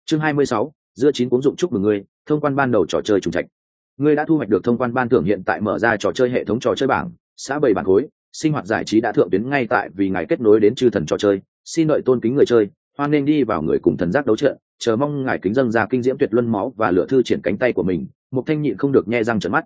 Chương 26, giữa chín cuống dụng chúc mừng ngươi, thông quan ban đầu trò chơi trùng trạch. Ngươi đã thu hoạch được thông quan ban thưởng, hiện tại mở ra trò chơi hệ thống trò chơi bảng, xã bầy bản khối, sinh hoạt giải trí đã thượng tuyến ngay tại vì ngài kết nối đến chư thần trò chơi, xin đợi tôn kính người chơi, hoan nên đi vào người cùng thần giác đấu trận, chờ mong ngài kính dâng ra kinh diễm tuyệt luân máu và lửa thư triển cánh tay của mình. Mục Thanh nhịn không được nhe răng trợn mắt,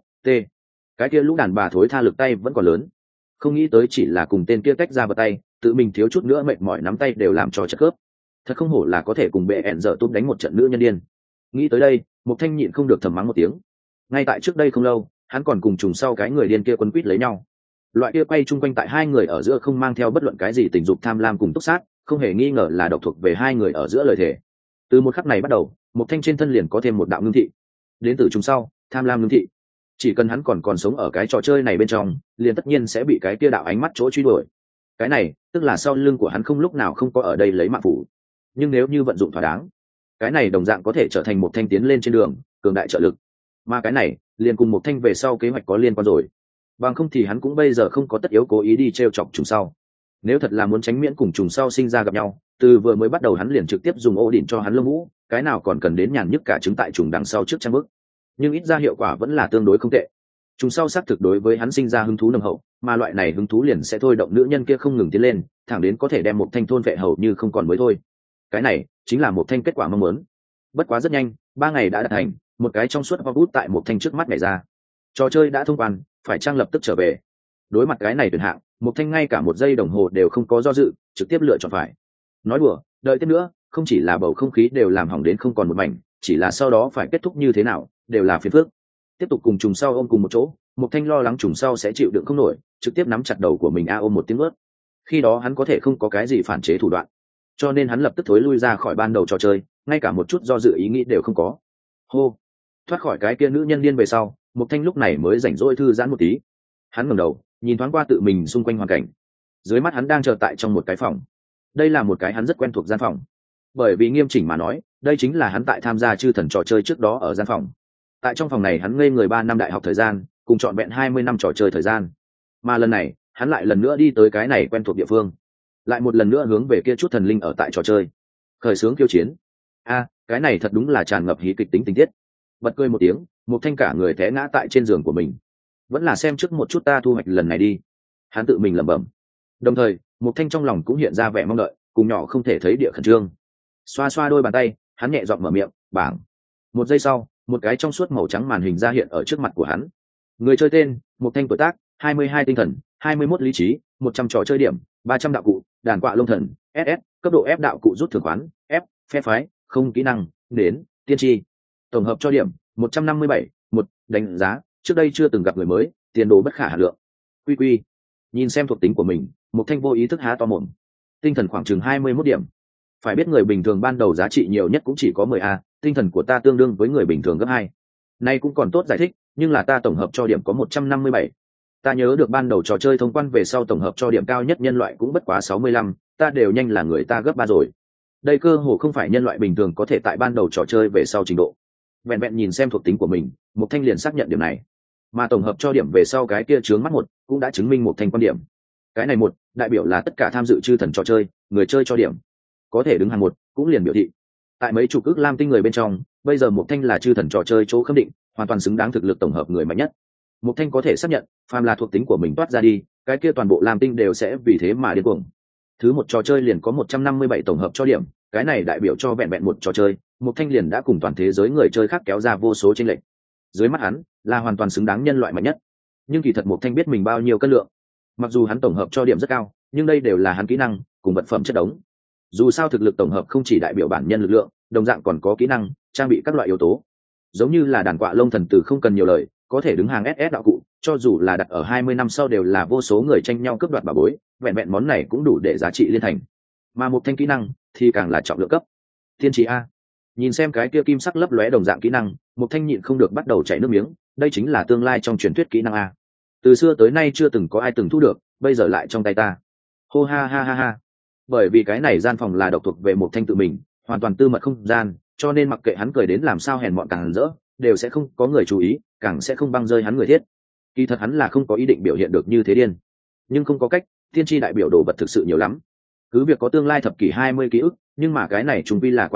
cái kia lũ đàn bà thối tha lực tay vẫn còn lớn, không nghĩ tới chỉ là cùng tên kia tách ra vào tay, tự mình thiếu chút nữa mệt mỏi nắm tay đều làm cho chật khớp. Thật không hổ là có thể cùng bệ ẹn dở tốt đánh một trận nữ nhân điên. Nghĩ tới đây, Mục Thanh nhịn không được thầm mắng một tiếng. Ngay tại trước đây không lâu, hắn còn cùng trùng sau cái người điên kia quấn quýt lấy nhau. Loại kia quay chung quanh tại hai người ở giữa không mang theo bất luận cái gì tình dục tham lam cùng túc sát, không hề nghi ngờ là độc thuộc về hai người ở giữa lời thề. Từ một khắc này bắt đầu, Mục Thanh trên thân liền có thêm một đạo ngưng thị. Đến từ trùng sau, tham lam ngưng thị. Chỉ cần hắn còn sống ở cái trò chơi này bên trong, liền tất nhiên sẽ bị cái kia đạo ánh mắt chỗ truy đuổi. Cái này, tức là sau lưng của hắn không lúc nào không có ở đây lấy mạng phủ. Nhưng nếu như vận dụng thỏa đáng, cái này đồng dạng có thể trở thành một thanh tiến lên trên đường cường đại trợ lực, mà cái này liền cùng một thanh về sau kế hoạch có liên quan rồi. Bằng không thì hắn cũng bây giờ không có tất yếu cố ý đi treo chọc trùng sau. Nếu thật là muốn tránh miễn cùng trùng sau sinh ra gặp nhau, từ vừa mới bắt đầu hắn liền trực tiếp dùng ô đỉnh cho hắn lông vũ, cái nào còn cần đến nhàn nhức cả trứng tại trùng đằng sau trước trang bức. Nhưng ít ra hiệu quả vẫn là tương đối không tệ. Trùng sau xác thực đối với hắn sinh ra hứng thú nồng hậu, mà loại này hứng thú liền sẽ thôi động nữ nhân kia không ngừng tiến lên, thẳng đến có thể đem một thanh thôn vệ hầu như không còn mới thôi. Cái này chính là một thanh kết quả mong muốn. Bất quá rất nhanh, 3 ngày đã đạt thành, một cái trong suốt hoa bút tại một thanh trước mắt nhảy ra. Trò chơi đã thông quan, phải trang lập tức trở về. Đối mặt cái này tuyển hạng, một thanh ngay cả một giây đồng hồ đều không có do dự, trực tiếp lựa chọn phải. Nói đùa, đợi tiếp nữa, không chỉ là bầu không khí đều làm hỏng đến không còn một mảnh, chỉ là sau đó phải kết thúc như thế nào, đều là phiền phức. Tiếp tục cùng trùng sau ôm cùng một chỗ, một thanh lo lắng trùng sau sẽ chịu đựng không nổi, trực tiếp nắm chặt đầu của mình ôm một tiếng ướt. Khi đó hắn có thể không có cái gì phản chế thủ đoạn, cho nên hắn lập tức thối lui ra khỏi ban đầu trò chơi, ngay cả một chút do dự ý nghĩ đều không có. Hô, thoát khỏi cái kia nữ nhân điên về sau, Mục Thanh lúc này mới rảnh rỗi thư giãn một tí. Hắn ngẩng đầu, nhìn thoáng qua tự mình xung quanh hoàn cảnh. Dưới mắt hắn đang chờ tại trong một cái phòng. Đây là một cái hắn rất quen thuộc gian phòng, bởi vì nghiêm chỉnh mà nói, đây chính là hắn tại tham gia chư thần trò chơi trước đó ở gian phòng. Tại trong phòng này hắn ngây người 3 năm đại học thời gian, cùng trọn vẹn 20 năm trò chơi thời gian. Mà lần này, hắn lại lần nữa đi tới cái này quen thuộc địa phương, lại một lần nữa hướng về kia chút thần linh ở tại trò chơi, khởi xướng khiêu chiến. Cái này thật đúng là tràn ngập hí kịch tính tình tiết. Bật cười một tiếng, Mục Thanh cả người té ngã tại trên giường của mình. Vẫn là xem trước một chút ta thu hoạch lần này đi, hắn tự mình lẩm bẩm. Đồng thời, Mục Thanh trong lòng cũng hiện ra vẻ mong đợi, cùng nhỏ không thể thấy địa khẩn trương. Xoa xoa đôi bàn tay, hắn nhẹ giọng mở miệng, bảng. Một giây sau, một cái trong suốt màu trắng màn hình ra hiện ở trước mặt của hắn. Người chơi tên: Mục Thanh, tuổi tác: 22 tinh thần, 21 lý trí, 100 trò chơi điểm, 300 đạo cụ, đàn quạ lông thần, SS, cấp độ F đạo cụ rút thưởng khoán, F, phe phái, không kỹ năng, đến, tiên tri. Tổng hợp cho điểm 157, 1, đánh giá: trước đây chưa từng gặp người mới, tiền đồ bất khả hà lượng. Quy. Nhìn xem thuộc tính của mình, Mục Thanh vô ý thức há to mồm. Tinh thần khoảng chừng 21 điểm. Phải biết người bình thường ban đầu giá trị nhiều nhất cũng chỉ có 10A, tinh thần của ta tương đương với người bình thường gấp 2. Nay cũng còn tốt giải thích, nhưng là ta tổng hợp cho điểm có 157. Ta nhớ được ban đầu trò chơi thông quan về sau tổng hợp cho điểm cao nhất nhân loại cũng bất quá 65, ta đều nhanh là người ta gấp 3 rồi. Đây cơ hồ không phải nhân loại bình thường có thể tại ban đầu trò chơi về sau trình độ. Vẹn vẹn nhìn xem thuộc tính của mình, Mục Thanh liền xác nhận điểm này. Mà tổng hợp cho điểm về sau cái kia chướng mắt 1 cũng đã chứng minh Mục Thanh quan điểm. Cái này 1 đại biểu là tất cả tham dự chư thần trò chơi, người chơi cho điểm. Có thể đứng hàng 1 cũng liền biểu thị tại mấy chục ước lam tinh người bên trong, bây giờ Mục Thanh là chư thần trò chơi chỗ khâm định, hoàn toàn xứng đáng thực lực tổng hợp người mạnh nhất. Mục Thanh có thể xác nhận, phàm là thuộc tính của mình toát ra đi, cái kia toàn bộ lam tinh đều sẽ vì thế mà điên cuồng. Thứ một trò chơi liền có 157 tổng hợp cho điểm, cái này đại biểu cho vẹn vẹn một trò chơi, Mục Thanh liền đã cùng toàn thế giới người chơi khác kéo ra vô số chênh lệch. Dưới mắt hắn, là hoàn toàn xứng đáng nhân loại mạnh nhất. Nhưng kỳ thật Mục Thanh biết mình bao nhiêu cân lượng. Mặc dù hắn tổng hợp cho điểm rất cao, nhưng đây đều là hắn kỹ năng cùng vật phẩm chất đống. Dù sao thực lực tổng hợp không chỉ đại biểu bản nhân lực lượng, đồng dạng còn có kỹ năng, trang bị các loại yếu tố. Giống như là đàn quạ lông thần tử không cần nhiều lời, có thể đứng hàng SS đạo cụ, cho dù là đặt ở 20 năm sau đều là vô số người tranh nhau cướp đoạt bảo bối, vẹn vẹn món này cũng đủ để giá trị liên thành. Mà một thanh kỹ năng thì càng là trọng lượng cấp. Thiên trí A. Nhìn xem cái kia kim sắc lấp lóe đồng dạng kỹ năng, một thanh nhịn không được bắt đầu chảy nước miếng, đây chính là tương lai trong truyền thuyết kỹ năng A. Từ xưa tới nay chưa từng có ai từng thu được, bây giờ lại trong tay ta. Hô ha ha ha ha. Bởi vì cái này gian phòng là độc thuộc về một thanh tự mình, hoàn toàn tư mật không gian, cho nên mặc kệ hắn cười đến làm sao hèn mọn càng rỡ, đều sẽ không có người chú ý, càng sẽ không băng rơi hắn người thiết. Kỳ thật hắn là không có ý định biểu hiện được như thế điên, nhưng không có cách, tiên tri đại biểu đồ vật thực sự nhiều lắm. Cứ việc có tương lai thập kỷ 20 ký ức, nhưng mà cái này trùng quy là quá khứ,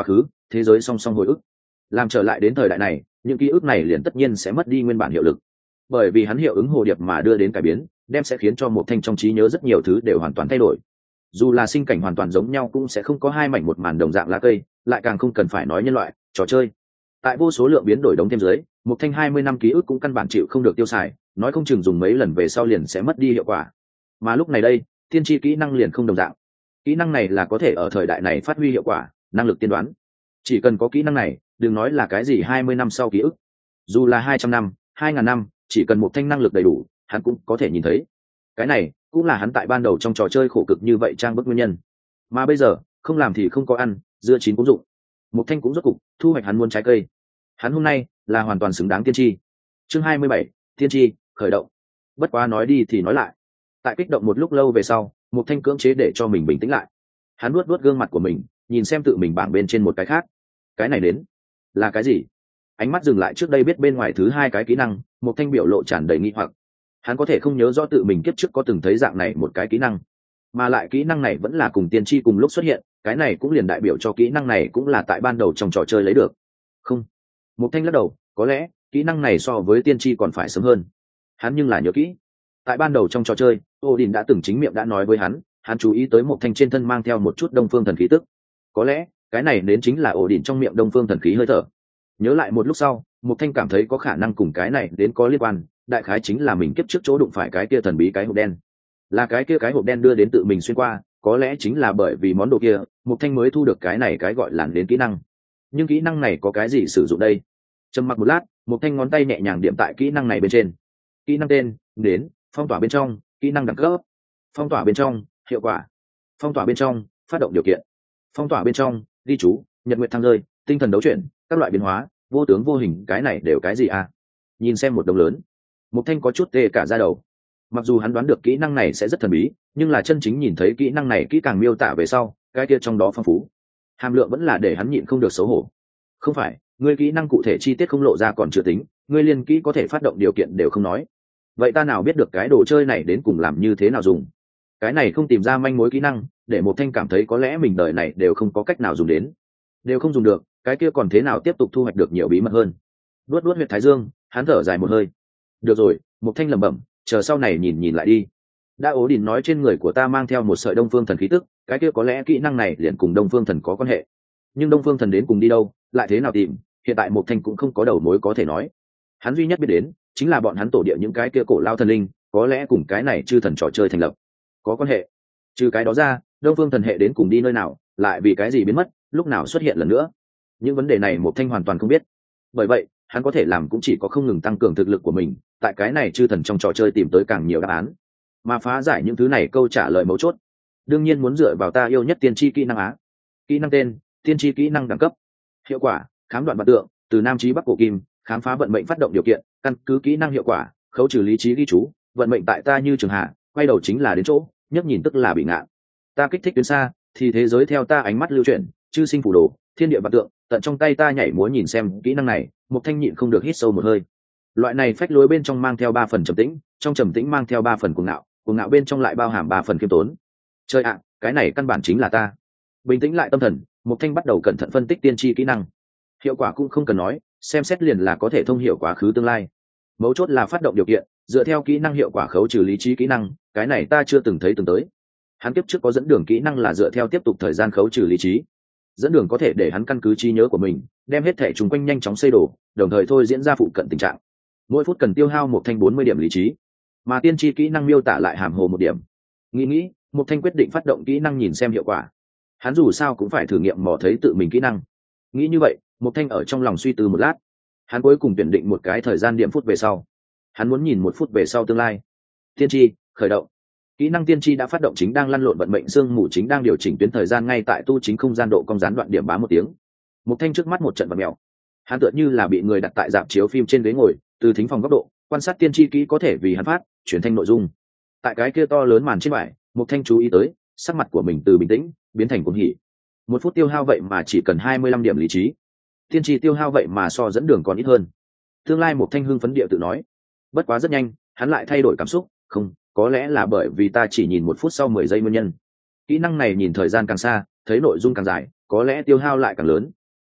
thế giới song song hồi ức. Làm trở lại đến thời đại này, những ký ức này liền tất nhiên sẽ mất đi nguyên bản hiệu lực, bởi vì hắn hiệu ứng hồ điệp mà đưa đến cải biến đem sẽ khiến cho một thanh trong trí nhớ rất nhiều thứ đều hoàn toàn thay đổi. Dù là sinh cảnh hoàn toàn giống nhau cũng sẽ không có hai mảnh một màn đồng dạng lá cây, lại càng không cần phải nói nhân loại trò chơi. Tại vô số lượng biến đổi đống thêm dưới, một thanh 20 năm ký ức cũng căn bản chịu không được tiêu xài, nói không chừng dùng mấy lần về sau liền sẽ mất đi hiệu quả. Mà lúc này đây, tiên tri kỹ năng liền không đồng dạng. Kỹ năng này là có thể ở thời đại này phát huy hiệu quả, năng lực tiên đoán. Chỉ cần có kỹ năng này, đừng nói là cái gì 20 năm sau ký ức, dù là 200 năm 2.000 năm, chỉ cần một thanh năng lực đầy đủ, hắn cũng có thể nhìn thấy. Cái này cũng là hắn tại ban đầu trong trò chơi khổ cực như vậy trang bức nguyên nhân. Mà bây giờ không làm thì không có ăn, dưa chín cũng dụng, một thanh cũng rốt cục thu hoạch hắn muốn trái cây. Hắn hôm nay là hoàn toàn xứng đáng tiên tri. Chương 27, tiên tri khởi động. Bất quá nói đi thì nói lại, tại kích động một lúc lâu về sau, một thanh cưỡng chế để cho mình bình tĩnh lại. Hắn nuốt nuốt gương mặt của mình, nhìn xem tự mình bảng bên trên một cái khác. Cái này đến là cái gì? Ánh mắt dừng lại trước đây biết bên ngoài thứ hai cái kỹ năng, một thanh biểu lộ tràn đầy nghi hoặc. Hắn có thể không nhớ rõ tự mình kiếp trước có từng thấy dạng này một cái kỹ năng, mà lại kỹ năng này vẫn là cùng tiên tri cùng lúc xuất hiện. Cái này cũng liền đại biểu cho kỹ năng này cũng là tại ban đầu trong trò chơi lấy được. Không, một thanh lắc đầu, có lẽ kỹ năng này so với tiên tri còn phải sớm hơn. Hắn nhưng là nhớ kỹ, tại ban đầu trong trò chơi, Odin đã từng chính miệng đã nói với hắn chú ý tới một thanh trên thân mang theo một chút đông phương thần khí tức. Có lẽ cái này đến chính là Odin trong miệng đông phương thần khí hơi thở. Nhớ lại một lúc sau, một thanh cảm thấy có khả năng cùng cái này đến có liên quan, đại khái chính là mình kiếp trước chỗ đụng phải cái kia thần bí cái hộp đen, là cái kia cái hộp đen đưa đến tự mình xuyên qua. Có lẽ chính là bởi vì món đồ kia, một thanh mới thu được cái này cái gọi là đến kỹ năng. Nhưng kỹ năng này có cái gì sử dụng đây? Trầm mặc một lát, một thanh ngón tay nhẹ nhàng điểm tại kỹ năng này bên trên. Kỹ năng tên: đến phong tỏa bên trong, kỹ năng đẳng cấp. Phong tỏa bên trong, hiệu quả. Phong tỏa bên trong, phát động điều kiện. Phong tỏa bên trong, ghi chú, nhật nguyệt thăng rơi, tinh thần đấu chuyển, các loại biến hóa, vô tướng vô hình. Cái này đều cái gì à? Nhìn xem một đồng lớn, một thanh có chút tê cả da đầu. Mặc dù hắn đoán được kỹ năng này sẽ rất thần bí, nhưng là chân chính nhìn thấy kỹ năng này kỹ càng miêu tả về sau, cái kia trong đó phong phú hàm lượng vẫn là để hắn nhịn không được xấu hổ. Không phải, ngươi kỹ năng cụ thể chi tiết không lộ ra còn chưa tính, ngươi liên kỹ có thể phát động điều kiện đều không nói, vậy ta nào biết được cái đồ chơi này đến cùng làm như thế nào dùng? Cái này không tìm ra manh mối kỹ năng, để một thanh cảm thấy có lẽ mình đời này đều không có cách nào dùng đến, đều không dùng được, cái kia còn thế nào tiếp tục thu hoạch được nhiều bí mật hơn? Luốt luốt huyệt thái dương, hắn thở dài một hơi. Được rồi, một thanh lẩm bẩm, chờ sau này nhìn nhìn lại đi. Đã ố đình nói trên người của ta mang theo một sợi đông phương thần khí tức, cái kia có lẽ kỹ năng này liền cùng đông phương thần có quan hệ. Nhưng đông phương thần đến cùng đi đâu, lại thế nào tìm, hiện tại một thanh cũng không có đầu mối có thể nói. Hắn duy nhất biết đến chính là bọn hắn tổ địa những cái kia cổ lao thần linh, có lẽ cùng cái này chư thần trò chơi thành lập có quan hệ. Trừ cái đó ra, đông phương thần hệ đến cùng đi nơi nào, lại vì cái gì biến mất, lúc nào xuất hiện lần nữa, những vấn đề này một thanh hoàn toàn không biết. Bởi vậy hắn có thể làm cũng chỉ có không ngừng tăng cường thực lực của mình, tại cái này chư thần trong trò chơi tìm tới càng nhiều đáp án, mà phá giải những thứ này câu trả lời mấu chốt đương nhiên muốn dựa vào ta yêu nhất tiên tri kỹ năng á. Kỹ năng tên: tiên tri kỹ năng đẳng cấp. Hiệu quả: khám đoạn vật tượng, từ nam chí bắc cổ kim, khám phá vận mệnh phát động điều kiện, căn cứ kỹ năng hiệu quả khấu trừ lý trí ghi chú, vận mệnh tại ta như trường hạ, quay đầu chính là đến chỗ, nhấc nhìn tức là bị ngạn. Ta kích thích tuyến xa thì thế giới theo ta ánh mắt lưu chuyển, chư sinh phủ đồ, thiên địa vật tượng tận trong tay ta nhảy múa. Nhìn xem kỹ năng này, một thanh nhịn không được hít sâu một hơi. Loại này phách lối bên trong mang theo 3 phần trầm tĩnh, trong trầm tĩnh mang theo 3 phần cuồng ngạo bên trong lại bao hàm 3 phần khiêm tốn. Chơi ạ, cái này căn bản chính là ta. Bình tĩnh lại tâm thần, một thanh bắt đầu cẩn thận phân tích tiên tri kỹ năng. Hiệu quả cũng không cần nói, xem xét liền là có thể thông hiểu quá khứ tương lai. Mấu chốt là phát động điều kiện, dựa theo kỹ năng hiệu quả khấu trừ lý trí kỹ năng, cái này ta chưa từng thấy từng tới. Hắn kiếp trước có dẫn đường kỹ năng là dựa theo tiếp tục thời gian khấu trừ lý trí. Dẫn đường có thể để hắn căn cứ trí nhớ của mình, đem hết thể chung quanh nhanh chóng xây đổ, đồng thời thôi diễn ra phụ cận tình trạng. Mỗi phút cần tiêu hao một thanh 40 điểm lý trí, mà tiên tri kỹ năng miêu tả lại hàm hồ 1 điểm. Nghĩ, một thanh quyết định phát động kỹ năng nhìn xem hiệu quả. Hắn dù sao cũng phải thử nghiệm mò thấy tự mình kỹ năng. Nghĩ như vậy, một thanh ở trong lòng suy tư một lát, hắn cuối cùng tuyển định một cái thời gian điểm phút về sau. Hắn muốn nhìn 1 phút về sau tương lai. Tiên tri khởi động. Kỹ năng tiên tri đã phát động, chính đang lăn lộn vận mệnh sương mù, chính đang điều chỉnh tuyến thời gian ngay tại tu chính không gian độ cong gián đoạn điểm bá 1 tiếng. Một thanh trước mắt một trận vật mèo, hắn tựa như là bị người đặt tại rạp chiếu phim trên ghế ngồi, từ thính phòng góc độ quan sát tiên tri kỹ có thể vì hắn phát chuyển thanh nội dung. Tại cái kia to lớn màn trên vải, một thanh chú ý tới sắc mặt của mình từ bình tĩnh biến thành cuồng hỉ. 1 phút tiêu hao vậy mà chỉ cần 25 điểm lý trí, tiên tri tiêu hao vậy mà so dẫn đường còn ít hơn. Tương lai một thanh hưng phấn địa tự nói. Bất quá rất nhanh hắn lại thay đổi cảm xúc, không, có lẽ là bởi vì ta chỉ nhìn 1 phút sau 10 giây nguyên nhân. Kỹ năng này nhìn thời gian càng xa, thấy nội dung càng dài, có lẽ tiêu hao lại càng lớn.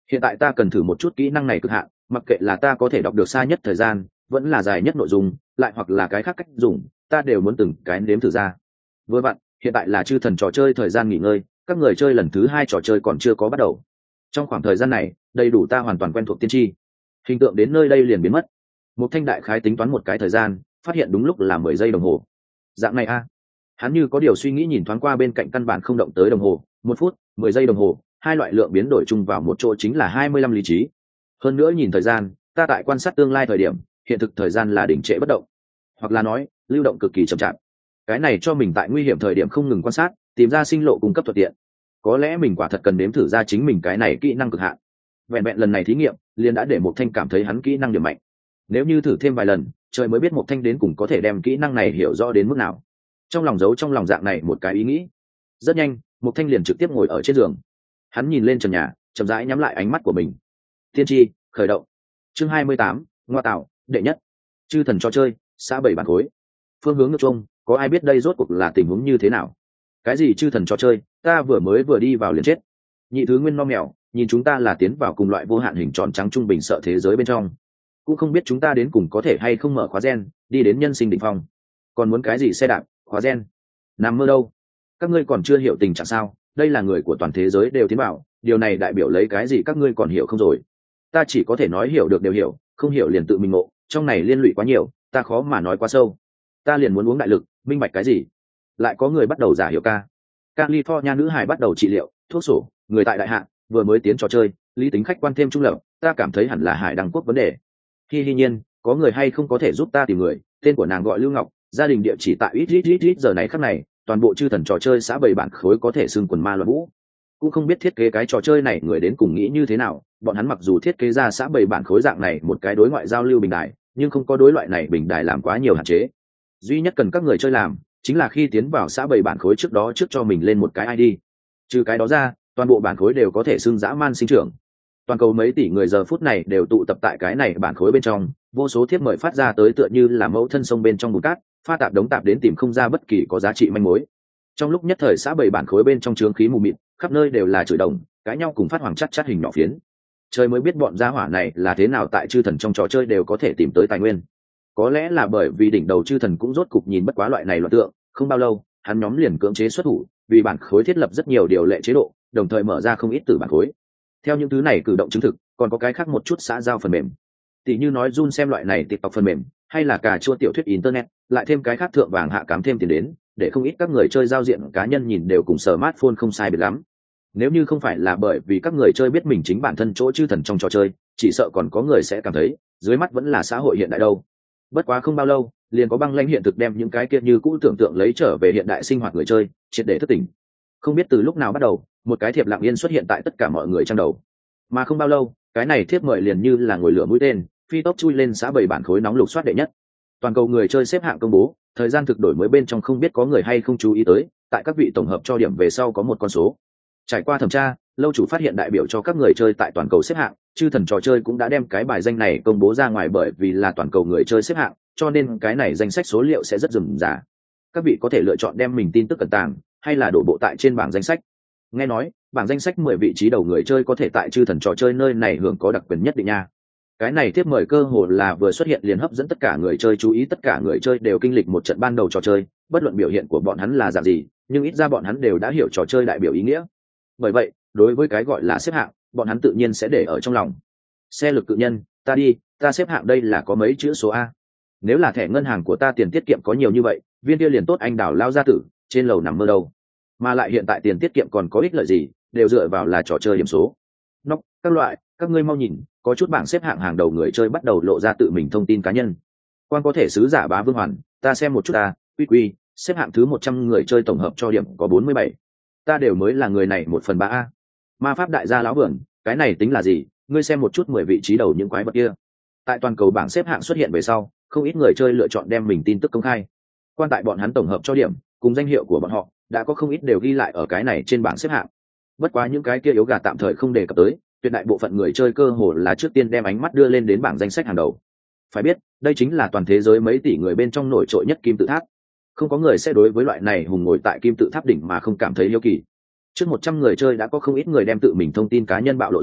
Hiện tại ta cần thử một chút kỹ năng này cực hạn, mặc kệ là ta có thể đọc được xa nhất thời gian, vẫn là dài nhất nội dung, lại hoặc là cái khác cách dùng, ta đều muốn từng cái nếm thử ra. Vừa vặn, hiện tại là chư thần trò chơi thời gian nghỉ ngơi, các người chơi lần thứ 2 trò chơi còn chưa có bắt đầu. Trong khoảng thời gian này, đầy đủ ta hoàn toàn quen thuộc tiên tri. Hình tượng đến nơi đây liền biến mất. Một Thanh đại khái tính toán một cái thời gian, phát hiện đúng lúc là 10 giây đồng hồ. Dạng này a. Hắn như có điều suy nghĩ nhìn thoáng qua bên cạnh căn bản không động tới đồng hồ, 1 phút, 10 giây đồng hồ, hai loại lượng biến đổi chung vào một chỗ chính là 25 lý trí. Hơn nữa nhìn thời gian, ta tại quan sát tương lai thời điểm, hiện thực thời gian là đỉnh trệ bất động, hoặc là nói, lưu động cực kỳ chậm chạp. Cái này cho mình tại nguy hiểm thời điểm không ngừng quan sát, tìm ra sinh lộ cung cấp thuận tiện. Có lẽ mình quả thật cần nếm thử ra chính mình cái này kỹ năng cực hạn. Vẹn vẹn lần này thí nghiệm, liền đã để Một Thanh cảm thấy hắn kỹ năng điểm mạnh. Nếu như thử thêm vài lần, trời mới biết Một Thanh đến cùng có thể đem kỹ năng này hiểu rõ đến mức nào. Trong lòng giấu trong lòng dạng này một cái ý nghĩ. Rất nhanh, Một Thanh liền trực tiếp ngồi ở trên giường. Hắn nhìn lên trần nhà, chậm rãi nhắm lại ánh mắt của mình. Tiên tri khởi động. Chương 28, ngoa tạo, đệ nhất. Chư thần trò chơi, xã 7 bản khối. Phương hướng nước trung, có ai biết đây rốt cuộc là tình huống như thế nào? Cái gì chư thần trò chơi, ta vừa đi vào liền chết. Nhị thứ nguyên no mèo, nhìn chúng ta là tiến vào cùng loại vô hạn hình tròn trắng trung bình sợ thế giới bên trong. Cũng không biết chúng ta đến cùng có thể hay không mở khóa gen, đi đến nhân sinh đỉnh phong. Còn muốn cái gì xe đạp, khóa gen? Nằm mơ đâu? Các ngươi còn chưa hiểu tình trạng sao? Đây là người của toàn thế giới đều tiến vào, điều này đại biểu lấy cái gì các ngươi còn hiểu không rồi? Ta chỉ có thể nói hiểu được đều hiểu, không hiểu liền tự mình ngộ, trong này liên lụy quá nhiều, ta khó mà nói quá sâu. Ta liền muốn uống đại lực, minh bạch cái gì? Lại có người bắt đầu giả hiểu ca. California nữ hài bắt đầu trị liệu, thuốc sổ, người tại đại hạ, vừa mới tiến trò chơi, lý tính khách quan thêm trung lập, ta cảm thấy hẳn là Hải Đăng Quốc vấn đề. Hi nhiên, có người hay không có thể giúp ta tìm người, tên của nàng gọi Lưu Ngọc, gia đình địa chỉ tại ít giờ này khắc này, toàn bộ chư thần trò chơi xã 7 bản khối có thể xưng quần ma loạn vũ. Cũng không biết thiết kế cái trò chơi này người đến cùng nghĩ như thế nào, bọn hắn mặc dù thiết kế ra xã 7 bản khối dạng này một cái đối ngoại giao lưu bình đài, nhưng không có đối loại này bình đài làm quá nhiều hạn chế. Duy nhất cần các người chơi làm, chính là khi tiến vào xã 7 bản khối trước đó trước cho mình lên một cái ID. Trừ cái đó ra, toàn bộ bản khối đều có thể xưng dã man sinh trưởng. Toàn cầu mấy tỷ người giờ phút này đều tụ tập tại cái này bản khối bên trong, vô số thiếp mời phát ra tới tựa như là mẫu thân sông bên trong bùn cát, pha tạp đống tạp đến tìm không ra bất kỳ có giá trị manh mối. Trong lúc nhất thời xã 7 bản khối bên trong chướng khí mù mịt, khắp nơi đều là chửi đồng, cãi nhau cùng phát hoàng chát hình nhỏ phiến. Trời mới biết bọn gia hỏa này là thế nào tại chư thần trong trò chơi đều có thể tìm tới tài nguyên. Có lẽ là bởi vì đỉnh đầu chư thần cũng rốt cục nhìn bất quá loại này loạn tượng, không bao lâu, hắn nhóm liền cưỡng chế xuất thủ, vì bản khối thiết lập rất nhiều điều lệ chế độ, đồng thời mở ra không ít từ bản khối. Theo những thứ này cử động chứng thực, còn có cái khác một chút xã giao phần mềm. Tỷ như nói Jun xem loại này TikTok phần mềm, hay là cà chua tiểu thuyết internet, lại thêm cái khác thượng vàng hạ cám thêm tiền đến, để không ít các người chơi giao diện cá nhân nhìn đều cùng smartphone không sai biệt lắm. Nếu như không phải là bởi vì các người chơi biết mình chính bản thân chỗ chư thần trong trò chơi, chỉ sợ còn có người sẽ cảm thấy, dưới mắt vẫn là xã hội hiện đại đâu. Bất quá không bao lâu, liền có băng lãnh hiện thực đem những cái kia như cũ tưởng tượng lấy trở về hiện đại sinh hoạt người chơi, triệt để thức tỉnh. Không biết từ lúc nào bắt đầu, một cái thiệp lặng yên xuất hiện tại tất cả mọi người trong đầu. Mà không bao lâu, cái này thiếp mời liền như là ngồi lửa mũi tên, phi tốc chui lên xã 7 bản khối nóng lục soát đệ nhất. Toàn cầu người chơi xếp hạng công bố, thời gian thực đổi mới bên trong không biết có người hay không chú ý tới, tại các vị tổng hợp cho điểm về sau có một con số. Trải qua thẩm tra, lâu chủ phát hiện đại biểu cho các người chơi tại toàn cầu xếp hạng, chư thần trò chơi cũng đã đem cái bài danh này công bố ra ngoài bởi vì là toàn cầu người chơi xếp hạng, cho nên cái này danh sách số liệu sẽ rất rườm rà. Các vị có thể lựa chọn đem mình tin tức cẩn tàng, hay là đổ bộ tại trên bảng danh sách. Nghe nói, bảng danh sách 10 vị trí đầu người chơi có thể tại chư thần trò chơi nơi này hưởng có đặc quyền nhất định nha. Cái này tiếp mời cơ hội là vừa xuất hiện liền hấp dẫn tất cả người chơi chú ý, tất cả người chơi đều kinh lịch một trận ban đầu trò chơi, bất luận biểu hiện của bọn hắn là dạng gì, nhưng ít ra bọn hắn đều đã hiểu trò chơi đại biểu ý nghĩa. Bởi vậy, đối với cái gọi là xếp hạng, bọn hắn tự nhiên sẽ để ở trong lòng. Xe lực cự nhân, ta đi, ta xếp hạng đây là có mấy chữ số A. Nếu là thẻ ngân hàng của ta tiền tiết kiệm có nhiều như vậy, viên kia liền tốt anh đào lao gia tử, trên lầu nằm mơ đâu. Mà lại hiện tại tiền tiết kiệm còn có ích lợi gì, đều dựa vào là trò chơi điểm số. Nóc, các loại, các ngươi mau nhìn, có chút bảng xếp hạng hàng đầu người chơi bắt đầu lộ ra tự mình thông tin cá nhân. Quan có thể sứ giả Bá Vương Hoàn, ta xem một chút ta, quy, xếp hạng thứ 100 người chơi tổng hợp cho điểm có 47. Ta đều mới là người này 1/3 A. Ma pháp đại gia lão vườn, cái này tính là gì, ngươi xem một chút 10 vị trí đầu những quái vật kia. Tại toàn cầu bảng xếp hạng xuất hiện về sau, không ít người chơi lựa chọn đem mình tin tức công khai. Quan tại bọn hắn tổng hợp cho điểm, cùng danh hiệu của bọn họ, đã có không ít đều ghi lại ở cái này trên bảng xếp hạng. Bất quá những cái kia yếu gà tạm thời không đề cập tới, tuyệt đại bộ phận người chơi cơ hồ là trước tiên đem ánh mắt đưa lên đến bảng danh sách hàng đầu. Phải biết, đây chính là toàn thế giới mấy tỷ người bên trong nổi trội nhất kim tự tháp. Không có người sẽ đối với loại này hùng ngồi tại kim tự tháp đỉnh mà không cảm thấy hiếu kỳ. Trước 100 người chơi đã có không ít người đem tự mình thông tin cá nhân bạo lộ ra,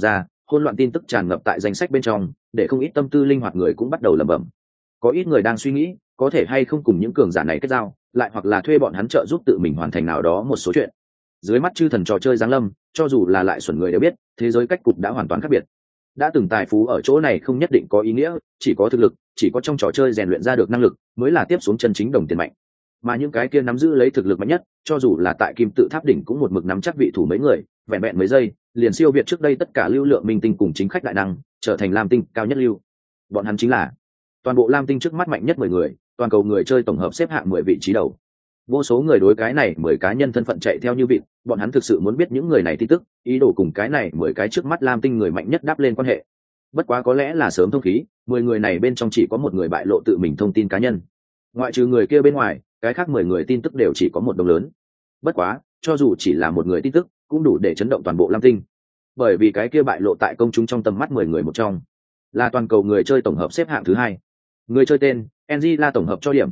hỗn loạn tin tức tràn ngập tại danh sách bên trong, để không ít tâm tư linh hoạt người cũng bắt đầu lẩm bẩm. Có ít người đang suy nghĩ có thể hay không cùng những cường giả này kết giao, lại hoặc là thuê bọn hắn trợ giúp tự mình hoàn thành nào đó một số chuyện. Dưới mắt chư thần trò chơi giáng lâm, cho dù là lại xuẩn người đều biết thế giới cách cục đã hoàn toàn khác biệt. Đã từng tài phú ở chỗ này không nhất định có ý nghĩa, chỉ có thực lực, chỉ có trong trò chơi rèn luyện ra được năng lực mới là tiếp xuống chân chính đồng tiền mạnh. Mà những cái kia nắm giữ lấy thực lực mạnh nhất, cho dù là tại kim tự tháp đỉnh cũng một mực nắm chắc vị thủ mấy người, vẹn vẹn mấy giây liền siêu việt trước đây tất cả lưu lượng minh tinh cùng chính khách đại năng, trở thành lam tinh cao nhất lưu. Bọn hắn chính là toàn bộ lam tinh trước mắt mạnh nhất 10 người, toàn cầu người chơi tổng hợp xếp hạng 10 vị trí đầu. Vô số người đối cái này 10 cá nhân thân phận chạy theo như vịt, bọn hắn thực sự muốn biết những người này tin tức, ý đồ cùng cái này 10 cái trước mắt lam tinh người mạnh nhất đáp lên quan hệ. Bất quá có lẽ là sớm thông khí, 10 người này bên trong chỉ có một người bại lộ tự mình thông tin cá nhân. Ngoại trừ người kia bên ngoài, cái khác 10 người tin tức đều chỉ có một đồng lớn. Bất quá, cho dù chỉ là một người tin tức, cũng đủ để chấn động toàn bộ lam tinh. Bởi vì cái kia bại lộ tại công chúng trong tầm mắt 10 người một trong, là toàn cầu người chơi tổng hợp xếp hạng thứ 2. Người chơi tên Angela tổng hợp cho điểm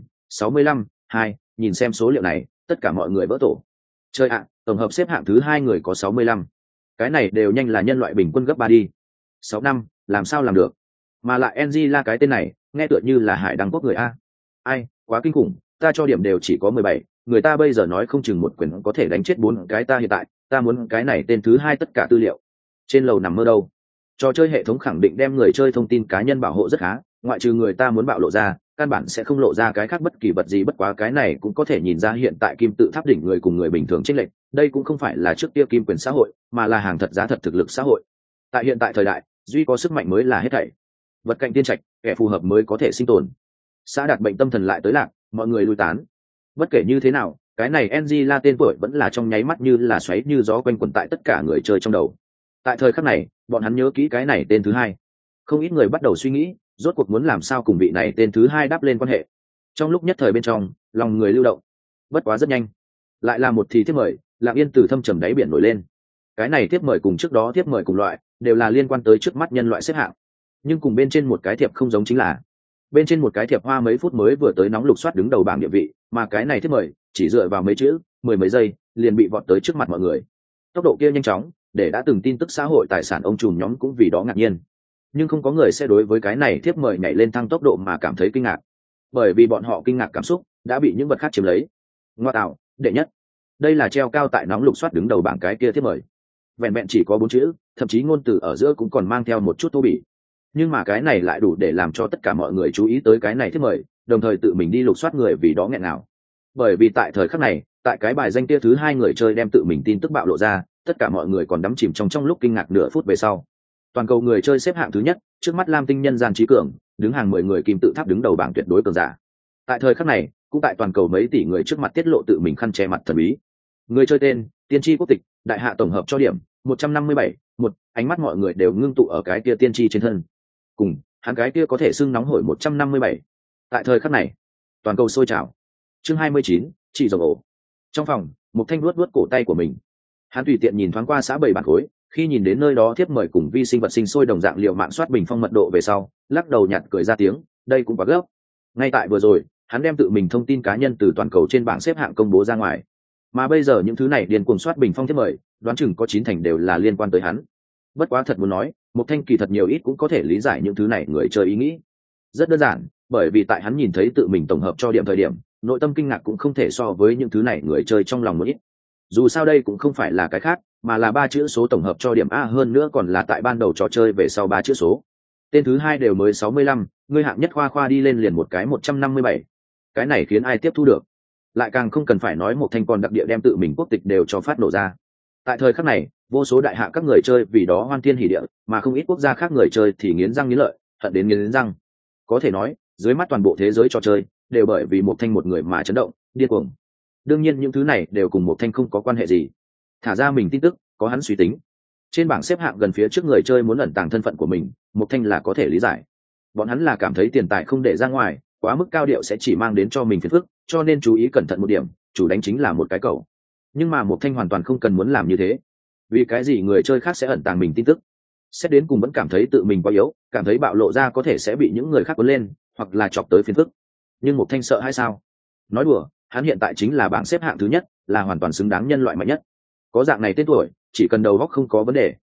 65,2, nhìn xem số liệu này, tất cả mọi người vỡ tổ. Chơi ạ, tổng hợp xếp hạng thứ 2 người có 65. Cái này đều nhanh là nhân loại bình quân gấp 3 đi. 6 năm, làm sao làm được? Mà lại Angela cái tên này, nghe tựa như là Hải Đăng Quốc người a. Ai, quá kinh khủng, ta cho điểm đều chỉ có 17, người ta bây giờ nói không chừng một quyền có thể đánh chết 4 cái ta hiện tại, ta muốn cái này tên thứ 2 tất cả tư liệu. Trên lầu nằm mơ đâu? Trò chơi hệ thống khẳng định đem người chơi thông tin cá nhân bảo hộ rất khá, ngoại trừ người ta muốn bạo lộ ra, căn bản sẽ không lộ ra cái khác bất kỳ vật gì. Bất quá cái này cũng có thể nhìn ra hiện tại kim tự tháp đỉnh người cùng người bình thường chênh lệch, đây cũng không phải là trước kia kim quyền xã hội, mà là hàng thật giá thật thực lực xã hội. Tại hiện tại thời đại, duy có sức mạnh mới là hết thảy. Vật cạnh tiên trạch, kẻ phù hợp mới có thể sinh tồn. Xã đạt bệnh tâm thần lại tới lạc, mọi người lui tán. Bất kể như thế nào, cái này Angela tên tuổi vẫn là trong nháy mắt như là xoáy như gió quanh quẩn tại tất cả người chơi trong đầu. Tại thời khắc này, bọn hắn nhớ kỹ cái này tên thứ 2. Không ít người bắt đầu suy nghĩ, rốt cuộc muốn làm sao cùng vị này tên thứ 2 đáp lên quan hệ. Trong lúc nhất thời bên trong, lòng người lưu động. Bất quá rất nhanh, lại là một thì thiếp mời, lặng yên từ thâm trầm đáy biển nổi lên. Cái này thiếp mời cùng trước đó thiếp mời cùng loại, đều là liên quan tới trước mắt nhân loại xếp hạng. Nhưng cùng bên trên một cái thiệp không giống chính là, bên trên một cái thiệp hoa mấy phút mới vừa tới nóng lục soát đứng đầu bảng địa vị, mà cái này thiếp mời chỉ dựa vào mấy chữ, 10 mấy giây, liền bị vọt tới trước mặt mọi người. Tốc độ kia nhanh chóng, để đã từng tin tức xã hội tài sản ông trùm nhóm cũng vì đó ngạc nhiên. Nhưng không có người sẽ đối với cái này thiếp mời nhảy lên thăng tốc độ mà cảm thấy kinh ngạc, bởi vì bọn họ kinh ngạc cảm xúc đã bị những vật khác chiếm lấy. Ngoa tạo, đệ nhất, đây là treo cao tại nóng lục soát đứng đầu bảng cái kia thiếp mời, vẹn vẹn chỉ có 4 chữ, thậm chí ngôn từ ở giữa cũng còn mang theo một chút thô bỉ, nhưng mà cái này lại đủ để làm cho tất cả mọi người chú ý tới cái này thiếp mời, đồng thời tự mình đi lục soát người vì đó nghẹn nào. Bởi vì tại thời khắc này, tại cái bài danh kia thứ 2 người chơi đem tự mình tin tức bạo lộ ra, tất cả mọi người còn đắm chìm trong lúc kinh ngạc nửa phút về sau. Toàn cầu người chơi xếp hạng thứ nhất, trước mắt lam tinh nhân gian trí cường, đứng hàng 10 người kim tự tháp đứng đầu bảng tuyệt đối cường giả. Tại thời khắc này, cũng tại toàn cầu mấy tỷ người trước mặt tiết lộ tự mình khăn che mặt thần bí. Người chơi tên tiên tri quốc tịch, đại hạ tổng hợp cho điểm 157, một, ánh mắt mọi người đều ngưng tụ ở cái kia tiên tri trên thân. Cùng hắn cái kia có thể xưng nóng hổi 157. Tại thời khắc này, toàn cầu sôi trào. Chương 29, chị rồng ổ. Trong phòng, một thanh vuốt cổ tay của mình. Hắn tùy tiện nhìn thoáng qua xã 7 bản khối, khi nhìn đến nơi đó thiếp mời cùng vi sinh vật sinh sôi đồng dạng liệu mạng soát bình phong mật độ về sau, lắc đầu nhạt cười ra tiếng, đây cũng quá gấp. Ngay tại vừa rồi, hắn đem tự mình thông tin cá nhân từ toàn cầu trên bảng xếp hạng công bố ra ngoài, mà bây giờ những thứ này điên cuồng soát bình phong thiếp mời, đoán chừng có 9 thành đều là liên quan tới hắn. Bất quá thật muốn nói, một thanh kỳ thật nhiều ít cũng có thể lý giải những thứ này người chơi ý nghĩ. Rất đơn giản, bởi vì tại hắn nhìn thấy tự mình tổng hợp cho điểm thời điểm, nội tâm kinh ngạc cũng không thể so với những thứ này người chơi trong lòng một ít. Dù sao đây cũng không phải là cái khác, mà là 3 chữ số tổng hợp cho điểm A, hơn nữa còn là tại ban đầu trò chơi về sau 3 chữ số. Tên thứ 2 đều mới 65, người hạng nhất khoa đi lên liền một cái 157. Cái này khiến ai tiếp thu được? Lại càng không cần phải nói một thanh còn đặc địa đem tự mình quốc tịch đều cho phát nổ ra. Tại thời khắc này, vô số đại hạ các người chơi vì đó hoan thiên hỉ địa, mà không ít quốc gia khác người chơi thì nghiến răng nghiến lợi, hận đến nghiến răng. Có thể nói, dưới mắt toàn bộ thế giới trò chơi đều bởi vì một thanh một người mà chấn động, điên cuồng. Đương nhiên những thứ này đều cùng một thanh không có quan hệ gì. Thả ra mình tin tức, có hắn suy tính. Trên bảng xếp hạng gần phía trước người chơi muốn ẩn tàng thân phận của mình, một thanh là có thể lý giải. Bọn hắn là cảm thấy tiền tài không để ra ngoài, quá mức cao điệu sẽ chỉ mang đến cho mình phiền phức, cho nên chú ý cẩn thận một điểm, chủ đánh chính là một cái cầu. Nhưng mà một thanh hoàn toàn không cần muốn làm như thế. Vì cái gì người chơi khác sẽ ẩn tàng mình tin tức? Xét đến cùng vẫn cảm thấy tự mình quá yếu, cảm thấy bạo lộ ra có thể sẽ bị những người khác cuốn lên, hoặc là chọc tới phiền phức. Nhưng một thanh sợ hay sao? Nói đùa, hắn hiện tại chính là bảng xếp hạng thứ nhất, là hoàn toàn xứng đáng nhân loại mạnh nhất. Có dạng này tên tuổi, chỉ cần đầu óc không có vấn đề,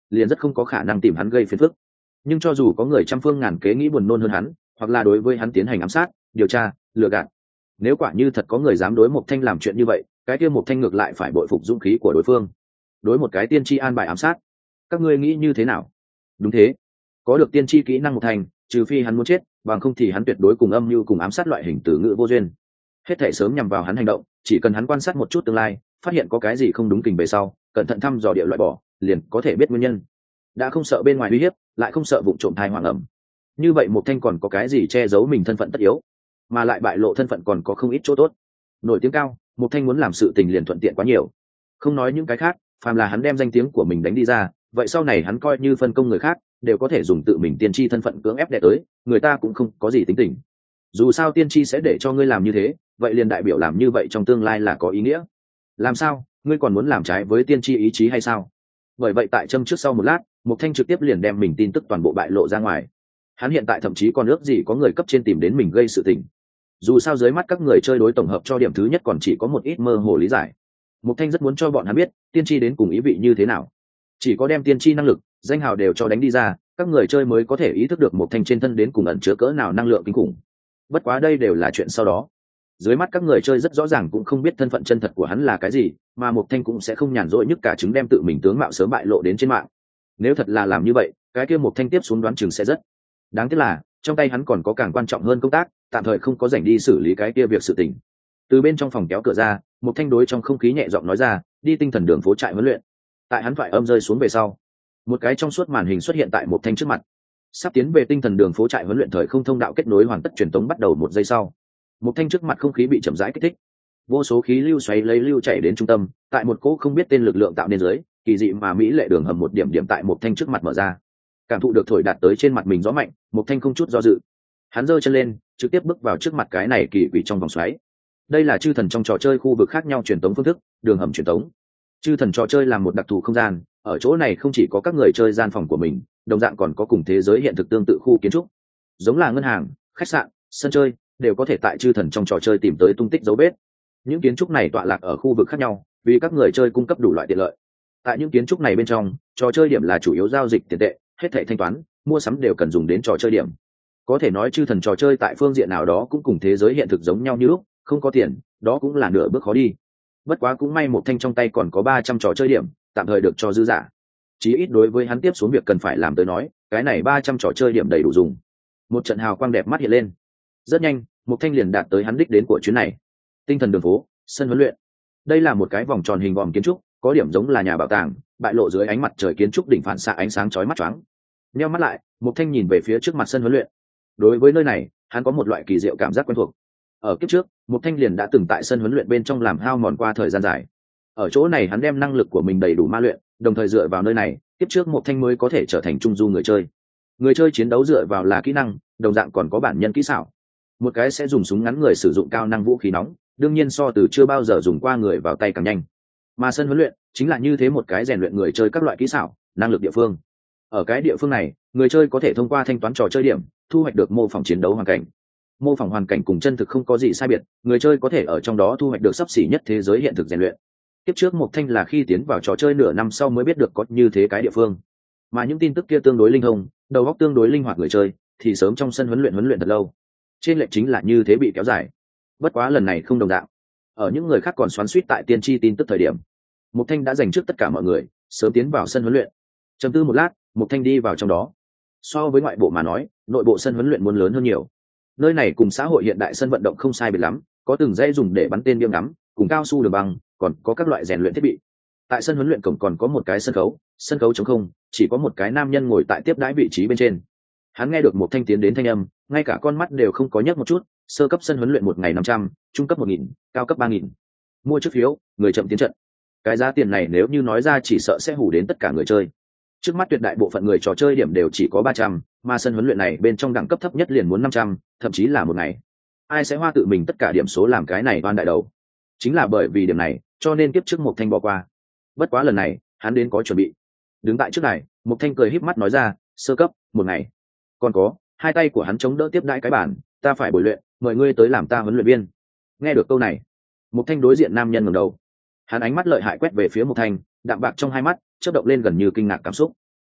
liền rất không có khả năng tìm hắn gây phiền phức. Nhưng cho dù có người trăm phương ngàn kế nghĩ buồn nôn hơn hắn, hoặc là đối với hắn tiến hành ám sát, điều tra, lừa gạt, nếu quả như thật có người dám đối Mộc Thanh làm chuyện như vậy, cái kia Mộc Thanh ngược lại phải bội phục dũng khí của đối phương. Đối một cái tiên tri an bài ám sát, các ngươi nghĩ như thế nào? Đúng thế, có được tiên tri kỹ năng Mộc Thanh, trừ phi hắn muốn chết, bằng không thì hắn tuyệt đối cùng âm mưu cùng ám sát loại hình từ ngữ vô duyên. Hết thảy sớm nhằm vào hắn hành động, chỉ cần hắn quan sát một chút tương lai, phát hiện có cái gì không đúng kình về sau, cẩn thận thăm dò địa loại bỏ, liền có thể biết nguyên nhân. Đã không sợ bên ngoài uy hiếp, lại không sợ vụ trộm thai hoàng ẩm. Như vậy Mộc Thanh còn có cái gì che giấu mình thân phận tất yếu, mà lại bại lộ thân phận còn có không ít chỗ tốt. Nổi tiếng cao, Mộc Thanh muốn làm sự tình liền thuận tiện quá nhiều. Không nói những cái khác, phàm là hắn đem danh tiếng của mình đánh đi ra, vậy sau này hắn coi như phân công người khác, đều có thể dùng tự mình tiên tri thân phận cưỡng ép đè tới, người ta cũng không có gì tính tình. Dù sao tiên tri sẽ để cho ngươi làm như thế, vậy liền đại biểu làm như vậy trong tương lai là có ý nghĩa. Làm sao, ngươi còn muốn làm trái với tiên tri ý chí hay sao? Bởi vậy tại châm trước sau một lát, Mộc Thanh trực tiếp liền đem mình tin tức toàn bộ bại lộ ra ngoài. Hắn hiện tại thậm chí còn ước gì có người cấp trên tìm đến mình gây sự tình. Dù sao dưới mắt các người chơi đối tổng hợp cho điểm thứ nhất còn chỉ có một ít mơ hồ lý giải. Mộc Thanh rất muốn cho bọn hắn biết tiên tri đến cùng ý vị như thế nào. Chỉ có đem tiên tri năng lực, danh hào đều cho đánh đi ra, các người chơi mới có thể ý thức được Mộc Thanh trên thân đến cùng ẩn chứa cỡ nào năng lượng kinh khủng. Bất quá đây đều là chuyện sau đó. Dưới mắt các người chơi rất rõ ràng cũng không biết thân phận chân thật của hắn là cái gì, mà Mộc Thanh cũng sẽ không nhàn rỗi nhức cả trứng đem tự mình tướng mạo sớm bại lộ đến trên mạng. Nếu thật là làm như vậy, cái kia Mộc Thanh tiếp xuống đoán chừng sẽ rất đáng tiếc là trong tay hắn còn có càng quan trọng hơn công tác, tạm thời không có rảnh đi xử lý cái kia việc sự tình. Từ bên trong phòng kéo cửa ra, Mộc Thanh đối trong không khí nhẹ giọng nói ra, đi tinh thần đường phố trại huấn luyện. Tại hắn thoại âm rơi xuống về sau, một cái trong suốt màn hình xuất hiện tại Mộc Thanh trước mặt. Sắp tiến về tinh thần đường phố trại huấn luyện thời không thông đạo kết nối hoàn tất truyền tống bắt đầu một giây sau. Mộc Thanh trước mặt không khí bị chậm rãi kích thích, vô số khí lưu xoáy lấy lưu chảy đến trung tâm, tại một cỗ không biết tên lực lượng tạo nên dưới, kỳ dị mà mỹ lệ đường hầm một điểm điểm tại Mộc Thanh trước mặt mở ra. Cảm thụ được thổi đạt tới trên mặt mình gió mạnh, Mộc Thanh không chút do dự, hắn giơ chân lên, trực tiếp bước vào trước mặt cái này kỳ quỷ trong vòng xoáy. Đây là chư thần trong trò chơi khu vực khác nhau truyền tống phương thức, đường hầm truyền tống. Chư thần trò chơi là một đặc thù không gian, ở chỗ này không chỉ có các người chơi gian phòng của mình, đồng dạng còn có cùng thế giới hiện thực tương tự khu kiến trúc, giống là ngân hàng, khách sạn, sân chơi, đều có thể tại chư thần trong trò chơi tìm tới tung tích dấu vết. Những kiến trúc này tọa lạc ở khu vực khác nhau, vì các người chơi cung cấp đủ loại tiện lợi. Tại những kiến trúc này bên trong, trò chơi điểm là chủ yếu giao dịch tiền tệ, hết thảy thanh toán, mua sắm đều cần dùng đến trò chơi điểm. Có thể nói chư thần trò chơi tại phương diện nào đó cũng cùng thế giới hiện thực giống nhau như lúc, không có tiền, đó cũng là nửa bước khó đi. Bất quá cũng may Mộc Thanh trong tay còn có 300 trò chơi điểm, tạm thời được cho dư giả. Chí ít đối với hắn tiếp xuống việc cần phải làm tới nói, cái này 300 trò chơi điểm đầy đủ dùng. Một trận hào quang đẹp mắt hiện lên. Rất nhanh, Mộc Thanh liền đạt tới hắn đích đến của chuyến này. Tinh thần đường phố, sân huấn luyện. Đây là một cái vòng tròn hình vòm kiến trúc, có điểm giống là nhà bảo tàng, bại lộ dưới ánh mặt trời kiến trúc đỉnh phản xạ ánh sáng chói mắt choáng. Nheo mắt lại, Mộc Thanh nhìn về phía trước mặt sân huấn luyện. Đối với nơi này, hắn có một loại kỳ diệu cảm giác quen thuộc. Ở kiếp trước, Mộc Thanh liền đã từng tại sân huấn luyện bên trong làm hao mòn qua thời gian dài. Ở chỗ này hắn đem năng lực của mình đầy đủ ma luyện, đồng thời dựa vào nơi này, kiếp trước Mộc Thanh mới có thể trở thành trung du người chơi. Người chơi chiến đấu dựa vào là kỹ năng, đồng dạng còn có bản nhân kỹ xảo. Một cái sẽ dùng súng ngắn người sử dụng cao năng vũ khí nóng, đương nhiên so từ chưa bao giờ dùng qua người vào tay càng nhanh. Mà sân huấn luyện chính là như thế một cái rèn luyện người chơi các loại kỹ xảo, năng lực địa phương. Ở cái địa phương này, người chơi có thể thông qua thanh toán trò chơi điểm, thu hoạch được mô phỏng chiến đấu hoàn cảnh. Mô phỏng hoàn cảnh cùng chân thực không có gì sai biệt, người chơi có thể ở trong đó thu hoạch được xấp xỉ nhất thế giới hiện thực rèn luyện. Tiếp trước Mộc Thanh là khi tiến vào trò chơi nửa năm sau mới biết được có như thế cái địa phương. Mà những tin tức kia tương đối linh thông, đầu óc tương đối linh hoạt người chơi, thì sớm trong sân huấn luyện thật lâu. Trên lệch chính là như thế bị kéo dài. Bất quá lần này không đồng dạng. Ở những người khác còn xoắn xuýt tại tiên tri tin tức thời điểm, Mộc Thanh đã dành trước tất cả mọi người, sớm tiến vào sân huấn luyện. Trầm tư một lát, Mộc Thanh đi vào trong đó. So với ngoại bộ mà nói, nội bộ sân huấn luyện muốn lớn hơn nhiều. Nơi này cùng xã hội hiện đại sân vận động không sai biệt lắm, có từng dây dùng để bắn tên biếng ngắm, cùng cao su đường băng, còn có các loại rèn luyện thiết bị. Tại sân huấn luyện cổng còn có một cái sân khấu trống không, chỉ có một cái nam nhân ngồi tại tiếp đãi vị trí bên trên. Hắn nghe được Mộc Thanh tiến đến thanh âm, ngay cả con mắt đều không có nhấc một chút. Sơ cấp sân huấn luyện một ngày 500, trung cấp 1000, cao cấp 3000. Mua trước phiếu, người chậm tiến trận. Cái giá tiền này nếu như nói ra chỉ sợ sẽ hủ đến tất cả người chơi. Trước mắt tuyệt đại bộ phận người trò chơi điểm đều chỉ có 300, mà sân huấn luyện này bên trong đẳng cấp thấp nhất liền muốn 500, thậm chí là một ngày. Ai sẽ hoa tự mình tất cả điểm số làm cái này oan đại đầu? Chính là bởi vì điểm này, cho nên kiếp trước Mộc Thanh bỏ qua. Bất quá lần này, hắn đến có chuẩn bị. Đứng tại trước này, Mộc Thanh cười híp mắt nói ra, sơ cấp, một ngày. Còn có, hai tay của hắn chống đỡ tiếp đãi cái bản, ta phải bồi luyện, mời ngươi tới làm ta huấn luyện viên. Nghe được câu này, Mộc Thanh đối diện nam nhân ngẩng đầu. Hắn ánh mắt lợi hại quét về phía Mộc Thanh, đạm bạc trong hai mắt chớp động lên gần như kinh ngạc cảm xúc.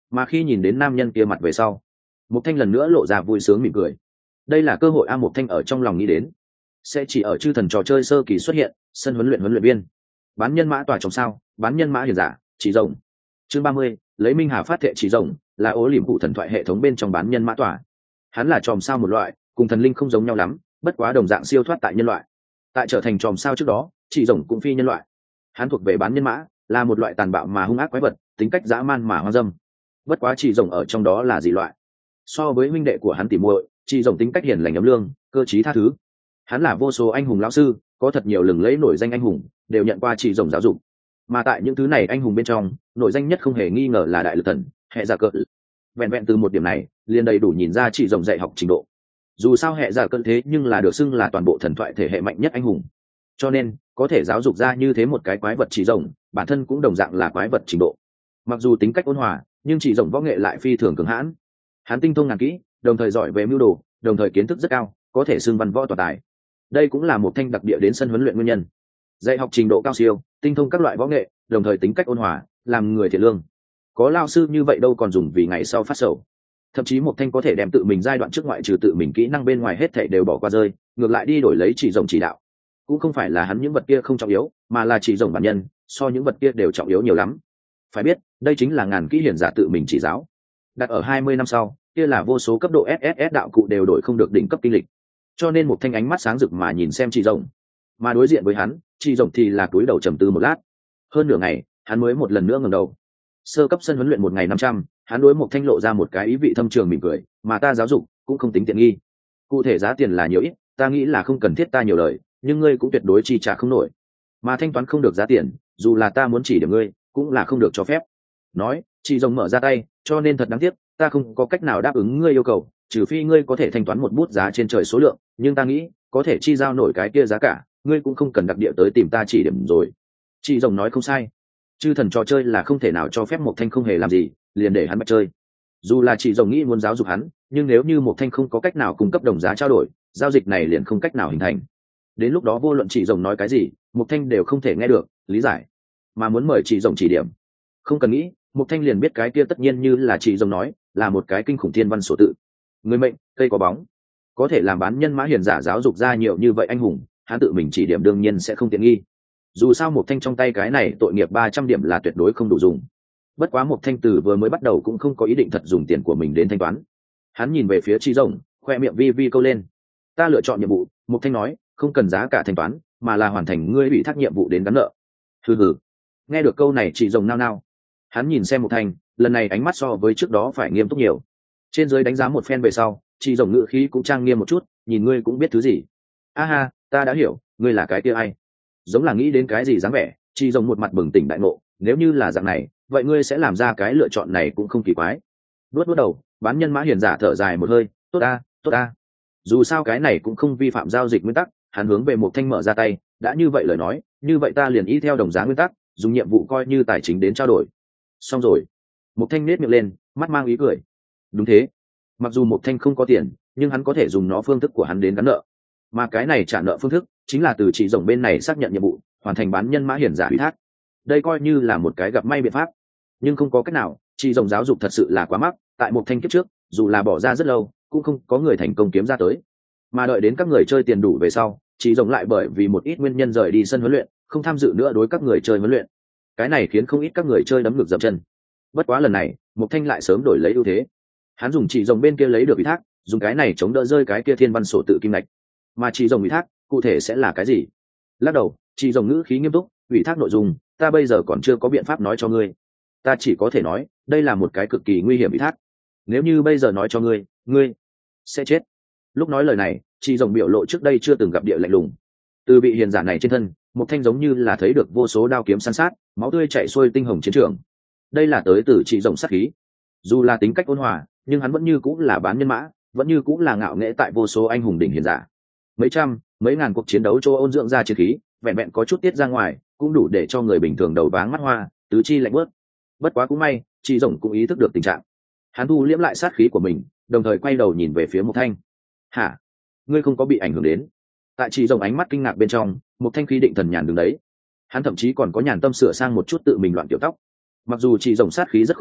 mà khi nhìn đến nam nhân kia mặt về sau, Mục Thanh lần nữa lộ ra vui sướng mỉm cười. Đây là cơ hội Mục Thanh ở trong lòng nghĩ đến, sẽ chỉ ở chư thần trò chơi sơ kỳ xuất hiện, sân huấn luyện viên. Bán nhân mã tòa trong sao, bán nhân mã hiền giả, chỉ rồng. Chương 30, lấy Minh Hà phát thệ chỉ rồng, là ố liễm cụ thần thoại hệ thống bên trong bán nhân mã tòa. Hắn là chòm sao một loại, cùng thần linh không giống nhau lắm, bất quá đồng dạng siêu thoát tại nhân loại. Tại trở thành chòm sao trước đó, chỉ rồng cũng phi nhân loại. Hắn thuộc về bán nhân mã, là một loại tàn bạo mà hung ác quái vật, tính cách dã man mà hoang dâm. Bất quá chỉ rồng ở trong đó là gì loại? So với huynh đệ của hắn tỉ muội, chỉ rồng tính cách hiền lành ấm lương, cơ trí tha thứ. Hắn là vô số anh hùng lão sư, có thật nhiều lừng lẫy nổi danh anh hùng, đều nhận qua chỉ rồng giáo dục. Mà tại những thứ này anh hùng bên trong, nổi danh nhất không hề nghi ngờ là đại lực thần, hệ giả cỡ. Vẹn vẹn từ một điểm này, liền đầy đủ nhìn ra chỉ rồng dạy học trình độ. Dù sao hệ giả cỡ thế nhưng là được xưng là toàn bộ thần thoại thể hệ mạnh nhất anh hùng. Cho nên, có thể giáo dục ra như thế một cái quái vật chỉ rồng, bản thân cũng đồng dạng là quái vật trình độ. Mặc dù tính cách ôn hòa, nhưng chỉ rồng võ nghệ lại phi thường cường hãn. Hắn tinh thông ngàn kỹ, đồng thời giỏi về mưu đồ, đồng thời kiến thức rất cao, có thể xưng văn võ toàn tài. Đây cũng là một thanh đặc địa đến sân huấn luyện nguyên nhân. Dạy học trình độ cao siêu, tinh thông các loại võ nghệ, đồng thời tính cách ôn hòa, làm người thiện lương. Có lao sư như vậy đâu còn dùng vì ngày sau phát sầu. Thậm chí một thanh có thể đem tự mình giai đoạn trước ngoại trừ tự mình kỹ năng bên ngoài hết thảy đều bỏ qua rơi, ngược lại đi đổi lấy chỉ rồng chỉ đạo. Cũng không phải là hắn những vật kia không trọng yếu, mà là chỉ rồng bản nhân, so những vật kia đều trọng yếu nhiều lắm. Phải biết, đây chính là ngàn kỹ hiển giả tự mình chỉ giáo. Đặt ở 20 năm sau, kia là vô số cấp độ SSS đạo cụ đều đổi không được đỉnh cấp kinh lịch. Cho nên một thanh ánh mắt sáng rực mà nhìn xem chỉ rồng. Mà đối diện với hắn, chỉ rồng thì là cúi đầu trầm tư một lát. Hơn nửa ngày, hắn mới một lần nữa ngẩng đầu. Sơ cấp sân huấn luyện 1.500, hắn đối một thanh lộ ra một cái ý vị thâm trường mỉm cười, mà ta giáo dục cũng không tính tiện nghi. Cụ thể giá tiền là nhiều ít, ta nghĩ là không cần thiết ta nhiều lời, nhưng ngươi cũng tuyệt đối chi trả không nổi. Mà thanh toán không được giá tiền, dù là ta muốn chỉ điểm ngươi, cũng là không được cho phép. Nói, chỉ rồng mở ra tay, cho nên thật đáng tiếc, ta không có cách nào đáp ứng ngươi yêu cầu, trừ phi ngươi có thể thanh toán một bút giá trên trời số lượng, nhưng ta nghĩ, có thể chi giao nổi cái kia giá cả, ngươi cũng không cần đặc địa tới tìm ta chỉ điểm rồi. Chỉ rồng nói không sai, chư thần trò chơi là không thể nào cho phép một thanh không hề làm gì, liền để hắn bắt chơi. Dù là chỉ rồng nghĩ muốn giáo dục hắn, nhưng nếu như một thanh không có cách nào cung cấp đồng giá trao đổi, giao dịch này liền không cách nào hình thành. Đến lúc đó vô luận chỉ rồng nói cái gì, một thanh đều không thể nghe được, lý giải. Mà muốn mời chỉ rồng chỉ điểm, không cần nghĩ, một thanh liền biết cái kia tất nhiên như là chỉ rồng nói, là một cái kinh khủng thiên văn số tự. Người mệnh, cây có bóng, có thể làm bán nhân mã hiền giả giáo dục ra nhiều như vậy anh hùng, hắn tự mình chỉ điểm đương nhiên sẽ không tiện nghi. Dù sao một thanh trong tay cái này tội nghiệp 300 điểm là tuyệt đối không đủ dùng. Bất quá một thanh từ vừa mới bắt đầu cũng không có ý định thật dùng tiền của mình đến thanh toán. Hắn nhìn về phía chỉ rồng, khoe miệng vi vi câu lên. Ta lựa chọn nhiệm vụ, một thanh nói, không cần giá cả thanh toán, mà là hoàn thành ngươi bị thác nhiệm vụ đến gắn nợ. Hừ hừ. Nghe được câu này chỉ rồng nao nao. Hắn nhìn xem một thanh, lần này ánh mắt so với trước đó phải nghiêm túc nhiều. Trên dưới đánh giá một phen về sau, chỉ rồng ngữ khí cũng trang nghiêm một chút, nhìn ngươi cũng biết thứ gì. A ha, ta đã hiểu, ngươi là cái kia ai? Giống là nghĩ đến cái gì dáng vẻ, chỉ rồng một mặt bừng tỉnh đại ngộ, nếu như là dạng này, vậy ngươi sẽ làm ra cái lựa chọn này cũng không kỳ quái. Đuốt đầu, bán nhân mã hiền giả thở dài một hơi, tốt a, tốt a. Dù sao cái này cũng không vi phạm giao dịch nguyên tắc, hắn hướng về một thanh mở ra tay, đã như vậy lời nói, như vậy ta liền y theo đồng giá nguyên tắc, dùng nhiệm vụ coi như tài chính đến trao đổi. Xong rồi. Một thanh nết miệng lên, mắt mang ý cười. Đúng thế. Mặc dù một thanh không có tiền, nhưng hắn có thể dùng nó phương thức của hắn đến gắn nợ. Mà cái này trả nợ phương thức, chính là từ chỉ rồng bên này xác nhận nhiệm vụ, hoàn thành bán nhân mã hiển giả ủy thác. Đây coi như là một cái gặp may biện pháp. Nhưng không có cách nào, chỉ rồng giáo dục thật sự là quá mắc, tại một thanh kiếp trước, dù là bỏ ra rất lâu, cũng không có người thành công kiếm ra tới. Mà đợi đến các người chơi tiền đủ về sau, chỉ rồng lại bởi vì một ít nguyên nhân rời đi sân huấn luyện, không tham dự nữa đối các người chơi huấn luyện. Cái này khiến không ít các người chơi đấm ngược dậm chân. Bất quá lần này, Mục Thanh lại sớm đổi lấy ưu thế. Hắn dùng chỉ rồng bên kia lấy được ủy thác, dùng cái này chống đỡ rơi cái kia thiên văn sổ tự kim lạch. Mà chỉ rồng ủy thác, cụ thể sẽ là cái gì? Lắc đầu, chỉ rồng ngữ khí nghiêm túc, ủy thác nội dung, ta bây giờ còn chưa có biện pháp nói cho ngươi. Ta chỉ có thể nói, đây là một cái cực kỳ nguy hiểm ủy thác. Nếu như bây giờ nói cho ngươi, ngươi sẽ chết. Lúc nói lời này, chỉ rồng biểu lộ trước đây chưa từng gặp địa lạnh lùng. Từ vị hiền giả này trên thân, Mục Thanh giống như là thấy được vô số đao kiếm săn sát, máu tươi chảy xuôi tinh hồng chiến trường. Đây là tới từ chỉ rồng sát khí. Dù là tính cách ôn hòa, nhưng hắn vẫn như cũng là bán nhân mã, vẫn như cũng là ngạo nghễ tại vô số anh hùng đỉnh hiền giả. Mấy trăm, mấy ngàn cuộc chiến đấu cho ôn dưỡng ra chiến khí, vẹn vẹn có chút tiết ra ngoài, cũng đủ để cho người bình thường đầu váng mắt hoa, tứ chi lạnh bớt. Bất quá cũng may, chỉ rồng cũng ý thức được tình trạng. Hắn thu liễm lại sát khí của mình, đồng thời quay đầu nhìn về phía Mục Thanh. Hả? Ngươi không có bị ảnh hưởng đến? Tại chỉ rồng ánh mắt kinh ngạc bên trong, Mục Thanh khí định thần nhàn đứng đấy. Hắn thậm chí còn có nhàn tâm sửa sang một chút tự mình loạn tiểu tóc. Mặc dù chỉ rồng sát khí rất khủng bố,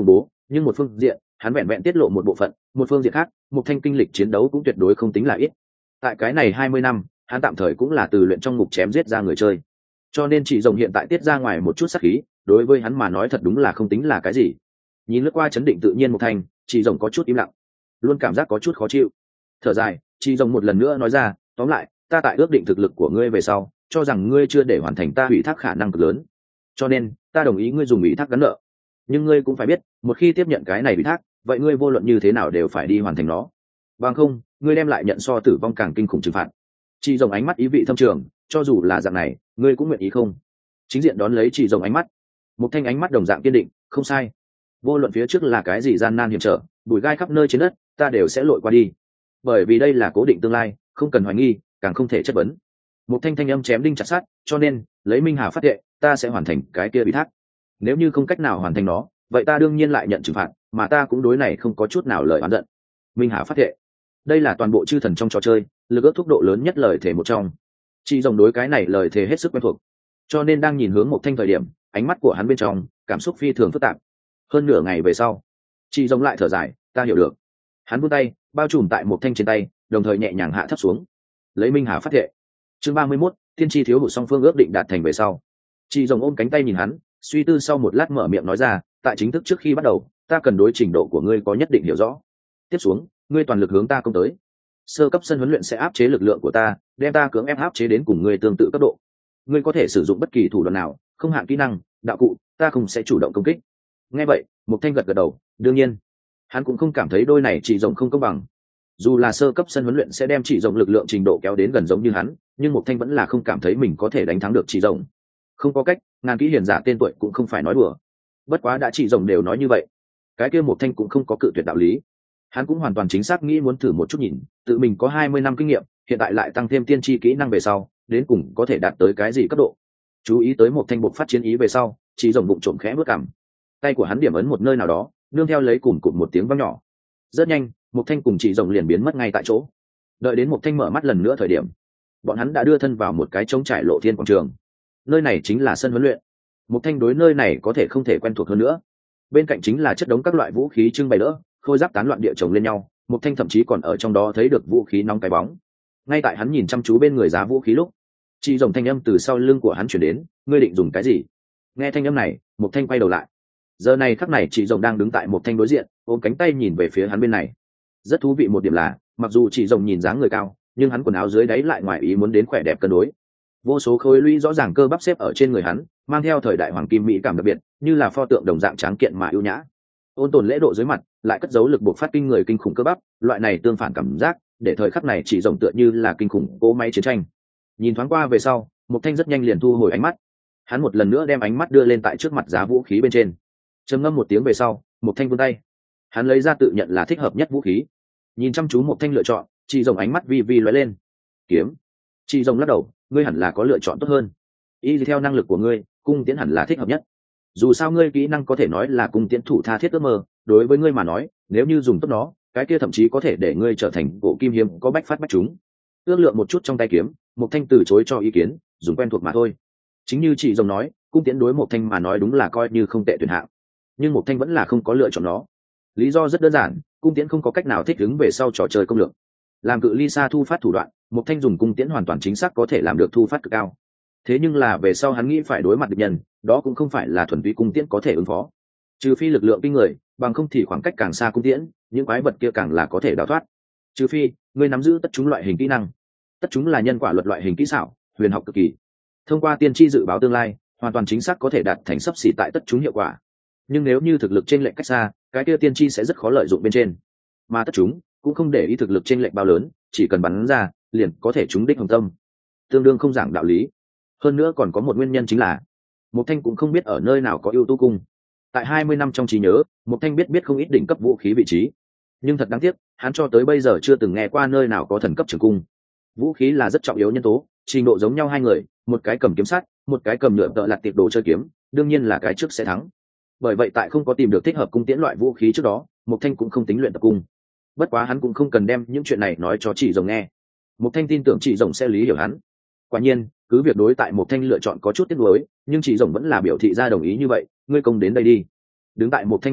nhưng một phương diện hắn vẹn vẹn tiết lộ một bộ phận, một phương diện khác Mục Thanh kinh lịch chiến đấu cũng tuyệt đối không tính là ít. Tại cái này 20 năm hắn tạm thời cũng là từ luyện trong ngục chém giết ra người chơi, cho nên chỉ rồng hiện tại tiết ra ngoài một chút sát khí đối với hắn mà nói thật đúng là không tính là cái gì. Nhìn lướt qua chấn định tự nhiên Mục Thanh, chỉ rồng có chút im lặng, luôn cảm giác có chút khó chịu. Thở dài, chỉ rồng một lần nữa nói ra, tóm lại ta tại ước định thực lực của ngươi về sau cho rằng ngươi chưa để hoàn thành ta ủy thác khả năng cực lớn, cho nên ta đồng ý ngươi dùng ủy thác gắn nợ. Nhưng ngươi cũng phải biết, một khi tiếp nhận cái này ủy thác, vậy ngươi vô luận như thế nào đều phải đi hoàn thành nó, bằng không ngươi đem lại nhận so tử vong càng kinh khủng trừng phạt. Chỉ rồng ánh mắt ý vị thâm trường, cho dù là dạng này ngươi cũng nguyện ý không? Chính diện đón lấy chỉ rồng ánh mắt, Mục Thanh ánh mắt đồng dạng kiên định, không sai, vô luận phía trước là cái gì gian nan hiểm trở, bụi gai khắp nơi trên đất, ta đều sẽ lội qua đi, bởi vì đây là cố định tương lai, không cần hoài nghi, càng không thể chất vấn. Mục Thanh thanh âm chém đinh chặt sắt, cho nên lấy Minh Hà phát thệ, ta sẽ hoàn thành cái kia ủy thác. Nếu như không cách nào hoàn thành nó, vậy ta đương nhiên lại nhận trừng phạt, mà ta cũng đối này không có chút nào lời oán giận. Minh Hà phát thệ, đây là toàn bộ chư thần trong trò chơi lực ước thúc độ lớn nhất lời thề một trong. Chỉ rồng đối cái này lời thề hết sức quen thuộc, cho nên đang nhìn hướng Mục Thanh thời điểm, ánh mắt của hắn bên trong cảm xúc phi thường phức tạp. Hơn nửa ngày về sau, chỉ rồng lại thở dài, ta hiểu được. Hắn vươn tay bao trùm tại Mục Thanh trên tay, đồng thời nhẹ nhàng hạ thấp xuống. Lấy Minh Hà phát thệ. Chương 31, tiên tri thiếu hụt song phương ước định đạt thành về sau. Chỉ rồng ôm cánh tay nhìn hắn, suy tư sau một lát mở miệng nói ra, tại chính thức trước khi bắt đầu, ta cần đối trình độ của ngươi có nhất định hiểu rõ. Tiếp xuống, ngươi toàn lực hướng ta công tới. Sơ cấp sân huấn luyện sẽ áp chế lực lượng của ta, đem ta cưỡng ép áp chế đến cùng ngươi tương tự cấp độ. Ngươi có thể sử dụng bất kỳ thủ đoạn nào, không hạn kỹ năng, đạo cụ, ta không sẽ chủ động công kích. Nghe vậy, Mục Thanh gật gật đầu, đương nhiên, hắn cũng không cảm thấy đôi này chỉ rồng không công bằng. Dù là sơ cấp sân huấn luyện sẽ đem chỉ rồng lực lượng trình độ kéo đến gần giống như hắn, nhưng Mục Thanh vẫn là không cảm thấy mình có thể đánh thắng được chỉ rồng. Không có cách, ngàn kỹ hiền giả tên tuổi cũng không phải nói đùa. Bất quá đã chỉ rồng đều nói như vậy, cái kia Mục Thanh cũng không có cự tuyệt đạo lý. Hắn cũng hoàn toàn chính xác nghĩ muốn thử một chút nhìn, tự mình có 20 năm kinh nghiệm, hiện tại lại tăng thêm tiên tri kỹ năng về sau, đến cùng có thể đạt tới cái gì cấp độ. Chú ý tới Mục Thanh bộc phát chiến ý về sau, chỉ rồng bụng trộm khẽ bước cằm. Tay của hắn điểm ấn một nơi nào đó, nương theo lấy cùng một tiếng vang nhỏ. Rất nhanh, Mục Thanh cùng chỉ rồng liền biến mất ngay tại chỗ. Đợi đến Mục Thanh mở mắt lần nữa thời điểm, bọn hắn đã đưa thân vào một cái trống trải lộ thiên quảng trường. Nơi này chính là sân huấn luyện. Mục Thanh đối nơi này có thể không thể quen thuộc hơn nữa. Bên cạnh chính là chất đống các loại vũ khí trưng bày đỡ, khôi giáp tán loạn địa chồng lên nhau. Mục Thanh thậm chí còn ở trong đó thấy được vũ khí nóng cái bóng. Ngay tại hắn nhìn chăm chú bên người giá vũ khí lúc, chỉ rồng thanh âm từ sau lưng của hắn truyền đến, ngươi định dùng cái gì? Nghe thanh âm này, Mục Thanh quay đầu lại. Giờ này khắc này chỉ rồng đang đứng tại Mục Thanh đối diện, ôm cánh tay nhìn về phía hắn bên này. Rất thú vị một điểm là, mặc dù chỉ rồng nhìn dáng người cao, nhưng hắn quần áo dưới đáy lại ngoài ý muốn đến khỏe đẹp cân đối. Vô số khối lũy rõ ràng cơ bắp xếp ở trên người hắn, mang theo thời đại hoàng kim mỹ cảm đặc biệt, như là pho tượng đồng dạng tráng kiện mà ưu nhã. Ôn tồn lễ độ dưới mặt, lại cất giấu lực buộc phát kinh người kinh khủng cơ bắp, loại này tương phản cảm giác, để thời khắc này chỉ rồng tựa như là kinh khủng cỗ máy chiến tranh. Nhìn thoáng qua về sau, Mục Thanh rất nhanh liền thu hồi ánh mắt. Hắn một lần nữa đem ánh mắt đưa lên tại trước mặt giá vũ khí bên trên. Trầm ngâm một tiếng về sau, Mục Thanh vươn tay. Hắn lấy ra tự nhận là thích hợp nhất vũ khí. Nhìn chăm chú Mục Thanh lựa chọn, chỉ rồng ánh mắt vi vi lóe lên. Kiếm. Chỉ rồng lắc đầu, ngươi hẳn là có lựa chọn tốt hơn. Y theo năng lực của ngươi, cung tiễn hẳn là thích hợp nhất. Dù sao ngươi kỹ năng có thể nói là cung tiễn thủ tha thiết ước mơ, đối với ngươi mà nói, nếu như dùng tốt nó, cái kia thậm chí có thể để ngươi trở thành bộ kim hiếm có bách phát bách chúng. Ước lượng một chút trong tay kiếm, Mục Thanh từ chối cho ý kiến, dùng quen thuộc mà thôi. Chính như chị rồng nói, cung tiễn đối Mục Thanh mà nói đúng là coi như không tệ tuyển hạng, nhưng Mục Thanh vẫn là không có lựa chọn nó. Lý do rất đơn giản, cung tiễn không có cách nào thích ứng về sau trò chơi công lược. Làm cự ly xa thu phát thủ đoạn, Mục Thanh dùng cung tiễn hoàn toàn chính xác có thể làm được thu phát cực cao. Thế nhưng là về sau hắn nghĩ phải đối mặt địch nhân, đó cũng không phải là thuần túy cung tiễn có thể ứng phó. Trừ phi lực lượng kinh người, bằng không thì khoảng cách càng xa cung tiễn, những quái vật kia càng là có thể đào thoát. Trừ phi ngươi nắm giữ tất chúng loại hình kỹ năng. Tất chúng là nhân quả luật loại hình kỹ xảo, huyền học cực kỳ. Thông qua tiên tri dự báo tương lai, hoàn toàn chính xác có thể đạt thành sấp xỉ tại tất chúng hiệu quả. Nhưng nếu như thực lực trên lệch cách xa, cái kia tiên tri sẽ rất khó lợi dụng bên trên. Mà tất chúng cũng không để ý thực lực trên lệch bao lớn, chỉ cần bắn ra, liền có thể trúng đích hồng tâm. Tương đương không giảng đạo lý. Hơn nữa còn có một nguyên nhân chính là, Mục Thanh cũng không biết ở nơi nào có ưu tú cung. Tại 20 năm trong trí nhớ, Mục Thanh biết không ít đỉnh cấp vũ khí vị trí. Nhưng thật đáng tiếc, hắn cho tới bây giờ chưa từng nghe qua nơi nào có thần cấp trường cung. Vũ khí là rất trọng yếu nhân tố, trình độ giống nhau hai người, một cái cầm kiếm sắt, một cái cầm nhựa tợ lặt tiệp đồ chơi kiếm, đương nhiên là cái trước sẽ thắng. Bởi vậy tại không có tìm được thích hợp cung tiễn loại vũ khí trước đó, Mục Thanh cũng không tính luyện tập cung. Bất quá hắn cũng không cần đem những chuyện này nói cho chị rồng nghe. Mục Thanh tin tưởng chị rồng sẽ lý hiểu hắn. Quả nhiên, cứ việc đối tại Mục Thanh lựa chọn có chút tiếc nuối, nhưng chị rồng vẫn là biểu thị ra đồng ý như vậy, ngươi công đến đây đi. Đứng tại Mục Thanh đối diện,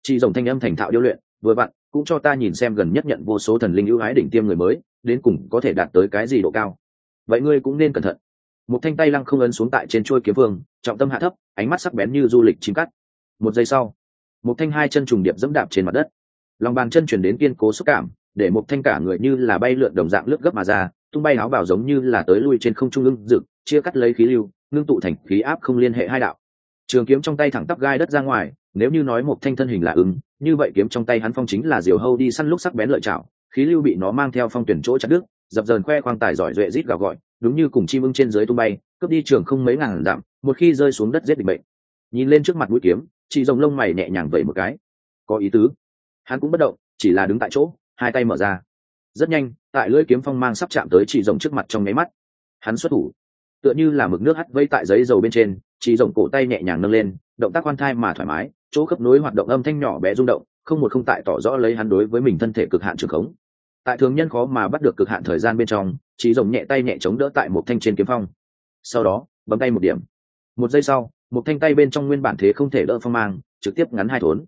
Chị rồng thanh âm thành thạo điêu luyện, vừa vặn cũng cho ta nhìn xem gần nhất nhận vô số thần linh ưu ái đỉnh tiêm người mới đến cùng có thể đạt tới cái gì độ cao. Vậy ngươi cũng nên cẩn thận. Một thanh tay lăng không ấn xuống tại trên chuôi kiếm vương, trọng tâm hạ thấp, ánh mắt sắc bén như du lịch chim cắt. Một giây sau, một thanh hai chân trùng điệp dẫm đạp trên mặt đất, lòng bàn chân chuyển đến kiên cố xúc cảm, để một thanh cả người như là bay lượn đồng dạng lướt gấp mà ra, tung bay áo bào giống như là tới lui trên không trung lưng rực, chia cắt lấy khí lưu, ngưng tụ thành khí áp không liên hệ hai đạo. Trường kiếm trong tay thẳng tắp gai đất ra ngoài, nếu như nói một thanh thân hình là ứng, như vậy kiếm trong tay hắn phong chính là diều hâu đi săn lúc sắc bén lợi chảo, khí lưu bị nó mang theo phong tuyển chỗ chặt đứt, dập dờn khoe khoang tài giỏi duệ rít gào gọi, đúng như cùng chim ưng trên dưới tung bay, cướp đi trường không mấy ngàn dặm, một khi rơi xuống đất giết địch bệnh. Nhìn lên trước mặt mũi kiếm, chị rồng lông mày nhẹ nhàng vẩy một cái, có ý tứ. Hắn cũng bất động, chỉ là đứng tại chỗ, hai tay mở ra. Rất nhanh, tại lưỡi kiếm phong mang sắp chạm tới chị rồng trước mặt trong nháy mắt, hắn xuất thủ, tựa như là mực nước hắt vây tại giấy dầu bên trên, chị rồng cổ tay nhẹ nhàng nâng lên, động tác khoan thai mà thoải mái, chỗ khớp nối hoạt động âm thanh nhỏ bé rung động, không một không tại tỏ rõ lấy hắn đối với mình thân thể cực hạn trường khống. Tại thường nhân khó mà bắt được cực hạn thời gian bên trong, chị rồng nhẹ tay nhẹ chống đỡ tại một thanh trên kiếm phong, sau đó bấm tay một điểm. Một giây sau, một thanh tay bên trong nguyên bản thế không thể đỡ phong mang, trực tiếp ngắn hai thốn.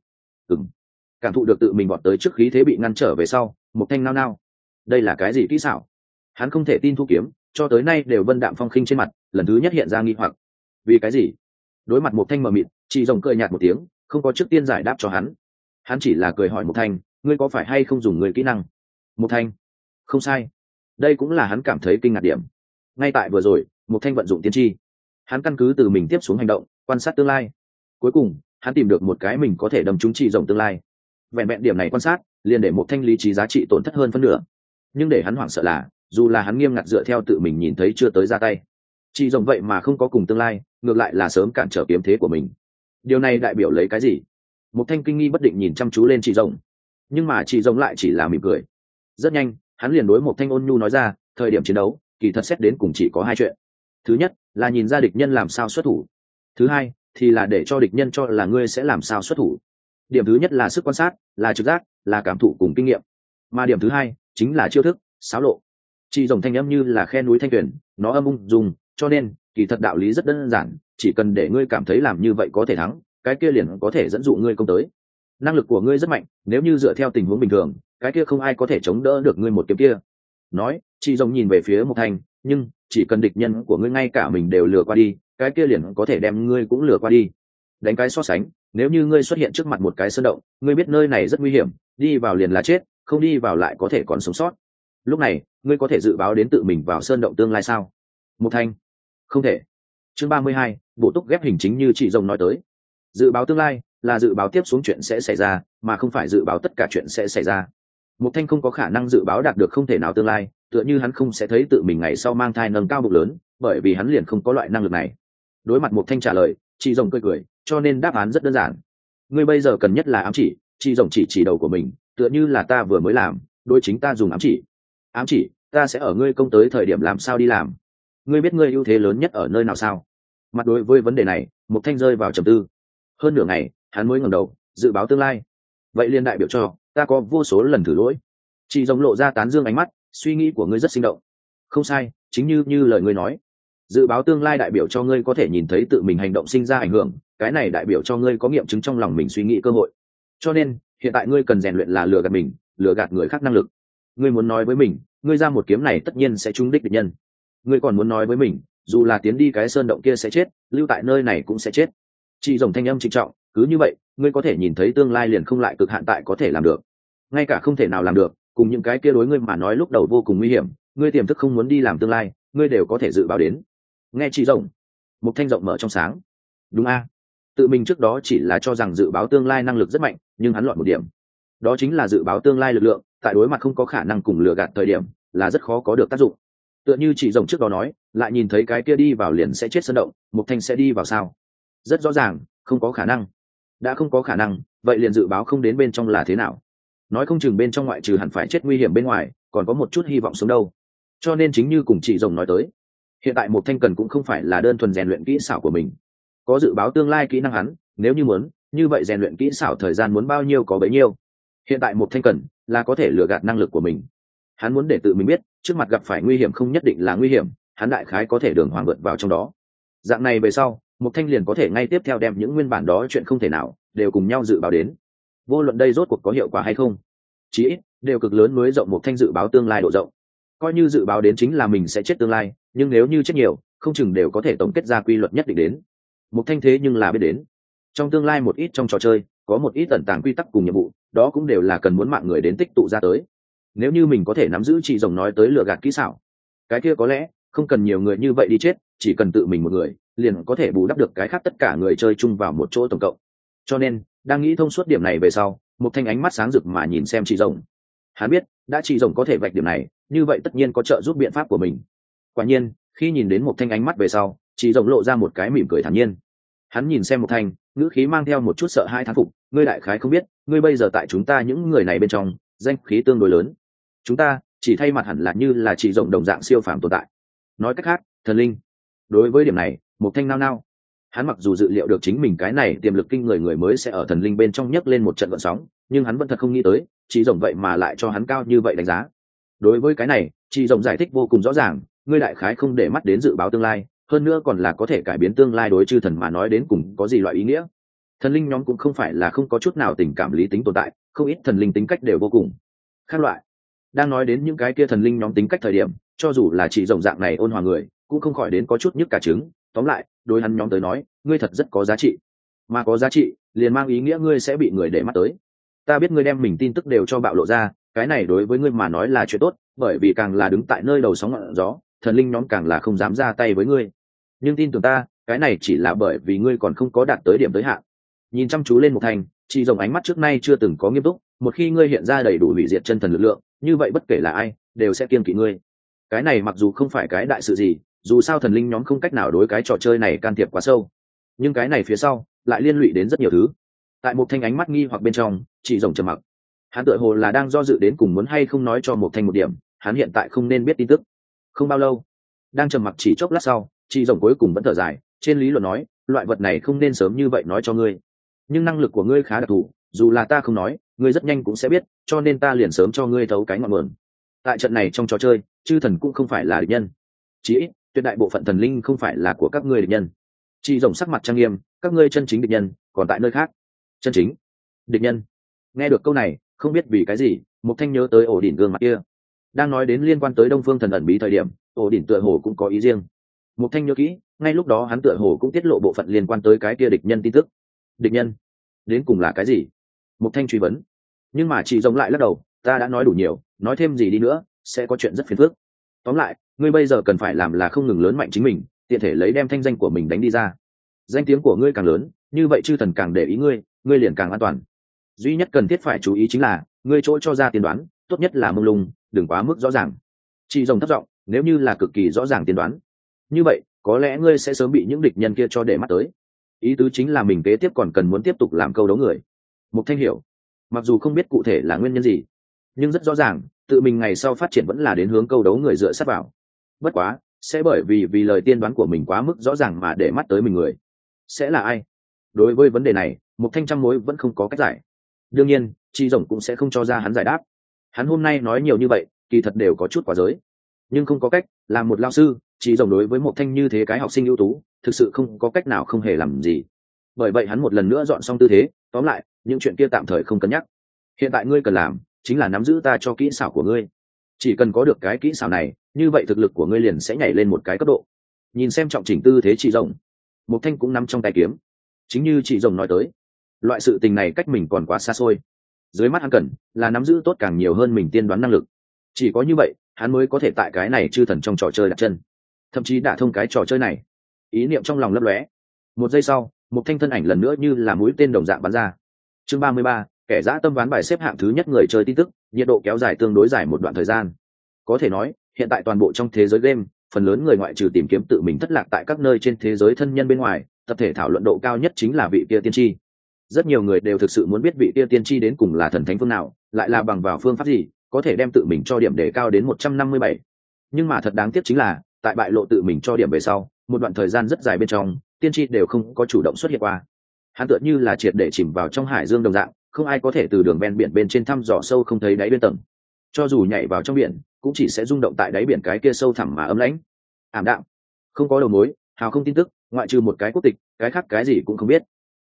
Cảm thụ được tự mình vọt tới trước khí thế bị ngăn trở về sau, một thanh nao nao. Đây là cái gì kỹ xảo? Hắn không thể tin thu kiếm, cho tới nay đều vân đạm phong khinh trên mặt, lần thứ nhất hiện ra nghi hoặc. Vì cái gì? Đối mặt một thanh mờ mịt, chị rồng cười nhạt một tiếng, không có trước tiên giải đáp cho hắn. Hắn chỉ là cười hỏi một thanh, ngươi có phải hay không dùng người kỹ năng? Một thanh, không sai. Đây cũng là hắn cảm thấy kinh ngạc điểm. Ngay tại vừa rồi, một thanh vận dụng tiên tri, hắn căn cứ từ mình tiếp xuống hành động, quan sát tương lai. Cuối cùng, hắn tìm được một cái mình có thể đâm trúng chị rồng tương lai. Vẹn vẹn điểm này quan sát, liền để một thanh lý trí giá trị tổn thất hơn phân nửa. Nhưng để hắn hoảng sợ là, dù là hắn nghiêm ngặt dựa theo tự mình nhìn thấy chưa tới ra tay, chị rồng vậy mà không có cùng tương lai, ngược lại là sớm cản trở kiếm thế của mình. Điều này đại biểu lấy cái gì? Một thanh kinh nghi bất định nhìn chăm chú lên chị rồng, nhưng mà chị rồng lại chỉ là mỉm cười. Rất nhanh, hắn liền đối một thanh ôn nhu nói ra, thời điểm chiến đấu kỳ thật xét đến cùng chỉ có hai chuyện. Thứ nhất là nhìn ra địch nhân làm sao xuất thủ, thứ hai thì là để cho địch nhân cho là ngươi sẽ làm sao xuất thủ. Điểm thứ nhất là sức quan sát, là trực giác, là cảm thụ cùng kinh nghiệm, mà điểm thứ hai chính là chiêu thức, xáo lộ. Chị rồng thanh âm như là khe núi thanh tuyển, nó âm ung dung, cho nên kỳ thật đạo lý rất đơn giản, chỉ cần để ngươi cảm thấy làm như vậy có thể thắng, cái kia liền có thể dẫn dụ ngươi công tới. Năng lực của ngươi rất mạnh, nếu như dựa theo tình huống bình thường, cái kia không ai có thể chống đỡ được ngươi một kiếm kia. Nói, chị rồng nhìn về phía một thanh, nhưng chỉ cần địch nhân của ngươi ngay cả mình đều lừa qua đi, cái kia liền có thể đem ngươi cũng lừa qua đi. Đánh cái so sánh, nếu như ngươi xuất hiện trước mặt một cái sơn động, ngươi biết nơi này rất nguy hiểm, đi vào liền là chết, không đi vào lại có thể còn sống sót. Lúc này, ngươi có thể dự báo đến tự mình vào sơn động tương lai sao? Một thanh, không thể. Chương 32, bộ túc ghép hình chính như chị rồng nói tới. Dự báo tương lai là dự báo tiếp xuống chuyện sẽ xảy ra, mà không phải dự báo tất cả chuyện sẽ xảy ra. Một thanh không có khả năng dự báo đạt được không thể nào tương lai, tựa như hắn không sẽ thấy tự mình ngày sau mang thai nâng cao bụng lớn, bởi vì hắn liền không có loại năng lực này. Đối mặt một thanh trả lời, chị rồng cười cười, cho nên đáp án rất đơn giản. Ngươi bây giờ cần nhất là ám chỉ. Chị rồng chỉ đầu của mình, tựa như là ta vừa mới làm, đối chính ta dùng ám chỉ. Ám chỉ, ta sẽ ở ngươi công tới thời điểm làm sao đi làm. Ngươi biết ngươi ưu thế lớn nhất ở nơi nào sao? Mặt đối với vấn đề này, một thanh rơi vào trầm tư. Hơn nửa ngày, hắn mới ngẩng đầu, dự báo tương lai. Vậy liên đại biểu cho ta có vô số lần thử lỗi. Chị rồng lộ ra tán dương ánh mắt, suy nghĩ của ngươi rất sinh động. Không sai, chính như lời ngươi nói. Dự báo tương lai đại biểu cho ngươi có thể nhìn thấy tự mình hành động sinh ra ảnh hưởng, cái này đại biểu cho ngươi có nghiệm chứng trong lòng mình suy nghĩ cơ hội. Cho nên hiện tại ngươi cần rèn luyện là lừa gạt mình, lừa gạt người khác năng lực. Ngươi muốn nói với mình, ngươi ra một kiếm này tất nhiên sẽ trúng đích địch nhân. Ngươi còn muốn nói với mình, dù là tiến đi cái sơn động kia sẽ chết, lưu tại nơi này cũng sẽ chết. Chị rồng thanh âm trịnh trọng, cứ như vậy ngươi có thể nhìn thấy tương lai liền không lại cực hạn tại có thể làm được. Ngay cả không thể nào làm được, cùng những cái kia đối ngươi mà nói lúc đầu vô cùng nguy hiểm, ngươi tiềm thức không muốn đi làm tương lai, ngươi đều có thể dự báo đến. Nghe chị rồng, một thanh rộng mở trong sáng. Đúng a, tự mình trước đó chỉ là cho rằng dự báo tương lai năng lực rất mạnh, nhưng hắn loạn một điểm. Đó chính là dự báo tương lai lực lượng tại đối mặt không có khả năng cùng lừa gạt thời điểm là rất khó có được tác dụng. Tựa như chị rồng trước đó nói, lại nhìn thấy cái kia đi vào liền sẽ chết sơn động, một thanh sẽ đi vào sao? Rất rõ ràng, không có khả năng. Đã không có khả năng, vậy liền dự báo không đến bên trong là thế nào? Nói không chừng bên trong ngoại trừ hẳn phải chết nguy hiểm bên ngoài, còn có một chút hy vọng sống đâu. Cho nên chính như cùng chị rồng nói tới, hiện tại một thanh cần cũng không phải là đơn thuần rèn luyện kỹ xảo của mình, có dự báo tương lai kỹ năng hắn, nếu như muốn, như vậy rèn luyện kỹ xảo thời gian muốn bao nhiêu có bấy nhiêu. Hiện tại một thanh cần là có thể lừa gạt năng lực của mình. Hắn muốn để tự mình biết, trước mặt gặp phải nguy hiểm không nhất định là nguy hiểm, hắn đại khái có thể đường hoàng vượt vào trong đó. Dạng này về sau, một thanh liền có thể ngay tiếp theo đem những nguyên bản đó chuyện không thể nào đều cùng nhau dự báo đến. vô luận đây rốt cuộc có hiệu quả hay không, chí ít đều cực lớn mới rộng một thanh dự báo tương lai độ rộng. Coi như dự báo đến chính là mình sẽ chết tương lai, nhưng nếu như chết nhiều, không chừng đều có thể tổng kết ra quy luật nhất định đến. Một thanh thế nhưng là biết đến trong tương lai một ít trong trò chơi có một ít tận tàng quy tắc cùng nhiệm vụ, đó cũng đều là cần muốn mạng người đến tích tụ ra tới. Nếu như mình có thể nắm giữ chị rồng nói tới lừa gạt kỹ xảo, cái kia có lẽ không cần nhiều người như vậy đi chết, chỉ cần tự mình một người liền có thể bù đắp được cái khác tất cả người chơi chung vào một chỗ tổng cộng. Cho nên đang nghĩ thông suốt điểm này về sau, một thanh ánh mắt sáng rực mà nhìn xem chị rồng. Hắn biết đã chị rồng có thể vạch điểm này, như vậy tất nhiên có trợ giúp biện pháp của mình. Quả nhiên khi nhìn đến một thanh ánh mắt về sau, chị rồng lộ ra một cái mỉm cười thản nhiên. Hắn nhìn xem một thanh, ngữ khí mang theo một chút sợ hãi thán phục. Ngươi đại khái không biết, ngươi bây giờ tại chúng ta những người này bên trong danh khí tương đối lớn. Chúng ta chỉ thay mặt hẳn là như là chị rồng đồng dạng siêu phàm tồn tại. Nói cách khác, thần linh. Đối với điểm này, một thanh nao nao. Hắn mặc dù dự liệu được chính mình cái này tiềm lực kinh người mới sẽ ở thần linh bên trong nhấc lên một trận gợn sóng, nhưng hắn vẫn thật không nghĩ tới chị rồng vậy mà lại cho hắn cao như vậy đánh giá. Đối với cái này, chị rồng giải thích vô cùng rõ ràng. Ngươi đại khái không để mắt đến dự báo tương lai, hơn nữa còn là có thể cải biến tương lai, đối chư thần mà nói đến cùng có gì loại ý nghĩa. Thần linh nhóm cũng không phải là không có chút nào tình cảm lý tính tồn tại, không ít thần linh tính cách đều vô cùng khác loại. Đang nói đến những cái kia thần linh nhóm tính cách thời điểm, cho dù là chị rồng dạng này ôn hòa người cũng không khỏi đến có chút nhức cả trứng. Tóm lại, đối hắn nhóm tới nói, ngươi thật rất có giá trị, mà có giá trị liền mang ý nghĩa ngươi sẽ bị người để mắt tới. Ta biết ngươi đem mình tin tức đều cho bạo lộ ra, cái này đối với ngươi mà nói là chuyện tốt, bởi vì càng là đứng tại nơi đầu sóng ngọn gió, thần linh nhóm càng là không dám ra tay với ngươi. Nhưng tin tưởng ta, cái này chỉ là bởi vì ngươi còn không có đạt tới điểm tới hạn. Nhìn chăm chú lên một thành, chị rồng ánh mắt trước nay chưa từng có nghiêm túc. Một khi ngươi hiện ra đầy đủ hủy diệt chân thần lực lượng, như vậy bất kể là ai đều sẽ kiêng kỵ ngươi. Cái này mặc dù không phải cái đại sự gì, dù sao thần linh nhóm không cách nào đối cái trò chơi này can thiệp quá sâu, nhưng cái này phía sau lại liên lụy đến rất nhiều thứ. Tại một thanh ánh mắt nghi hoặc bên trong, chị rồng trầm mặc. Hắn tựa hồ là đang do dự đến cùng muốn hay không nói cho một thanh một điểm hắn hiện tại không nên biết tin tức. Không bao lâu, đang trầm mặc chỉ chốc lát sau, chị rồng cuối cùng vẫn thở dài. Trên lý luận nói, loại vật này không nên sớm như vậy nói cho ngươi, nhưng năng lực của ngươi khá đặc thù, dù là ta không nói, ngươi rất nhanh cũng sẽ biết, cho nên ta liền sớm cho ngươi thấu cái ngọn nguồn. Tại trận này trong trò chơi, chư thần cũng không phải là địch nhân, chí ít tuyệt đại bộ phận thần linh không phải là của các ngươi địch nhân. Chị rồng sắc mặt trang nghiêm. Các ngươi chân chính địch nhân còn tại nơi khác. Chân chính địch nhân? Nghe được câu này, không biết vì cái gì, một thanh nhớ tới ổ đỉnh gương mặt kia. Đang nói đến liên quan tới đông phương thần ẩn bí thời điểm, ổ đỉnh tựa hồ cũng có ý riêng. Một thanh nhớ kỹ, ngay lúc đó hắn tựa hồ cũng tiết lộ bộ phận liên quan tới cái kia địch nhân tin tức. Địch nhân đến cùng là cái gì? Một thanh truy vấn. Nhưng mà chị rồng lại lắc đầu. Ta đã nói đủ nhiều, nói thêm gì đi nữa sẽ có chuyện rất phiền phức. Tóm lại, ngươi bây giờ cần phải làm là không ngừng lớn mạnh chính mình, tiện thể lấy đem thanh danh của mình đánh đi ra. Danh tiếng của ngươi càng lớn, như vậy chư thần càng để ý ngươi, ngươi liền càng an toàn. Duy nhất cần thiết phải chú ý chính là ngươi chỗ cho ra tiên đoán tốt nhất là mông lung, đừng quá mức rõ ràng. Chị rồng thấp giọng. Nếu như là cực kỳ rõ ràng tiên đoán, như vậy có lẽ ngươi sẽ sớm bị những địch nhân kia cho để mắt tới. Ý tứ chính là mình kế tiếp còn cần muốn tiếp tục làm câu đấu người. Mục Thanh hiểu, mặc dù không biết cụ thể là nguyên nhân gì, nhưng rất rõ ràng tự mình ngày sau phát triển vẫn là đến hướng câu đấu người dựa sát vào. Bất quá sẽ bởi vì lời tiên đoán của mình quá mức rõ ràng mà để mắt tới mình người sẽ là ai? Đối với vấn đề này, Mục Thanh trăm mối vẫn không có cách giải. Đương nhiên Chi rồng cũng sẽ không cho ra hắn giải đáp. Hắn hôm nay nói nhiều như vậy kỳ thật đều có chút quá giới, nhưng không có cách, làm một lao sư, Chi rồng đối với Mục Thanh như thế cái học sinh ưu tú thực sự không có cách nào không hề làm gì. Bởi vậy hắn một lần nữa dọn xong tư thế. Tóm lại, những chuyện kia tạm thời không cân nhắc. Hiện tại ngươi cần làm chính là nắm giữ ta cho kỹ xảo của ngươi. Chỉ cần có được cái kỹ xảo này, như vậy thực lực của ngươi liền sẽ nhảy lên một cái cấp độ. Nhìn xem trọng chỉnh tư thế chị rồng, Mục Thanh cũng nắm trong tay kiếm. Chính như chị rồng nói tới, loại sự tình này cách mình còn quá xa xôi. Dưới mắt hắn cần là nắm giữ tốt càng nhiều hơn mình tiên đoán năng lực. Chỉ có như vậy, hắn mới có thể tại cái này chư thần trong trò chơi đặt chân, thậm chí đả thông cái trò chơi này. Ý niệm trong lòng lấp lóe. Một giây sau, Mục Thanh thân ảnh lần nữa như là mũi tên đồng dạng bắn ra. Chương 33, kẻ dã tâm ván bài xếp hạng thứ nhất người chơi tin tức, nhiệt độ kéo dài tương đối dài một đoạn thời gian. Có thể nói, hiện tại toàn bộ trong thế giới game, phần lớn người ngoại trừ tìm kiếm tự mình thất lạc tại các nơi trên thế giới thân nhân bên ngoài, tập thể thảo luận độ cao nhất chính là vị kia tiên tri. Rất nhiều người đều thực sự muốn biết vị kia tiên tri đến cùng là thần thánh phương nào, lại là bằng vào phương pháp gì có thể đem tự mình cho điểm đề cao đến 157. Nhưng mà thật đáng tiếc chính là, tại bại lộ tự mình cho điểm về sau, một đoạn thời gian rất dài bên trong, tiên tri đều không có chủ động xuất hiện qua. Hắn tựa như là triệt để chìm vào trong hải dương đồng dạng, không ai có thể từ đường ven biển bên trên thăm dò sâu không thấy đáy bên tầng. Cho dù nhảy vào trong biển, cũng chỉ sẽ rung động tại đáy biển cái kia sâu thẳm mà ấm lãnh, ảm đạm, không có đầu mối, hào không tin tức, ngoại trừ một cái quốc tịch, cái khác cái gì cũng không biết.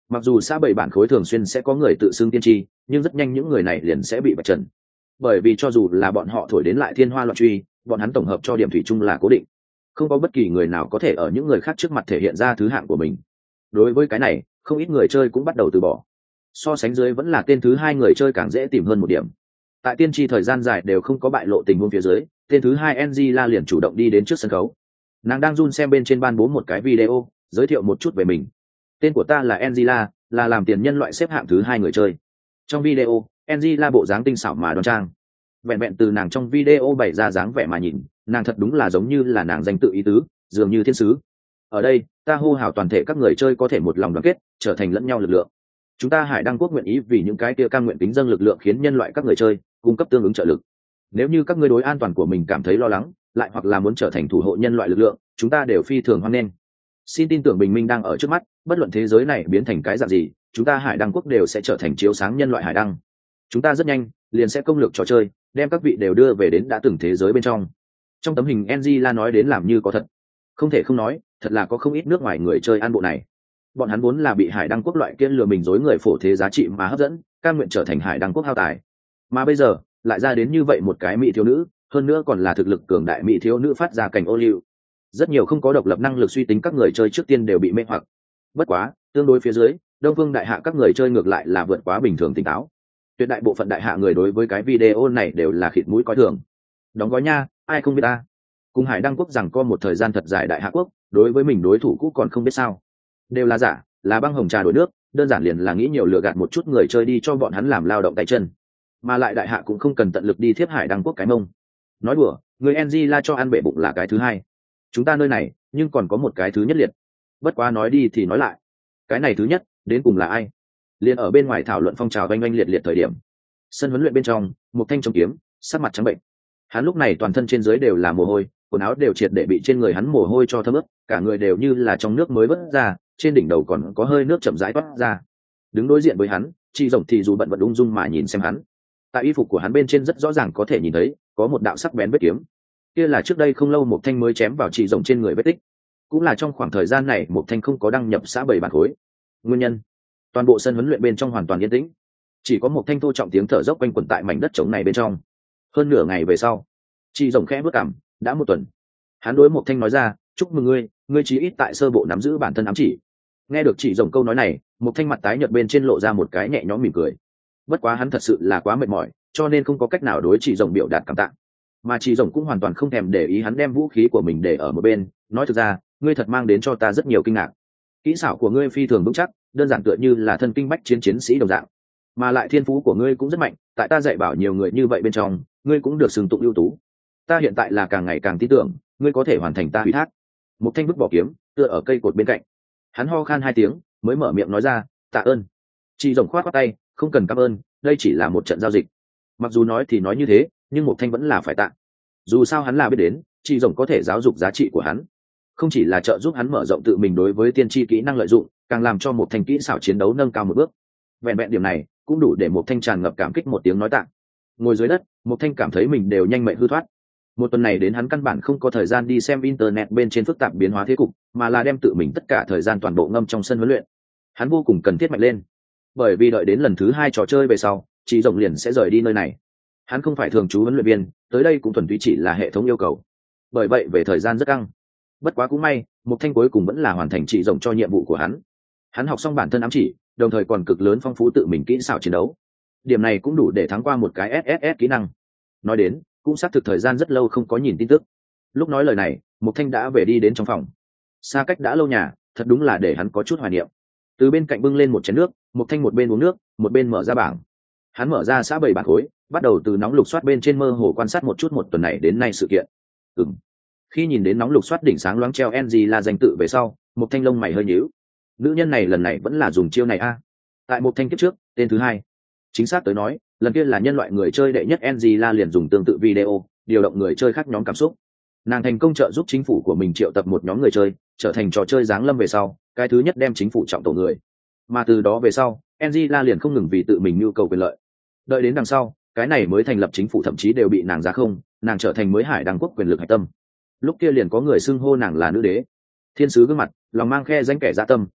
Mặc dù xã bảy bản khối thường xuyên sẽ có người tự xưng tiên tri, nhưng rất nhanh những người này liền sẽ bị vạch trần, bởi vì cho dù là bọn họ thổi đến lại thiên hoa loạn truy, bọn hắn tổng hợp cho điểm thủy chung là cố định, không có bất kỳ người nào có thể ở những người khác trước mặt thể hiện ra thứ hạng của mình. Đối với cái này, không ít người chơi cũng bắt đầu từ bỏ. So sánh dưới vẫn là tên thứ hai người chơi càng dễ tìm hơn một điểm. Tại tiên tri thời gian dài đều không có bại lộ tình huống phía dưới, tên thứ hai Angela liền chủ động đi đến trước sân khấu. Nàng đang run xem bên trên ban bố một cái video, giới thiệu một chút về mình. Tên của ta là Angela, là làm tiền nhân loại xếp hạng thứ hai người chơi. Trong video, Angela bộ dáng tinh xảo mà đoan trang. Vẹn vẹn từ nàng trong video bày ra dáng vẻ mà nhìn, nàng thật đúng là giống như là nàng danh tự ý tứ, dường như thiên sứ. Ở đây, ta hô hào toàn thể các người chơi có thể một lòng đoàn kết, trở thành lẫn nhau lực lượng. Chúng ta Hải Đăng Quốc nguyện ý vì những cái kia cam nguyện kính dâng lực lượng khiến nhân loại các người chơi cung cấp tương ứng trợ lực. Nếu như các ngươi đối an toàn của mình cảm thấy lo lắng, lại hoặc là muốn trở thành thủ hộ nhân loại lực lượng, chúng ta đều phi thường hoan nghênh. Xin tin tưởng bình minh đang ở trước mắt, bất luận thế giới này biến thành cái dạng gì, chúng ta Hải Đăng Quốc đều sẽ trở thành chiếu sáng nhân loại hải đăng. Chúng ta rất nhanh liền sẽ công lược trò chơi, đem các vị đều đưa về đến đã từng thế giới bên trong. Trong tấm hình Angela nói đến làm như có thật. Không thể không nói, thật là có không ít nước ngoài người chơi an bộ này. Bọn hắn vốn là bị Hải Đăng Quốc loại kia lừa mình dối người phổ thế giá trị mà hấp dẫn, cam nguyện trở thành Hải Đăng Quốc hao tài. Mà bây giờ, lại ra đến như vậy một cái mỹ thiếu nữ, hơn nữa còn là thực lực cường đại mỹ thiếu nữ phát ra cảnh ô liu. Rất nhiều không có độc lập năng lực suy tính các người chơi trước tiên đều bị mê hoặc. Bất quá, tương đối phía dưới, Đông Phương đại hạ các người chơi ngược lại là vượt quá bình thường tỉnh táo. Tuyệt đại bộ phận đại hạ người đối với cái video này đều là khịt mũi coi thường. Đóng gói nha, ai không biết ta. Cùng Hải Đăng Quốc rằng có một thời gian thật dài đại hạ quốc, đối với mình đối thủ cũ còn không biết sao. Đều là giả, là băng hồng trà đổi nước, đơn giản liền là nghĩ nhiều lừa gạt một chút người chơi đi cho bọn hắn làm lao động tay chân. Mà lại đại hạ cũng không cần tận lực đi thiếp Hải Đăng Quốc cái mông. Nói đùa, người NG la cho ăn bể bụng là cái thứ hai. Chúng ta nơi này, nhưng còn có một cái thứ nhất liệt. Bất quá nói đi thì nói lại. Cái này thứ nhất, đến cùng là ai? Liền ở bên ngoài thảo luận phong trào oanh oanh liệt liệt thời điểm. Sân huấn luyện bên trong, một thanh chống kiếm, sắc mặt trắng bệnh. Hắn lúc này toàn thân trên dưới đều là mồ hôi, quần áo đều triệt để bị trên người hắn mồ hôi cho thấm ướt, cả người đều như là trong nước mới vớt ra, trên đỉnh đầu còn có hơi nước chậm rãi toát ra. Đứng đối diện với hắn, chị rồng thì dù bận vận ung dung mà nhìn xem hắn. Tại y phục của hắn bên trên rất rõ ràng có thể nhìn thấy, có một đạo sắc bén vết kiếm. Kia là trước đây không lâu một thanh mới chém vào chị rồng trên người vết tích. Cũng là trong khoảng thời gian này một thanh không có đăng nhập xã bảy bản khối. Nguyên nhân, toàn bộ sân huấn luyện bên trong hoàn toàn yên tĩnh, chỉ có một thanh thô trọng tiếng thở dốc quanh quẩn tại mảnh đất trống này bên trong. Hơn nửa ngày về sau, chị rồng khẽ bước cảm, đã một tuần. Hắn đối một thanh nói ra, chúc mừng ngươi, ngươi chí ít tại sơ bộ nắm giữ bản thân ám chỉ. Nghe được chị rồng câu nói này, một thanh mặt tái nhợt bên trên lộ ra một cái nhẹ nhõm mỉm cười. Bất quá hắn thật sự là quá mệt mỏi, cho nên không có cách nào đối chị rồng biểu đạt cảm tạ. Mà chị rồng cũng hoàn toàn không thèm để ý hắn đem vũ khí của mình để ở một bên, nói thực ra, ngươi thật mang đến cho ta rất nhiều kinh ngạc. Kỹ xảo của ngươi phi thường vững chắc, đơn giản tựa như là thân kinh bách chiến chiến sĩ đồng dạng. Mà lại thiên phú của ngươi cũng rất mạnh, tại ta dạy bảo nhiều người như vậy bên trong, ngươi cũng được xưng tụng ưu tú. Ta hiện tại là càng ngày càng tin tưởng, ngươi có thể hoàn thành ta ủy thác. Một thanh vứt bỏ kiếm, tựa ở cây cột bên cạnh. Hắn ho khan 2 tiếng, mới mở miệng nói ra, tạ ơn. Chị rồng khoát khoát tay, không cần cảm ơn, đây chỉ là một trận giao dịch. Mặc dù nói thì nói như thế, nhưng một thanh vẫn là phải tạ. Dù sao hắn là biết đến, chị rồng có thể giáo dục giá trị của hắn, không chỉ là trợ giúp hắn mở rộng tự mình đối với tiên tri kỹ năng lợi dụng, càng làm cho một thanh kỹ xảo chiến đấu nâng cao một bước. Vẹn vẹn điểm này cũng đủ để một thanh tràn ngập cảm kích một tiếng nói tạ. Ngồi dưới đất, một thanh cảm thấy mình đều nhanh mệnh hư thoát. Một tuần này đến hắn căn bản không có thời gian đi xem internet bên trên phức tạp biến hóa thế cục, mà là đem tự mình tất cả thời gian toàn bộ ngâm trong sân huấn luyện. Hắn vô cùng cần thiết mạnh lên, bởi vì đợi đến lần thứ 2 trò chơi về sau, chị rồng liền sẽ rời đi nơi này. Hắn không phải thường trú huấn luyện viên, tới đây cũng thuần túy chỉ là hệ thống yêu cầu. Bởi vậy về thời gian rất căng. Bất quá cũng may, một thanh cuối cùng vẫn là hoàn thành chị rồng cho nhiệm vụ của hắn. Hắn học xong bản thân ám chỉ, đồng thời còn cực lớn phong phú tự mình kỹ xảo chiến đấu. Điểm này cũng đủ để thắng qua một cái SSS kỹ năng. Nói đến, cũng xác thực thời gian rất lâu không có nhìn tin tức. Lúc nói lời này, một thanh đã về đi đến trong phòng. Xa cách đã lâu nhà, thật đúng là để hắn có chút hoài niệm. Từ bên cạnh bưng lên một chén nước, một thanh một bên uống nước, một bên mở ra bảng. Hắn mở ra xã 7 bản khối, bắt đầu từ nóng lục soát bên trên mơ hồ quan sát một chút một tuần này đến nay sự kiện. Khi nhìn đến nóng lục soát đỉnh sáng loáng treo NG là danh tự về sau, một thanh lông mày hơi nhíu. Nữ nhân này lần này vẫn là dùng chiêu này a. Tại một thanh kiếp trước, tên thứ 2. Chính xác tới nói, lần kia là nhân loại người chơi đệ nhất NG la liền dùng tương tự video, điều động người chơi khác nhóm cảm xúc. Nàng thành công trợ giúp chính phủ của mình triệu tập một nhóm người chơi, trở thành trò chơi giáng lâm về sau, cái thứ nhất đem chính phủ trọng tổ người. Mà từ đó về sau, NG la liền không ngừng vì tự mình nhu cầu quyền lợi. Đợi đến đằng sau, cái này mới thành lập chính phủ thậm chí đều bị nàng giá không, nàng trở thành mới Hải Đăng Quốc quyền lực hạch tâm. Lúc kia liền có người xưng hô nàng là nữ đế. Thiên sứ gương mặt, lòng mang khe danh kẻ dạ tâm,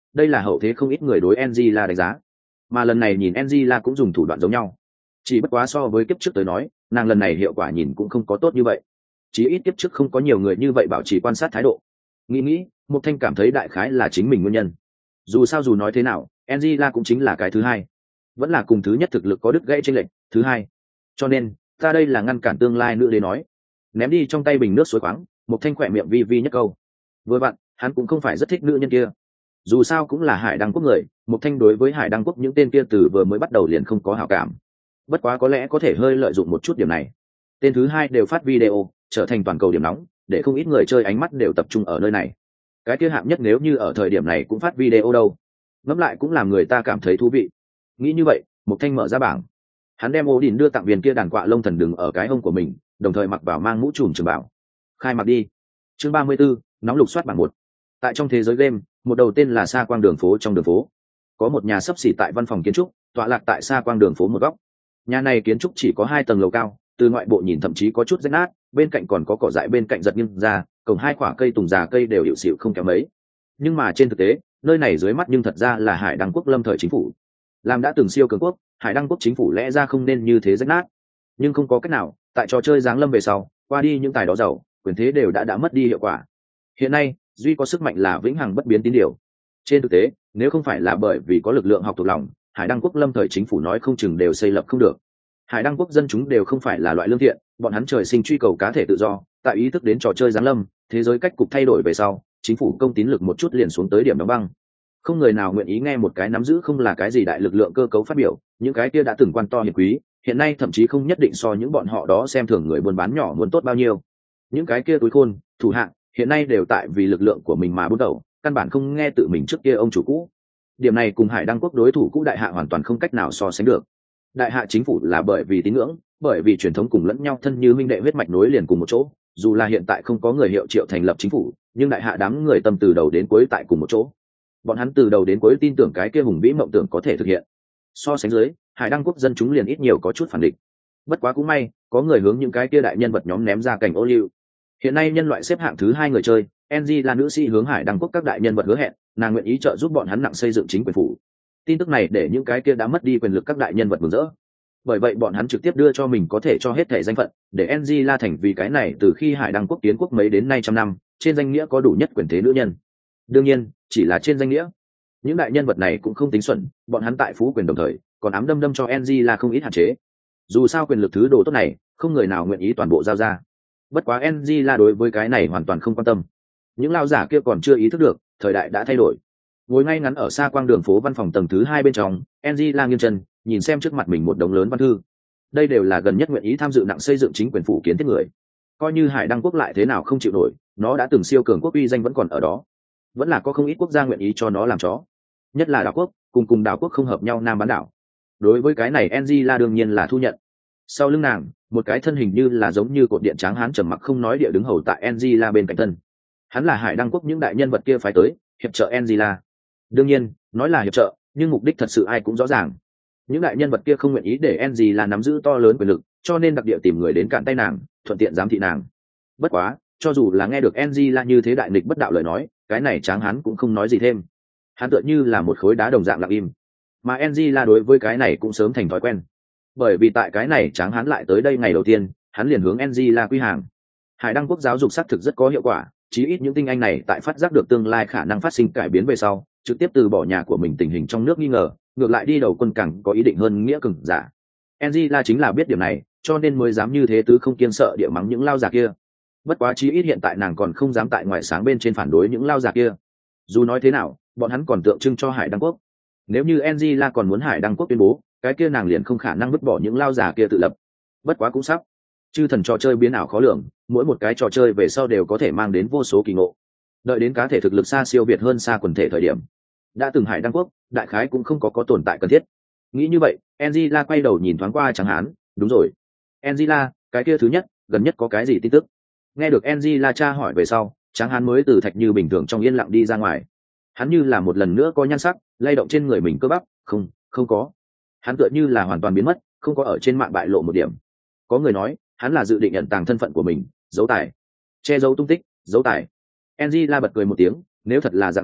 đây là hậu thế không ít người đối Angela đánh giá, mà lần này nhìn Angela cũng dùng thủ đoạn giống nhau, chỉ bất quá so với kiếp trước tới nói, nàng lần này hiệu quả nhìn cũng không có tốt như vậy, chí ít kiếp trước không có nhiều người như vậy bảo trì quan sát thái độ. Nghĩ Mục Thanh cảm thấy đại khái là chính mình nguyên nhân. Dù sao dù nói thế nào, Angela cũng chính là cái thứ hai, vẫn là cùng thứ nhất thực lực có đứt gãy trên lệnh thứ hai, cho nên ta đây là ngăn cản tương lai nữ đế nói. Ném đi trong tay bình nước suối khoáng, Mục Thanh khỏe miệng vi vi nhất câu. Vừa vặn, hắn cũng không phải rất thích nữ nhân kia, dù sao cũng là Hải Đăng Quốc người. Mục Thanh đối với Hải Đăng Quốc những tên kia từ vừa mới bắt đầu liền không có hảo cảm, bất quá có lẽ có thể hơi lợi dụng một chút điểm này. Tên thứ hai đều phát video, trở thành toàn cầu điểm nóng, để không ít người chơi ánh mắt đều tập trung ở nơi này. Cái kia hạng nhất nếu như ở thời điểm này cũng phát video đâu, ngẫm lại cũng làm người ta cảm thấy thú vị. Nghĩ như vậy, Mục Thanh mở ra bảng, hắn đem Odin đưa tặng viên kia đàn quạ lông thần đừng ở cái hông của mình, đồng thời mặc vào mang mũ trùm trường bảo. Khai mặc đi. Chương 34, nóng lục soát bảng 1. Tại trong thế giới game, một đầu tên là Sa Quang đường phố trong đường phố, có một nhà xấp xỉ tại văn phòng kiến trúc, tọa lạc tại Sa Quang đường phố một góc. Nhà này kiến trúc chỉ có 2 tầng lầu cao, từ ngoại bộ nhìn thậm chí có chút rách nát, bên cạnh còn có cỏ dại bên cạnh giật nghiêng ra, cổng 2 quả cây tùng già cây đều hiệu xịu không kém mấy. Nhưng mà trên thực tế, nơi này dưới mắt nhưng thật ra là Hải Đăng Quốc lâm thời chính phủ. Làm đã từng siêu cường quốc, Hải Đăng Quốc chính phủ lẽ ra không nên như thế rách nát, nhưng không có cách nào, tại trò chơi giáng lâm về sau, qua đi những tài đó giàu, quyền thế đều đã mất đi hiệu quả. Hiện nay, duy có sức mạnh là vĩnh hằng bất biến tín điều. Trên thực tế, nếu không phải là bởi vì có lực lượng học thuộc lòng, Hải Đăng Quốc lâm thời chính phủ nói không chừng đều xây lập không được. Hải Đăng Quốc dân chúng đều không phải là loại lương thiện, bọn hắn trời sinh truy cầu cá thể tự do, tại ý thức đến trò chơi giáng lâm, thế giới cách cục thay đổi về sau, chính phủ công tín lực một chút liền xuống tới điểm đóng băng. Không người nào nguyện ý nghe một cái nắm giữ không là cái gì đại lực lượng cơ cấu phát biểu, những cái kia đã từng quan to hiền quý, hiện nay thậm chí không nhất định so những bọn họ đó xem thường người buôn bán nhỏ muốn tốt bao nhiêu. Những cái kia túi khôn, thủ hạng, hiện nay đều tại vì lực lượng của mình mà bút đầu, căn bản không nghe tự mình trước kia ông chủ cũ. Điểm này cùng Hải Đăng Quốc đối thủ cũ đại hạ hoàn toàn không cách nào so sánh được. Đại hạ chính phủ là bởi vì tín ngưỡng, bởi vì truyền thống cùng lẫn nhau thân như huynh đệ huyết mạch nối liền cùng một chỗ, dù là hiện tại không có người hiệu triệu thành lập chính phủ, nhưng đại hạ đám người tâm từ đầu đến cuối tại cùng một chỗ. Bọn hắn từ đầu đến cuối tin tưởng cái kia hùng vĩ mộng tưởng có thể thực hiện. So sánh dưới, Hải Đăng Quốc dân chúng liền ít nhiều có chút phản địch. Bất quá cũng may, có người hướng những cái kia đại nhân vật nhóm ném ra cảnh ô liu. Hiện nay nhân loại xếp hạng thứ 2 người chơi, NG là nữ sĩ hướng Hải Đăng Quốc các đại nhân vật hứa hẹn, nàng nguyện ý trợ giúp bọn hắn nặng xây dựng chính quyền phủ. Tin tức này để những cái kia đã mất đi quyền lực các đại nhân vật mừng rỡ. Bởi vậy bọn hắn trực tiếp đưa cho mình có thể cho hết thẻ danh phận, để NG La thành vì cái này từ khi Hải Đăng Quốc kiến quốc mấy đến nay trăm năm, trên danh nghĩa có đủ nhất quyền thế nữ nhân. Đương nhiên, chỉ là trên danh nghĩa. Những đại nhân vật này cũng không tính xuẩn, bọn hắn tại phú quyền đồng thời, còn ám đâm cho NG La không ít hạn chế. Dù sao quyền lực thứ đồ tốt này, không người nào nguyện ý toàn bộ giao ra. Bất quá NG La đối với cái này hoàn toàn không quan tâm. Những lao giả kia còn chưa ý thức được, thời đại đã thay đổi. Ngồi ngay ngắn ở Sa Quang đường phố văn phòng tầng thứ 2 bên trong, NG La nghiêng chân, nhìn xem trước mặt mình một đống lớn văn thư. Đây đều là gần nhất nguyện ý tham dự nặng xây dựng chính quyền phủ kiến thiết người. Coi như Hải Đăng Quốc lại thế nào không chịu nổi, nó đã từng siêu cường quốc uy danh vẫn còn ở đó. Vẫn là có không ít quốc gia nguyện ý cho nó làm chó. Nhất là đảo quốc, cùng đảo quốc không hợp nhau nam bán đảo. Đối với cái này NG La đương nhiên là thu nhận. Sau lưng nàng, một cái thân hình như là giống như cột điện tráng hán trầm mặc không nói địa đứng hầu tại NG La bên cạnh thân. Hắn là Hải Đăng Quốc những đại nhân vật kia phái tới, hiệp trợ NG La. Đương nhiên, nói là hiệp trợ, nhưng mục đích thật sự ai cũng rõ ràng. Những đại nhân vật kia không nguyện ý để NG La nắm giữ to lớn quyền lực, cho nên đặc địa tìm người đến cản tay nàng, thuận tiện giám thị nàng. Bất quá, cho dù là nghe được NG La như thế đại nghịch bất đạo lời nói, cái này tráng hắn cũng không nói gì thêm. Hắn tựa như là một khối đá đồng dạng lặng im. Mà NG La đối với cái này cũng sớm thành thói quen. Bởi vì tại cái này tráng hắn lại tới đây ngày đầu tiên, hắn liền hướng NG La quy hàng. Hải Đăng Quốc giáo dục xác thực rất có hiệu quả, chí ít những tinh anh này tại phát giác được tương lai khả năng phát sinh cải biến về sau, trực tiếp từ bỏ nhà của mình tình hình trong nước nghi ngờ, ngược lại đi đầu quân càng có ý định hơn nghĩa cừng giả. NG La chính là biết điểm này, cho nên mới dám như thế tứ không kiêng sợ địa mắng những lao già kia. Bất quá chí ít hiện tại nàng còn không dám tại ngoài sáng bên trên phản đối những lao già kia. Dù nói thế nào, bọn hắn còn tượng trưng cho Hải Đăng Quốc. Nếu như NG La còn muốn Hải Đăng Quốc tuyên bố, cái kia nàng liền không khả năng vứt bỏ những lao già kia tự lập. Bất quá cũng sắp. Chư thần trò chơi biến ảo khó lường, mỗi một cái trò chơi về sau đều có thể mang đến vô số kỳ ngộ. Đợi đến cá thể thực lực xa siêu việt hơn xa quần thể thời điểm, đã từng Hải Đăng Quốc, đại khái cũng không có tồn tại cần thiết. Nghĩ như vậy, Angela quay đầu nhìn thoáng qua Tráng Hán, đúng rồi. Angela, cái kia thứ nhất, gần nhất có cái gì tin tức? Nghe được Angela tra hỏi về sau, Tráng Hán mới từ thạch như bình thường trong yên lặng đi ra ngoài. Hắn như là một lần nữa có nhan sắc, lay động trên người mình cơ bắp, không có. Hắn tựa như là hoàn toàn biến mất, không có ở trên mạng bại lộ một điểm. Có người nói, hắn là dự định ẩn tàng thân phận của mình, giấu tài, che giấu tung tích, giấu tài. Angela bật cười một tiếng, nếu thật là dạng này,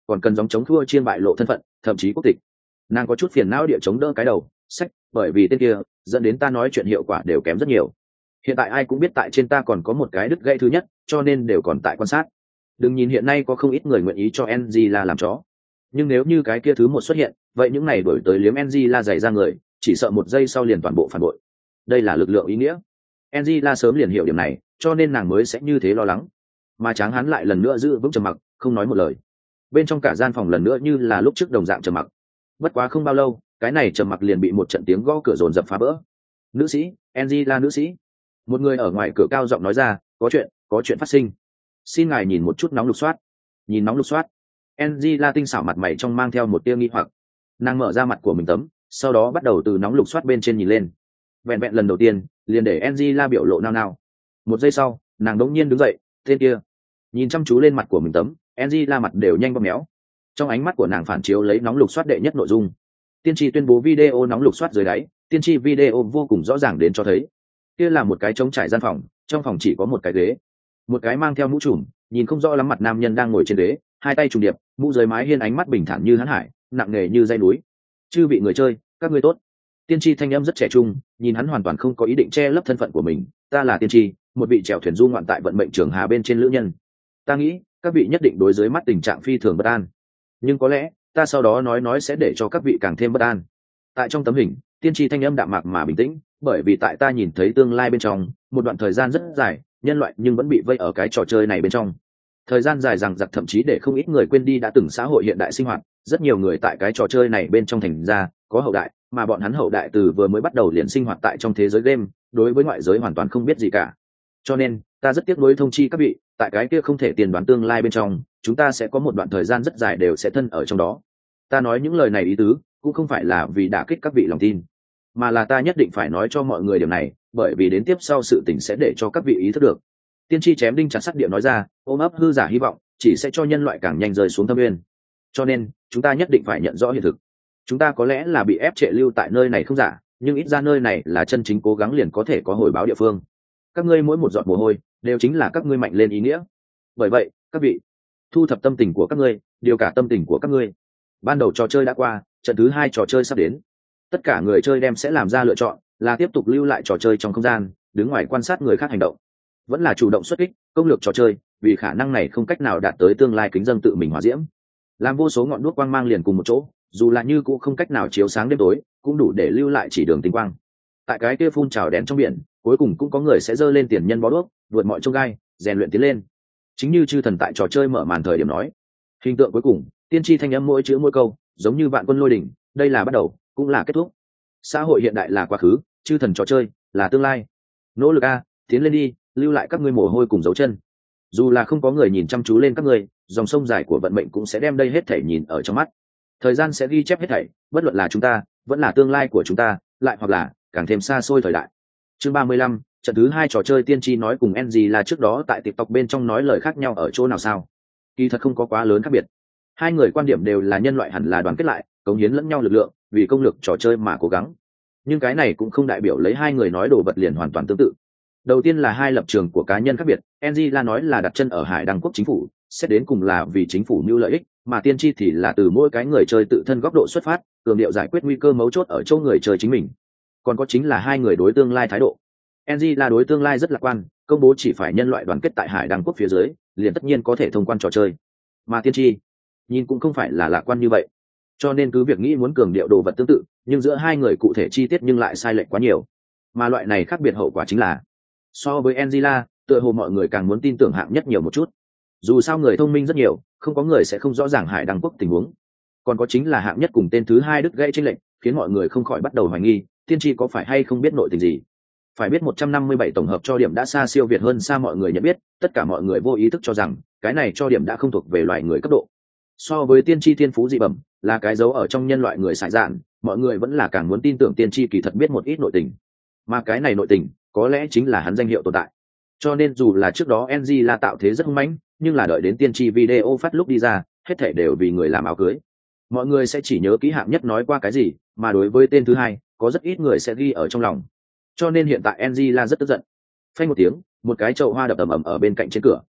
còn cần gióng chống thua chiên bại lộ thân phận, thậm chí quốc tịch. Nàng có chút phiền não địa chống đỡ cái đầu sách, bởi vì tên kia dẫn đến ta nói chuyện hiệu quả đều kém rất nhiều. Hiện tại ai cũng biết tại trên ta còn có một cái đứt gãy thứ nhất, cho nên đều còn tại quan sát. Đừng nhìn hiện nay có không ít người nguyện ý cho Angela làm chó, nhưng nếu như cái kia thứ một xuất hiện, vậy những này đổi tới liếm Angela dày ra người, chỉ sợ một giây sau liền toàn bộ phản bội. Đây là lực lượng ý nghĩa. Angela sớm liền hiểu điểm này, cho nên nàng mới sẽ như thế lo lắng. Mà Tráng Hán lại lần nữa giữ vững trầm mặc, không nói một lời. Bên trong cả gian phòng lần nữa như là lúc trước đồng dạng trầm mặc. Bất quá không bao lâu, cái này trầm mặc liền bị một trận tiếng gõ cửa dồn dập phá vỡ. Nữ sĩ, Angela nữ sĩ. Một người ở ngoài cửa cao giọng nói ra, có chuyện phát sinh. Xin ngài nhìn một chút nóng lục soát. Nhìn nóng lục soát. Angela tinh xảo mặt mày trong mang theo một tia nghi hoặc. Nàng mở ra mặt của mình tấm, sau đó bắt đầu từ nóng lục soát bên trên nhìn lên. Vẹn vẹn lần đầu tiên, liền để Angela biểu lộ nao nao. Một giây sau, nàng đống nhiên đứng dậy, tên kia. Nhìn chăm chú lên mặt của mình tấm, Angela mặt đều nhanh bóp méo. Trong ánh mắt của nàng phản chiếu lấy nóng lục soát đệ nhất nội dung. Tiên tri tuyên bố video nóng lục soát dưới đáy, tiên tri video vô cùng rõ ràng đến cho thấy. Kia là một cái trống trải gian phòng, trong phòng chỉ có một cái ghế. Một cái mang theo mũ trùm, nhìn không rõ lắm mặt nam nhân đang ngồi trên ghế, hai tay trùng điệp, mũ dưới mái hiên, ánh mắt bình thản như hán hải, nặng nề như dây núi. Chư vị người chơi, các ngươi tốt. Tiên tri thanh âm rất trẻ trung, nhìn hắn hoàn toàn không có ý định che lấp thân phận của mình. Ta là tiên tri, một vị chèo thuyền du ngoạn tại vận mệnh trường hà bên trên lữ nhân. Ta nghĩ các vị nhất định đối dưới mắt tình trạng phi thường bất an, nhưng có lẽ ta sau đó nói sẽ để cho các vị càng thêm bất an. Tại trong tấm hình, tiên tri thanh âm đạm mạc mà bình tĩnh, bởi vì tại ta nhìn thấy tương lai bên trong một đoạn thời gian rất dài, nhân loại nhưng vẫn bị vây ở cái trò chơi này bên trong. Thời gian dài rằng giặc thậm chí để không ít người quên đi đã từng xã hội hiện đại sinh hoạt. Rất nhiều người tại cái trò chơi này bên trong thành ra có hậu đại, mà bọn hắn hậu đại từ vừa mới bắt đầu liền sinh hoạt tại trong thế giới game, đối với ngoại giới hoàn toàn không biết gì cả. Cho nên ta rất tiếc nuối thông chi các vị, tại cái kia không thể tiên đoán tương lai bên trong, chúng ta sẽ có một đoạn thời gian rất dài đều sẽ thân ở trong đó. Ta nói những lời này ý tứ cũng không phải là vì đả kích các vị lòng tin, mà là ta nhất định phải nói cho mọi người điều này, bởi vì đến tiếp sau sự tình sẽ để cho các vị ý thức được. Tiên tri chém đinh chặt sắt địa nói ra, ôm ấp hư giả hy vọng chỉ sẽ cho nhân loại càng nhanh rơi xuống thâm nguyên. Cho nên chúng ta nhất định phải nhận rõ hiện thực. Chúng ta có lẽ là bị ép trệ lưu tại nơi này không giả, nhưng ít ra nơi này là chân chính cố gắng liền có thể có hồi báo địa phương. Các ngươi mỗi một giọt mồ hôi đều chính là các ngươi mạnh lên ý nghĩa. Bởi vậy các vị, thu thập tâm tình của các ngươi, điều cả tâm tình của các ngươi. Ban đầu trò chơi đã qua, trận thứ hai trò chơi sắp đến. Tất cả người chơi đem sẽ làm ra lựa chọn, là tiếp tục lưu lại trò chơi trong không gian, đứng ngoài quan sát người khác hành động, vẫn là chủ động xuất kích công lược trò chơi, vì khả năng này không cách nào đạt tới tương lai kính dâng tự mình hòa diễm. Làm vô số ngọn đuốc quang mang liền cùng một chỗ, dù là như cũng không cách nào chiếu sáng đêm tối, cũng đủ để lưu lại chỉ đường tinh quang. Tại cái kia phun trào đèn trong biển, cuối cùng cũng có người sẽ dơ lên tiền nhân bó đuốc, vượt mọi chông gai, rèn luyện tiến lên. Chính như chư thần tại trò chơi mở màn thời điểm nói, hình tượng cuối cùng, tiên tri thanh âm mỗi chữ mỗi câu giống như vạn quân lôi đỉnh, đây là bắt đầu cũng là kết thúc. Xã hội hiện đại là quá khứ, chư thần trò chơi là tương lai. Nỗ lực a, tiến lên đi, lưu lại các ngươi mồ hôi cùng dấu chân. Dù là không có người nhìn chăm chú lên các ngươi, dòng sông dài của vận mệnh cũng sẽ đem đây hết thảy nhìn ở trong mắt. Thời gian sẽ ghi chép hết thảy, bất luận là chúng ta vẫn là tương lai của chúng ta, lại hoặc là càng thêm xa xôi thời đại. Chương 35, trận thứ hai trò chơi tiên tri nói cùng NG là trước đó tại TikTok bên trong nói lời khác nhau ở chỗ nào sao? Kỳ thật không có quá lớn khác biệt. Hai người quan điểm đều là nhân loại hẳn là đoàn kết lại, cống hiến lẫn nhau lực lượng, vì công lực trò chơi mà cố gắng. Nhưng cái này cũng không đại biểu lấy hai người nói đồ vật liền hoàn toàn tương tự. Đầu tiên là hai lập trường của cá nhân khác biệt, Angela nói là đặt chân ở Hải Đăng quốc chính phủ, xét đến cùng là vì chính phủ mưu lợi ích, mà tiên tri thì là từ mỗi cái người chơi tự thân góc độ xuất phát, cường điệu giải quyết nguy cơ mấu chốt ở chỗ người chơi chính mình. Còn có chính là hai người đối tương lai thái độ. Angela đối tương lai rất lạc quan, công bố chỉ phải nhân loại đoàn kết tại Hải Đăng quốc phía dưới, liền tất nhiên có thể thông quan trò chơi. Mà tiên tri nhìn cũng không phải là lạc quan như vậy. Cho nên cứ việc nghĩ muốn cường điệu đồ vật tương tự, nhưng giữa hai người cụ thể chi tiết nhưng lại sai lệch quá nhiều. Mà loại này khác biệt hậu quả chính là, so với Angela, tựa hồ mọi người càng muốn tin tưởng hạng nhất nhiều một chút. Dù sao người thông minh rất nhiều, không có người sẽ không rõ ràng Hải Đăng quốc tình huống. Còn có chính là hạng nhất cùng tên thứ hai đứt gãy chênh lệch, khiến mọi người không khỏi bắt đầu hoài nghi, tiên tri có phải hay không biết nội tình gì. Phải biết 157 tổng hợp cho điểm đã xa siêu việt hơn xa mọi người nhận biết, tất cả mọi người vô ý thức cho rằng cái này cho điểm đã không thuộc về loài người cấp độ. So với tiên tri thiên phú dị bẩm, là cái dấu ở trong nhân loại người sải dạn, mọi người vẫn là càng muốn tin tưởng tiên tri kỳ thật biết một ít nội tình. Mà cái này nội tình có lẽ chính là hắn danh hiệu tồn tại. Cho nên dù là trước đó NG là tạo thế rất hung mãnh, nhưng là đợi đến tiên tri video phát lúc đi ra, hết thể đều vì người làm áo cưới. Mọi người sẽ chỉ nhớ kỹ hạng nhất nói qua cái gì, mà đối với tên thứ hai, có rất ít người sẽ ghi ở trong lòng. Cho nên hiện tại NG là rất tức giận. Phanh một tiếng, một cái chậu hoa đập ầm ầm ở bên cạnh trên cửa.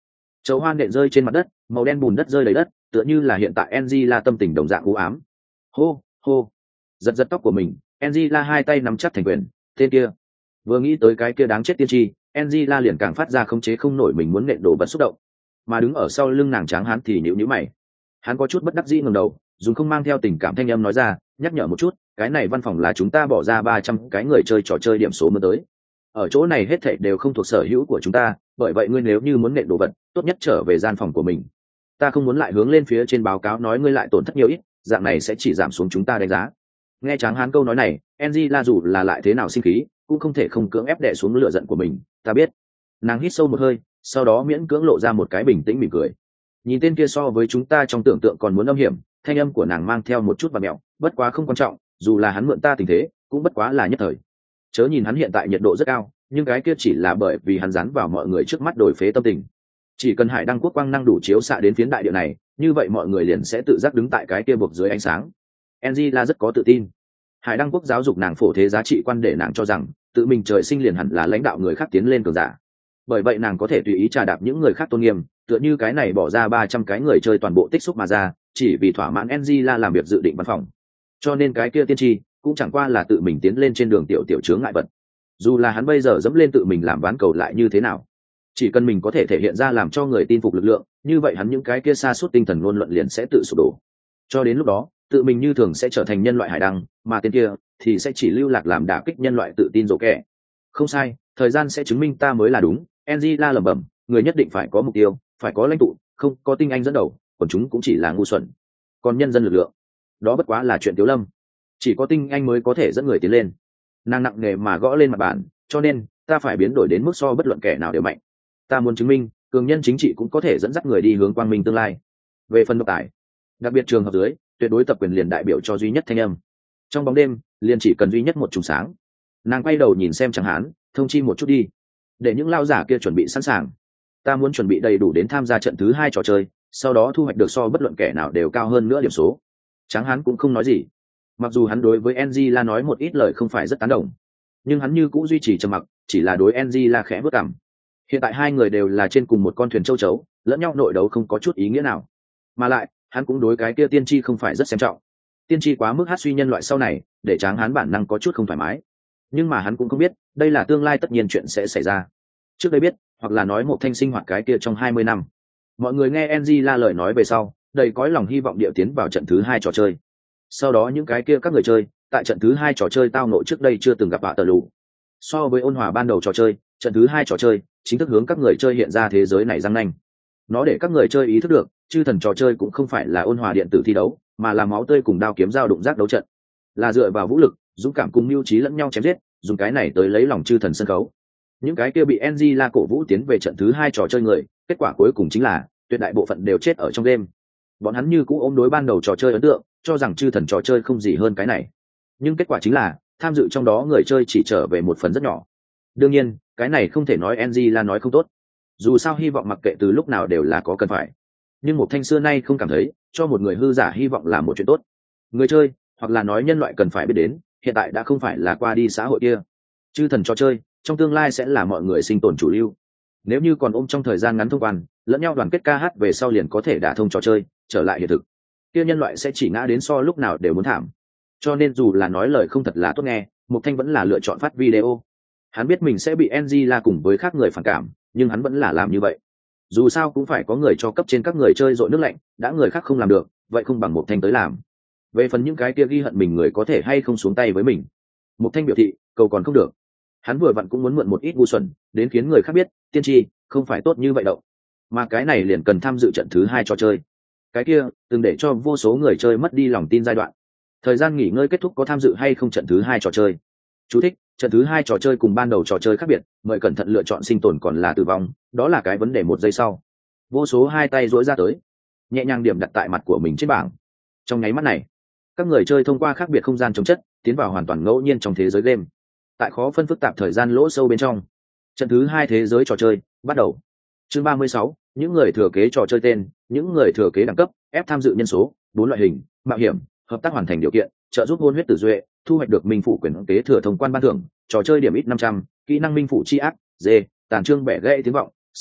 Chậu hoa nện rơi trên mặt đất, màu đen bùn đất rơi đầy đất, tựa như là hiện tại Angela tâm tình đồng dạng u ám. Hô, hô. Giật giật tóc của mình, Angela hai tay nắm chặt thành quyền, tên kia. Vừa nghĩ tới cái kia đáng chết tiên tri, Angela liền càng phát ra khống chế không nổi mình muốn nện đổ vật xúc động. Mà đứng ở sau lưng nàng Tráng Hán thì nhíu nhíu mày. Hắn có chút bất đắc dĩ ngẩng đầu, dùng không mang theo tình cảm thanh âm nói ra, nhắc nhở một chút, cái này văn phòng là chúng ta bỏ ra 300 cái người chơi trò chơi điểm số mới tới. Ở chỗ này hết thảy đều không thuộc sở hữu của chúng ta, bởi vậy ngươi nếu như muốn nện đồ vật, tốt nhất trở về gian phòng của mình. Ta không muốn lại hướng lên phía trên báo cáo nói ngươi lại tổn thất nhiều ít, dạng này sẽ chỉ giảm xuống chúng ta đánh giá. Nghe Tráng Hán câu nói này, Angela dù là lại thế nào sinh khí, cũng không thể không cưỡng ép đè xuống lửa giận của mình, ta biết. Nàng hít sâu một hơi, sau đó miễn cưỡng lộ ra một cái bình tĩnh mỉm cười. Nhìn tên kia so với chúng ta trong tưởng tượng còn muốn âm hiểm, thanh âm của nàng mang theo một chút vặn mẹo, bất quá không quan trọng, dù là hắn mượn ta tình thế, cũng bất quá là nhất thời. Chớ nhìn hắn hiện tại nhiệt độ rất cao, nhưng cái kia chỉ là bởi vì hắn dán vào mọi người trước mắt đổi phế tâm tình. Chỉ cần Hải Đăng Quốc quang năng đủ chiếu xạ đến phiến đại địa này, như vậy mọi người liền sẽ tự giác đứng tại cái kia buộc dưới ánh sáng. Angela rất có tự tin. Hải Đăng Quốc giáo dục nàng phổ thế giá trị quan để nàng cho rằng tự mình trời sinh liền hẳn là lãnh đạo người khác tiến lên cường giả. Bởi vậy nàng có thể tùy ý trà đạp những người khác tôn nghiêm, tựa như cái này bỏ ra 300 cái người chơi toàn bộ tích xúc mà ra, chỉ vì thỏa mãn Angela làm việc dự định văn phòng. Cho nên cái kia tiên tri cũng chẳng qua là tự mình tiến lên trên đường tiểu chướng ngại vật. Dù là hắn bây giờ dẫm lên tự mình làm ván cầu lại như thế nào, chỉ cần mình có thể thể hiện ra làm cho người tin phục lực lượng, như vậy hắn những cái kia sa sút tinh thần ngôn luận liền sẽ tự sụp đổ. Cho đến lúc đó, tự mình như thường sẽ trở thành nhân loại hải đăng, mà tên kia thì sẽ chỉ lưu lạc làm đả kích nhân loại tự tin rồ kẻ. Không sai, thời gian sẽ chứng minh ta mới là đúng. Angela lẩm bẩm, người nhất định phải có mục tiêu, phải có lãnh tụ, không có tinh anh dẫn đầu, còn chúng cũng chỉ là ngu xuẩn. Còn nhân dân lực lượng, đó bất quá là chuyện tiểu lâm. Chỉ có tinh anh mới có thể dẫn người tiến lên. Nàng nặng nề mà gõ lên mặt bàn, cho nên ta phải biến đổi đến mức so bất luận kẻ nào đều mạnh. Ta muốn chứng minh cường nhân chính trị cũng có thể dẫn dắt người đi hướng quang minh tương lai. Về phần độc tài, đặc biệt trường hợp dưới, tuyệt đối tập quyền liền đại biểu cho duy nhất thanh âm. Trong bóng đêm liền chỉ cần duy nhất một chùm sáng. Nàng quay đầu nhìn xem Tráng Hán, thông chi một chút đi, để những lao giả kia chuẩn bị sẵn sàng. Ta muốn chuẩn bị đầy đủ đến tham gia trận thứ 2 trò chơi, sau đó thu hoạch được so bất luận kẻ nào đều cao hơn nữa điểm số. Tráng Hán cũng không nói gì. Mặc dù hắn đối với Angela nói một ít lời không phải rất tán đồng, nhưng hắn như cũng duy trì trầm mặc, chỉ là đối Angela khẽ bước cằm. Hiện tại hai người đều là trên cùng một con thuyền châu chấu, lẫn nhau nội đấu không có chút ý nghĩa nào. Mà lại, hắn cũng đối cái kia tiên tri không phải rất xem trọng. Tiên tri quá mức hát suy nhân loại sau này, để Tráng Hán bản năng có chút không thoải mái. Nhưng mà hắn cũng không biết, đây là tương lai tất nhiên chuyện sẽ xảy ra. Trước đây biết, hoặc là nói một thanh sinh hoạt cái kia trong 20 năm. Mọi người nghe Angela lời nói về sau, đầy cõi lòng hy vọng điệu tiến vào trận thứ 2 trò chơi. Sau đó những cái kia các người chơi, tại trận thứ 2 trò chơi tao ngộ trước đây chưa từng gặp vạ tờ lù. So với ôn hòa ban đầu trò chơi, trận thứ 2 trò chơi chính thức hướng các người chơi hiện ra thế giới này răng nanh. Nó để các người chơi ý thức được, chư thần trò chơi cũng không phải là ôn hòa điện tử thi đấu, mà là máu tươi cùng đao kiếm giao đụng giác đấu trận, là dựa vào vũ lực, dũng cảm cùng mưu trí lẫn nhau chém giết, dùng cái này tới lấy lòng chư thần sân khấu. Những cái kia bị Angela cổ vũ tiến về trận thứ 2 trò chơi người, kết quả cuối cùng chính là tuyệt đại bộ phận đều chết ở trong đêm. Bọn hắn như cũ ôm đối ban đầu trò chơi ấn tượng, cho rằng chư thần trò chơi không gì hơn cái này. Nhưng kết quả chính là tham dự trong đó người chơi chỉ trở về một phần rất nhỏ. Đương nhiên, cái này không thể nói Angela nói không tốt. Dù sao hy vọng mặc kệ từ lúc nào đều là có cần phải. Nhưng một thanh xưa nay không cảm thấy cho một người hư giả hy vọng là một chuyện tốt. Người chơi, hoặc là nói nhân loại cần phải biết đến, hiện tại đã không phải là qua đi xã hội kia. Chư thần trò chơi, trong tương lai sẽ là mọi người sinh tồn chủ lưu. Nếu như còn ôm trong thời gian ngắn thông quan, lẫn nhau đoàn kết ca hát về sau liền có thể đả thông trò chơi, trở lại hiện thực. Kia nhân loại sẽ chỉ ngã đến so lúc nào đều muốn thảm. Cho nên dù là nói lời không thật là tốt nghe, Mục Thanh vẫn là lựa chọn phát video. Hắn biết mình sẽ bị Angela cùng với khác người phản cảm, nhưng hắn vẫn là làm như vậy. Dù sao cũng phải có người cho cấp trên các người chơi dội nước lạnh, đã người khác không làm được, vậy không bằng Mục Thanh tới làm. Về phần những cái kia ghi hận mình người có thể hay không xuống tay với mình, Mục Thanh biểu thị, cầu còn không được. Hắn vừa vặn cũng muốn mượn một ít ngu xuẩn, đến khiến người khác biết, tiên tri không phải tốt như vậy đâu. Mà cái này liền cần tham dự trận thứ 2 trò chơi. Cái kia, từng để cho vô số người chơi mất đi lòng tin giai đoạn. Thời gian nghỉ ngơi kết thúc có tham dự hay không trận thứ 2 trò chơi. Chú thích, trận thứ 2 trò chơi cùng ban đầu trò chơi khác biệt, mời cẩn thận lựa chọn sinh tồn còn là tử vong, đó là cái vấn đề một giây sau. Vô số hai tay duỗi ra tới, nhẹ nhàng điểm đặt tại mặt của mình trên bảng. Trong nháy mắt này, các người chơi thông qua khác biệt không gian chống chất, tiến vào hoàn toàn ngẫu nhiên trong thế giới game. Tại khó phân phức tạp thời gian lỗ sâu bên trong, trận thứ 2 thế giới trò chơi bắt đầu. Chương 36, những người thừa kế trò chơi tên, những người thừa kế đẳng cấp, ép tham dự nhân số, 4 loại hình, mạo hiểm, hợp tác hoàn thành điều kiện, trợ giúp hôn huyết tử duệ, thu hoạch được minh phủ quyền kế thừa thông quan ban thưởng, trò chơi điểm ít 500, kỹ năng minh phủ chi ác, D, tàn trương bẻ gãy tiếng vọng, C,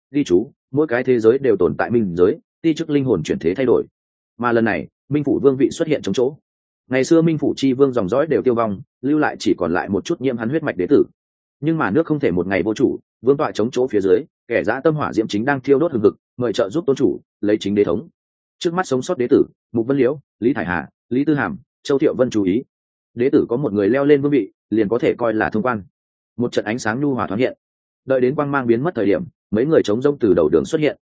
ghi chú mỗi cái thế giới đều tồn tại minh giới, ti chức linh hồn chuyển thế thay đổi. Mà lần này minh phủ vương vị xuất hiện trong chỗ. Ngày xưa minh phủ chi vương dòng dõi đều tiêu vong, lưu lại chỉ còn lại một chút nhiễm hắn huyết mạch đế tử. Nhưng mà nước không thể một ngày vô chủ, vương tọa chống chỗ phía dưới, kẻ dã tâm hỏa diễm chính đang thiêu đốt hừng hực, mời trợ giúp tôn chủ lấy chính đế thống. Trước mắt sống sót đế tử Mục Vân Liễu, Lý Thải Hà, Lý Tư Hàm, Châu Thiệu Vân chú ý, đế tử có một người leo lên vương vị liền có thể coi là thông quan. Một trận ánh sáng nhu hòa thoáng hiện, đợi đến quang mang biến mất thời điểm, mấy người trống rỗng từ đầu đường xuất hiện.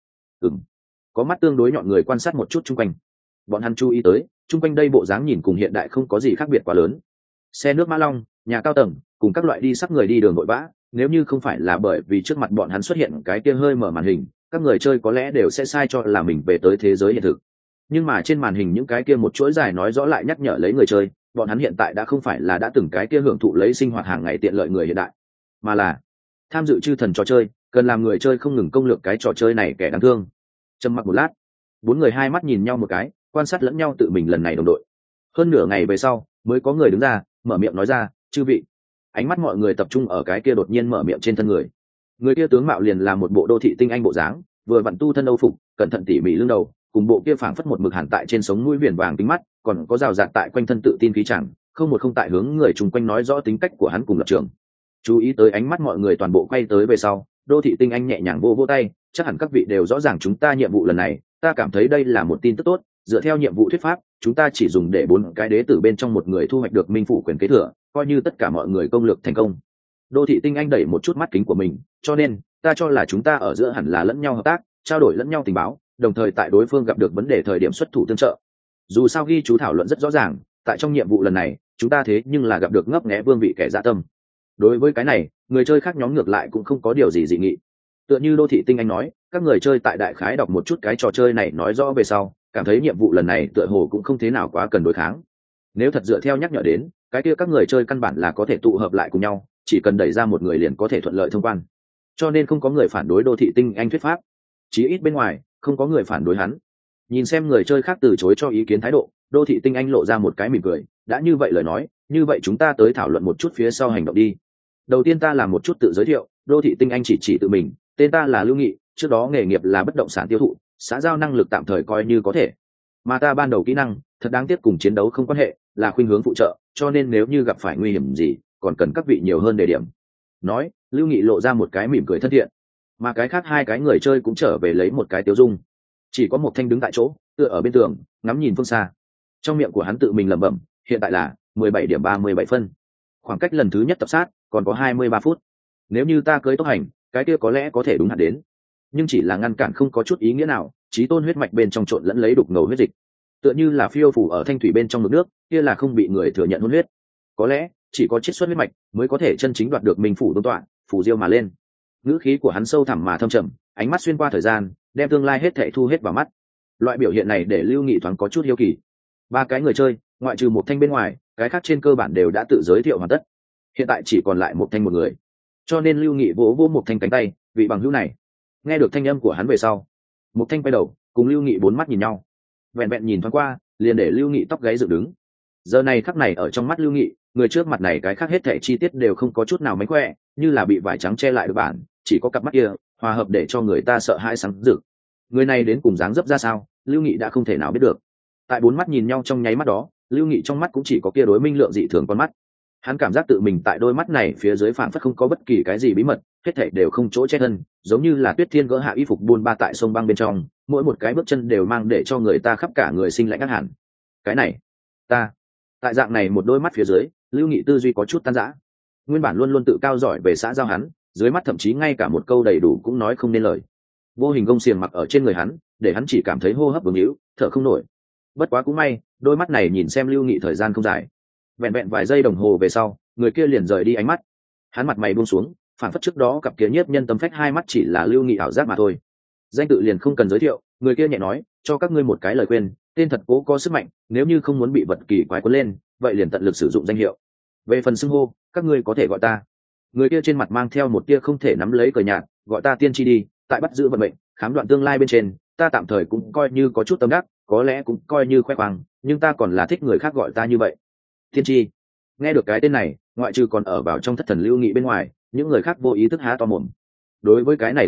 Có mắt tương đối nhọn người quan sát một chút chung quanh. Bọn hắn chú ý tới chung quanh đây bộ dáng nhìn cùng hiện đại không có gì khác biệt quá lớn. Xe nước mã long, nhà cao tầng cùng các loại đi sắc người đi đường vội vã, nếu như không phải là bởi vì trước mặt bọn hắn xuất hiện cái kia hơi mở màn hình, các người chơi có lẽ đều sẽ sai cho là mình về tới thế giới hiện thực. Nhưng mà trên màn hình những cái kia một chuỗi dài nói rõ lại nhắc nhở lấy người chơi, bọn hắn hiện tại đã không phải là đã từng cái kia hưởng thụ lấy sinh hoạt hàng ngày tiện lợi người hiện đại, mà là tham dự chư thần trò chơi, cần làm người chơi không ngừng công lược cái trò chơi này kẻ đáng thương. Trầm mặc một lát, bốn người hai mắt nhìn nhau một cái, quan sát lẫn nhau tự mình lần này đồng đội. Hơn nửa ngày về sau mới có người đứng ra mở miệng nói ra, chư vị. Ánh mắt mọi người tập trung ở cái kia đột nhiên mở miệng trên thân người. Người kia tướng mạo liền là một bộ đô thị tinh anh bộ dáng, vừa vặn tu thân âu phục, cẩn thận tỉ mỉ lưng đầu, cùng bộ kia phảng phất một mực hàn tại trên sống mũi viền vàng kính mắt, còn có rào rạt tại quanh thân tự tin khí chẳng, không một không tại hướng người chung quanh nói rõ tính cách của hắn cùng lập trường. Chú ý tới ánh mắt mọi người toàn bộ quay tới về sau, đô thị tinh anh nhẹ nhàng vô vô tay, chắc hẳn các vị đều rõ ràng chúng ta nhiệm vụ lần này, ta cảm thấy đây là một tin tức tốt. Dựa theo nhiệm vụ thuyết pháp, chúng ta chỉ dùng để 4 cái đế tử bên trong một người thu hoạch được minh phủ quyền kế thừa, coi như tất cả mọi người công lược thành công. Đô thị tinh anh đẩy một chút mắt kính của mình, cho nên ta cho là chúng ta ở giữa hẳn là lẫn nhau hợp tác, trao đổi lẫn nhau tình báo, đồng thời tại đối phương gặp được vấn đề thời điểm xuất thủ tương trợ. Dù sao ghi chú thảo luận rất rõ ràng, tại trong nhiệm vụ lần này chúng ta thế nhưng là gặp được ngấp nghé vương vị kẻ dạ tâm. Đối với cái này, người chơi khác nhóm ngược lại cũng không có điều gì dị nghị. Tựa như đô thị tinh anh nói, các người chơi tại đại khái đọc một chút cái trò chơi này nói rõ về sau, cảm thấy nhiệm vụ lần này tựa hồ cũng không thế nào quá cần đối kháng. Nếu thật dựa theo nhắc nhở đến, cái kia các người chơi căn bản là có thể tụ hợp lại cùng nhau, chỉ cần đẩy ra một người liền có thể thuận lợi thông quan. Cho nên không có người phản đối đô thị tinh anh thuyết pháp, chí ít bên ngoài không có người phản đối hắn. Nhìn xem người chơi khác từ chối cho ý kiến thái độ, đô thị tinh anh lộ ra một cái mỉm cười, đã như vậy lời nói, như vậy chúng ta tới thảo luận một chút phía sau hành động đi. Đầu tiên ta làm một chút tự giới thiệu, đô thị tinh anh chỉ tự mình, tên ta là Lưu Nghị, trước đó nghề nghiệp là bất động sản tiêu thụ, xã giao năng lực tạm thời coi như có thể, mà ta ban đầu kỹ năng thật đáng tiếc cùng chiến đấu không quan hệ, là khuynh hướng phụ trợ, cho nên nếu như gặp phải nguy hiểm gì còn cần các vị nhiều hơn đề điểm. Nói, Lưu Nghị lộ ra một cái mỉm cười thân thiện, mà cái khác hai cái người chơi cũng trở về lấy một cái tiêu dung. Chỉ có một Thanh đứng tại chỗ tựa ở bên tường ngắm nhìn phương xa, trong miệng của hắn tự mình lẩm bẩm, hiện tại là 17 điểm 37 phân, khoảng cách lần thứ nhất tập sát còn có 23 phút. Nếu như ta cưới tốc hành, cái kia có lẽ có thể đúng hạn đến, nhưng chỉ là ngăn cản không có chút ý nghĩa nào. Chí tôn huyết mạch bên trong trộn lẫn lấy đục ngầu huyết dịch, tựa như là phiêu phủ ở thanh thủy bên trong mực nước, kia là không bị người thừa nhận hôn huyết. Có lẽ chỉ có chiết xuất huyết mạch mới có thể chân chính đoạt được minh phủ tôn tọa, phủ diêu mà lên. Ngữ khí của hắn sâu thẳm mà thâm trầm, ánh mắt xuyên qua thời gian, đem tương lai hết thảy thu hết vào mắt. Loại biểu hiện này để Lưu Nghị thoáng có chút hiếu kỳ. 3 cái người chơi, ngoại trừ một Thanh bên ngoài, cái khác trên cơ bản đều đã tự giới thiệu hoàn tất. Hiện tại chỉ còn lại một Thanh một người, cho nên Lưu Nghị vỗ vỗ một Thanh cánh tay, vị bằng hữu này. Nghe được thanh âm của hắn về sau, một Thanh quay đầu cùng Lưu Nghị 4 mắt nhìn nhau, vẹn vẹn nhìn thoáng qua liền để Lưu Nghị tóc gáy dựng đứng. Giờ này khắc này ở trong mắt Lưu Nghị, người trước mặt này cái khác hết thảy chi tiết đều không có chút nào mánh khỏe, như là bị vải trắng che lại được bản, chỉ có cặp mắt kia hòa hợp để cho người ta sợ hãi sáng rực. Người này đến cùng dáng dấp ra sao, Lưu Nghị đã không thể nào biết được. Tại 4 mắt nhìn nhau trong nháy mắt đó, Lưu Nghị trong mắt cũng chỉ có kia đối minh lượng dị thường con mắt. Hắn cảm giác tự mình tại đôi mắt này phía dưới phảng phất không có bất kỳ cái gì bí mật, hết thảy đều không chỗ che thân, giống như là Tuyết Thiên gỡ hạ y phục buôn ba tại sông băng bên trong, mỗi một cái bước chân đều mang để cho người ta khắp cả người sinh lạnh ngắt hẳn. Cái này, ta, tại dạng này một đôi mắt phía dưới, Lưu Nghị tư duy có chút tan rã. Nguyên bản luôn luôn tự cao giỏi về xã giao hắn, dưới mắt thậm chí ngay cả một câu đầy đủ cũng nói không nên lời. Vô hình gông xiềng mặc ở trên người hắn, để hắn chỉ cảm thấy hô hấp vướng hữu, thở không nổi. Bất quá cũng may, đôi mắt này nhìn xem Lưu Nghị thời gian không dài, vẹn vẹn vài giây đồng hồ về sau, người kia liền rời đi ánh mắt. Hắn mặt mày buông xuống, phản phất trước đó cặp kia nhiếp nhân tâm phách hai mắt chỉ là Lưu Nghị ảo giác mà thôi. Danh tự liền không cần giới thiệu, người kia nhẹ nói, cho các ngươi một cái lời khuyên, tên thật cố có sức mạnh, nếu như không muốn bị vật kỳ quái cuốn lên, vậy liền tận lực sử dụng danh hiệu. Về phần xưng hô, các ngươi có thể gọi ta. Người kia trên mặt mang theo một tia không thể nắm lấy cờ nhạt, gọi ta tiên tri đi, tại bắt giữ vận mệnh, khám đoạn tương lai bên trên, ta tạm thời cũng coi như có chút tâm đắc, có lẽ cũng coi như khoe khoang, nhưng ta còn là thích người khác gọi ta như vậy. Tiên tri. Nghe được cái tên này, ngoại trừ còn ở vào trong thất thần Lưu Nghị bên ngoài, những người khác vô ý thức há to mồm. Đối với cái này danh hiệu,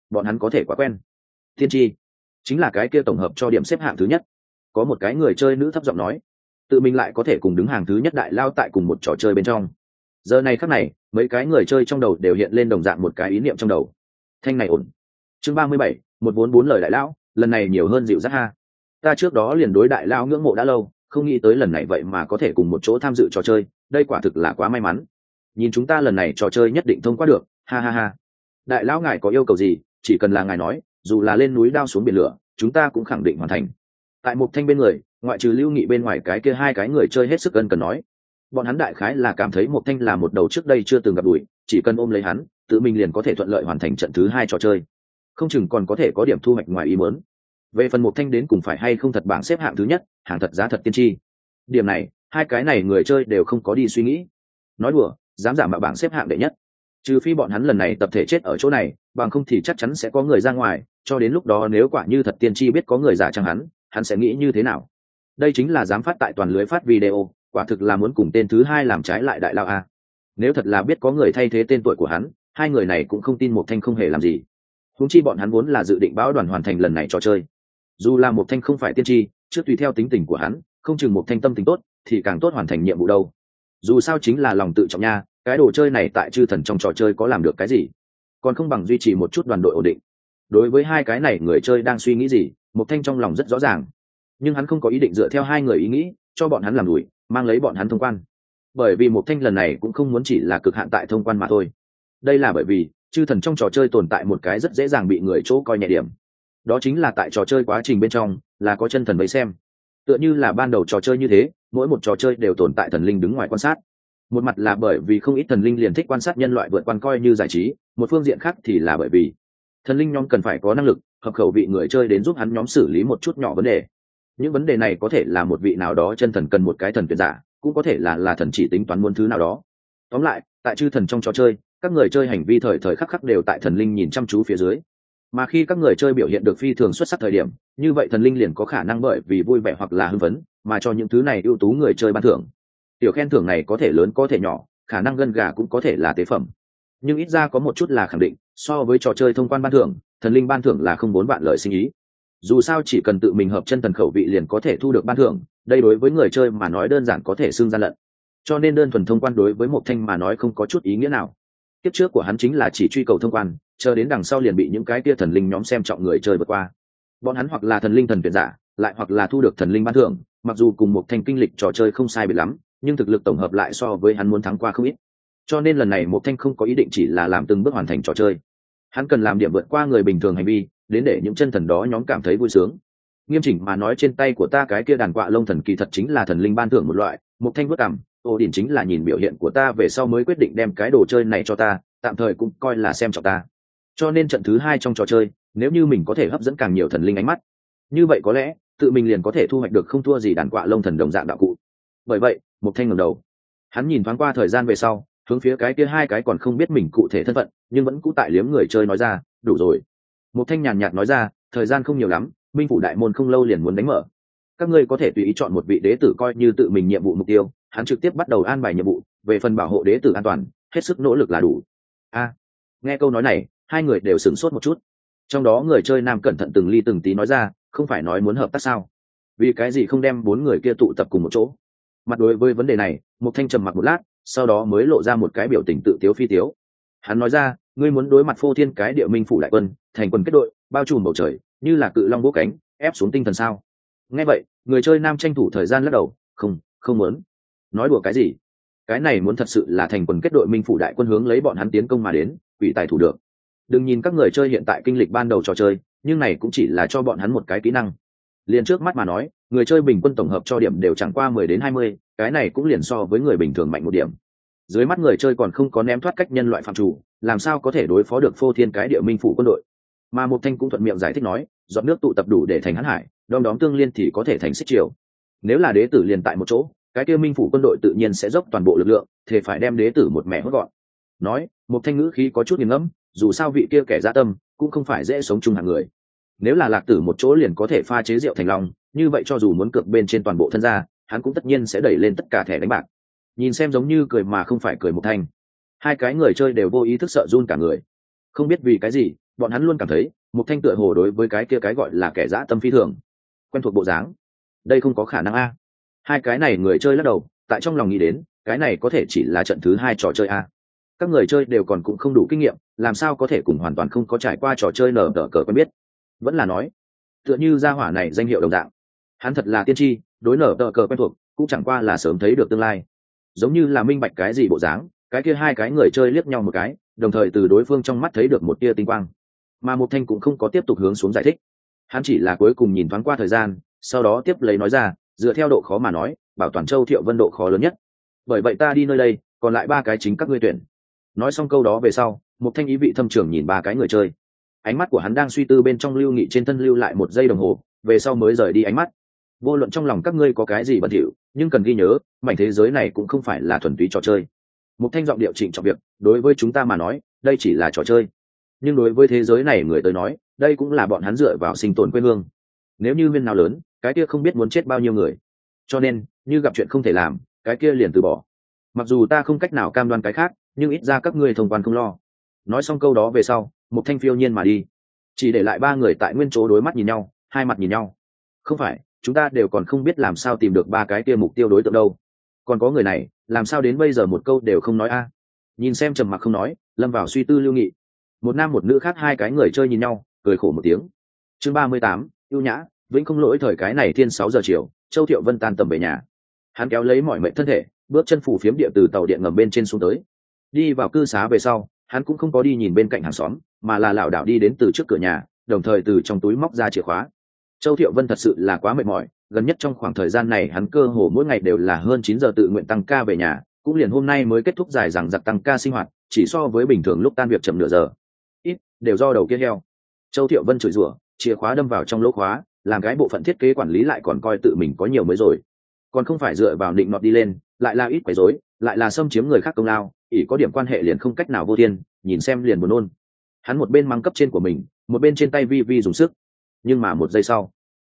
bọn hắn có thể quá quen. Tiên tri chính là cái kia tổng hợp cho điểm xếp hạng thứ nhất. Có một cái người chơi nữ thấp giọng nói, tự mình lại có thể cùng đứng hàng thứ nhất đại lao tại cùng một trò chơi bên trong. Giờ này khắc này, mấy cái người chơi trong đầu đều hiện lên đồng dạng một cái ý niệm trong đầu. Thanh này ổn. Chương 37, một vốn bốn lời đại lão, lần này nhiều hơn dịu dắt ha. Ta trước đó liền đối đại lão ngưỡng mộ đã lâu, không nghĩ tới lần này vậy mà có thể cùng một chỗ tham dự trò chơi, đây quả thực là quá may mắn. Nhìn chúng ta lần này trò chơi nhất định thông qua được, ha ha ha. Đại lão ngài có yêu cầu gì, chỉ cần là ngài nói, dù là lên núi đao xuống biển lửa, chúng ta cũng khẳng định hoàn thành. Tại Mục Thanh bên người, ngoại trừ Lưu Nghị bên ngoài cái kia hai cái người chơi hết sức ân cần nói. Bọn hắn đại khái là cảm thấy Mục Thanh là một đầu trước đây chưa từng gặp đuổi, chỉ cần ôm lấy hắn, tự mình liền có thể thuận lợi hoàn thành trận thứ hai trò chơi. Không chừng còn có thể có điểm thu hoạch ngoài ý muốn. Về phần Mục Thanh đến cùng phải hay không thật bảng xếp hạng thứ nhất, hàng thật giá thật tiên tri. Điểm này, hai cái này người chơi đều không có đi suy nghĩ. Nói đùa, dám giả mạo bảng xếp hạng đệ nhất. Trừ phi bọn hắn lần này tập thể chết ở chỗ này, bằng không thì chắc chắn sẽ có người ra ngoài, cho đến lúc đó nếu quả như thật tiên tri biết có người giả chăng hắn sẽ nghĩ như thế nào. Đây chính là dám phát tại toàn lưới phát video, quả thực là muốn cùng tên thứ hai làm trái lại đại lao a. Nếu thật là biết có người thay thế tên tuổi của hắn, hai người này cũng không tin Mục Thanh không hề làm gì. Huống chi bọn hắn vốn là dự định bão đoàn hoàn thành lần này trò chơi. Dù là Mục Thanh không phải tiên tri, trước tùy theo tính tình của hắn, không chừng Mục Thanh tâm tình tốt thì càng tốt hoàn thành nhiệm vụ đâu. Dù sao chính là lòng tự trọng nha, cái đồ chơi này tại chư thần trong trò chơi có làm được cái gì, còn không bằng duy trì một chút đoàn đội ổn định. Đối với hai cái này người chơi đang suy nghĩ gì, Mục Thanh trong lòng rất rõ ràng, nhưng hắn không có ý định dựa theo hai người ý nghĩ cho bọn hắn làm đuổi, mang lấy bọn hắn thông quan. Bởi vì Mục Thanh lần này cũng không muốn chỉ là cực hạn tại thông quan mà thôi. Đây là bởi vì chư thần trong trò chơi tồn tại một cái rất dễ dàng bị người chỗ coi nhẹ điểm, đó chính là tại trò chơi quá trình bên trong là có chân thần vây xem. Tựa như là ban đầu trò chơi như thế, mỗi một trò chơi đều tồn tại thần linh đứng ngoài quan sát. Một mặt là bởi vì không ít thần linh liền thích quan sát nhân loại vượt quan coi như giải trí, một phương diện khác thì là bởi vì thần linh nhóm cần phải có năng lực hợp khẩu vị người chơi đến giúp hắn nhóm xử lý một chút nhỏ vấn đề. Những vấn đề này có thể là một vị nào đó chân thần cần một cái thần tuyển giả, cũng có thể là thần chỉ tính toán muốn thứ nào đó. Tóm lại, tại chư thần trong trò chơi, các người chơi hành vi thời thời khắc khắc đều tại thần linh nhìn chăm chú phía dưới. Mà khi các người chơi biểu hiện được phi thường xuất sắc thời điểm, như vậy thần linh liền có khả năng bởi vì vui vẻ hoặc là hưng phấn mà cho những thứ này ưu tú người chơi ban thưởng. Tiểu khen thưởng này có thể lớn có thể nhỏ, khả năng gân gà cũng có thể là tế phẩm, nhưng ít ra có một chút là khẳng định, so với trò chơi thông quan ban thưởng, thần linh ban thưởng là không bốn bạn lợi sinh ý. Dù sao chỉ cần tự mình hợp chân thần khẩu vị liền có thể thu được ban thưởng, đây đối với người chơi mà nói đơn giản có thể xưng gian lận. Cho nên đơn thuần thông quan đối với Mục Thanh mà nói không có chút ý nghĩa nào. Kiếp trước của hắn chính là chỉ truy cầu thông quan, chờ đến đằng sau liền bị những cái kia thần linh nhóm xem trọng người chơi vượt qua. Bọn hắn hoặc là thần linh thần tuyển giả, lại hoặc là thu được thần linh ban thưởng, mặc dù cùng Mục Thanh kinh lịch trò chơi không sai biệt lắm, nhưng thực lực tổng hợp lại so với hắn muốn thắng qua không ít. Cho nên lần này Mục Thanh không có ý định chỉ là làm từng bước hoàn thành trò chơi, hắn cần làm điểm vượt qua người bình thường hành vi, đến để những chân thần đó nhóm cảm thấy vui sướng. Nghiêm chỉnh mà nói, trên tay của ta cái kia đàn quạ lông thần kỳ thật chính là thần linh ban thưởng một loại. Mục Thanh vất cảm, Ô Điển chính là nhìn biểu hiện của ta về sau mới quyết định đem cái đồ chơi này cho ta, tạm thời cũng coi là xem trọng ta. Cho nên trận thứ hai trong trò chơi, nếu như mình có thể hấp dẫn càng nhiều thần linh ánh mắt, như vậy có lẽ tự mình liền có thể thu hoạch được không thua gì đàn quạ lông thần đồng dạng đạo cụ. Bởi vậy, Mục Thanh ngẩng đầu, hắn nhìn thoáng qua thời gian về sau, hướng phía cái kia hai cái còn không biết mình cụ thể thân phận nhưng vẫn cũ tại liếm người chơi nói ra, đủ rồi. Mục Thanh nhàn nhạt nói ra, thời gian không nhiều lắm, minh phủ đại môn không lâu liền muốn đánh mở, các ngươi có thể tùy ý chọn một vị đế tử coi như tự mình nhiệm vụ mục tiêu. Hắn trực tiếp bắt đầu an bài nhiệm vụ, về phần bảo hộ đế tử an toàn, hết sức nỗ lực là đủ. Nghe câu nói này, hai người đều sửng sốt một chút. Trong đó người chơi nam cẩn thận từng ly từng tí nói ra, không phải nói muốn hợp tác sao, vì cái gì không đem bốn người kia tụ tập cùng một chỗ? Mặt đối với vấn đề này, Mục Thanh trầm mặc một lát, sau đó mới lộ ra một cái biểu tình tự tiếu phi tiếu. Hắn nói ra, ngươi muốn đối mặt phô thiên cái địa minh phủ đại quân, thành quân kết đội, bao trùm bầu trời, như là cự long bố cánh, ép xuống tinh thần sao? Nghe vậy, người chơi nam tranh thủ thời gian lắc đầu, không muốn. Nói đùa cái gì? Cái này muốn thật sự là thành quân kết đội minh phủ đại quân hướng lấy bọn hắn tiến công mà đến, quỷ tài thủ được. Đừng nhìn các người chơi hiện tại kinh lịch ban đầu trò chơi, nhưng này cũng chỉ là cho bọn hắn một cái kỹ năng. Liền trước mắt mà nói, người chơi bình quân tổng hợp cho điểm đều chẳng qua 10 đến 20, cái này cũng liền so với người bình thường mạnh một điểm. Dưới mắt người chơi còn không có ném thoát cách nhân loại phạm chủ, làm sao có thể đối phó được phô thiên cái địa minh phủ quân đội? Mà Mục Thanh cũng thuận miệng giải thích nói, giọt nước tụ tập đủ để thành hãn hải, đom đóm tương liên thì có thể thành xích triều. Nếu là đế tử liền tại một chỗ, cái kia minh phủ quân đội tự nhiên sẽ dốc toàn bộ lực lượng, thì phải đem đế tử một mẻ hốt gọn. Nói, Mục Thanh ngữ khí có chút nghiền ngẫm, dù sao vị kia kẻ dã tâm cũng không phải dễ sống chung hàng người. Nếu là Lạc Tử một chỗ liền có thể pha chế rượu thành long, như vậy cho dù muốn cược bên trên toàn bộ thân gia, hắn cũng tất nhiên sẽ đẩy lên tất cả thẻ đánh bạc. Nhìn xem giống như cười mà không phải cười Mục Thanh, hai cái người chơi đều vô ý thức sợ run cả người. Không biết vì cái gì, bọn hắn luôn cảm thấy Mục Thanh tựa hồ đối với cái kia cái gọi là kẻ dã tâm phi thường quen thuộc bộ dáng. Đây không có khả năng a. Hai cái này người chơi lắc đầu, tại trong lòng nghĩ đến, cái này có thể chỉ là trận thứ 2 trò chơi a. Các người chơi đều còn cũng không đủ kinh nghiệm, làm sao có thể cùng hoàn toàn không có trải qua trò chơi nở tờ cờ quen biết. Vẫn là nói, tựa như gia hỏa này danh hiệu đồng dạng, hắn thật là tiên tri, đối nở tờ cờ quen thuộc, cũng chẳng qua là sớm thấy được tương lai. Giống như là minh bạch cái gì bộ dáng, cái kia hai cái người chơi liếc nhau một cái, đồng thời từ đối phương trong mắt thấy được một tia tinh quang. Mà Mục Thanh cũng không có tiếp tục hướng xuống giải thích, hắn chỉ là cuối cùng nhìn thoáng qua thời gian, sau đó tiếp lấy nói ra, dựa theo độ khó mà nói, bảo toàn Châu Thiệu Vân độ khó lớn nhất. Bởi vậy ta đi nơi đây, còn lại 3 cái chính các ngươi tuyển. Nói xong câu đó về sau, Mục Thanh ý vị thâm trường nhìn 3 cái người chơi. Ánh mắt của hắn đang suy tư bên trong Lưu Nghị trên thân lưu lại 1 giây đồng hồ, về sau mới rời đi ánh mắt. Vô luận trong lòng các ngươi có cái gì bẩn thỉu, nhưng cần ghi nhớ, mảnh thế giới này cũng không phải là thuần túy trò chơi. Mục Thanh giọng điệu trịnh trọng việc, đối với chúng ta mà nói, đây chỉ là trò chơi. Nhưng đối với thế giới này người tới nói, đây cũng là bọn hắn dựa vào sinh tồn quê hương. Nếu như huyên nào lớn, cái kia không biết muốn chết bao nhiêu người. Cho nên, như gặp chuyện không thể làm, cái kia liền từ bỏ. Mặc dù ta không cách nào cam đoan cái khác, nhưng ít ra các ngươi thông quan không lo. Nói xong câu đó về sau, Mục Thanh phiêu nhiên mà đi, chỉ để lại 3 người tại nguyên chỗ đối mắt nhìn nhau, hai mặt nhìn nhau. Không phải, chúng ta đều còn không biết làm sao tìm được 3 cái kia mục tiêu đối tượng đâu. Còn có người này, làm sao đến bây giờ một câu đều không nói a? Nhìn xem trầm mặc không nói, lâm vào suy tư Lưu Nghị. Một nam một nữ khác 2 cái người chơi nhìn nhau, cười khổ một tiếng. Chương 38, ưu nhã, vĩnh không lỗi thời cái này thiên 6 giờ chiều, Châu Thiệu Vân tan tầm về nhà. Hắn kéo lấy mọi mệnh thân thể, bước chân phủ phiếm địa từ tàu điện ngầm bên trên xuống tới. Đi vào cư xá về sau, hắn cũng không có đi nhìn bên cạnh hàng xóm, mà là lảo đảo đi đến từ trước cửa nhà, đồng thời từ trong túi móc ra chìa khóa. Châu Thiệu Vân thật sự là quá mệt mỏi, gần nhất trong khoảng thời gian này hắn cơ hồ mỗi ngày đều là hơn 9 giờ tự nguyện tăng ca về nhà, cũng liền hôm nay mới kết thúc dài dằng dặc tăng ca sinh hoạt, chỉ so với bình thường lúc tan việc chậm nửa giờ. Ít, đều do đầu kia heo. Châu Thiệu Vân chửi rủa, chìa khóa đâm vào trong lỗ khóa, làm cái bộ phận thiết kế quản lý lại còn coi tự mình có nhiều mới rồi, còn không phải dựa vào định nọt đi lên, lại là ít quấy rối, lại là xâm chiếm người khác công lao, ỷ có điểm quan hệ liền không cách nào vô thiên, nhìn xem liền buồn nôn. Hắn một bên mang cấp trên của mình, một bên trên tay vi vi dùng sức. Nhưng mà một giây sau,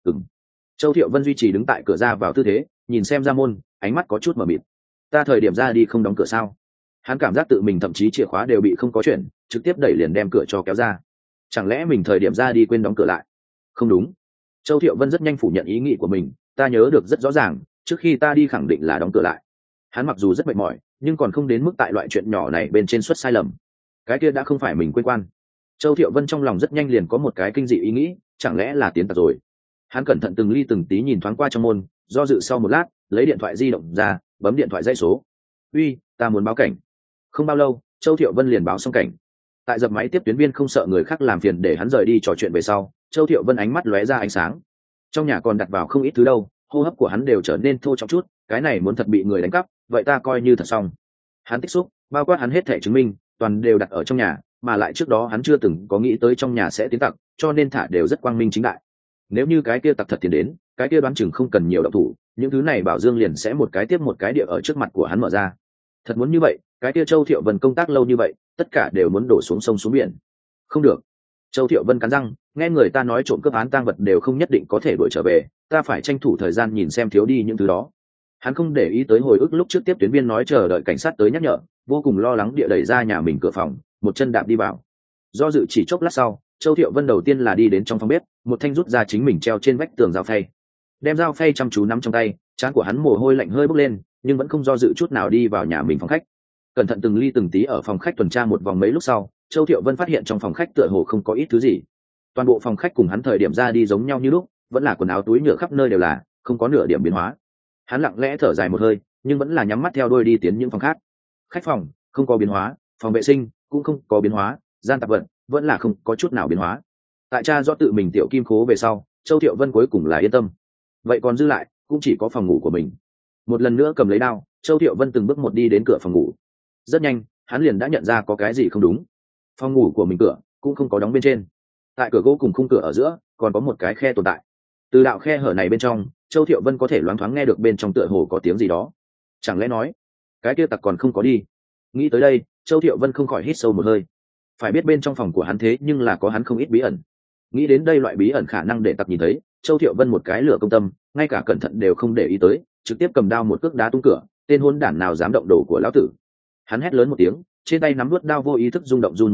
Châu Thiệu Vân duy trì đứng tại cửa ra vào tư thế, nhìn xem ra môn, ánh mắt có chút mờ mịt. Ta thời điểm ra đi không đóng cửa sao? Hắn cảm giác tự mình thậm chí chìa khóa đều bị không có chuyển, trực tiếp đẩy liền đem cửa cho kéo ra. Chẳng lẽ mình thời điểm ra đi quên đóng cửa lại? Không đúng. Châu Thiệu Vân rất nhanh phủ nhận ý nghĩ của mình, ta nhớ được rất rõ ràng, trước khi ta đi khẳng định là đóng cửa lại. Hắn mặc dù rất mệt mỏi, nhưng còn không đến mức tại loại chuyện nhỏ này bên trên xuất sai lầm. Cái kia đã không phải mình quên quan. Châu Thiệu Vân trong lòng rất nhanh liền có một cái kinh dị ý nghĩ, chẳng lẽ là tiến tặc rồi. Hắn cẩn thận từng ly từng tí nhìn thoáng qua trong môn, do dự sau một lát, lấy điện thoại di động ra, bấm điện thoại dãy số. Uy, ta muốn báo cảnh. Không bao lâu, Châu Thiệu Vân liền báo xong cảnh. Tại dập máy tiếp tuyến viên không sợ người khác làm phiền để hắn rời đi trò chuyện về sau, Châu Thiệu Vân ánh mắt lóe ra ánh sáng. Trong nhà còn đặt vào không ít thứ đâu, hô hấp của hắn đều trở nên thô trọng chút, cái này muốn thật bị người đánh cắp, vậy ta coi như thật xong. Hắn tích xúc, bao quát hắn hết thẻ chứng minh, toàn đều đặt ở trong nhà, mà lại trước đó hắn chưa từng có nghĩ tới trong nhà sẽ tiến tặc, cho nên thả đều rất quang minh chính đại. Nếu như cái kia tặc thật tiến đến, cái kia đoán chừng không cần nhiều động thủ, những thứ này Bảo Dương liền sẽ một cái tiếp một cái địa ở trước mặt của hắn mở ra. Thật muốn như vậy, cái kia Châu Thiệu Vân công tác lâu như vậy, tất cả đều muốn đổ xuống sông xuống biển. Không được. Châu Thiệu Vân cắn răng, nghe người ta nói trộm cướp án tang vật đều không nhất định có thể đuổi trở về, ta phải tranh thủ thời gian nhìn xem thiếu đi những thứ đó. Hắn không để ý tới hồi ức lúc trước tiếp tuyến viên nói chờ đợi cảnh sát tới nhắc nhở, vô cùng lo lắng địa đẩy ra nhà mình cửa phòng, một chân đạp đi vào. Do dự chỉ chốc lát sau, Châu Thiệu Vân đầu tiên là đi đến trong phòng bếp, một thanh rút ra chính mình treo trên vách tường dao phay, đem dao phay chăm chú nắm trong tay, trán của hắn mồ hôi lạnh hơi bốc lên, nhưng vẫn không do dự chút nào đi vào nhà mình phòng khách. Cẩn thận từng ly từng tí ở phòng khách tuần tra một vòng mấy lúc sau, Châu Thiệu Vân phát hiện trong phòng khách tựa hồ không có ít thứ gì. Toàn bộ phòng khách cùng hắn thời điểm ra đi giống nhau như lúc, vẫn là quần áo túi nhựa khắp nơi đều là, không có nửa điểm biến hóa. Hắn lặng lẽ thở dài một hơi, nhưng vẫn là nhắm mắt theo đuôi đi tiến những phòng khác. Khách phòng không có biến hóa, phòng vệ sinh cũng không có biến hóa, gian tạp vật vẫn là không có chút nào biến hóa. Tại cha do tự mình tiểu kim khố về sau, Châu Thiệu Vân cuối cùng là yên tâm. Vậy còn dư lại cũng chỉ có phòng ngủ của mình. Một lần nữa cầm lấy đao, Châu Thiệu Vân từng bước một đi đến cửa phòng ngủ. Rất nhanh, hắn liền đã nhận ra có cái gì không đúng. Phòng ngủ của mình cửa cũng không có đóng bên trên. Tại cửa gỗ cùng khung cửa ở giữa còn có một cái khe tồn tại. Từ đạo khe hở này bên trong, Châu Thiệu Vân có thể loáng thoáng nghe được bên trong tựa hồ có tiếng gì đó. Chẳng lẽ nói cái kia tặc còn không có đi? Nghĩ tới đây, Châu Thiệu Vân không khỏi hít sâu một hơi. Phải biết bên trong phòng của hắn thế nhưng là có hắn không ít bí ẩn. Nghĩ đến đây loại bí ẩn khả năng để tặc nhìn thấy, Châu Thiệu Vân một cái lửa công tâm, ngay cả cẩn thận đều không để ý tới, trực tiếp cầm đao một cước đá tung cửa. Tên hỗn đản nào dám động đồ của lão tử? Hắn hét lớn một tiếng, trên tay nắm nuốt đao vô ý thức rung động run một cái,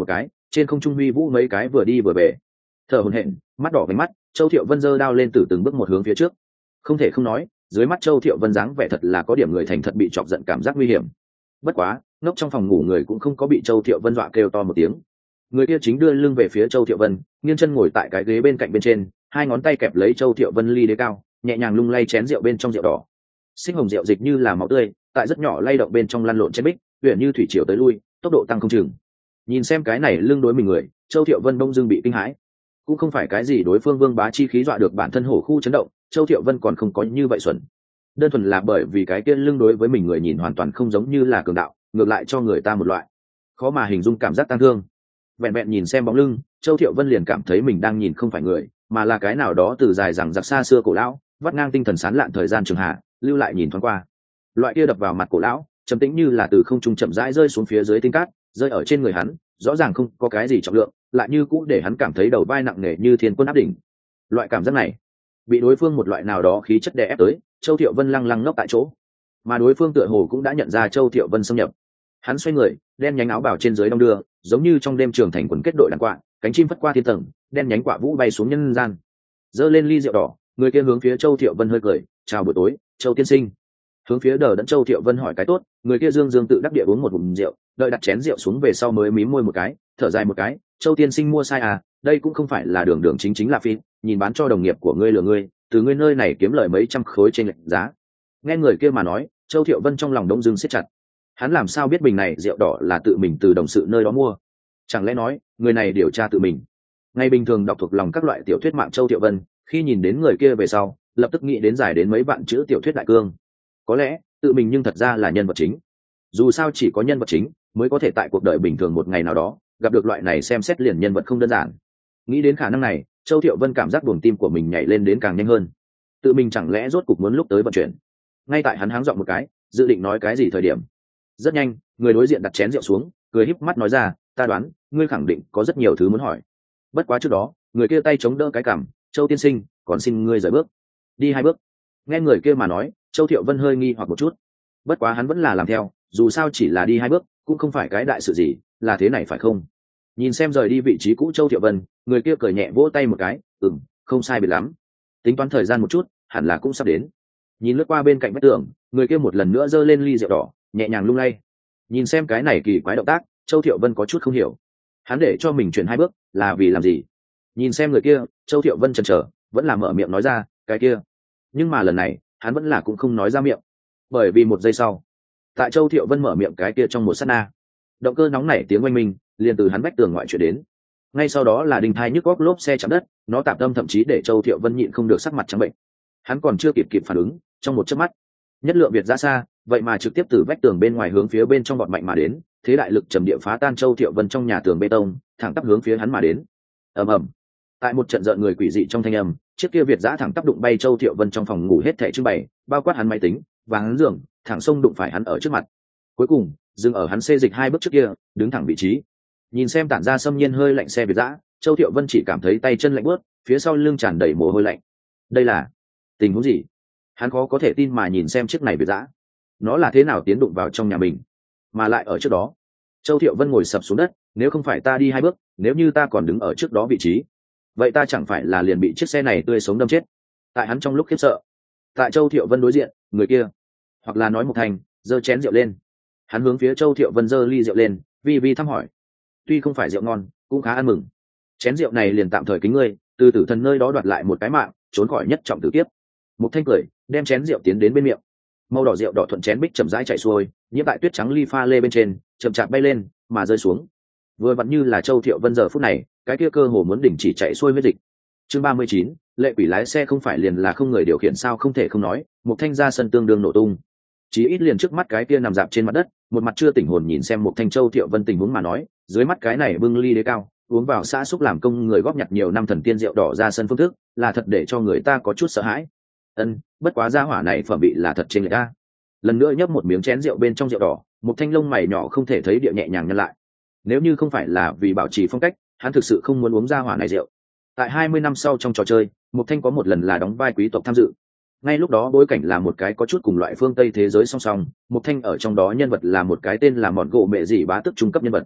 trên không trung huy vũ mấy cái vừa đi vừa về. Thở hổn hển, mắt đỏ váy mắt, Châu Thiệu Vân giơ đao lên từ từng bước một hướng phía trước. Không thể không nói, dưới mắt Châu Thiệu Vân dáng vẻ thật là có điểm người thành thật bị chọc giận cảm giác nguy hiểm. Bất quá, ngốc trong phòng ngủ người cũng không có bị Châu Thiệu Vân dọa kêu to một tiếng. Người kia chính đưa lưng về phía Châu Thiệu Vân, nghiêng chân ngồi tại cái ghế bên cạnh bên trên, hai ngón tay kẹp lấy Châu Thiệu Vân ly đế cao, nhẹ nhàng lung lay chén rượu bên trong rượu đỏ. Sinh hồng rượu dịch như là máu tươi, tại rất nhỏ lay động bên trong lăn lộn trên bích, huyền như thủy triều tới lui, tốc độ tăng không chừng. Nhìn xem cái này lưng đối mình người, Châu Thiệu Vân bỗng dưng bị kinh hãi. Cũng không phải cái gì đối phương vương bá chi khí dọa được bản thân hổ khu chấn động, Châu Thiệu Vân còn không có như vậy xuẩn. Đơn thuần là bởi vì cái kia lưng đối với mình người nhìn hoàn toàn không giống như là cường đạo, ngược lại cho người ta một loại khó mà hình dung cảm giác tăng thương. Vẹn vẹn nhìn xem bóng lưng, Châu Thiệu Vân liền cảm thấy mình đang nhìn không phải người, mà là cái nào đó từ dài rằng giặc xa xưa cổ lão, vắt ngang tinh thần sán lạn thời gian trường hạ, lưu lại nhìn thoáng qua. Loại kia đập vào mặt cổ lão, trầm tĩnh như là từ không trung chậm rãi rơi xuống phía dưới tinh cát, rơi ở trên người hắn, rõ ràng không có cái gì trọng lượng, lại như cũ để hắn cảm thấy đầu vai nặng nề như thiên quân áp đỉnh. Loại cảm giác này, bị đối phương một loại nào đó khí chất đè ép tới, Châu Thiệu Vân lăng lăng ngốc tại chỗ. Mà đối phương tựa hồ cũng đã nhận ra Châu Thiệu Vân xâm nhập. Hắn xoay người, đen nhánh áo bào trên dưới đong đưa, giống như trong đêm trường thành quần kết đội đàn quạ, cánh chim phất qua thiên tầng, đen nhánh quạ vũ bay xuống nhân gian. Giơ lên ly rượu đỏ, người kia hướng phía Châu Thiệu Vân hơi cười, "Chào buổi tối, Châu tiên sinh." Hướng phía Đờ Đẫn Châu Thiệu Vân hỏi cái tốt, người kia dương dương tự đắc địa uống một ngụm rượu, đợi đặt chén rượu xuống về sau mới mím môi một cái, thở dài một cái, "Châu tiên sinh mua sai à, đây cũng không phải là đường đường chính chính là phi, nhìn bán cho đồng nghiệp của ngươi lừa ngươi, từ ngươi nơi này kiếm lời mấy trăm khối trên lệch giá." Nghe người kia mà nói, Châu Thiệu Vân trong lòng đông dương siết chặt. Hắn làm sao biết bình này rượu đỏ là tự mình từ đồng sự nơi đó mua? Chẳng lẽ nói, người này điều tra tự mình? Ngày bình thường đọc thuộc lòng các loại tiểu thuyết mạng Châu Thiệu Vân, khi nhìn đến người kia về sau, lập tức nghĩ đến giải đến mấy vạn chữ tiểu thuyết đại cương. Có lẽ, tự mình nhưng thật ra là nhân vật chính. Dù sao chỉ có nhân vật chính mới có thể tại cuộc đời bình thường một ngày nào đó gặp được loại này xem xét liền nhân vật không đơn giản. Nghĩ đến khả năng này, Châu Thiệu Vân cảm giác buồng tim của mình nhảy lên đến càng nhanh hơn. Tự mình chẳng lẽ rốt cục muốn lúc tới vận chuyển? Ngay tại hắn háng giọng một cái, dự định nói cái gì thời điểm, rất nhanh, người đối diện đặt chén rượu xuống, cười híp mắt nói ra, "Ta đoán, ngươi khẳng định có rất nhiều thứ muốn hỏi. Bất quá trước đó, người kia tay chống đỡ cái cằm, Châu tiên sinh, còn xin ngươi rời bước, đi hai bước." Nghe người kia mà nói, Châu Thiệu Vân hơi nghi hoặc một chút. Bất quá hắn vẫn là làm theo, dù sao chỉ là đi hai bước, cũng không phải cái đại sự gì, là thế này phải không? Nhìn xem rời đi vị trí cũ Châu Thiệu Vân, người kia cười nhẹ vỗ tay một cái, không sai biệt lắm. Tính toán thời gian một chút, hẳn là cũng sắp đến." Nhìn lướt qua bên cạnh vách tường, người kia một lần nữa giơ lên ly rượu đỏ, nhẹ nhàng lung lay. Nhìn xem cái này kỳ quái động tác, Châu Thiệu Vân có chút không hiểu. Hắn để cho mình chuyển hai bước, là vì làm gì? Nhìn xem người kia, Châu Thiệu Vân chần chờ, vẫn là mở miệng nói ra, "Cái kia." Nhưng mà lần này, hắn vẫn là cũng không nói ra miệng. Bởi vì một giây sau, tại Châu Thiệu Vân mở miệng cái kia trong một sát na, động cơ nóng nảy tiếng oanh minh liền từ hắn vách tường ngoại chuyển đến. Ngay sau đó là đinh thai nhức góc lốp xe chạm đất, nó tạm tâm thậm chí để Châu Thiệu Vân nhịn không được sắc mặt trắng bệnh. Hắn còn chưa kịp phản ứng, trong một chớp mắt, nhất lượng Việt ra xa, vậy mà trực tiếp từ vách tường bên ngoài hướng phía bên trong bọn mạnh mà đến, thế đại lực trầm địa phá tan Châu Thiệu Vân trong nhà tường bê tông, thẳng tắp hướng phía hắn mà đến. Ầm ầm. Tại một trận rợn người quỷ dị trong thanh âm, chiếc kia Việt giã thẳng tắp đụng bay Châu Thiệu Vân trong phòng ngủ hết thảy trưng bày, bao quát hắn máy tính và hắn giường, thẳng xông đụng phải hắn ở trước mặt. Cuối cùng, dừng ở hắn xê dịch hai bước trước kia, đứng thẳng vị trí. Nhìn xem tản ra xâm nhiên hơi lạnh xe Việt giã, Châu Thiệu Vân chỉ cảm thấy tay chân lạnh buốt, phía sau lưng tràn đầy mồ hôi lạnh. Đây là tình huống gì? Hắn khó có thể tin mà nhìn xem chiếc này Việt giã, nó là thế nào tiến đụng vào trong nhà mình, mà lại ở trước đó. Châu Thiệu Vân ngồi sập xuống đất, nếu không phải ta đi hai bước, nếu như ta còn đứng ở trước đó vị trí, vậy ta chẳng phải là liền bị chiếc xe này tươi sống đâm chết. Tại hắn trong lúc khiếp sợ, tại Châu Thiệu Vân đối diện, người kia, hoặc là nói một thành, giơ chén rượu lên. Hắn hướng phía Châu Thiệu Vân giơ ly rượu lên, vi thăm hỏi, tuy không phải rượu ngon, cũng khá ăn mừng. Chén rượu này liền tạm thời kính ngươi, từ tử thần nơi đó đoạt lại một cái mạng, trốn khỏi nhất trọng tử kiếp. Một thanh cười, đem chén rượu tiến đến bên miệng. Màu đỏ rượu đỏ thuận chén bích chậm rãi chảy xuôi, nhiễm tại tuyết trắng ly pha lê bên trên, chậm chạp bay lên, mà rơi xuống. Vừa vặn như là Châu Thiệu Vân giờ phút này, cái kia cơ hồ muốn đỉnh chỉ chạy xuôi huyết dịch. Chương 39, lệ quỷ lái xe không phải liền là không người điều khiển sao? Không thể không nói, một thanh ra sân tương đương nổ tung. Chí ít liền trước mắt cái kia nằm dạp trên mặt đất, một mặt chưa tỉnh hồn nhìn xem một thanh Châu Thiệu Vân tình huống mà nói, dưới mắt cái này bưng ly đế cao, uống vào xã xúc làm công người góp nhặt nhiều năm thần tiên rượu đỏ ra sân phương thức, là thật để cho người ta có chút sợ hãi. Bất quá gia hỏa này phẩm vị là thật trên người ta. Lần nữa nhấp một miếng chén rượu bên trong rượu đỏ, một thanh lông mày nhỏ không thể thấy địa nhẹ nhàng nhăn lại. Nếu như không phải là vì bảo trì phong cách, hắn thực sự không muốn uống gia hỏa này rượu. Tại 20 năm sau trong trò chơi, một thanh có một lần là đóng vai quý tộc tham dự. Ngay lúc đó bối cảnh là một cái có chút cùng loại phương Tây thế giới song song, một thanh ở trong đó nhân vật là một cái tên là Mọn Gỗ Mẹ Dĩ bá tước trung cấp nhân vật.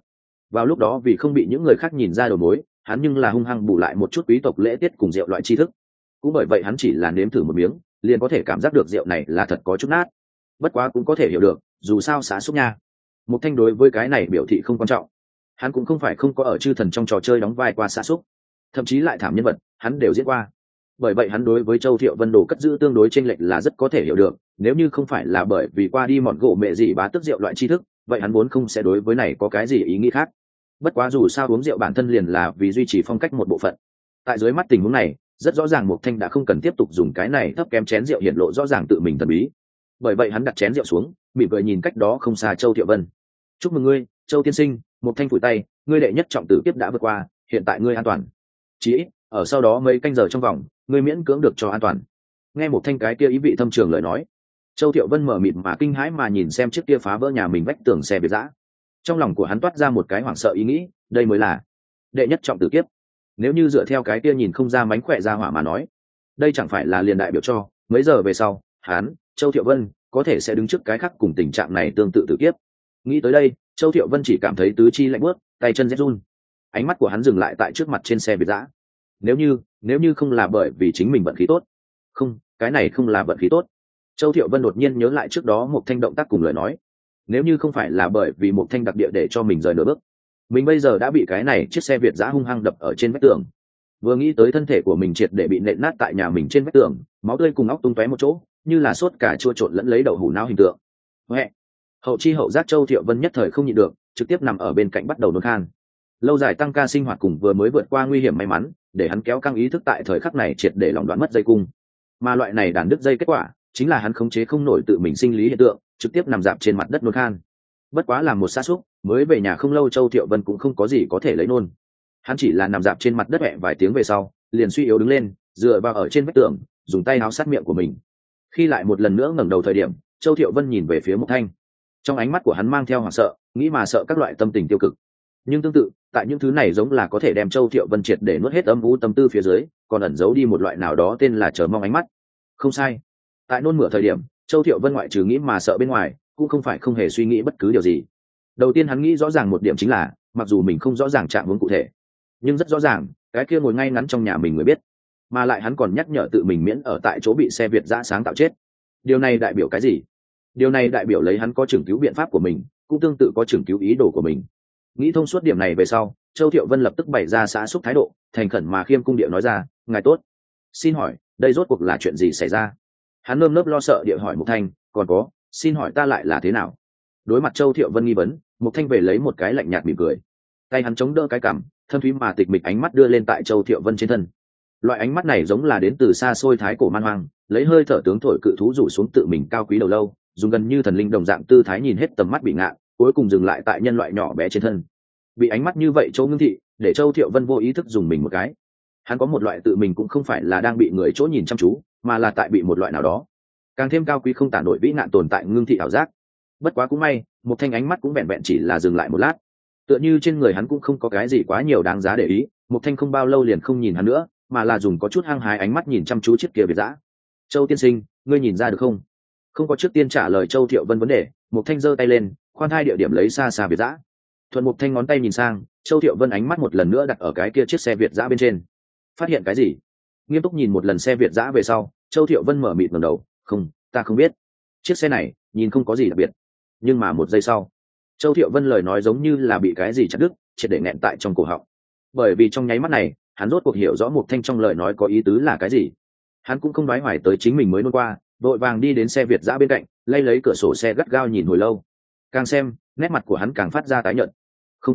Vào lúc đó vì không bị những người khác nhìn ra đầu mối, hắn nhưng là hung hăng bù lại một chút quý tộc lễ tiết cùng rượu loại tri thức. Cũng bởi vậy hắn chỉ là nếm thử một miếng liền có thể cảm giác được rượu này là thật có chút nát. Bất quá cũng có thể hiểu được, dù sao xã xúc nha. Mục Thanh đối với cái này biểu thị không quan trọng. Hắn cũng không phải không có ở chư thần trong trò chơi đóng vai qua xã xúc, thậm chí lại thảm nhân vật hắn đều diễn qua. Bởi vậy hắn đối với Châu Thiệu Vân đồ cất giữ tương đối chênh lệch là rất có thể hiểu được, nếu như không phải là bởi vì qua đi mọn gỗ mẹ gì bá tức rượu loại tri thức, vậy hắn vốn không sẽ đối với này có cái gì ý nghĩ khác. Bất quá dù sao uống rượu bản thân liền là vì duy trì phong cách một bộ phận. Tại dưới mắt tình huống này, rất rõ ràng Mục Thanh đã không cần tiếp tục dùng cái này thấp kém chén rượu hiện lộ rõ ràng tự mình thần bí. Bởi vậy hắn đặt chén rượu xuống, mỉm cười nhìn cách đó không xa Châu Thiệu Vân. Chúc mừng ngươi, Châu tiên sinh. Mục Thanh phủi tay, ngươi đệ nhất trọng tử kiếp đã vượt qua, hiện tại ngươi an toàn. Chỉ ít, ở sau đó mấy canh giờ trong vòng, ngươi miễn cưỡng được cho an toàn. Nghe Mục Thanh cái kia ý vị thâm trường lời nói, Châu Thiệu Vân mở mịt mà kinh hãi mà nhìn xem chiếc kia phá vỡ nhà mình vách tường xe biệt dã. Trong lòng của hắn toát ra một cái hoảng sợ ý nghĩ, đây mới là đệ nhất trọng tử kiếp. Nếu như dựa theo cái kia nhìn không ra mánh khỏe ra hỏa mà nói, đây chẳng phải là liền đại biểu cho mấy giờ về sau, hắn, Châu Thiệu Vân, có thể sẽ đứng trước cái khác cùng tình trạng này tương tự tử kiếp. Nghĩ tới đây, Châu Thiệu Vân chỉ cảm thấy tứ chi lạnh buốt, tay chân rét run. Ánh mắt của hắn dừng lại tại trước mặt trên xe biệt dã. Nếu như không là bởi vì chính mình vận khí tốt. Không, cái này không là vận khí tốt. Châu Thiệu Vân đột nhiên nhớ lại trước đó một thanh động tác cùng lời nói. Nếu như không phải là bởi vì một thanh đặc địa để cho mình rời nửa bước, mình bây giờ đã bị cái này chiếc xe Việt giã hung hăng đập ở trên vách tường. Vừa nghĩ tới thân thể của mình triệt để bị nện nát tại nhà mình trên vách tường, máu tươi cùng óc tung tóe một chỗ, như là sốt cả chua trộn lẫn lấy đậu hủ não hình tượng. Huệ. Hậu chi hậu giác Châu Thiệu Vân nhất thời không nhịn được, trực tiếp nằm ở bên cạnh bắt đầu nôn khan. Lâu dài tăng ca sinh hoạt cùng vừa mới vượt qua nguy hiểm may mắn, để hắn kéo căng ý thức tại thời khắc này triệt để lỏng đoạn mất dây cung. Mà loại này đàn đứt dây kết quả, chính là hắn khống chế không nổi tự mình sinh lý hiện tượng, trực tiếp nằm dạp trên mặt đất nôn khan. Bất quá làm một sa súc, mới về nhà không lâu Châu Thiệu Vân cũng không có gì có thể lấy nôn. Hắn chỉ là nằm dạp trên mặt đất mẹ vài tiếng về sau, liền suy yếu đứng lên, dựa vào ở trên vách tường, dùng tay áo sát miệng của mình. Khi lại một lần nữa ngẩng đầu thời điểm, Châu Thiệu Vân nhìn về phía Mộc Thanh. Trong ánh mắt của hắn mang theo hoảng sợ, nghĩ mà sợ các loại tâm tình tiêu cực. Nhưng tương tự, tại những thứ này giống là có thể đem Châu Thiệu Vân triệt để nuốt hết âm u tâm tư phía dưới, còn ẩn giấu đi một loại nào đó tên là chờ mong ánh mắt. Không sai. Tại nôn mửa thời điểm, Châu Thiệu Vân ngoại trừ nghĩ mà sợ bên ngoài, cũng không phải không hề suy nghĩ bất cứ điều gì. Đầu tiên hắn nghĩ rõ ràng một điểm chính là, mặc dù mình không rõ ràng trạng huống cụ thể, nhưng rất rõ ràng, cái kia ngồi ngay ngắn trong nhà mình người biết, mà lại hắn còn nhắc nhở tự mình miễn ở tại chỗ bị xe Việt giã sáng tạo chết. Điều này đại biểu cái gì? Điều này đại biểu lấy hắn có chừng cứu biện pháp của mình, cũng tương tự có chừng cứu ý đồ của mình. Nghĩ thông suốt điểm này về sau, Châu Thiệu Vân lập tức bày ra xã xúc thái độ, thành khẩn mà khiêm cung điệu nói ra, ngài tốt, xin hỏi đây rốt cuộc là chuyện gì xảy ra? Hắn nơm nớp lo sợ điệu hỏi Mục Thanh, còn có, xin hỏi ta lại là thế nào? Đối mặt Châu Thiệu Vân nghi vấn, Mục Thanh về lấy một cái lạnh nhạt mỉm cười, tay hắn chống đỡ cái cằm, thâm thúy mà tịch mịch ánh mắt đưa lên tại Châu Thiệu Vân trên thân. Loại ánh mắt này giống là đến từ xa xôi thái cổ man hoang, lấy hơi thở tướng thổi cự thú rủ xuống tự mình cao quý đầu lâu, dùng gần như thần linh đồng dạng tư thái nhìn hết tầm mắt bị ngạn, cuối cùng dừng lại tại nhân loại nhỏ bé trên thân. Bị ánh mắt như vậy Châu ngưng thị, để Châu Thiệu Vân vô ý thức dùng mình một cái. Hắn có một loại tự mình cũng không phải là đang bị người chỗ nhìn chăm chú, mà là tại bị một loại nào đó càng thêm cao quý không tả nổi vĩ nạn tồn tại ngưng thị ảo giác. Bất quá cũng may, một thanh ánh mắt cũng vẹn vẹn chỉ là dừng lại một lát, tựa như trên người hắn cũng không có cái gì quá nhiều đáng giá để ý. Một thanh không bao lâu liền không nhìn hắn nữa, mà là dùng có chút hăng hái ánh mắt nhìn chăm chú chiếc kia Việt giã. Châu tiên sinh, ngươi nhìn ra được không? Không có trước tiên trả lời Châu Thiệu Vân vấn đề, một thanh giơ tay lên, khoan thai địa điểm lấy xa xa Việt giã. Thuận một thanh ngón tay nhìn sang, Châu Thiệu Vân ánh mắt một lần nữa đặt ở cái kia chiếc xe Việt giã bên trên. Phát hiện cái gì? Nghiêm túc nhìn một lần xe Việt giã về sau, Châu Thiệu Vân mở mịt ngẩng đầu, không, ta không biết. Chiếc xe này nhìn không có gì đặc biệt. Nhưng mà một giây sau, Châu Thiệu Vân lời nói giống như là bị cái gì chặt đứt, triệt để nghẹn tại trong cổ họng. Bởi vì trong nháy mắt này, hắn rốt cuộc hiểu rõ một thanh trong lời nói có ý tứ là cái gì. Hắn cũng không đoái hoài tới chính mình mới nôn qua, vội vàng đi đến xe Việt giã bên cạnh, lay lấy cửa sổ xe gắt gao nhìn hồi lâu. Càng xem, nét mặt của hắn càng phát ra tái nhợt. Không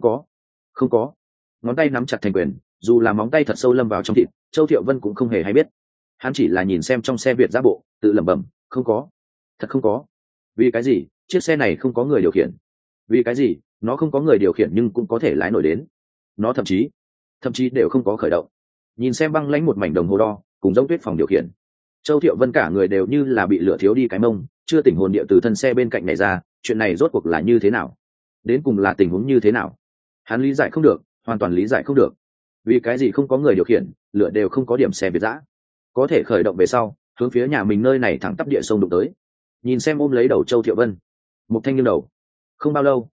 có. Ngón tay nắm chặt thành quyền, dù là móng tay thật sâu lâm vào trong thịt, Châu Thiệu Vân cũng không hề hay biết. Hắn chỉ là nhìn xem trong xe Việt giã bộ, tự lẩm bẩm, không có, thật không có. Vì cái gì chiếc xe này không có người điều khiển? Vì cái gì nó không có người điều khiển nhưng cũng có thể lái nổi đến? Nó thậm chí đều không có khởi động. Nhìn xem băng lãnh một mảnh đồng hồ đo cùng giống tuyết phòng điều khiển, Châu Thiệu Vân cả người đều như là bị lửa thiếu đi cái mông, chưa tỉnh hồn địa từ thân xe bên cạnh này ra. Chuyện này rốt cuộc là như thế nào? Đến cùng là tình huống như thế nào? Hắn lý giải không được, hoàn toàn lý giải không được. Vì cái gì không có người điều khiển, lửa đều không có điểm xe Việt giã có thể khởi động về sau, hướng phía nhà mình nơi này thẳng tắp địa sông đụng tới. Nhìn xem ôm lấy đầu Châu Thiệu Vân, Mục Thanh nghiêng đầu. Không bao lâu,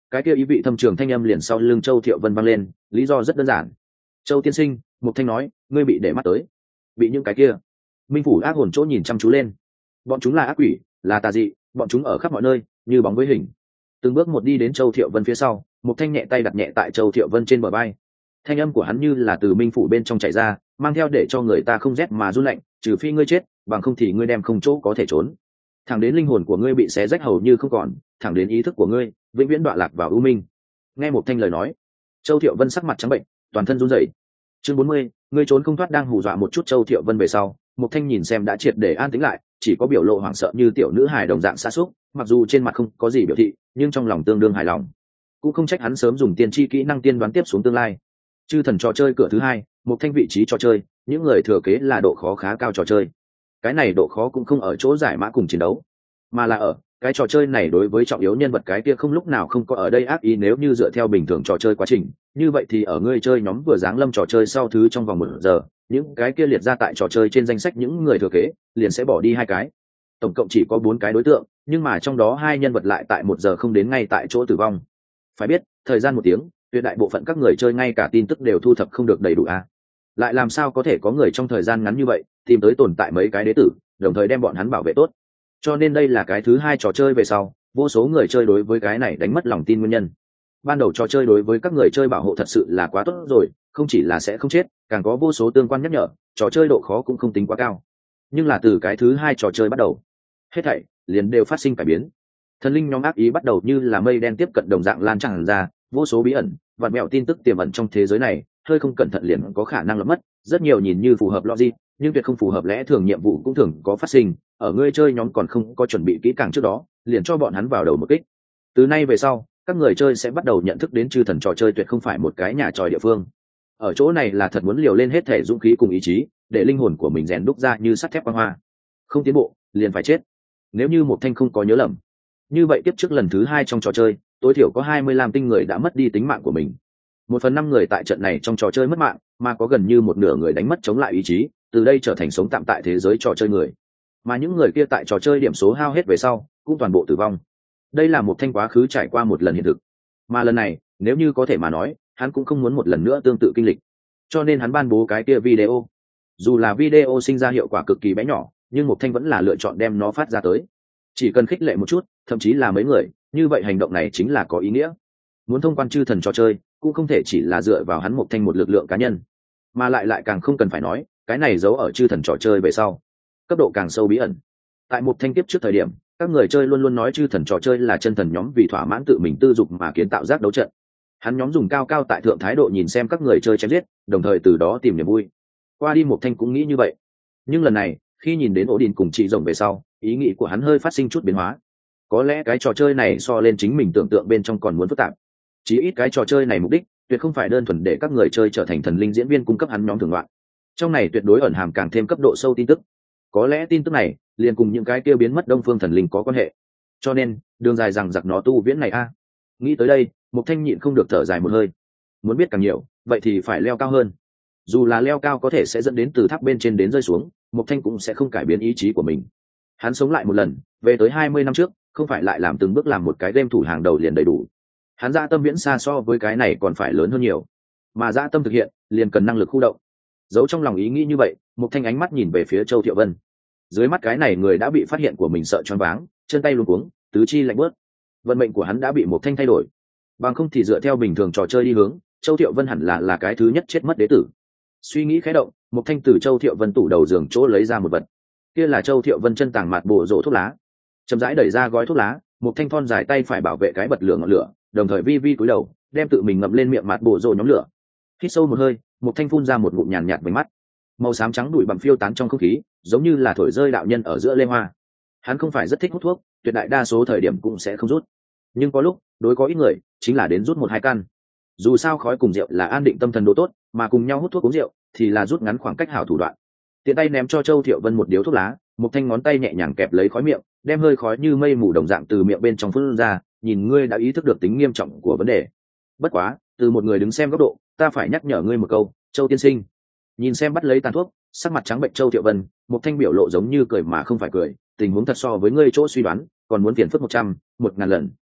cái kia ý vị thâm trường thanh âm liền sau lưng Châu Thiệu Vân vang lên, lý do rất đơn giản. Châu tiên sinh, Mục Thanh nói, ngươi bị để mắt tới. Bị những cái kia minh phủ ác hồn chỗ nhìn chăm chú lên. Bọn chúng là ác quỷ, là tà dị, bọn chúng ở khắp mọi nơi, như bóng với hình. Từng bước một đi đến Châu Thiệu Vân phía sau, Mục Thanh nhẹ tay đặt nhẹ tại Châu Thiệu Vân trên bờ vai. Thanh âm của hắn như là từ minh phủ bên trong chạy ra, mang theo để cho người ta không rét mà run lạnh, trừ phi ngươi chết, bằng không thì ngươi đem không chỗ có thể trốn. Thẳng đến linh hồn của ngươi bị xé rách hầu như không còn, thẳng đến ý thức của ngươi vĩnh viễn đọa lạc vào u minh. Nghe Mục Thanh lời nói, Châu Thiệu Vân sắc mặt trắng bệnh, toàn thân run rẩy. Chương 40, ngươi trốn không thoát đang hù dọa một chút Châu Thiệu Vân về sau, Mục Thanh nhìn xem đã triệt để an tĩnh lại, chỉ có biểu lộ hoảng sợ như tiểu nữ hài đồng dạng sa sút, mặc dù trên mặt không có gì biểu thị, nhưng trong lòng tương đương hài lòng. Cũng không trách hắn sớm dùng tiên tri kỹ năng tiên đoán tiếp xuống tương lai. Chư thần trò chơi cửa thứ hai, Mục Thanh vị trí trò chơi, những người thừa kế là độ khó khá cao trò chơi. Cái này độ khó cũng không ở chỗ giải mã cùng chiến đấu, mà là ở cái trò chơi này đối với trọng yếu nhân vật cái kia không lúc nào không có ở đây ác ý. Nếu như dựa theo bình thường trò chơi quá trình, như vậy thì ở người chơi nhóm vừa giáng lâm trò chơi sau thứ trong vòng 1 giờ, những cái kia liệt ra tại trò chơi trên danh sách những người thừa kế liền sẽ bỏ đi 2 cái. Tổng cộng chỉ có 4 cái đối tượng, nhưng mà trong đó 2 nhân vật lại tại 1 giờ không đến ngay tại chỗ tử vong. Phải biết, thời gian 1 tiếng, tuyệt đại bộ phận các người chơi ngay cả tin tức đều thu thập không được đầy đủ lại làm sao có thể có người trong thời gian ngắn như vậy tìm tới tồn tại mấy cái đế tử, đồng thời đem bọn hắn bảo vệ tốt. Cho nên đây là cái thứ 2 trò chơi về sau, vô số người chơi đối với cái này đánh mất lòng tin nguyên nhân. Ban đầu trò chơi đối với các người chơi bảo hộ thật sự là quá tốt rồi, không chỉ là sẽ không chết, càng có vô số tương quan nhắc nhở, trò chơi độ khó cũng không tính quá cao. Nhưng là từ cái thứ 2 trò chơi bắt đầu, hết thảy liền đều phát sinh cải biến. Thần linh nhóm ác ý bắt đầu như là mây đen tiếp cận đồng dạng lan tràn ra, vô số bí ẩn, vạn mẹo tin tức tiềm ẩn trong thế giới này, hơi không cẩn thận liền có khả năng lẫn mất. Rất nhiều nhìn như phù hợp logic, nhưng tuyệt không phù hợp lẽ thường nhiệm vụ cũng thường có phát sinh, ở người chơi nhóm còn không có chuẩn bị kỹ càng trước đó, liền cho bọn hắn vào đầu một kích. Từ nay về sau, các người chơi sẽ bắt đầu nhận thức đến chư thần trò chơi tuyệt không phải một cái nhà tròi địa phương. Ở chỗ này là thật muốn liều lên hết thể dũng khí cùng ý chí, để linh hồn của mình rèn đúc ra như sắt thép quang hoa. Không tiến bộ, liền phải chết. Nếu như Mục Thanh không có nhớ lầm, như vậy tiếp trước lần thứ 2 trong trò chơi, tối thiểu có 25 tinh người đã mất đi tính mạng của mình. 1/5 người tại trận này trong trò chơi mất mạng, mà có gần như một nửa người đánh mất chống lại ý chí, từ đây trở thành sống tạm tại thế giới trò chơi người. Mà những người kia tại trò chơi điểm số hao hết về sau, cũng toàn bộ tử vong. Đây là Mục Thanh quá khứ trải qua một lần hiện thực, mà lần này, nếu như có thể mà nói, hắn cũng không muốn một lần nữa tương tự kinh lịch. Cho nên hắn ban bố cái kia video. Dù là video sinh ra hiệu quả cực kỳ bé nhỏ, nhưng Mục Thanh vẫn là lựa chọn đem nó phát ra tới. Chỉ cần khích lệ một chút, thậm chí là mấy người, như vậy hành động này chính là có ý nghĩa. Muốn thông quan chư thần trò chơi, cũng không thể chỉ là dựa vào hắn Mục Thanh một lực lượng cá nhân, mà lại càng không cần phải nói, cái này giấu ở chư thần trò chơi về sau, cấp độ càng sâu bí ẩn. Tại Mục Thanh tiếp trước thời điểm, các người chơi luôn luôn nói chư thần trò chơi là chân thần nhóm vì thỏa mãn tự mình tư dục mà kiến tạo giác đấu trận. Hắn nhóm dùng cao cao tại thượng thái độ nhìn xem các người chơi chém giết, đồng thời từ đó tìm niềm vui. Qua đi Mục Thanh cũng nghĩ như vậy, nhưng lần này, khi nhìn đến ổ đình cùng chị rồng về sau, ý nghĩ của hắn hơi phát sinh chút biến hóa. Có lẽ cái trò chơi này so lên chính mình tưởng tượng bên trong còn muốn phức tạp. Chỉ ít cái trò chơi này mục đích tuyệt không phải đơn thuần để các người chơi trở thành thần linh diễn viên cung cấp hắn nhóm thưởng ngoạn. Trong này tuyệt đối ẩn hàm càng thêm cấp độ sâu tin tức. Có lẽ tin tức này liền cùng những cái kia biến mất đông phương thần linh có quan hệ. Cho nên đường dài rằng giặc nó tu viễn này nghĩ tới đây, Mục Thanh nhịn không được thở dài một hơi. Muốn biết càng nhiều, vậy thì phải leo cao hơn. Dù là leo cao có thể sẽ dẫn đến từ tháp bên trên đến rơi xuống, Mục Thanh cũng sẽ không cải biến ý chí của mình. Hắn sống lại một lần, về tới 20 năm trước, không phải lại làm từng bước làm một cái game thủ hàng đầu liền đầy đủ. Hắn dã tâm viễn xa so với cái này còn phải lớn hơn nhiều, mà dã tâm thực hiện liền cần năng lực khu động. Giấu trong lòng ý nghĩ như vậy, Mục Thanh ánh mắt nhìn về phía Châu Thiệu Vân. Dưới mắt cái này người đã bị phát hiện của mình sợ choáng váng, chân tay luống cuống, tứ chi lạnh bớt. Vận mệnh của hắn đã bị Mục Thanh thay đổi. Bằng không thì dựa theo bình thường trò chơi đi hướng, Châu Thiệu Vân hẳn là cái thứ nhất chết mất đế tử. Suy nghĩ khẽ động, Mục Thanh từ Châu Thiệu Vân tủ đầu giường chỗ lấy ra một vật. Kia là Châu Thiệu Vân chân tàng mạt bộ rổ thuốc lá. Chậm rãi đẩy ra gói thuốc lá, Mục Thanh thon dài tay phải bảo vệ cái bật lửa ngọn lửa, đồng thời vi cúi đầu, đem tự mình ngậm lên miệng mạt bộ rổ nhóm lửa. Hít sâu một hơi, Mục Thanh phun ra một ngụm nhàn nhạt vành mắt. Màu xám trắng bụi bặm phiêu tán trong không khí, giống như là thổi rơi đạo nhân ở giữa lê hoa. Hắn không phải rất thích hút thuốc, tuyệt đại đa số thời điểm cũng sẽ không rút, nhưng có lúc đối có ít người chính là đến rút 1-2 căn. Dù sao khói cùng rượu là an định tâm thần đồ tốt, mà cùng nhau hút thuốc uống rượu thì là rút ngắn khoảng cách hảo thủ đoạn. Tiện tay ném cho Châu Thiệu Vân một điếu thuốc lá, Mục Thanh ngón tay nhẹ nhàng kẹp lấy khói miệng, đem hơi khói như mây mù đồng dạng từ miệng bên trong phun ra. Nhìn ngươi đã ý thức được tính nghiêm trọng của vấn đề. Bất quá, từ một người đứng xem góc độ, ta phải nhắc nhở ngươi một câu, Châu tiên sinh. Nhìn xem bắt lấy tàn thuốc, sắc mặt trắng bệnh Châu Thiệu Vân, Mục Thanh biểu lộ giống như cười mà không phải cười. Tình huống thật so với ngươi chỗ suy đoán, còn muốn phiền phức 100, 1000 lần.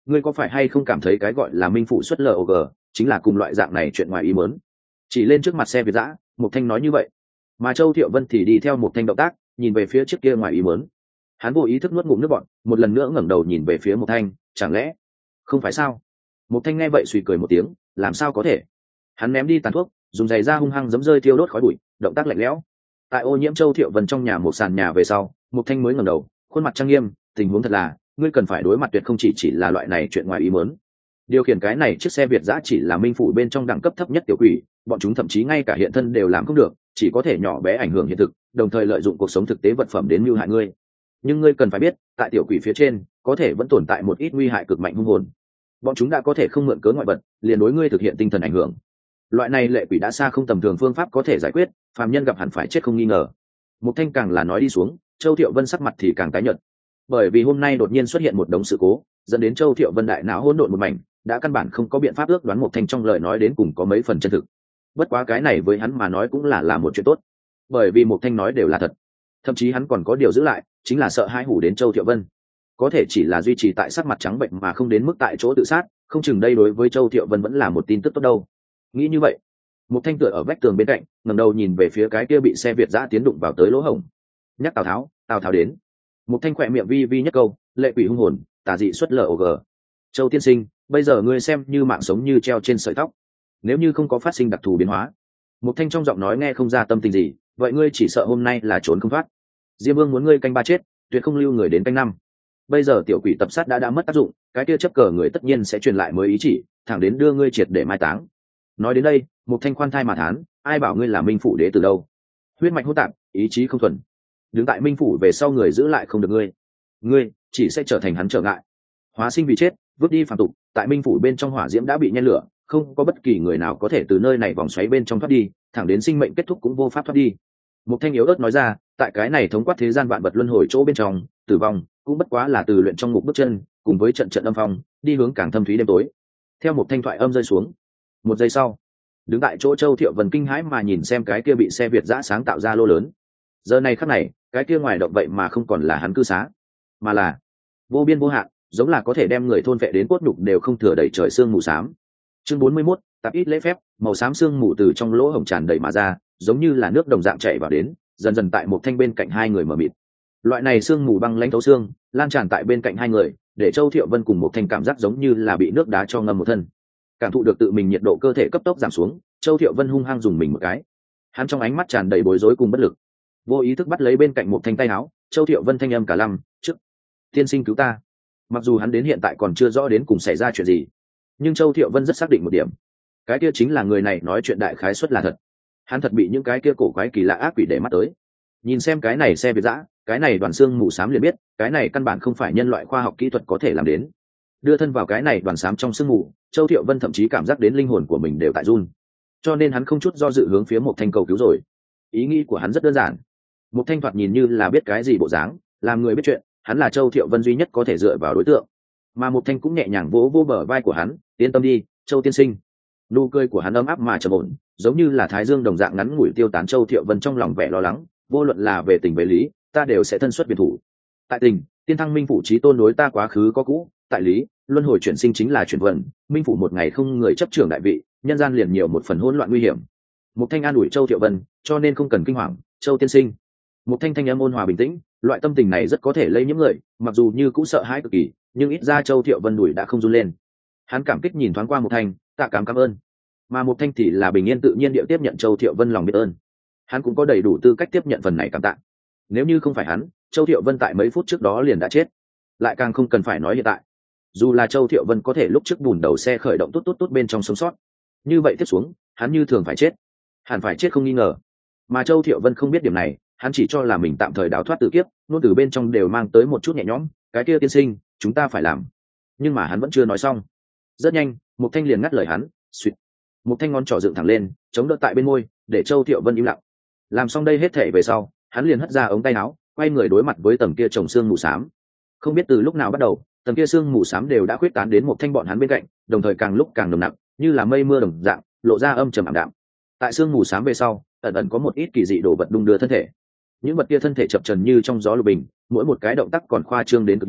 ngươi có phải hay không cảm thấy cái gọi là minh phủ xuất log chính là cùng loại dạng này chuyện ngoài ý muốn? Chỉ lên trước mặt xe Việt dã, Mục Thanh nói như vậy, mà Châu Thiệu Vân thì đi theo Mục Thanh động tác, nhìn về phía trước kia ngoài ý muốn. Hắn vô ý thức nuốt ngụm nước bọt, một lần nữa ngẩng đầu nhìn về phía Mục Thanh, chẳng lẽ không phải sao? Mục Thanh nghe vậy suy cười một tiếng, làm sao có thể? Hắn ném đi tàn thuốc, dùng giày da hung hăng giẫm rơi thiêu đốt khói bụi, động tác lạnh lẽo. Tại ô nhiễm Châu Thiệu Vân trong nhà một sàn nhà về sau, Mục Thanh mới ngẩng đầu, khuôn mặt trang nghiêm, tình huống thật là, ngươi cần phải đối mặt tuyệt không chỉ là loại này chuyện ngoài ý muốn. Điều khiển cái này chiếc xe Việt dã chỉ là minh phủ bên trong đẳng cấp thấp nhất tiểu quỷ, bọn chúng thậm chí ngay cả hiện thân đều làm không được, chỉ có thể nhỏ bé ảnh hưởng hiện thực, đồng thời lợi dụng cuộc sống thực tế vật phẩm đến mưu hại ngươi. Nhưng ngươi cần phải biết, tại tiểu quỷ phía trên, có thể vẫn tồn tại một ít nguy hại cực mạnh hung hồn. Bọn chúng đã có thể không mượn cớ ngoại vật, liền đối ngươi thực hiện tinh thần ảnh hưởng. Loại này lệ quỷ đã xa không tầm thường phương pháp có thể giải quyết, phàm nhân gặp hẳn phải chết không nghi ngờ. Mục Thanh càng là nói đi xuống, Châu Thiệu Vân sắc mặt thì càng tái nhợt. Bởi vì hôm nay đột nhiên xuất hiện một đống sự cố, dẫn đến Châu Thiệu Vân đại não hỗn độn một mảnh, đã căn bản không có biện pháp ước đoán Mục Thanh trong lời nói đến cùng có mấy phần chân thực. Bất quá cái này với hắn mà nói cũng là một chuyện tốt, bởi vì Mục Thanh nói đều là thật. Thậm chí hắn còn có điều giữ lại, chính là sợ hãi hủ đến Châu Thiệu Vân. Có thể chỉ là duy trì tại sắc mặt trắng bệnh mà không đến mức tại chỗ tự sát, không chừng đây đối với Châu Thiệu Vân vẫn là một tin tức tốt đâu. Nghĩ như vậy, Mục Thanh tựa ở vách tường bên cạnh, ngẩng đầu nhìn về phía cái kia bị xe Việt dã tiến đụng vào tới lỗ hổng. Nhắc Tào Tháo đến. Mục Thanh khỏe miệng vi vi nhất câu, lệ quỷ hung hồn, tà dị xuất log. Châu tiên sinh, bây giờ ngươi xem như mạng sống như treo trên sợi tóc. Nếu như không có phát sinh đặc thù biến hóa, Mục Thanh trong giọng nói nghe không ra tâm tình gì, vậy ngươi chỉ sợ hôm nay là trốn không thoát. Diêm Vương muốn ngươi canh ba chết, tuyệt không lưu người đến canh năm. Bây giờ tiểu quỷ tập sát đã mất tác dụng, cái kia chấp cờ người tất nhiên sẽ truyền lại mới ý chỉ, thẳng đến đưa ngươi triệt để mai táng. Nói đến đây, Mục Thanh khoan thai mà thán, ai bảo ngươi là minh phủ đế từ đâu? Huyết mạch hỗn tạp, ý chí không thuần. Đứng tại minh phủ về sau người giữ lại không được ngươi chỉ sẽ trở thành hắn trở ngại. Hóa sinh vì chết, vứt đi phàm tục, tại minh phủ bên trong hỏa diễm đã bị nhen lửa, không có bất kỳ người nào có thể từ nơi này vòng xoáy bên trong thoát đi, thẳng đến sinh mệnh kết thúc cũng vô pháp thoát đi. Mục Thanh yếu ớt nói ra, tại cái này thống quát thế gian vạn vật luân hồi chỗ bên trong, tử vong cũng bất quá là từ luyện trong ngục bước chân, cùng với trận âm phong, đi hướng càng thâm thúy đêm tối. Theo một thanh thoại âm rơi xuống, một giây sau, đứng tại chỗ Châu Thiệu Vân kinh hãi mà nhìn xem cái kia bị xe Việt dã sáng tạo ra lô lớn. Giờ này khắc này, cái kia ngoài động vậy mà không còn là hắn cư xá, mà là vô biên vô hạn, giống là có thể đem người thôn vệ đến cốt nhục đều không thừa đầy trời sương mù xám. Chương 41, tạp ít lễ phép, màu xám sương mù từ trong lỗ hổng tràn đầy mà ra, giống như là nước đồng dạng chảy vào đến, dần dần tại một thanh bên cạnh hai người mờ mịt. Loại này sương mù băng lãnh thấu xương, lan tràn tại bên cạnh hai người, để Châu Thiệu Vân cùng một thanh cảm giác giống như là bị nước đá cho ngâm một thân. Cảm thụ được tự mình nhiệt độ cơ thể cấp tốc giảm xuống, Châu Thiệu Vân hung hăng dùng mình một cái. Hắn trong ánh mắt tràn đầy bối rối cùng bất lực, vô ý thức bắt lấy bên cạnh một thanh tay áo. Châu Thiệu Vân thanh âm cả lăm, trước tiên sinh cứu ta. Mặc dù hắn đến hiện tại còn chưa rõ đến cùng xảy ra chuyện gì, nhưng Châu Thiệu Vân rất xác định một điểm, cái kia chính là người này nói chuyện đại khái suất là thật. Hắn thật bị những cái kia cổ quái kỳ lạ ác quỷ để mắt tới. Nhìn xem cái này xe Việt dã, cái này đoàn xương mù xám liền biết, cái này căn bản không phải nhân loại khoa học kỹ thuật có thể làm đến. Đưa thân vào cái này đoàn xám trong sương mù, Châu Thiệu Vân thậm chí cảm giác đến linh hồn của mình đều tại run. Cho nên hắn không chút do dự hướng phía một thanh cầu cứu rồi. Ý nghĩ của hắn rất đơn giản. Một thanh thoạt nhìn như là biết cái gì bộ dáng, làm người biết chuyện, hắn là Châu Thiệu Vân duy nhất có thể dựa vào đối tượng. Mà một thanh cũng nhẹ nhàng vỗ vỗ bờ vai của hắn, yên tâm đi, Châu tiên sinh. Nụ cười của hắn ấm áp mà trầm ổn, giống như là thái dương đồng dạng ngắn ngủi tiêu tán Châu Thiệu Vân trong lòng vẻ lo lắng. Vô luận là về tình về lý, ta đều sẽ thân xuất biệt thủ. Tại tình, tiên thăng minh phủ chí tôn đối ta quá khứ có cũ, tại lý, luân hồi chuyển sinh chính là chuyển vận, minh phủ một ngày không người chấp trưởng đại vị, nhân gian liền nhiều một phần hỗn loạn nguy hiểm. Mục thanh an ủi Châu Thiệu Vân, cho nên không cần kinh hoàng, Châu tiên sinh. Mục thanh thanh âm ôn hòa bình tĩnh, loại tâm tình này rất có thể lây nhiễm người, mặc dù như cũng sợ hãi cực kỳ, nhưng ít ra Châu Thiệu Vân đùi đã không run lên. Hắn cảm kích nhìn thoáng qua Mục thanh, tạ cảm ơn. Mà Mục thanh thì là bình yên tự nhiên điệu tiếp nhận Châu Thiệu Vân lòng biết ơn. Hắn cũng có đầy đủ tư cách tiếp nhận phần này cảm tạ. Nếu như không phải hắn, Châu Thiệu Vân tại mấy phút trước đó liền đã chết, lại càng không cần phải nói hiện tại. Dù là Châu Thiệu Vân có thể lúc trước bùn đầu xe khởi động tốt bên trong sống sót, như vậy tiếp xuống, hắn như thường phải chết, hẳn phải chết không nghi ngờ. Mà Châu Thiệu Vân không biết điểm này, hắn chỉ cho là mình tạm thời đào thoát tự kiếp, luôn từ bên trong đều mang tới một chút nhẹ nhõm. Cái kia tiên sinh, chúng ta phải làm. Nhưng mà hắn vẫn chưa nói xong. Rất nhanh, Mục Thanh liền ngắt lời hắn, suýt. Mục Thanh ngón trỏ dựng thẳng lên, chống đỡ tại bên môi, để Châu Thiệu Vân im lặng. Làm xong đây hết thể về sau, hắn liền hất ra ống tay áo, quay người đối mặt với tầng kia chồng xương mù xám. Không biết từ lúc nào bắt đầu, tầng kia xương mù xám đều đã khuyết tán đến Mục Thanh bọn hắn bên cạnh, đồng thời càng lúc càng nồng nặc, như là mây mưa đồng dạng, lộ ra âm trầm ảm đạm. Tại xương mù xám về sau, ẩn ẩn có một ít kỳ dị đồ vật đung đưa thân thể. Những vật kia thân thể chập chờn như trong gió lục bình, mỗi một cái động tác còn khoa trương đến cực điểm,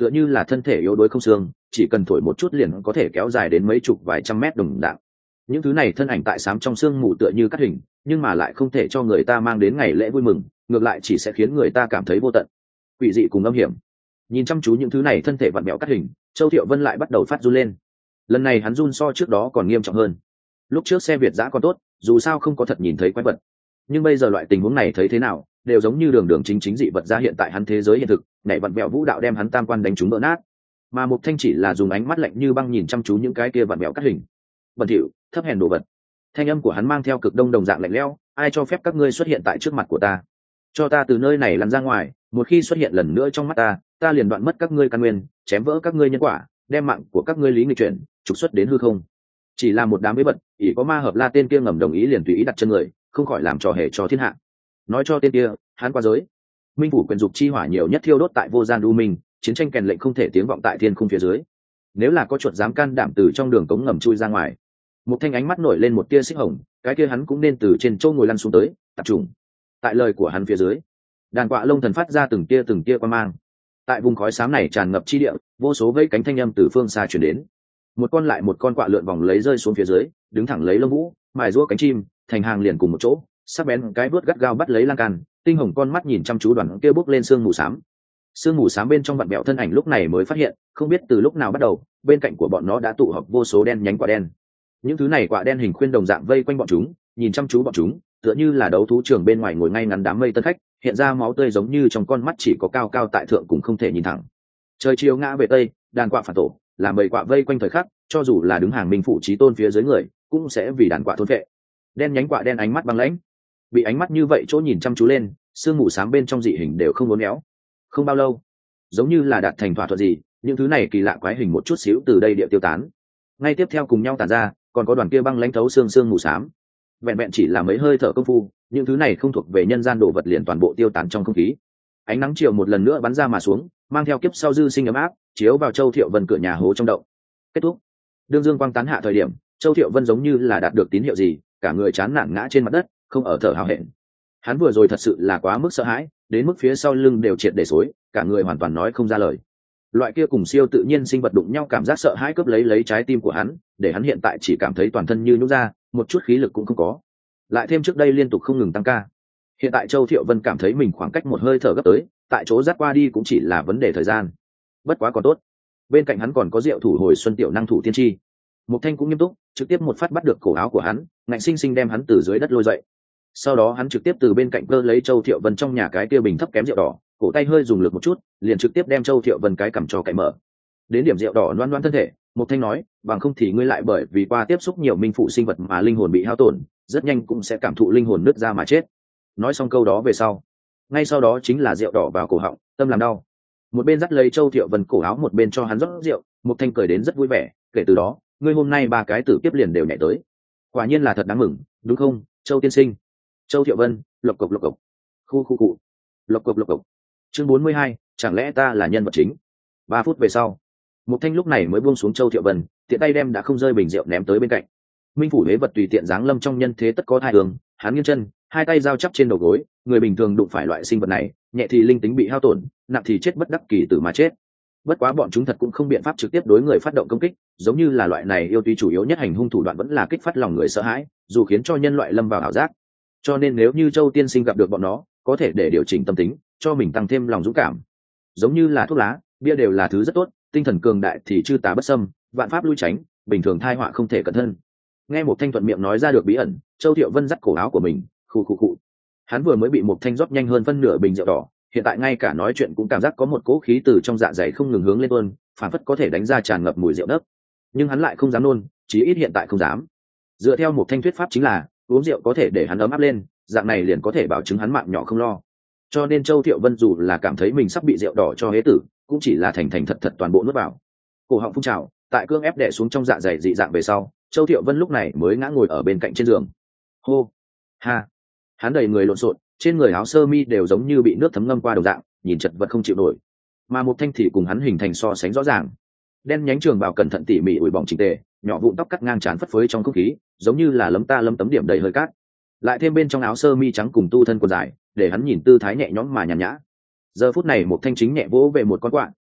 tựa như là thân thể yếu đuối không xương, chỉ cần thổi một chút liền có thể kéo dài đến mấy chục vài trăm mét đồng dạng. Những thứ này thân ảnh tại xám trong sương mù tựa như cắt hình, nhưng mà lại không thể cho người ta mang đến ngày lễ vui mừng, ngược lại chỉ sẽ khiến người ta cảm thấy vô tận quỷ dị cùng âm hiểm. Nhìn chăm chú những thứ này thân thể vặn mẹo cắt hình, Châu Thiệu Vân lại bắt đầu phát run lên. Lần này hắn run so trước đó còn nghiêm trọng hơn. Lúc trước xe Việt giã còn tốt, dù sao không có thật nhìn thấy quái vật, nhưng bây giờ loại tình huống này thấy thế nào đều giống như đường đường chính chính dị vật ra hiện tại hắn thế giới hiện thực, nhảy vặn vẹo vũ đạo đem hắn tam quan đánh trúng vỡ nát. Mà Mục Thanh chỉ là dùng ánh mắt lạnh như băng nhìn chăm chú những cái kia vặn vẹo cắt hình. Bẩn thỉu, thấp hèn đồ vật. Thanh âm của hắn mang theo cực đông đồng dạng lạnh lẽo, ai cho phép các ngươi xuất hiện tại trước mặt của ta? Cho ta từ nơi này lăn ra ngoài, một khi xuất hiện lần nữa trong mắt ta liền đoạn mất các ngươi căn nguyên, chém vỡ các ngươi nhân quả, đem mạng của các ngươi lý nghịch chuyển, trục xuất đến hư không. Chỉ là một đám bế bận, ỷ có ma hợp la tên kia ngầm đồng ý liền tùy ý đặt chân người, không khỏi làm trò hề cho thiên hạ. Nói cho tên kia, hắn qua giới. Minh phủ quyền dục chi hỏa nhiều nhất thiêu đốt tại vô gian u minh, chiến tranh kèn lệnh không thể tiếng vọng tại thiên khung phía dưới. Nếu là có chuột dám can đảm từ trong đường cống ngầm chui ra ngoài, một thanh ánh mắt nổi lên một tia xích hồng, cái kia hắn cũng nên từ trên châu ngồi lăn xuống tới, tập trung. Tại lời của hắn phía dưới, đàn quạ lông thần phát ra từng tia quan mang. Tại vùng khói xám này tràn ngập chi địa, vô số vây cánh thanh âm từ phương xa truyền đến. Một con lại một con quạ lượn vòng lấy rơi xuống phía dưới, đứng thẳng lấy lông vũ, mài giũa cánh chim, thành hàng liền cùng một chỗ, sắc bén cái vuốt gắt gao bắt lấy lan can, tinh hồng con mắt nhìn chăm chú đoàn kia bốc lên sương mù xám. Sương mù xám bên trong vặn bẹo thân ảnh lúc này mới phát hiện, không biết từ lúc nào bắt đầu, bên cạnh của bọn nó đã tụ họp vô số đen nhánh quả đen. Những thứ này quả đen hình khuyên đồng dạng vây quanh bọn chúng, nhìn chăm chú bọn chúng, tựa như là đấu thú trường bên ngoài ngồi ngay ngắn đám mây tân khách, hiện ra máu tươi giống như trong con mắt chỉ có cao cao tại thượng cũng không thể nhìn thẳng. Trời chiều ngã về tây, đàn quạ phản tổ, làm bầy quạ vây quanh thời khắc, cho dù là đứng hàng minh phụ chí tôn phía dưới người, cũng sẽ vì đàn quạ thôn vệ. Đen nhánh quạ đen ánh mắt băng lãnh, bị ánh mắt như vậy chỗ nhìn chăm chú lên, sương mù xám bên trong dị hình đều không uốn éo. Không bao lâu, giống như là đạt thành thỏa thuận gì, những thứ này kỳ lạ quái hình một chút xíu từ đây địa tiêu tán. Ngay tiếp theo cùng nhau tản ra, còn có đoàn kia băng lãnh thấu sương mù xám. Vẹn vẹn chỉ là mấy hơi thở công phu, những thứ này không thuộc về nhân gian đồ vật liền toàn bộ tiêu tán trong không khí. Ánh nắng chiều một lần nữa bắn ra mà xuống, mang theo kiếp sau dư sinh ấm áp, chiếu vào Châu Thiệu Vân cửa nhà hố trong động. Kết thúc. Đương dương quang tán hạ thời điểm, Châu Thiệu Vân giống như là đạt được tín hiệu gì, cả người chán nản ngã trên mặt đất, không ở thở hào hẹn. Hắn vừa rồi thật sự là quá mức sợ hãi, đến mức phía sau lưng đều triệt để rối, cả người hoàn toàn nói không ra lời. Loại kia cùng siêu tự nhiên sinh vật đụng nhau cảm giác sợ hãi cướp lấy trái tim của hắn, để hắn hiện tại chỉ cảm thấy toàn thân như nhũn ra, một chút khí lực cũng không có. Lại thêm trước đây liên tục không ngừng tăng ca, hiện tại Châu Thiệu Vân cảm thấy mình khoảng cách một hơi thở gấp tới, tại chỗ dắt qua đi cũng chỉ là vấn đề thời gian. Bất quá còn tốt, bên cạnh hắn còn có Diệu Thủ hồi xuân tiểu năng thủ tiên tri. Mục Thanh cũng nghiêm túc, trực tiếp một phát bắt được cổ áo của hắn, ngạnh sinh sinh đem hắn từ dưới đất lôi dậy. Sau đó hắn trực tiếp từ bên cạnh cơ lấy Châu Thiệu Vân trong nhà cái kia bình thấp kém rượu đỏ, cổ tay hơi dùng lực một chút, liền trực tiếp đem Châu Thiệu Vân cái cằm cho cạy mở. Đến điểm rượu đỏ loan loan thân thể, Mục Thanh nói, bằng không thì ngươi lại bởi vì qua tiếp xúc nhiều minh phụ sinh vật mà linh hồn bị hao tổn, rất nhanh cũng sẽ cảm thụ linh hồn nứt ra mà chết. Nói xong câu đó về sau, ngay sau đó chính là rượu đỏ vào cổ họng, tâm làm đau. Một bên dắt lấy Châu Thiệu Vân cổ áo, một bên cho hắn rót rượu. Mục Thanh cười đến rất vui vẻ, kể từ đó, ngươi hôm nay ba cái tử kiếp liền đều nhảy tới, quả nhiên là thật đáng mừng, đúng không, Châu tiên sinh? Châu Thiệu Vân, lộc cộc, khu cụ, lộc cộc. Chương 42, chẳng lẽ ta là nhân vật chính? 3 phút về sau, Mục Thanh lúc này mới buông xuống Châu Thiệu Vân, tiện tay đem đã không rơi bình rượu ném tới bên cạnh. Minh phủ huế vật tùy tiện giáng lâm trong nhân thế tất có thai đường, hắn nghiêng chân, hai tay giao chắp trên đầu gối, người bình thường đụng phải loại sinh vật này, nhẹ thì linh tính bị hao tổn, nặng thì chết bất đắc kỳ tử mà chết. Bất quá bọn chúng thật cũng không biện pháp trực tiếp đối người phát động công kích, giống như là loại này yêu tuy chủ yếu nhất hành hung thủ đoạn vẫn là kích phát lòng người sợ hãi, dù khiến cho nhân loại lâm vào ảo giác. Cho nên nếu như Châu tiên sinh gặp được bọn nó, có thể để điều chỉnh tâm tính, cho mình tăng thêm lòng dũng cảm. Giống như là thuốc lá, bia đều là thứ rất tốt, tinh thần cường đại thì chư tà bất xâm, vạn pháp lui tránh, bình thường thai họa không thể cẩn thân. Nghe một Thanh thuận miệng nói ra được bí ẩn, Châu Thiệu Vân dắt cổ áo của mình, khu. Hắn vừa mới bị một Thanh rót nhanh hơn phân nửa bình rượu đỏ, hiện tại ngay cả nói chuyện cũng cảm giác có một cỗ khí từ trong dạ dày không ngừng hướng lên tuôn, phản phất có thể đánh ra tràn ngập mùi rượu nấc. Nhưng hắn lại không dám nôn, chí ít hiện tại không dám. Dựa theo một Thanh thuyết pháp chính là uống rượu có thể để hắn ấm áp lên, dạng này liền có thể bảo chứng hắn mạng nhỏ không lo. Cho nên Châu Thiệu Vân dù là cảm thấy mình sắp bị rượu đỏ cho hế tử, cũng chỉ là thành thật toàn bộ nuốt vào. Cổ họng phun trào, tại cương ép đè xuống trong dạ dày dị dạng về sau, Châu Thiệu Vân lúc này mới ngã ngồi ở bên cạnh trên giường. Hô, ha, hắn đầy người lộn xộn, trên người áo sơ mi đều giống như bị nước thấm ngâm qua đồng dạng, nhìn chật vật không chịu nổi. Mà một Thanh thì cùng hắn hình thành so sánh rõ ràng, đen nhánh trường bào cẩn thận tỉ mỉ ủi bỏng chỉnh tề, nhỏ vụn tóc cắt ngang trán phất phới trong không khí, giống như là lấm tấm điểm đầy hơi cát. Lại thêm bên trong áo sơ mi trắng cùng tu thân quần dài, để hắn nhìn tư thái nhẹ nhõm mà nhàn nhã. Giờ phút này một Thanh chính nhẹ vỗ về một con quạ,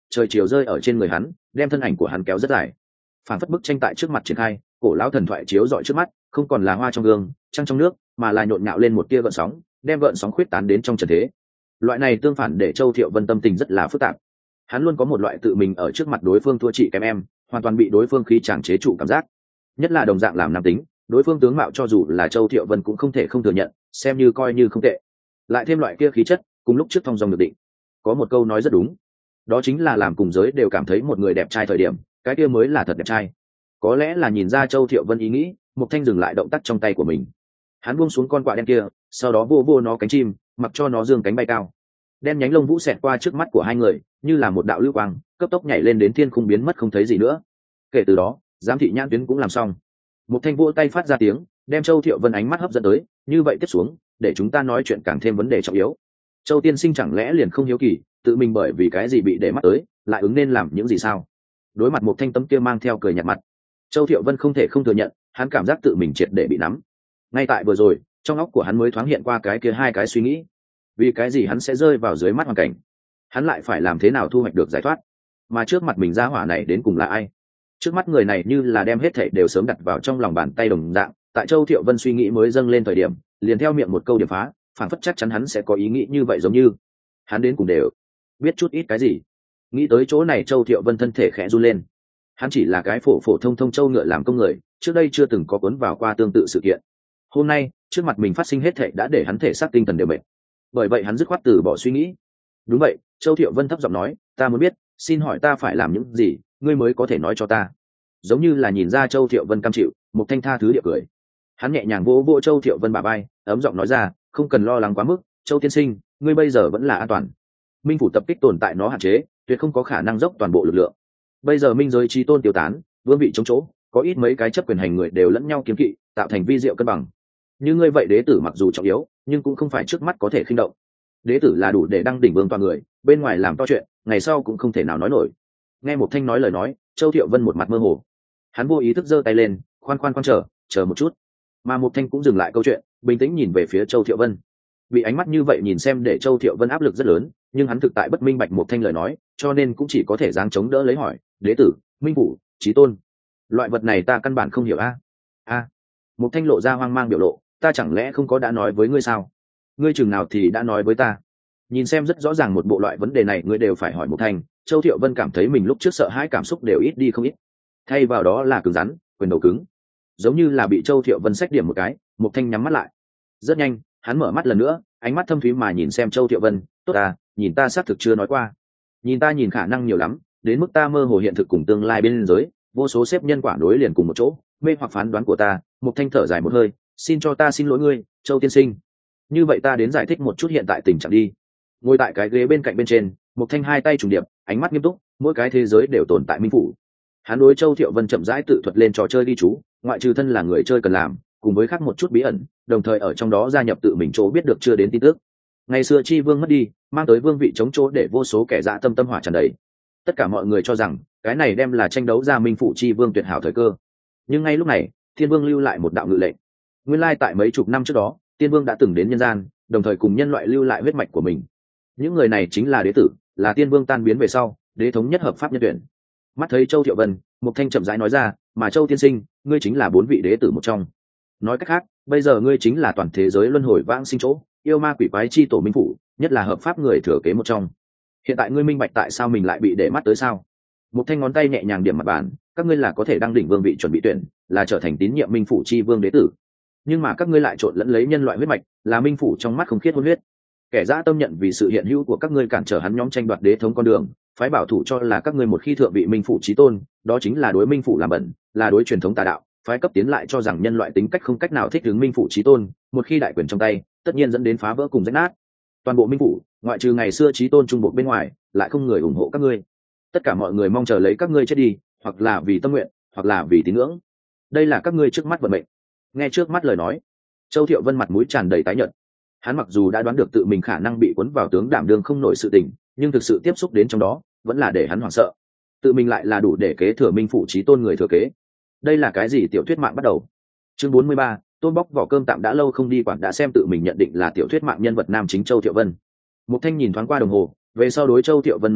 trời chiều rơi ở trên người hắn, đem thân ảnh của hắn kéo rất dài. Phản phất bức tranh tại trước mặt triển khai, cổ lão thần thoại chiếu rọi trước mắt, không còn là hoa trong gương, trăng trong nước, mà là nhộn nhạo lên một tia gợn sóng, đem gợn sóng khuyết tán đến trong trần thế. Loại này tương phản để Châu Thiệu Vân tâm tình rất là phức tạp. Hắn luôn có một loại tự mình ở trước mặt đối phương thua chị kém em, hoàn toàn bị đối phương khí chàng chế trụ cảm giác. Nhất là đồng dạng làm nam tính, đối phương tướng mạo cho dù là Châu Thiệu Vân cũng không thể không thừa nhận, xem như coi như không tệ. Lại thêm loại kia khí chất, cùng lúc trước thông dong được định. Có một câu nói rất đúng, đó chính là làm cùng giới đều cảm thấy một người đẹp trai thời điểm, cái kia mới là thật đẹp trai. Có lẽ là nhìn ra Châu Thiệu Vân ý nghĩ, Mục Thanh dừng lại động tác trong tay của mình. Hắn buông xuống con quạ đen kia, sau đó vô vô nó cánh chim, mặc cho nó dương cánh bay cao. Đen nhánh lông vũ xẹt qua trước mắt của hai người, như là một đạo lưu quang, cấp tốc nhảy lên đến thiên khung biến mất không thấy gì nữa. Kể từ đó, giám thị nhãn tuyến cũng làm xong. Mục Thanh vỗ tay phát ra tiếng, đem Châu Thiệu Vân ánh mắt hấp dẫn tới, như vậy tiếp xuống, để chúng ta nói chuyện càng thêm vấn đề trọng yếu. Châu tiên sinh chẳng lẽ liền không hiếu kỳ, tự mình bởi vì cái gì bị để mắt tới, lại ứng nên làm những gì sao? Đối mặt Mục Thanh tấm kia mang theo cười nhạt mặt, Châu Thiệu Vân không thể không thừa nhận, hắn cảm giác tự mình triệt để bị nắm. Ngay tại vừa rồi, trong óc của hắn mới thoáng hiện qua cái kia hai cái suy nghĩ. Vì cái gì hắn sẽ rơi vào dưới mắt hoàn cảnh? Hắn lại phải làm thế nào thu hoạch được giải thoát? Mà trước mặt mình ra hỏa này đến cùng là ai? Trước mắt người này như là đem hết thảy đều sớm đặt vào trong lòng bàn tay đồng dạng. Tại Châu Thiệu Vân suy nghĩ mới dâng lên thời điểm, liền theo miệng một câu điểm phá, phản phất chắc chắn hắn sẽ có ý nghĩ như vậy, giống như hắn đến cùng đều biết chút ít cái gì. Nghĩ tới chỗ này, Châu Thiệu Vân thân thể khẽ run lên. Hắn chỉ là cái phổ phổ thông thông châu ngựa làm công người, trước đây chưa từng có cuốn vào qua tương tự sự kiện. Hôm nay trước mặt mình phát sinh hết thảy đã để hắn thể xác tinh thần đều mệt, bởi vậy hắn dứt khoát từ bỏ suy nghĩ. Đúng vậy, Châu Thiệu Vân thấp giọng nói, ta muốn biết, xin hỏi ta phải làm những gì, ngươi mới có thể nói cho ta. Giống như là nhìn ra Châu Thiệu Vân cam chịu, Mục Thanh tha thứ địa cười. Hắn nhẹ nhàng vỗ vỗ Châu Thiệu Vân bả vai, ấm giọng nói ra, không cần lo lắng quá mức, Châu tiên sinh, ngươi bây giờ vẫn là an toàn. Minh phủ tập kích tồn tại nó hạn chế, tuyệt không có khả năng dốc toàn bộ lực lượng. Bây giờ minh giới chi tôn tiêu tán, vương vị chống chỗ, có ít mấy cái chấp quyền hành người đều lẫn nhau kiếm kỵ, tạo thành vi diệu cân bằng. Như ngươi vậy đế tử mặc dù trọng yếu, nhưng cũng không phải trước mắt có thể khinh động. Đế tử là đủ để đăng đỉnh vương toàn người, bên ngoài làm to chuyện, ngày sau cũng không thể nào nói nổi. Nghe Mục Thanh nói lời nói, Châu Thiệu Vân một mặt mơ hồ. Hắn vô ý thức giơ tay lên, khoan chờ một chút. Mà Mục Thanh cũng dừng lại câu chuyện, bình tĩnh nhìn về phía Châu Thiệu Vân. Bị ánh mắt như vậy nhìn xem để Châu Thiệu Vân áp lực rất lớn, nhưng hắn thực tại bất minh bạch Mục Thanh lời nói, cho nên cũng chỉ có thể giáng chống đỡ lấy hỏi, đế tử, minh phủ, chí tôn, loại vật này ta căn bản không hiểu a. Mục Thanh lộ ra hoang mang biểu lộ, ta chẳng lẽ không có đã nói với ngươi sao? Ngươi chừng nào thì đã nói với ta? Nhìn xem rất rõ ràng một bộ loại vấn đề này ngươi đều phải hỏi Mục Thanh. Châu Thiệu Vân cảm thấy mình lúc trước sợ hãi cảm xúc đều ít đi không ít, thay vào đó là cứng rắn, quyền đầu cứng. Giống như là bị Châu Thiệu Vân xách điểm một cái, Mục Thanh nhắm mắt lại. Rất nhanh, hắn mở mắt lần nữa, ánh mắt thâm thúy mà nhìn xem Châu Thiệu Vân, tốt à, nhìn ta xác thực chưa nói qua. Nhìn ta nhìn khả năng nhiều lắm, đến mức ta mơ hồ hiện thực cùng tương lai bên giới, vô số xếp nhân quả đối liền cùng một chỗ, mê hoặc phán đoán của ta. Mục Thanh thở dài một hơi, xin cho ta xin lỗi ngươi, Châu tiên sinh. Như vậy ta đến giải thích một chút hiện tại tình trạng đi. Ngồi tại cái ghế bên cạnh bên trên, Mục Thanh hai tay trùng điệp, ánh mắt nghiêm túc, mỗi cái thế giới đều tồn tại minh phủ. Hắn đối Châu Thiệu Vân chậm rãi tự thuật lên trò chơi đi chú, ngoại trừ thân là người chơi cần làm, cùng với khác một chút bí ẩn, đồng thời ở trong đó gia nhập tự mình chỗ biết được chưa đến tin tức. Ngày xưa chi vương mất đi, mang tới vương vị chống chỗ để vô số kẻ dạ tâm hỏa tràn đầy. Tất cả mọi người cho rằng cái này đem là tranh đấu ra minh phủ chi vương tuyệt hảo thời cơ. Nhưng ngay lúc này, Thiên Vương lưu lại một đạo ngự lệnh. Nguyên lai tại mấy chục năm trước đó, Tiên Vương đã từng đến nhân gian, đồng thời cùng nhân loại lưu lại huyết mạch của mình. Những người này chính là đế tử, là Tiên Vương tan biến về sau, đế thống nhất hợp pháp nhân tuyển. Mắt thấy Châu Thiệu Vân, Mục Thanh chậm rãi nói ra, mà Châu tiên sinh, ngươi chính là 4 vị đế tử một trong. Nói cách khác, bây giờ ngươi chính là toàn thế giới luân hồi vãng sinh chỗ, yêu ma quỷ quái chi tổ minh phủ, nhất là hợp pháp người thừa kế một trong. Hiện tại ngươi minh bạch tại sao mình lại bị để mắt tới sao? Mục Thanh ngón tay nhẹ nhàng điểm mặt bàn, các ngươi là có thể đăng đỉnh vương vị chuẩn bị tuyển, là trở thành tín nhiệm minh phủ chi vương đế tử. Nhưng mà các ngươi lại trộn lẫn lấy nhân loại huyết mạch, là minh phủ trong mắt không khiết hôn huyết. Kẻ dã tâm nhận vì sự hiện hữu của các ngươi cản trở hắn nhóm tranh đoạt đế thống con đường, phái bảo thủ cho là các ngươi một khi thượng vị minh phủ chí tôn, đó chính là đối minh phủ làm bẩn, là đối truyền thống tà đạo. Phái cấp tiến lại cho rằng nhân loại tính cách không cách nào thích ứng minh phủ chí tôn, một khi đại quyền trong tay, tất nhiên dẫn đến phá vỡ cùng rách nát. Toàn bộ minh phủ, ngoại trừ ngày xưa chí tôn trung bộ bên ngoài, lại không người ủng hộ các ngươi. Tất cả mọi người mong chờ lấy các ngươi chết đi, hoặc là vì tâm nguyện, hoặc là vì tín ngưỡng. Đây là các ngươi trước mắt vận mệnh. Nghe trước mắt lời nói, Châu Thiệu Vân mặt mũi tràn đầy tái nhợt. Hắn mặc dù đã đoán được tự mình khả năng bị cuốn vào tướng đảm đương không nổi sự tình, nhưng thực sự tiếp xúc đến trong đó, vẫn là để hắn hoảng sợ. Tự mình lại là đủ để kế thừa minh phủ chí tôn người thừa kế. Đây là cái gì? Tiểu thuyết mạng bắt đầu. Chương 43, Tôn bóc vỏ cơm tạm đã lâu không đi quản đã xem tự mình nhận định là tiểu thuyết mạng nhân vật nam chính Châu Thiệu Vân. Mục Thanh nhìn thoáng qua đồng hồ, về sau đối Châu Thiệu Vân nói ra,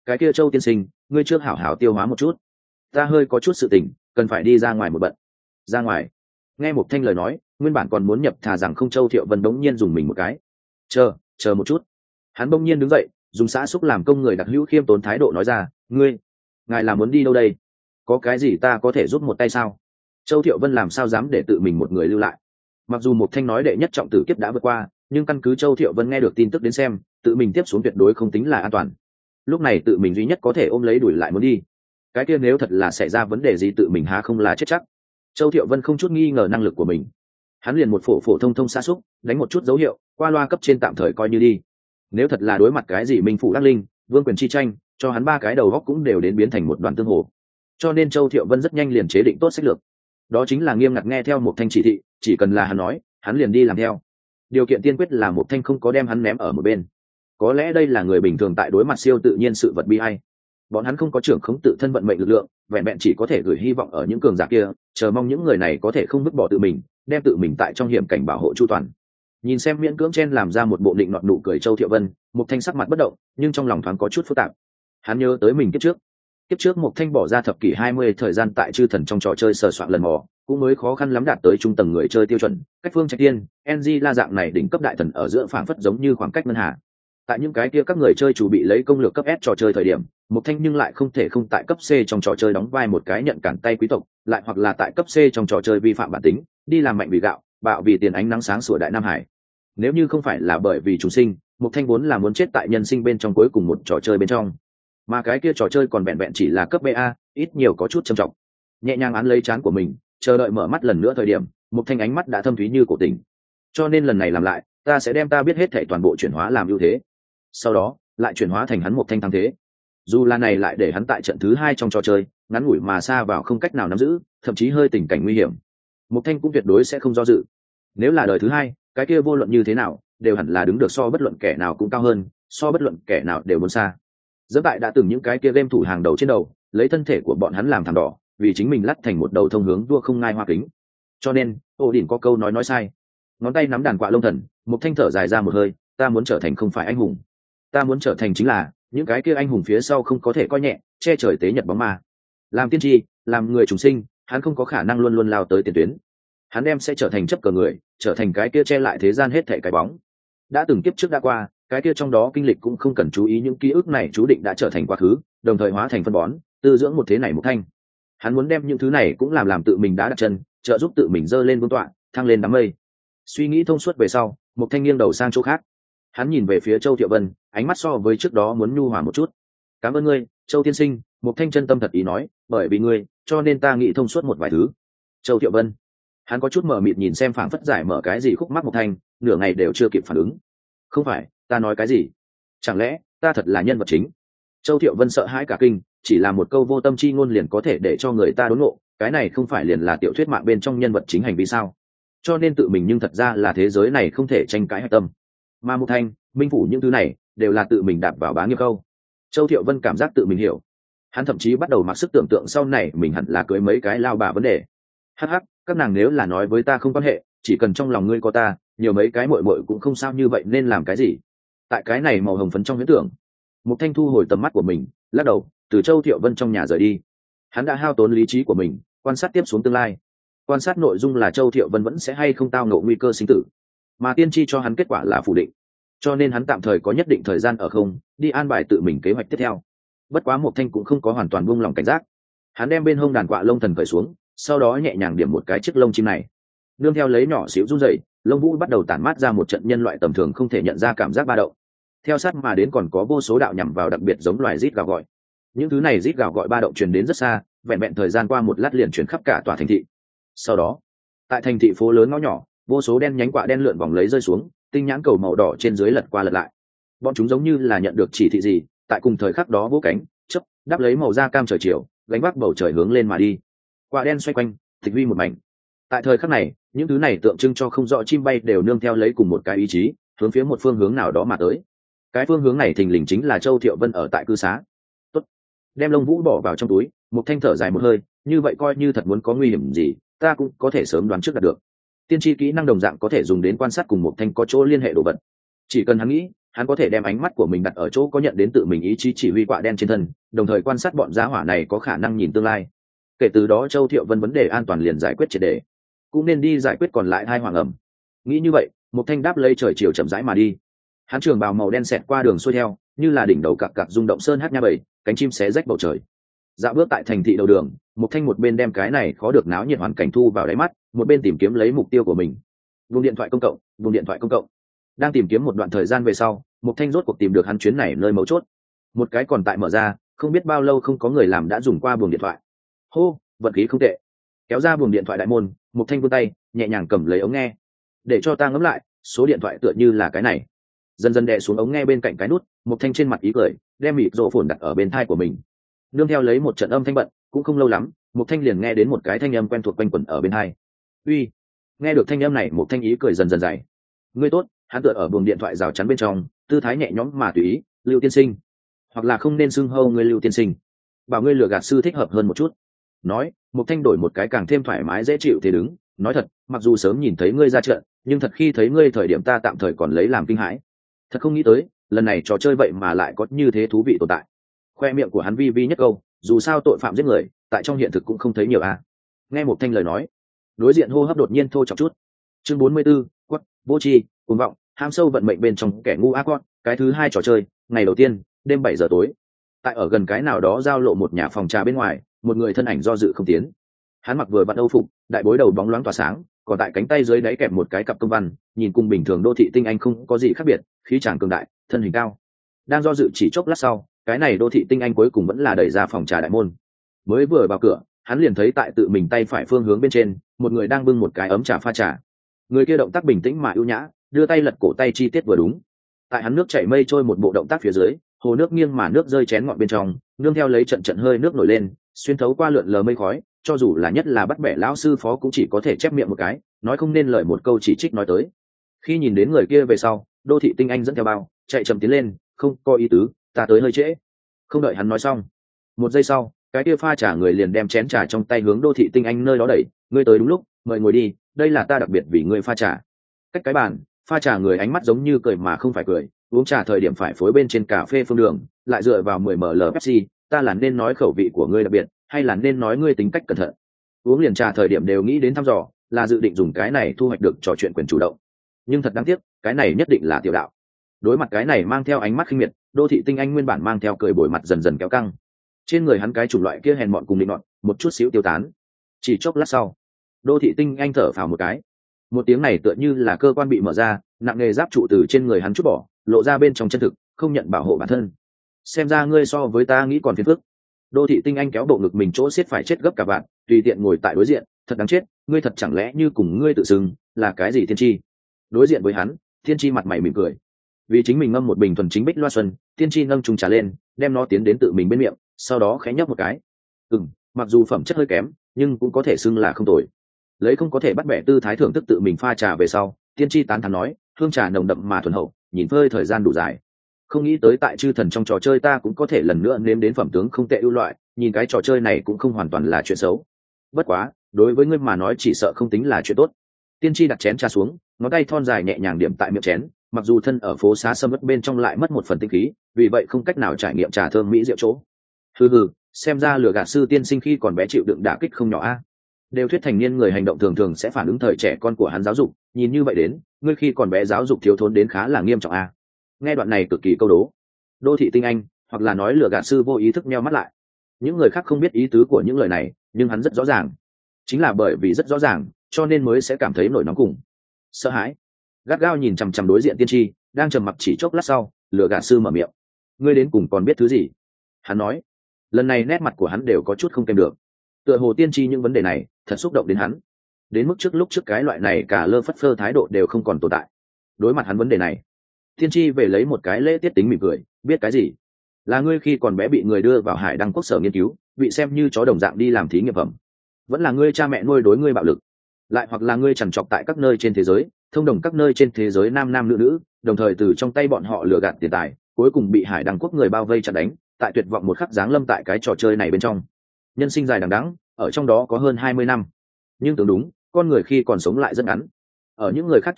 cái kia Châu tiên sinh, ngươi trước hảo hảo tiêu hóa một chút, ta hơi có chút sự tình cần phải đi ra ngoài một bận. Ra ngoài? Nghe Mục Thanh lời nói, nguyên bản còn muốn nhập thà rằng không, Châu Thiệu Vân bỗng nhiên dùng mình một cái. Chờ một chút. Hắn bỗng nhiên đứng dậy, dùng xã xúc làm công người đặc hữu khiêm tốn thái độ nói ra, ngài là muốn đi đâu đây? Có cái gì ta có thể giúp một tay sao? Châu Thiệu Vân làm sao dám để tự mình một người lưu lại? Mặc dù Mục Thanh nói đệ nhất trọng tử kiếp đã vượt qua, nhưng căn cứ Châu Thiệu Vân nghe được tin tức đến xem, tự mình tiếp xuống tuyệt đối không tính là an toàn. Lúc này tự mình duy nhất có thể ôm lấy đuổi lại muốn đi. Cái kia nếu thật là xảy ra vấn đề gì tự mình há không là chết chắc. Châu Thiệu Vân không chút nghi ngờ năng lực của mình, hắn liền một phổ thông thông xã xúc đánh một chút dấu hiệu, qua loa cấp trên tạm thời coi như đi. Nếu thật là đối mặt cái gì minh phủ đắc linh, vương quyền chi tranh, cho hắn ba cái đầu góc cũng đều đến biến thành một đoàn tương hồ. Cho nên Châu Thiệu Vân rất nhanh liền chế định tốt sách lược, đó chính là nghiêm ngặt nghe theo Mục Thanh chỉ thị, chỉ cần là hắn nói, hắn liền đi làm theo. Điều kiện tiên quyết là Mục Thanh không có đem hắn ném ở một bên. Có lẽ đây là người bình thường tại đối mặt siêu tự nhiên sự vật bi ai. Bọn hắn không có trưởng khống tự thân vận mệnh lực lượng, vẹn vẹn chỉ có thể gửi hy vọng ở những cường giả kia, chờ mong những người này có thể không vứt bỏ tự mình, đem tự mình tại trong hiểm cảnh bảo hộ chu toàn. Nhìn xem miễn cưỡng chen làm ra một bộ định nọt nụ cười Châu Thiệu Vân, Mục Thanh sắc mặt bất động, nhưng trong lòng thoáng có chút phức tạp. Hắn nhớ tới mình kiếp trước Mục Thanh bỏ ra thập kỷ 20 thời gian tại chư thần trong trò chơi sờ soạn lần mò, cũng mới khó khăn lắm đạt tới trung tầng người chơi tiêu chuẩn, cách Phương Trạch Tiên, NG La dạng này đỉnh cấp đại thần ở giữa phảng phất giống như khoảng cách ngân hà. Tại những cái kia các người chơi chủ bị lấy công lược cấp S trò chơi thời điểm, Mục Thanh nhưng lại không thể không tại cấp C trong trò chơi đóng vai một cái nhận cản tay quý tộc, lại hoặc là tại cấp C trong trò chơi vi phạm bản tính, đi làm mạnh vì gạo, bạo vì tiền ánh nắng sáng sủa đại Nam Hải. Nếu như không phải là bởi vì chúng sinh, Mục Thanh vốn là muốn chết tại nhân sinh bên trong cuối cùng một trò chơi bên trong. Mà cái kia trò chơi còn vẹn vẹn chỉ là cấp BA, ít nhiều có chút trầm trọng. Nhẹ nhàng án lấy trán của mình, chờ đợi mở mắt lần nữa thời điểm, Mục Thanh ánh mắt đã thâm thúy như cổ tình. Cho nên lần này làm lại, ta sẽ đem ta biết hết thảy toàn bộ chuyển hóa làm ưu thế. Sau đó, lại chuyển hóa thành hắn Mục Thanh thắng thế. Dù là này lại để hắn tại trận thứ 2 trong trò chơi, ngắn ngủi mà xa vào không cách nào nắm giữ, thậm chí hơi tình cảnh nguy hiểm. Mục Thanh cũng tuyệt đối sẽ không do dự. Nếu là đời thứ 2, cái kia vô luận như thế nào, đều hẳn là đứng được so bất luận kẻ nào cũng cao hơn, so bất luận kẻ nào đều muốn xa. Dẫm tại đã từng những cái kia game thủ hàng đầu trên đầu, lấy thân thể của bọn hắn làm thảm đỏ, vì chính mình lắt thành một đầu thông hướng vua không ngai hoa kính. Cho nên, Odin có câu nói sai. Ngón tay nắm đàn quạ lông thần, Mục Thanh thở dài ra một hơi, ta muốn trở thành không phải anh hùng, ta muốn trở thành chính là những cái kia anh hùng phía sau không có thể coi nhẹ, che trời tế nhật bóng ma. Làm tiên tri, làm người trùng sinh, hắn không có khả năng luôn luôn lao tới tiền tuyến. Hắn đem sẽ trở thành chấp cờ người, trở thành cái kia che lại thế gian hết thảy cái bóng. Đã từng kiếp trước đã qua, cái kia trong đó kinh lịch cũng không cần chú ý, những ký ức này chú định đã trở thành quá khứ, đồng thời hóa thành phân bón, tư dưỡng một thế này Mục Thanh. Hắn muốn đem những thứ này cũng làm tự mình đã đặt chân, trợ giúp tự mình dơ lên vương tọa, thăng lên đám mây. Suy nghĩ thông suốt về sau, Mục Thanh nghiêng đầu sang chỗ khác. Hắn nhìn về phía Châu Thiệu Vân, ánh mắt so với trước đó muốn nhu hòa một chút. Cảm ơn ngươi, Châu tiên sinh, Mục Thanh chân tâm thật ý nói, bởi vì ngươi, cho nên ta nghĩ thông suốt một vài thứ. Châu Thiệu Vân, hắn có chút mờ mịt nhìn xem phảng phất giải mở cái gì khúc mắc Mục Thanh, nửa ngày đều chưa kịp phản ứng. Không phải, ta nói cái gì? Chẳng lẽ ta thật là nhân vật chính? Châu Thiệu Vân sợ hãi cả kinh, chỉ là một câu vô tâm chi ngôn liền có thể để cho người ta đốn ngộ, cái này không phải liền là tiểu thuyết mạng bên trong nhân vật chính hành vi sao? Cho nên tự mình nhưng thật ra là thế giới này không thể tranh cãi hạch tâm. Mà Mục Thanh, minh phủ những thứ này đều là tự mình đạp vào bá nghiệp câu. Châu Thiệu Vân cảm giác tự mình hiểu, hắn thậm chí bắt đầu mặc sức tưởng tượng sau này mình hẳn là cưới mấy cái lao bà vấn đề. Hắc hắc, các nàng nếu là nói với ta không quan hệ, chỉ cần trong lòng ngươi có ta, nhiều mấy cái muội muội cũng không sao, như vậy nên làm cái gì? Tại cái này màu hồng phấn trong huyễn tưởng, Mục Thanh thu hồi tầm mắt của mình, lắc đầu, từ Châu Thiệu Vân trong nhà rời đi. Hắn đã hao tốn lý trí của mình, quan sát tiếp xuống tương lai. Quan sát nội dung là Châu Thiệu Vân vẫn sẽ hay không tao ngộ nguy cơ sinh tử, mà tiên tri cho hắn kết quả là phủ định. Cho nên hắn tạm thời có nhất định thời gian ở không, đi an bài tự mình kế hoạch tiếp theo. Bất quá Mục Thanh cũng không có hoàn toàn buông lòng cảnh giác. Hắn đem bên hông đàn quạ lông thần cởi xuống, sau đó nhẹ nhàng điểm một cái chiếc lông chim này. Nương theo lấy nhỏ xíu run rẩy, lông vũ bắt đầu tản mát ra một trận nhân loại tầm thường không thể nhận ra cảm giác ba động. Theo sát mà đến còn có vô số đạo nhằm vào đặc biệt giống loài rít gào gọi. Những thứ này rít gào gọi ba động truyền đến rất xa, vẹn vẹn thời gian qua một lát liền truyền khắp cả tòa thành thị. Sau đó, tại thành thị phố lớn ngõ nhỏ, vô số đen nhánh quạ đen lượn vòng lấy rơi xuống, tinh nhãn cầu màu đỏ trên dưới lật qua lật lại. Bọn chúng giống như là nhận được chỉ thị gì, tại cùng thời khắc đó vỗ cánh, chớp, đáp lấy màu da cam trời chiều, gánh vác bầu trời hướng lên mà đi. Quạ đen xoay quanh, tịch huy một mảnh. Tại thời khắc này, những thứ này tượng trưng cho không rõ chim bay đều nương theo lấy cùng một cái ý chí, hướng phía một phương hướng nào đó mà tới. Cái phương hướng này thình lình chính là Châu Thiệu Vân ở tại cư xá. Tốt, đem lông vũ bỏ vào trong túi, Mục Thanh thở dài một hơi, như vậy coi như thật muốn có nguy hiểm gì, ta cũng có thể sớm đoán trước đạt được. Tiên tri kỹ năng đồng dạng có thể dùng đến quan sát cùng Mục Thanh có chỗ liên hệ đồ vật. Chỉ cần hắn nghĩ, hắn có thể đem ánh mắt của mình đặt ở chỗ có nhận đến tự mình ý chí chỉ huy quạ đen trên thân, đồng thời quan sát bọn gia hỏa này có khả năng nhìn tương lai. Kể từ đó Châu Thiệu Vân vấn đề an toàn liền giải quyết triệt để, cũng nên đi giải quyết còn lại hai hoàng ẩm. Nghĩ như vậy, một thanh đáp lấy trời chiều chậm rãi mà đi. Hắn trường bào màu đen xẹt qua đường xuôi theo, như là đỉnh đầu cặc cặc rung động sơn hát nha bầy, cánh chim xé rách bầu trời. Dạo bước tại thành thị đầu đường, một thanh một bên đem cái này khó được náo nhiệt hoàn cảnh thu vào đáy mắt, một bên tìm kiếm lấy mục tiêu của mình. Vùng điện thoại công cộng, vùng điện thoại công cộng. Đang tìm kiếm một đoạn thời gian về sau, một thanh rốt cuộc tìm được hắn chuyến này nơi mấu chốt. Một cái còn tại mở ra, không biết bao lâu không có người làm đã dùng qua buồng điện thoại. Hô, vận khí không tệ. Kéo ra buồng điện thoại đại môn, một thanh vươn tay, nhẹ nhàng cầm lấy ống nghe. Để cho ta ngẫm lại, số điện thoại tựa như là cái này. Dần dần đè xuống ống nghe bên cạnh cái nút, một thanh trên mặt ý cười, đem mịt rộ phồn đặt ở bên tai của mình. Nương theo lấy một trận âm thanh bận, cũng không lâu lắm, một thanh liền nghe đến một cái thanh âm quen thuộc quanh quẩn ở bên tai. Uy. Nghe được thanh âm này, một thanh ý cười dần dần dày. Ngươi tốt. Hắn tựa ở buồng điện thoại rào chắn bên trong, tư thái nhẹ nhõm mà tùy ý. Lưu tiên sinh, hoặc là không nên xưng hô ngươi Lưu tiên sinh, bảo ngươi lừa gạt sư thích hợp hơn một chút. Nói, một thanh đổi một cái càng thêm thoải mái dễ chịu thế đứng. Nói thật, mặc dù sớm nhìn thấy ngươi ra trận, nhưng thật khi thấy ngươi thời điểm ta tạm thời còn lấy làm kinh hãi. Thật không nghĩ tới, lần này trò chơi vậy mà lại có như thế thú vị tồn tại. Khoe miệng của hắn vi vi nhất câu, dù sao tội phạm giết người, tại trong hiện thực cũng không thấy nhiều a. Nghe một thanh lời nói, đối diện hô hấp đột nhiên thô trọng chút. Chương 44, quất, vô tri, cuồng vọng, ham sâu vận mệnh bên trong kẻ ngu ác con. Cái thứ hai trò chơi, ngày đầu tiên, đêm 7 giờ tối. Tại ở gần cái nào đó giao lộ một nhà phòng trà bên ngoài, một người thân ảnh do dự không tiến. Hắn mặc vừa vặn âu phục, đại bối đầu bóng loáng tỏa sáng, còn tại cánh tay dưới đáy kẹp một cái cặp công văn, nhìn cùng bình thường đô thị tinh anh không có gì khác biệt, khí chàng cường đại, thân hình cao. Đang do dự chỉ chốc lát sau, cái này đô thị tinh anh cuối cùng vẫn là đẩy ra phòng trà đại môn. Mới vừa vào cửa, hắn liền thấy tại tự mình tay phải phương hướng bên trên, một người đang bưng một cái ấm trà pha trà. Người kia động tác bình tĩnh mà ưu nhã, đưa tay lật cổ tay chi tiết vừa đúng. Tại hắn nước chảy mây trôi một bộ động tác phía dưới, hồ nước nghiêng mà nước rơi chén ngọn bên trong, nương theo lấy trận trận hơi nước nổi lên, xuyên thấu qua lượn lờ mây khói, cho dù là nhất là bắt bẻ lão sư phó cũng chỉ có thể chép miệng một cái, nói không nên lời một câu chỉ trích nói tới. Khi nhìn đến người kia về sau, đô thị tinh anh dẫn theo bao, chạy chậm tiến lên, không có ý tứ, ta tới hơi trễ. Không đợi hắn nói xong, một giây sau, cái kia pha trà người liền đem chén trà trong tay hướng đô thị tinh anh nơi đó đẩy, ngươi tới đúng lúc, mời ngồi đi, đây là ta đặc biệt vì ngươi pha trà. Cách cái bàn, pha trà người ánh mắt giống như cười mà không phải cười, uống trà thời điểm phải phối bên trên cà phê phương đường, lại dựa vào 10 ml Pepsi, ta là nên nói khẩu vị của ngươi đặc biệt, hay là nên nói ngươi tính cách cẩn thận. Uống liền trà thời điểm đều nghĩ đến thăm dò, là dự định dùng cái này thu hoạch được trò chuyện quyền chủ động. Nhưng thật đáng tiếc, cái này nhất định là tiểu đạo. Đối mặt cái này mang theo ánh mắt khinh miệt, đô thị tinh anh nguyên bản mang theo cười bồi mặt dần dần kéo căng. Trên người hắn cái chủng loại kia hèn mọn cùng định nọt, một chút xíu tiêu tán. Chỉ chốc lát sau, đô thị tinh anh thở phào một cái. Một tiếng này tựa như là cơ quan bị mở ra, nặng nghề giáp trụ từ trên người hắn chút bỏ, lộ ra bên trong chân thực, không nhận bảo hộ bản thân. Xem ra ngươi so với ta nghĩ còn phiền phức. Đô thị tinh anh kéo bộ ngực mình chỗ xiết phải chết gấp cả vạn, tùy tiện ngồi tại đối diện, thật đáng chết, ngươi thật chẳng lẽ như cùng ngươi tự xưng là cái gì thiên tri? Đối diện với hắn, thiên tri mặt mày mỉm cười. Vì chính mình ngâm một bình thuần chính bích loa xuân, thiên tri nâng trùng trà lên, đem nó tiến đến tự mình bên miệng, sau đó khẽ nhấp một cái. Mặc dù phẩm chất hơi kém, nhưng cũng có thể xưng là không tồi. Lấy không có thể bắt bẻ tư thái thưởng thức tự mình pha trà về sau, tiên tri tán thán nói, hương trà nồng đậm mà thuần hậu, nhìn phơi thời gian đủ dài. Không nghĩ tới tại chư thần trong trò chơi ta cũng có thể lần nữa nếm đến phẩm tướng không tệ ưu loại, nhìn cái trò chơi này cũng không hoàn toàn là chuyện xấu. Bất quá, đối với ngươi mà nói chỉ sợ không tính là chuyện tốt. Tiên tri đặt chén trà xuống, ngón tay thon dài nhẹ nhàng điểm tại miệng chén, mặc dù thân ở phố xá sâm uất bên trong lại mất một phần tinh khí, vì vậy không cách nào trải nghiệm trà thơm mỹ diệu chỗ. Hừ, xem ra lừa gạt sư tiên sinh khi còn bé chịu đựng đả kích không nhỏ a. Đều thuyết thành niên người hành động thường thường sẽ phản ứng thời trẻ con của hắn giáo dục, nhìn như vậy đến, ngươi khi còn bé giáo dục thiếu thốn đến khá là nghiêm trọng a. Nghe đoạn này cực kỳ câu đố. Đô thị tinh anh, hoặc là nói lừa gạt sư vô ý thức nheo mắt lại. Những người khác không biết ý tứ của những lời này, nhưng hắn rất rõ ràng. Chính là bởi vì rất rõ ràng, cho nên mới sẽ cảm thấy nổi nóng cùng sợ hãi. Gắt gao nhìn chằm chằm đối diện tiên tri, đang trầm mặc chỉ chốc lát sau, lừa gạt sư mở miệng. Ngươi đến cùng còn biết thứ gì? Hắn nói. Lần này nét mặt của hắn đều có chút không kèm được. Tựa hồ tiên tri những vấn đề này thật xúc động đến hắn, đến mức lúc trước cái loại này cả lơ phất phơ thái độ đều không còn tồn tại. Đối mặt hắn vấn đề này, tiên tri về lấy một cái lễ tiết tính mỉm cười, biết cái gì? Là ngươi khi còn bé bị người đưa vào Hải Đăng Quốc sở nghiên cứu, bị xem như chó đồng dạng đi làm thí nghiệm phẩm, vẫn là ngươi cha mẹ nuôi đối ngươi bạo lực, lại hoặc là ngươi trằn trọc tại các nơi trên thế giới, thông đồng các nơi trên thế giới nam nam nữ nữ, đồng thời từ trong tay bọn họ lừa gạt tiền tài, cuối cùng bị Hải Đăng Quốc người bao vây chặn đánh, tại tuyệt vọng một khắc giáng lâm tại cái trò chơi này bên trong. Nhân sinh dài đằng đẵng, ở trong đó có hơn 20 năm, nhưng tưởng đúng, con người khi còn sống lại rất ngắn. Ở những người khác trong mắt,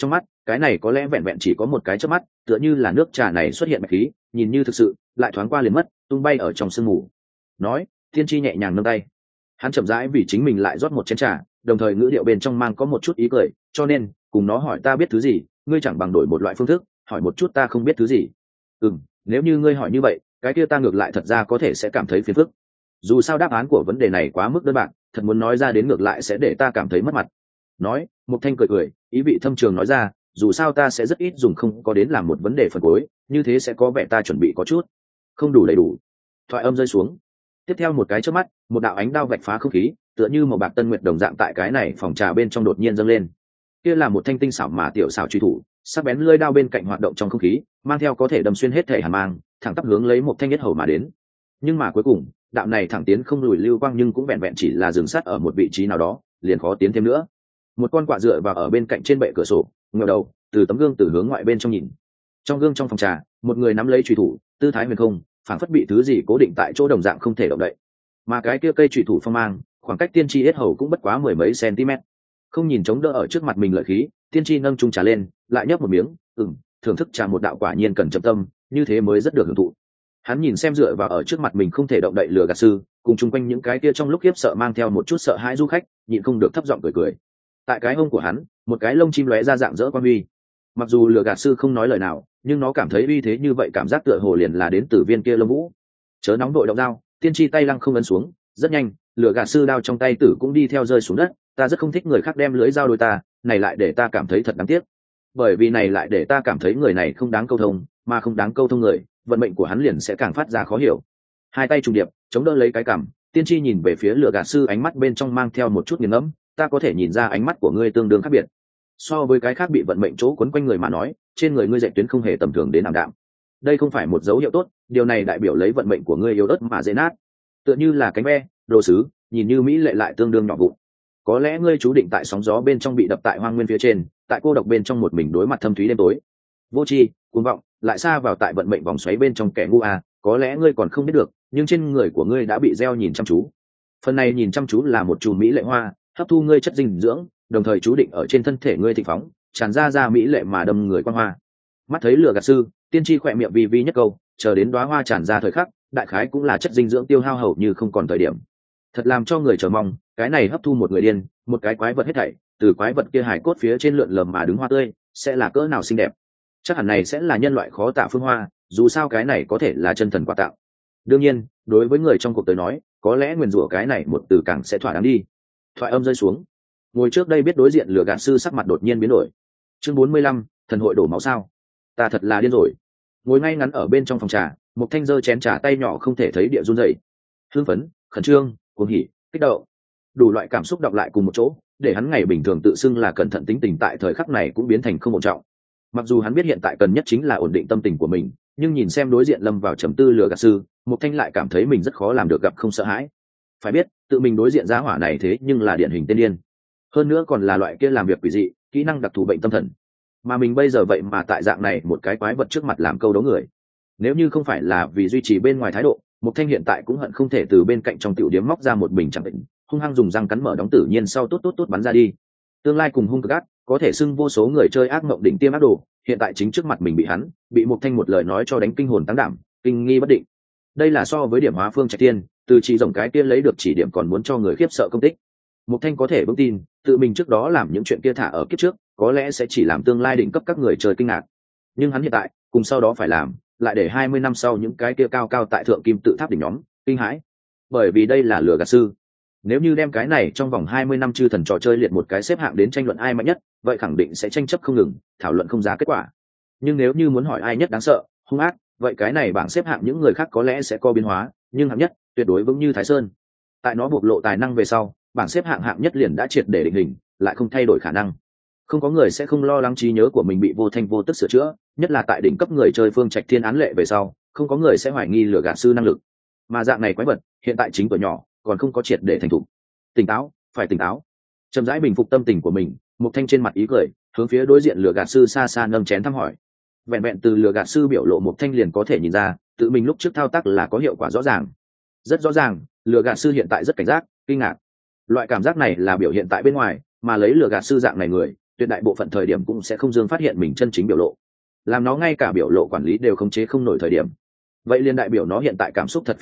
cái này có lẽ vẹn vẹn chỉ có một cái chớp mắt, tựa như là nước trà này xuất hiện bạch khí, nhìn như thực sự, lại thoáng qua liền mất, tung bay ở trong sương mù. Nói, tiên tri nhẹ nhàng nâng tay, hắn chậm rãi vì chính mình lại rót một chén trà, đồng thời ngữ điệu bên trong mang có một chút ý cười, cho nên cùng nó hỏi ta biết thứ gì, ngươi chẳng bằng đổi một loại phương thức hỏi một chút ta không biết thứ gì. Nếu như ngươi hỏi như vậy, cái kia ta ngược lại thật ra có thể sẽ cảm thấy phiền phức. Dù sao đáp án của vấn đề này quá mức đơn bạc, thật muốn nói ra đến ngược lại sẽ để ta cảm thấy mất mặt. Nói, Mục Thanh cười cười, ý vị thâm trường nói ra, dù sao ta sẽ rất ít dùng không có đến làm một vấn đề phần cuối, như thế sẽ có vẻ ta chuẩn bị có chút không đủ đầy đủ. Thoại âm rơi xuống, tiếp theo một cái chớp mắt, một đạo ánh đao vạch phá không khí, tựa như một bạc tân nguyệt đồng dạng tại cái này phòng trà bên trong đột nhiên dâng lên. Kia là một thanh tinh xảo mà tiểu xảo truy thủ, sắc bén lưỡi đao bên cạnh hoạt động trong không khí, mang theo có thể đâm xuyên hết thể hàn mang, thẳng tắp hướng lấy một thanh nhất hầu mà đến. Nhưng mà cuối cùng, đạo này thẳng tiến không lùi lưu quang nhưng cũng vẹn vẹn chỉ là dừng sát ở một vị trí nào đó, liền khó tiến thêm nữa. Một con quạ dựa vào ở bên cạnh trên bệ cửa sổ, ngẩng đầu từ tấm gương từ hướng ngoại bên trong nhìn. Trong gương trong phòng trà, một người nắm lấy truy thủ, tư thái huyền không, phảng phất bị thứ gì cố định tại chỗ đồng dạng không thể động đậy. Mà cái kia cây truy thủ phong mang, khoảng cách tiên tri yết hầu cũng bất quá mười mấy cm. Không nhìn chống đỡ ở trước mặt mình lợi khí, tiên tri nâng chung trà lên, lại nhấp một miếng, thưởng thức trà một đạo quả nhiên cần chậm tâm, như thế mới rất được hưởng thụ. Hắn nhìn xem dựa vào ở trước mặt mình không thể động đậy lừa gạt sư, cùng chung quanh những cái kia trong lúc khiếp sợ mang theo một chút sợ hãi du khách, nhịn không được thấp giọng cười cười. Tại cái hông của hắn, một cái lông chim lóe ra dạng dỡ quan huy. Mặc dù lừa gạt sư không nói lời nào, nhưng nó cảm thấy uy thế như vậy, cảm giác tựa hồ liền là đến từ viên kia lông vũ. Chớ nóng đội động dao, tiên tri tay lăng không ấn xuống, rất nhanh, lừa gạt sư đao trong tay tử cũng đi theo rơi xuống đất. Ta rất không thích người khác đem lưới dao đôi ta, này lại để ta cảm thấy thật đáng tiếc. Bởi vì này lại để ta cảm thấy người này không đáng câu thông, mà không đáng câu thông người, vận mệnh của hắn liền sẽ càng phát ra khó hiểu. Hai tay trùng điệp, chống đỡ lấy cái cằm, tiên tri nhìn về phía lừa gạt sư, ánh mắt bên trong mang theo một chút nghiền ngẫm. Ta có thể nhìn ra ánh mắt của ngươi tương đương khác biệt. So với cái khác bị vận mệnh chỗ quấn quanh người mà nói, trên người ngươi dạy tuyến không hề tầm thường đến ảm đạm. Đây không phải một dấu hiệu tốt, điều này đại biểu lấy vận mệnh của ngươi yếu ớt mà dễ nát. Tựa như là cánh ve, đồ sứ, nhìn như mỹ lệ lại tương đương nhỏ vụn. Có lẽ ngươi chú định tại sóng gió bên trong bị đập tại hoang nguyên phía trên, tại cô độc bên trong một mình đối mặt thâm thúy đêm tối. Vô tri, cuồng vọng, lại xa vào tại vận mệnh vòng xoáy bên trong kẻ ngu à, có lẽ ngươi còn không biết được, nhưng trên người của ngươi đã bị gieo nhìn chăm chú. Phần này nhìn chăm chú là một chùm mỹ lệ hoa, hấp thu ngươi chất dinh dưỡng, đồng thời chú định ở trên thân thể ngươi thịnh phóng, tràn ra mỹ lệ mà đâm người quan hoa. Mắt thấy lừa gạt sư, tiên tri khỏe miệng vi vi nhất câu, chờ đến đóa hoa tràn ra thời khắc, đại khái cũng là chất dinh dưỡng tiêu hao hầu như không còn thời điểm. Thật làm cho người chờ mong, cái này hấp thu một người điên, một cái quái vật hết thảy, từ quái vật kia hải cốt phía trên lượn lờ mà đứng hoa tươi, sẽ là cỡ nào xinh đẹp. Chắc hẳn này sẽ là nhân loại khó tạo phương hoa, dù sao cái này có thể là chân thần quà tạo. Đương nhiên, đối với người trong cuộc tới nói, có lẽ nguyền rủa cái này một từ càng sẽ thỏa đáng đi. Thoại âm rơi xuống, ngồi trước đây biết đối diện lừa gạt sư sắc mặt đột nhiên biến đổi. Chương 45, thần hội đổ máu sao? Ta thật là điên rồi. Ngồi ngay ngắn ở bên trong phòng trà, một thanh giơ chén trà tay nhỏ không thể thấy địa run rẩy. Hưng phấn, khẩn trương, cuồng hỉ, kích động, đủ loại cảm xúc đọc lại cùng một chỗ, để hắn ngày bình thường tự xưng là cẩn thận tính tình tại thời khắc này cũng biến thành không ổn trọng. Mặc dù hắn biết hiện tại cần nhất chính là ổn định tâm tình của mình, nhưng nhìn xem đối diện lâm vào trầm tư lừa gạt sư, một thanh lại cảm thấy mình rất khó làm được gặp không sợ hãi. Phải biết, tự mình đối diện giá hỏa này thế nhưng là điển hình tiên điên, hơn nữa còn là loại kia làm việc quỷ dị, kỹ năng đặc thù bệnh tâm thần, mà mình bây giờ vậy mà tại dạng này một cái quái vật trước mặt làm câu đấu người. Nếu như không phải là vì duy trì bên ngoài thái độ, Mục Thanh hiện tại cũng hận không thể từ bên cạnh trong tiểu điếm móc ra một bình chẳng bệnh, hung hăng dùng răng cắn mở đóng, tự nhiên sau tốt bắn ra đi. Tương lai cùng hung cực ác, có thể xưng vô số người chơi ác mộng đỉnh tiêm ác đồ, hiện tại chính trước mặt mình bị Mục Thanh một lời nói cho đánh kinh hồn táng đảm, kinh nghi bất định. Đây là so với điểm hóa phương trạch tiên, từ chỉ rồng cái kia lấy được chỉ điểm còn muốn cho người khiếp sợ công tích. Mục Thanh có thể vững tin, tự mình trước đó làm những chuyện kia thả ở kiếp trước, có lẽ sẽ chỉ làm tương lai đỉnh cấp các người chơi kinh ngạc. Nhưng hắn hiện tại, cùng sau đó phải làm, lại để 20 năm sau những cái kia cao cao tại thượng kim tự tháp đỉnh nhóm kinh hãi. Bởi vì đây là lừa gạt sư. Nếu như đem cái này trong vòng 20 năm chư thần trò chơi liệt một cái xếp hạng đến tranh luận ai mạnh nhất, vậy khẳng định sẽ tranh chấp không ngừng, thảo luận không ra kết quả. Nhưng nếu như muốn hỏi ai nhất đáng sợ, hung ác, vậy cái này bảng xếp hạng những người khác có lẽ sẽ có biến hóa, nhưng hạng nhất tuyệt đối vững như Thái Sơn. Tại nó bộc lộ tài năng về sau, bảng xếp hạng nhất liền đã triệt để định hình, lại không thay đổi khả năng. Không có người sẽ không lo lắng trí nhớ của mình bị vô thanh vô tức sửa chữa, nhất là tại đỉnh cấp người chơi phương trạch thiên án lệ về sau, không có người sẽ hoài nghi lừa gạt sư năng lực. Mà dạng này quái vật, hiện tại chính tuổi nhỏ, còn không có triệt để thành thục. Tỉnh táo, phải tỉnh táo. Chậm rãi bình phục tâm tình của mình, Mục Thanh trên mặt ý cười, hướng phía đối diện lừa gạt sư xa xa nâng chén thăm hỏi. Vẹn vẹn từ lừa gạt sư biểu lộ Mục Thanh liền có thể nhìn ra, tự mình lúc trước thao tác là có hiệu quả rõ ràng. Rất rõ ràng, lừa gạt sư hiện tại rất cảnh giác, kinh ngạc. Loại cảm giác này là biểu hiện tại bên ngoài, mà lấy lừa gạt sư dạng này người, tuyệt đại bộ phận thời điểm cũng sẽ không dương phát hiện mình chân chính biểu lộ, làm nó ngay cả biểu lộ quản lý đều khống chế không nổi thời điểm, vậy liền đại biểu nó hiện tại cảm xúc thật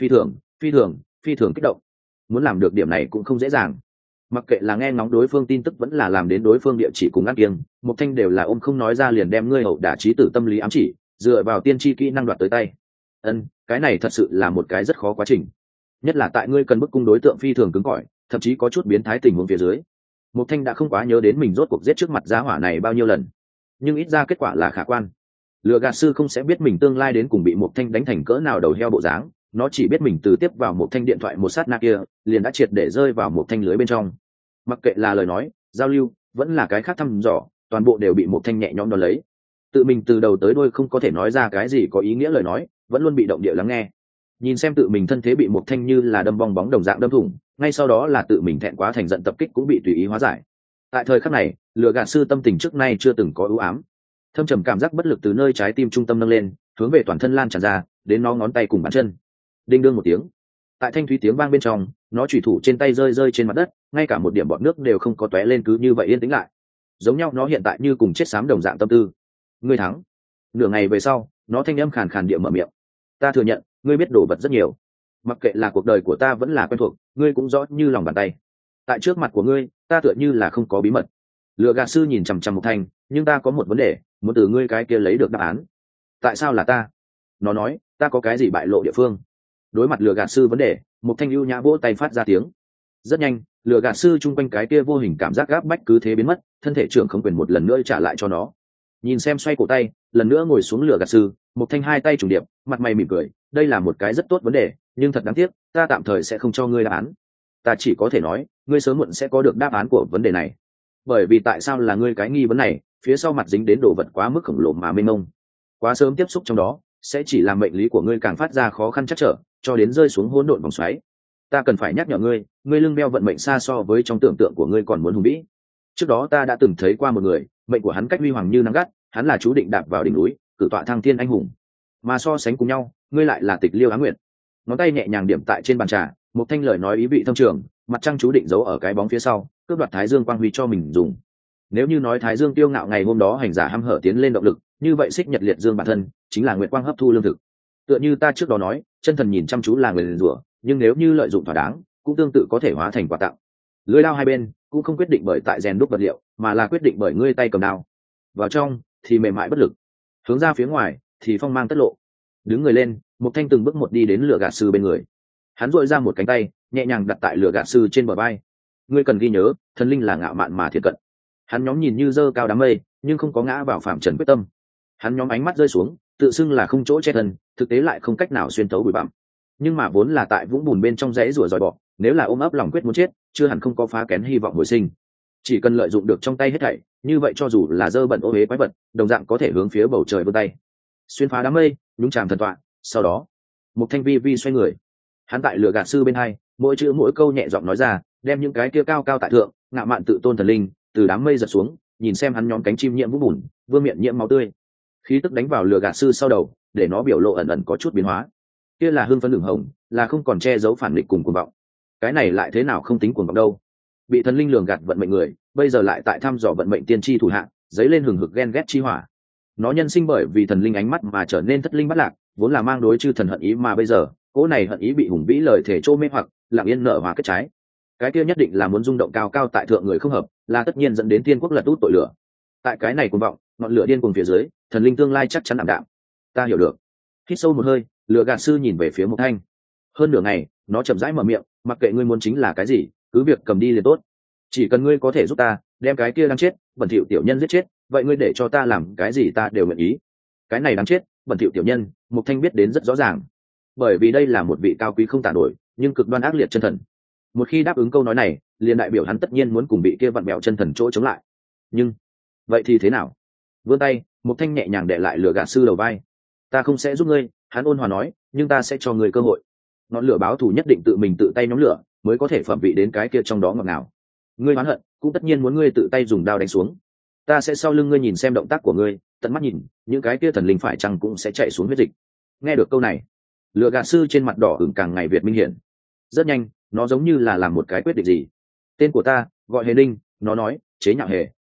phi thường kích động. Muốn làm được điểm này cũng không dễ dàng. Mặc kệ là nghe ngóng đối phương tin tức vẫn là làm đến đối phương địa chỉ cùng ăn kiêng, Mộc Thanh đều là ôm không nói ra liền đem ngươi hậu đả trí tử tâm lý ám chỉ, dựa vào tiên tri kỹ năng đoạt tới tay. Cái này thật sự là một cái rất khó quá trình, nhất là tại ngươi cần bức cung đối tượng phi thường cứng cỏi, thậm chí có chút biến thái tình huống phía dưới. Mộc Thanh đã không quá nhớ đến mình rốt cuộc giết trước mặt giá hỏa này bao nhiêu lần, nhưng ít ra kết quả là khả quan. Lừa gạt sư không sẽ biết mình tương lai đến cùng bị Mộc Thanh đánh thành cỡ nào đầu heo bộ dáng, nó chỉ biết mình từ tiếp vào Mộc Thanh điện thoại một sát na kia liền đã triệt để rơi vào Mộc Thanh lưới bên trong. Mặc kệ là lời nói, giao lưu, vẫn là cái khác thăm dò, toàn bộ đều bị Mộc Thanh nhẹ nhõm đón lấy. Tự mình từ đầu tới đuôi không có thể nói ra cái gì có ý nghĩa lời nói, vẫn luôn bị động địa lắng nghe. Nhìn xem tự mình thân thế bị Mộc Thanh như là đâm bong bóng đồng dạng đâm thủng, ngay sau đó là tự mình thẹn quá thành giận tập kích cũng bị tùy ý hóa giải. Tại thời khắc này, lừa gạt sư tâm tình trước nay chưa từng có ưu ám, thâm trầm cảm giác bất lực từ nơi trái tim trung tâm nâng lên, hướng về toàn thân lan tràn ra, đến nó ngón tay cùng bàn chân. Đinh đương một tiếng, tại thanh thúy tiếng vang bên trong, nó chủy thủ trên tay rơi rơi trên mặt đất, ngay cả một điểm bọt nước đều không có tóe lên, cứ như vậy yên tĩnh lại. Giống nhau nó hiện tại như cùng chết xám đồng dạng tâm tư. Ngươi thắng. Nửa ngày về sau, nó thanh âm khàn khàn địa mở miệng. Ta thừa nhận, ngươi biết đồ vật rất nhiều. Mặc kệ là cuộc đời của ta vẫn là quen thuộc, ngươi cũng rõ như lòng bàn tay. Tại trước mặt của ngươi, ta tựa như là không có bí mật. Lừa gạt sư nhìn chằm chằm Mộc Thanh, nhưng ta có một vấn đề, muốn từ ngươi cái kia lấy được đáp án. Tại sao là ta? Nó nói, ta có cái gì bại lộ địa phương? Đối mặt lừa gạt sư vấn đề, Mộc Thanh ưu nhã vỗ tay phát ra tiếng. Rất nhanh, lừa gạt sư chung quanh cái kia vô hình cảm giác gáp bách cứ thế biến mất, thân thể trưởng không quyền một lần nữa trả lại cho nó. Nhìn xem xoay cổ tay, lần nữa ngồi xuống lừa gạt sư, Mộc Thanh hai tay trùng điệp, mặt mày mỉm cười, đây là một cái rất tốt vấn đề, nhưng thật đáng tiếc, ta tạm thời sẽ không cho ngươi đáp án. Ta chỉ có thể nói, ngươi sớm muộn sẽ có được đáp án của vấn đề này. Bởi vì tại sao là ngươi cái nghi vấn này, phía sau mặt dính đến đồ vật quá mức khổng lồ mà mênh mông. Quá sớm tiếp xúc trong đó, sẽ chỉ làm mệnh lý của ngươi càng phát ra khó khăn chắc trở, cho đến rơi xuống hỗn độn vòng xoáy. Ta cần phải nhắc nhở ngươi, ngươi lưng đeo vận mệnh xa so với trong tưởng tượng của ngươi còn muốn hùng vĩ. Trước đó ta đã từng thấy qua một người, mệnh của hắn cách huy hoàng như nắng gắt, hắn là chú định đạp vào đỉnh núi, cử tọa thăng thiên anh hùng. Mà so sánh cùng nhau, ngươi lại là Tịch Liêu Á Nguyệt. Ngón tay nhẹ nhàng điểm tại trên bàn trà, một thanh lời nói ý vị thâm trường, mặt trăng chú định giấu ở cái bóng phía sau, cướp đoạt Thái Dương quang huy cho mình dùng. Nếu như nói Thái Dương tiêu ngạo ngày hôm đó hành giả hăm hở tiến lên động lực, như vậy Xích Nhật liệt dương bản thân chính là nguyệt quang hấp thu lương thực. Tựa như ta trước đó nói, chân thần nhìn chăm chú là người liền rủa, nhưng nếu như lợi dụng thỏa đáng, cũng tương tự có thể hóa thành quà tặng. Lưỡi đao hai bên cũng không quyết định bởi tại rèn đúc vật liệu, mà là quyết định bởi ngươi tay cầm đao. Vào trong thì mềm mại bất lực, hướng ra phía ngoài thì phong mang tất lộ. Đứng người lên, một thanh từng bước một đi đến lửa gạt sư bên người. Hắn duỗi ra một cánh tay, nhẹ nhàng đặt tại lửa gạt sư trên bờ vai. Ngươi cần ghi nhớ, thần linh là ngạo mạn mà thiệt cận. Hắn nhóm nhìn như dơ cao đám mây, nhưng không có ngã vào phạm trần quyết tâm. Hắn nhóm ánh mắt rơi xuống, tự xưng là không chỗ che thân, thực tế lại không cách nào xuyên thấu bụi bặm. Nhưng mà vốn là tại vũng bùn bên trong rẫy rủa dòi bọ, nếu là ôm ấp lòng quyết muốn chết, chưa hẳn không có phá kén hy vọng hồi sinh. Chỉ cần lợi dụng được trong tay hết thảy, như vậy cho dù là dơ bẩn ô uế quái vật, đồng dạng có thể hướng phía bầu trời vươn tay, xuyên phá đám mây, nhúng chàm thần tọa. Sau đó, một thanh vi xoay người, hắn tại lửa gạt sư bên hai, mỗi chữ mỗi câu nhẹ giọng nói ra, đem những cái kia cao cao tại thượng, ngạo mạn tự tôn thần linh, từ đám mây giật xuống, nhìn xem hắn nhóm cánh chim nhiễm vũng bùn, vương miệng nhiễm máu tươi. Khí tức đánh vào lửa gạt sư sau đầu, để nó biểu lộ ẩn ẩn có chút biến hóa. Kia là hương phấn đường hồng, là không còn che giấu phản nghịch cùng cuồng vọng. Cái này lại thế nào không tính cuồng vọng đâu? Bị thần linh lường gạt vận mệnh người, bây giờ lại tại thăm dò vận mệnh tiên tri thủ hạng, dấy lên hừng hực ghen ghét chi hỏa. Nó nhân sinh bởi vì thần linh ánh mắt mà trở nên thất linh bất lạc, vốn là mang đối chư thần hận ý, mà bây giờ cỗ này hận ý bị hùng vĩ lời thể trô mê hoặc, lặng yên nở hoa kết trái. Cái kia nhất định là muốn rung động cao cao tại thượng người không hợp, là tất nhiên dẫn đến tiên quốc lật út tội lửa. Tại cái này cuồng vọng, ngọn lửa điên cuồng phía dưới, thần linh tương lai chắc chắn ảm đạm. Ta hiểu được. Hít sâu một hơi, lửa gạt sư nhìn về phía Mộc Thanh. Hơn nửa ngày, nó chậm rãi mở miệng, mặc kệ ngươi muốn chính là cái gì, cứ việc cầm đi liền tốt. Chỉ cần ngươi có thể giúp ta đem cái kia đang chết bẩn thỉu tiểu nhân giết chết, vậy ngươi để cho ta làm cái gì ta đều nguyện ý. Cái này đáng chết bẩn thỉu tiểu nhân, Mộc Thanh biết đến rất rõ ràng, bởi vì đây là một vị cao quý không tả nổi nhưng cực đoan ác liệt chân thần. Một khi đáp ứng câu nói này, liền đại biểu hắn tất nhiên muốn cùng vị kia vặn bẹo chân thần chỗ chống lại. Nhưng vậy thì thế nào? Vươn tay, Mộc Thanh nhẹ nhàng đè lại lửa gạt sư đầu vai. Ta không sẽ giúp ngươi, hắn ôn hòa nói, nhưng ta sẽ cho ngươi cơ hội. Ngọn lửa báo thù nhất định tự mình tự tay nhóm lửa, mới có thể phẩm vị đến cái kia trong đó ngọt ngào. Ngươi oán hận, cũng tất nhiên muốn ngươi tự tay dùng đao đánh xuống. Ta sẽ sau lưng ngươi nhìn xem động tác của ngươi, tận mắt nhìn, những cái kia thần linh phải chăng cũng sẽ chạy xuống huyết dịch. Nghe được câu này, lửa gạt sư trên mặt đỏ ửng càng ngày việt minh hiển. Rất nhanh, nó giống như là làm một cái quyết định gì. Tên của ta gọi Hề Ninh, nó nói, chế nhạo hề,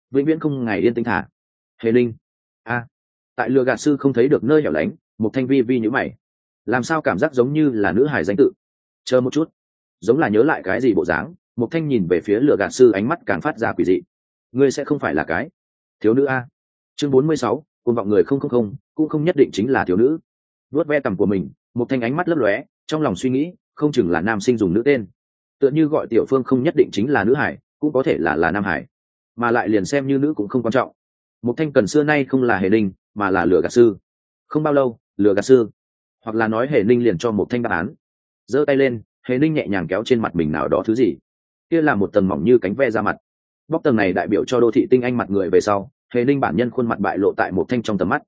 vĩnh viễn không ngày yên tĩnh thả. Hề Ninh. Tại lừa gạt sư không thấy được nơi hẻo lánh, một thanh vi vi nhữ mày. Làm sao cảm giác giống như là nữ hài danh tự? Chờ một chút, giống là nhớ lại cái gì bộ dáng. Một thanh nhìn về phía lừa gạt sư, ánh mắt càng phát ra quỷ dị. Ngươi sẽ không phải là cái thiếu nữ a? Chương 46, cuồng vọng người không cũng không nhất định chính là thiếu nữ. Vuốt ve cằm của mình, một thanh ánh mắt lấp lóe, trong lòng suy nghĩ, không chừng là nam sinh dùng nữ tên. Tựa như gọi Tiểu Phương không nhất định chính là nữ hải, cũng có thể là nam hải, mà lại liền xem như nữ cũng không quan trọng. Một thanh cần xưa nay không là Hề Ninh, mà là lừa gạt sư. Không bao lâu, lừa gạt sư, hoặc là nói Hề Ninh liền cho một thanh đáp án. Giơ tay lên, Hề Ninh nhẹ nhàng kéo trên mặt mình nào đó thứ gì. Kia là một tầng mỏng như cánh ve da mặt. Bóc tầng này đại biểu cho đô thị tinh anh mặt người về sau, Hề Ninh bản nhân khuôn mặt bại lộ tại một thanh trong tầm mắt.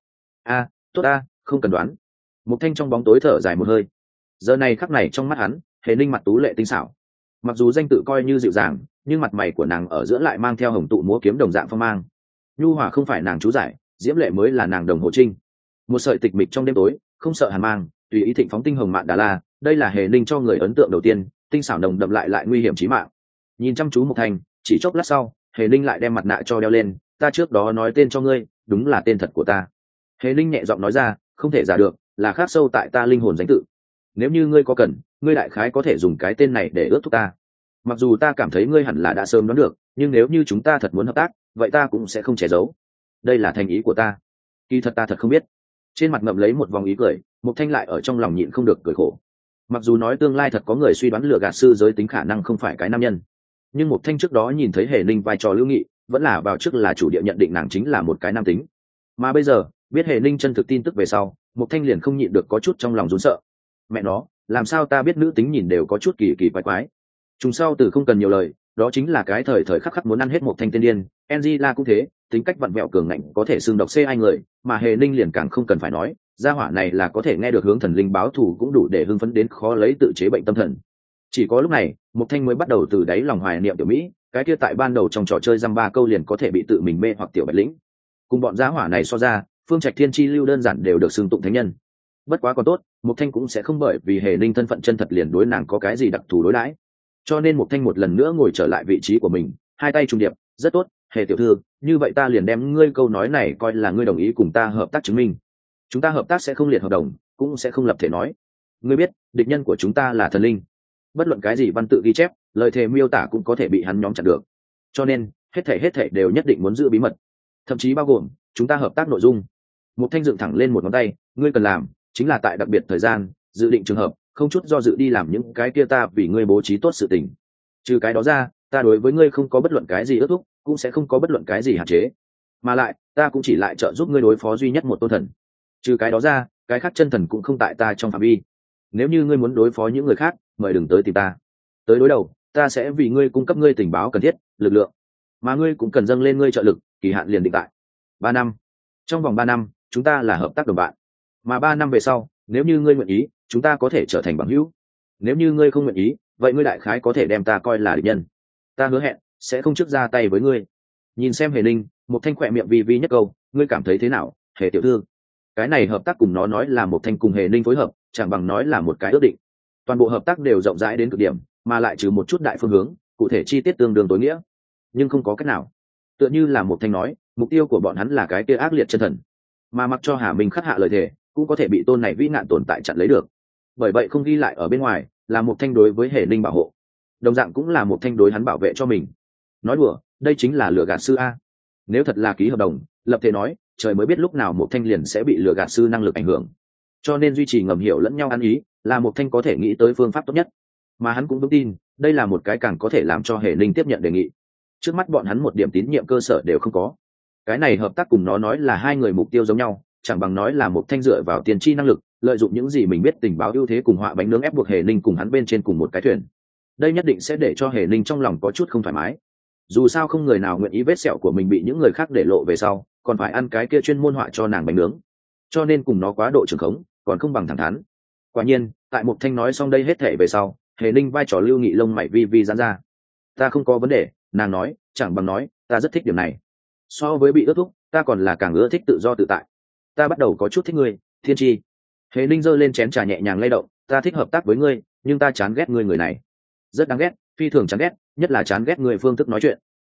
Tốt không cần đoán. Một thanh trong bóng tối thở dài một hơi. Giờ này khắc này trong mắt hắn, Hề Ninh mặt tú lệ tinh xảo. Mặc dù danh tự coi như dịu dàng, nhưng mặt mày của nàng ở giữa lại mang theo hồng tụ múa kiếm đồng dạng phong mang. Nhu hòa không phải nàng chú giải, diễm lệ mới là nàng đồng hồ trinh. Một sợi tịch mịch trong đêm tối, không sợ hàn mang, tùy ý thịnh phóng tinh hồng mạn đà la. Đây là Hề Ninh cho người ấn tượng đầu tiên, tinh xảo nồng đậm lại nguy hiểm chí mạng. Nhìn chăm chú một thanh, chỉ chốc lát sau, Hề Ninh lại đem mặt nạ cho đeo lên. Ta trước đó nói tên cho ngươi, đúng là tên thật của ta. Hề Ninh nhẹ giọng nói ra, không thể giả được, là khắc sâu tại ta linh hồn danh tự. Nếu như ngươi có cần, ngươi đại khái có thể dùng cái tên này để ước thúc ta. Mặc dù ta cảm thấy ngươi hẳn là đã sớm đoán được, nhưng nếu như chúng ta thật muốn hợp tác, vậy ta cũng sẽ không che giấu. Đây là thành ý của ta. Kỳ thật ta thật không biết. Trên mặt ngậm lấy một vòng ý cười, Mục Thanh lại ở trong lòng nhịn không được cười khổ. Mặc dù nói tương lai thật có người suy đoán lừa gạt sư giới tính khả năng không phải cái nam nhân, nhưng Mục Thanh trước đó nhìn thấy Hề Ninh vai trò lưu nghị, vẫn là vào trước là chủ địa nhận định nàng chính là một cái nam tính. Mà bây giờ, biết Hề Ninh chân thực tin tức về sau, Mục Thanh liền không nhịn được có chút trong lòng run sợ. Mẹ nó, làm sao ta biết nữ tính nhìn đều có chút kỳ kỳ quái quái. Trùng sau từ không cần nhiều lời, đó chính là cái thời thời khắc khắc muốn ăn hết Mục Thanh tên điên. Angela cũng thế, tính cách vặn vẹo cường ngạnh có thể xương độc C hai người, mà Hề Ninh liền càng không cần phải nói, gia hỏa này là có thể nghe được hướng thần linh báo thù cũng đủ để hưng phấn đến khó lấy tự chế bệnh tâm thần. Chỉ có lúc này, Mục Thanh mới bắt đầu từ đáy lòng hoài niệm tiểu mỹ, cái kia tại ban đầu trong trò chơi dăm ba câu liền có thể bị tự mình mê hoặc tiểu bạch lĩnh. Cùng bọn gia hỏa này so ra, Phương Trạch Thiên Chi Lưu đơn giản đều được xưng tụng thánh nhân. Bất quá còn tốt, Mục Thanh cũng sẽ không bởi vì Hề Ninh thân phận chân thật liền đối nàng có cái gì đặc thù đối đãi. Cho nên Mục Thanh một lần nữa ngồi trở lại vị trí của mình, hai tay trùng điệp, rất tốt, Hề tiểu thư, như vậy ta liền đem ngươi câu nói này coi là ngươi đồng ý cùng ta hợp tác chứng minh. Chúng ta hợp tác sẽ không liệt hợp đồng, cũng sẽ không lập thể nói. Ngươi biết, địch nhân của chúng ta là thần linh. Bất luận cái gì văn tự ghi chép, lời thề miêu tả cũng có thể bị hắn nhóm chặn được. Cho nên, hết thảy đều nhất định muốn giữ bí mật. Thậm chí bao gồm chúng ta hợp tác nội dung. Mục Thanh dựng thẳng lên một ngón tay, ngươi cần làm chính là tại đặc biệt thời gian, dự định trường hợp, không chút do dự đi làm những cái kia ta vì ngươi bố trí tốt sự tình. Trừ cái đó ra, ta đối với ngươi không có bất luận cái gì ước thúc, cũng sẽ không có bất luận cái gì hạn chế. Mà lại, ta cũng chỉ lại trợ giúp ngươi đối phó duy nhất một tôn thần. Trừ cái đó ra, cái khác chân thần cũng không tại ta trong phạm vi. Nếu như ngươi muốn đối phó những người khác, mời đừng tới tìm ta. Tới đối đầu, ta sẽ vì ngươi cung cấp ngươi tình báo cần thiết, lực lượng, mà ngươi cũng cần dâng lên ngươi trợ lực, kỳ hạn liền định tại 3 năm. Trong vòng 3 năm, chúng ta là hợp tác đồng bạn, mà 3 năm về sau, nếu như ngươi nguyện ý, chúng ta có thể trở thành bằng hữu. Nếu như ngươi không nguyện ý, vậy ngươi đại khái có thể đem ta coi là địch nhân. Ta hứa hẹn sẽ không trước ra tay với ngươi. Nhìn xem Hề Ninh, một thanh khỏe miệng vi vi nhất câu, ngươi cảm thấy thế nào, Hề tiểu thư? Cái này hợp tác cùng nó nói là một thanh cùng Hề Ninh phối hợp, chẳng bằng nói là một cái ước định. Toàn bộ hợp tác đều rộng rãi đến cực điểm, mà lại trừ một chút đại phương hướng, cụ thể chi tiết tương đương tối nghĩa, nhưng không có cách nào. Tựa như là một thanh nói, mục tiêu của bọn hắn là cái kia ác liệt chân thần, mà mặc cho Hà Minh khắc hạ lời thề, cũng có thể bị tôn này vĩ nạn tồn tại chặn lấy được. Bởi vậy không ghi lại ở bên ngoài, là một thanh đối với Hề Ninh bảo hộ, đồng dạng cũng là một thanh đối hắn bảo vệ cho mình. Nói đùa, đây chính là lừa gạt sư a. Nếu thật là ký hợp đồng, lập thể nói, trời mới biết lúc nào một thanh liền sẽ bị lừa gạt sư năng lực ảnh hưởng. Cho nên duy trì ngầm hiểu lẫn nhau ăn ý, là một thanh có thể nghĩ tới phương pháp tốt nhất. Mà hắn cũng vững tin, đây là một cái càng có thể làm cho Hề Ninh tiếp nhận đề nghị. Trước mắt bọn hắn một điểm tín nhiệm cơ sở đều không có. Cái này hợp tác cùng nó nói là hai người mục tiêu giống nhau, chẳng bằng nói là một thanh dựa vào tiền tri năng lực, lợi dụng những gì mình biết tình báo ưu thế cùng họa bánh nướng ép buộc Hề Ninh cùng hắn bên trên cùng một cái thuyền. Đây nhất định sẽ để cho Hề Ninh trong lòng có chút không thoải mái. Dù sao không người nào nguyện ý vết sẹo của mình bị những người khác để lộ về sau, còn phải ăn cái kia chuyên môn họa cho nàng bánh nướng. Cho nên cùng nó quá độ trường khống, còn không bằng thẳng thắn. Quả nhiên, tại một thanh nói xong đây hết thể về sau, Hề Ninh vai trò lưu nghị lông mày vi vi giãn ra. Ta không có vấn đề, nàng nói, chẳng bằng nói, ta rất thích điểm này. So với bị ước thúc, ta còn là càng ưa thích tự do tự tại. Ta bắt đầu có chút thích ngươi, Thiên Chi. Hề Ninh giơ lên chén trà nhẹ nhàng lay động, ta thích hợp tác với ngươi, nhưng ta chán ghét ngươi người này. Rất đáng ghét, phi thường chán ghét, nhất là chán ghét người phương thức nói chuyện.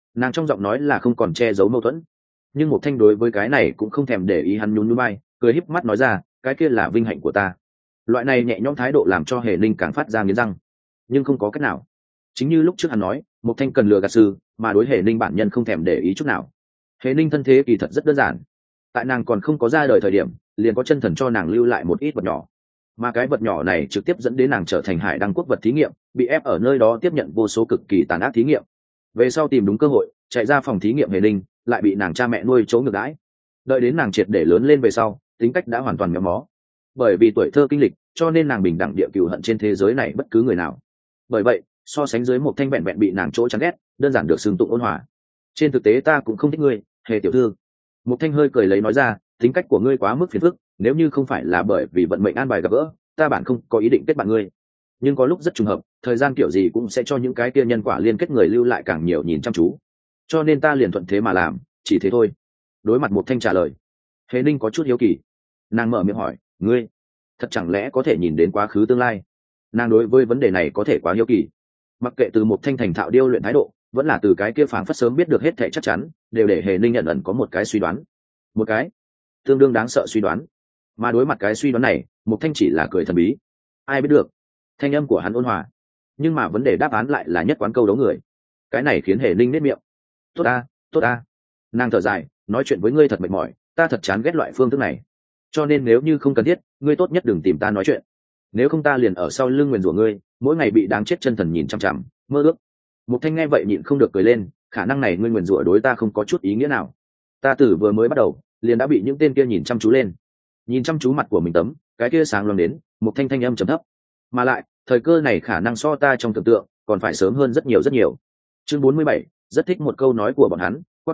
Nàng trong giọng nói là không còn che giấu mâu thuẫn, nhưng Mộc Thanh đối với cái này cũng không thèm để ý, hắn nhún nhún vai, cười híp mắt nói ra, cái kia là vinh hạnh của ta. Loại này nhẹ nhõm thái độ làm cho Hề Ninh càng phát ra nghiến răng, nhưng không có cách nào. Chính như lúc trước hắn nói, Mộc Thanh cần lừa gạt sư, mà đối Hề Ninh bản nhân không thèm để ý chút nào. Hề Ninh thân thế kỳ thật rất đơn giản, tại nàng còn không có ra đời thời điểm, liền có chân thần cho nàng lưu lại một ít vật nhỏ, mà cái vật nhỏ này trực tiếp dẫn đến nàng trở thành Hải Đăng quốc vật thí nghiệm, bị ép ở nơi đó tiếp nhận vô số cực kỳ tàn ác thí nghiệm. Về sau tìm đúng cơ hội chạy ra phòng thí nghiệm Hề Ninh, lại bị nàng cha mẹ nuôi chỗ ngược đãi. Đợi đến nàng triệt để lớn lên về sau, tính cách đã hoàn toàn méo mó. Bởi vì tuổi thơ kinh lịch, cho nên nàng bình đẳng địa cừu hận trên thế giới này bất cứ người nào. Bởi vậy, so sánh dưới Một Thanh vẹn vẹn bị nàng chỗ chán ghét, đơn giản được xưng tụng ôn hòa. Trên thực tế ta cũng không thích ngươi, Hề tiểu thư. Một Thanh hơi cười lấy nói ra, tính cách của ngươi quá mức phiền phức, nếu như không phải là bởi vì vận mệnh an bài gặp gỡ, ta bản không có ý định kết bạn ngươi. Nhưng có lúc rất trùng hợp, thời gian kiểu gì cũng sẽ cho những cái kia nhân quả liên kết người lưu lại càng nhiều nhìn chăm chú, cho nên ta liền thuận thế mà làm, chỉ thế thôi. Đối mặt Một Thanh trả lời, Hề Ninh có chút hiếu kỳ, nàng mở miệng hỏi, ngươi thật chẳng lẽ có thể nhìn đến quá khứ tương lai? Nàng đối với vấn đề này có thể quá hiếu kỳ. Mặc kệ từ Một Thanh thành thạo điêu luyện thái độ, vẫn là từ cái kia phảng phất sớm biết được hết thảy chắc chắn, đều để Hề Ninh nhận ẩn có một cái suy đoán, một cái tương đương đáng sợ suy đoán. Mà đối mặt cái suy đoán này, Một Thanh chỉ là cười thần bí. Ai biết được? Thanh âm của hắn ôn hòa, nhưng mà vấn đề đáp án lại là nhất quán câu đấu người. Cái này khiến Hề Ninh nết miệng. Tốt a, tốt a. Nàng thở dài, nói chuyện với ngươi thật mệt mỏi, ta thật chán ghét loại phương thức này. Cho nên nếu như không cần thiết, ngươi tốt nhất đừng tìm ta nói chuyện. Nếu không ta liền ở sau lưng nguyền rủa ngươi, mỗi ngày bị đáng chết chân thần nhìn chằm chằm, mơ ước. Mục Thanh nghe vậy nhịn không được cười lên, khả năng này ngươi nguyền rủa đối ta không có chút ý nghĩa nào. Ta từ vừa mới bắt đầu, liền đã bị những tên kia nhìn chăm chú lên. Nhìn chăm chú mặt của mình tấm, cái kia sáng loáng đến, Mục Thanh thanh âm trầm thấp. Mà lại, thời cơ này khả năng so ta trong tưởng tượng, còn phải sớm hơn rất nhiều rất nhiều. Chương 47, rất thích một câu nói của bọn hắn, quắc,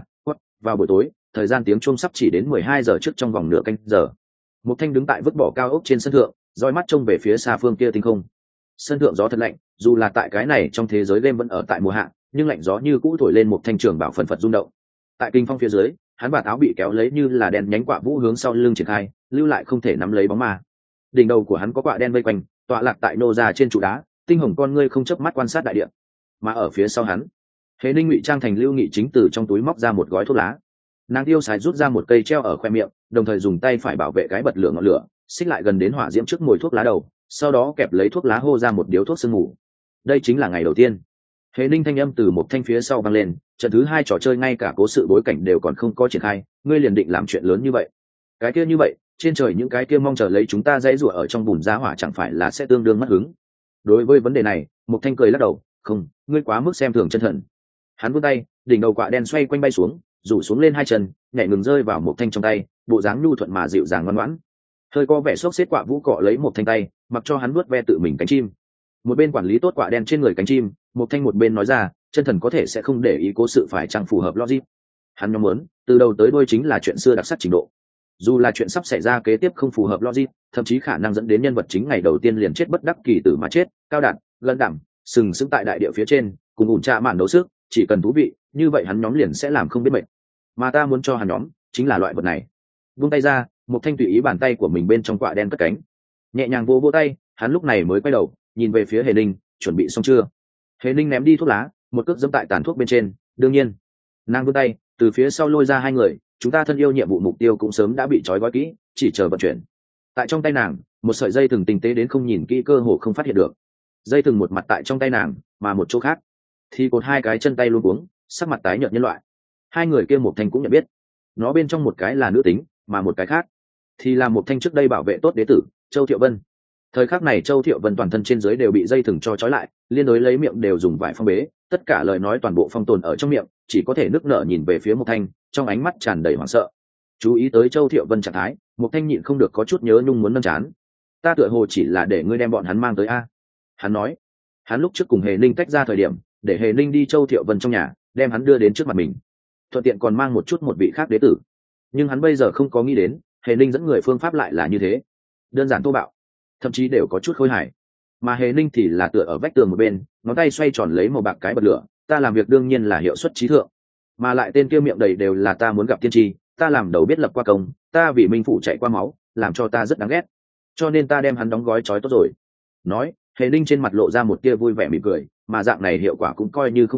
vào buổi tối, thời gian tiếng chuông sắp chỉ đến 12 giờ trước trong vòng nửa canh giờ. Mục Thanh đứng tại vứt bỏ cao ốc trên sân thượng, dõi mắt trông về phía xa phương kia tinh không. Sân thượng gió thật lạnh, dù là tại cái này trong thế giới game vẫn ở tại mùa hạ, nhưng lạnh gió như cũ thổi lên Mục Thanh trường bảo phần phật rung động. Tại kinh phong phía dưới, hắn bạt áo bị kéo lấy như là đèn nhánh quạ vũ hướng sau lưng triển khai, lưu lại không thể nắm lấy bóng ma. Đỉnh đầu của hắn có quạ đen vây quanh, tọa lạc tại nô ra trên trụ đá, tinh hồng con ngươi không chớp mắt quan sát đại địa. Mà ở phía sau hắn, Hề Ninh ngụy trang thành Lưu Nghị chính từ trong túi móc ra một gói thuốc lá. Nàng tiêu xài rút ra một cây treo ở khoe miệng, đồng thời dùng tay phải bảo vệ cái bật lửa ngọn lửa, xích lại gần đến hỏa diễm trước mồi thuốc lá đầu, sau đó kẹp lấy thuốc lá hô ra một điếu thuốc sương mù. Đây chính là ngày đầu tiên. Hề Ninh thanh âm từ một thanh phía sau vang lên, trận thứ 2 trò chơi ngay cả cố sự bối cảnh đều còn không có triển khai, ngươi liền định làm chuyện lớn như vậy? Cái kia như vậy, trên trời những cái kia mong chờ lấy chúng ta dãy rủa ở trong bùn giá hỏa chẳng phải là sẽ tương đương mất hứng? Đối với vấn đề này, một thanh cười lắc đầu, không, ngươi quá mức xem thường chân thần. Hắn vươn tay, đỉnh đầu quạ đen xoay quanh bay xuống, rủ xuống lên 2 chân, nhảy ngừng rơi vào một thanh trong tay, bộ dáng nhu thuận mà dịu dàng ngoan ngoãn. Hơi có vẻ xốc xếp quạ vũ cọ lấy một thanh tay, mặc cho hắn vuốt ve tự mình cánh chim. Một bên quản lý tốt quạ đen trên người cánh chim, một thanh một bên nói ra, chân thần có thể sẽ không để ý cố sự phải chẳng phù hợp logic. Hắn mong muốn từ đầu tới đuôi chính là chuyện xưa đặc sắc trình độ. Dù là chuyện sắp xảy ra kế tiếp không phù hợp logic, thậm chí khả năng dẫn đến nhân vật chính ngày đầu tiên liền chết bất đắc kỳ tử mà chết, cao đẳng, lân đảm, sừng sững tại đại địa phía trên, cùng ủn trạ mạn đấu sức, chỉ cần thú vị, như vậy hắn nhóm liền sẽ làm không biết mệt. Mà ta muốn cho hắn nhóm chính là loại vật này. Vung tay ra, một thanh tùy ý bàn tay của mình bên trong quạ đen cất cánh, nhẹ nhàng vỗ tay, hắn lúc này mới quay đầu, nhìn về phía Hề Ninh, chuẩn bị xong chưa? Hề Ninh ném đi thuốc lá, một cước giẫm tại tàn thuốc bên trên, đương nhiên. Nàng vươn tay, từ phía sau lôi ra 2 người, chúng ta thân yêu nhiệm vụ mục tiêu cũng sớm đã bị trói gói kỹ, chỉ chờ vận chuyển. Tại trong tay nàng, một sợi dây thừng tinh tế đến không nhìn kỹ cơ hồ không phát hiện được. Dây thừng một mặt tại trong tay nàng, mà một chỗ khác thì cột 2 cái chân tay luôn uống, sắc mặt tái nhợt nhân loại. 2 người kia một thanh cũng nhận biết, nó bên trong một cái là nữ tính, mà một cái khác thì là một thanh trước đây bảo vệ tốt đế tử Châu Thiệu Vân. Thời khắc này Châu Thiệu Vân toàn thân trên dưới đều bị dây thừng cho trói lại, liên đối lấy miệng đều dùng vải phong bế, tất cả lời nói toàn bộ phong tồn ở trong miệng, chỉ có thể nức nở nhìn về phía một thanh, trong ánh mắt tràn đầy hoảng sợ. Chú ý tới Châu Thiệu Vân trạng thái, một thanh nhịn không được có chút nhớ nhung muốn nâng chán. Ta tựa hồ chỉ là để ngươi đem bọn hắn mang tới a. Hắn nói, hắn lúc trước cùng Hề Ninh tách ra thời điểm, để Hề Ninh đi Châu Thiệu Vân trong nhà, đem hắn đưa đến trước mặt mình, thuận tiện còn mang một chút một vị khác đế tử. Nhưng hắn bây giờ không có nghĩ đến, Hề Ninh dẫn người phương pháp lại là như thế, đơn giản thô bạo, thậm chí đều có chút khôi hài. Mà Hề Ninh thì là tựa ở vách tường một bên, ngón tay xoay tròn lấy màu bạc cái bật lửa, ta làm việc đương nhiên là hiệu suất trí thượng, mà lại tên kia miệng đầy đều là ta muốn gặp tiên tri, ta làm đầu biết lập qua công, ta vì minh phủ chạy qua máu, làm cho ta rất đáng ghét, cho nên ta đem hắn đóng gói trói tốt rồi. Nói, Hề Ninh trên mặt lộ ra một tia vui vẻ mỉm cười, mà dạng này hiệu quả cũng coi như không tệ,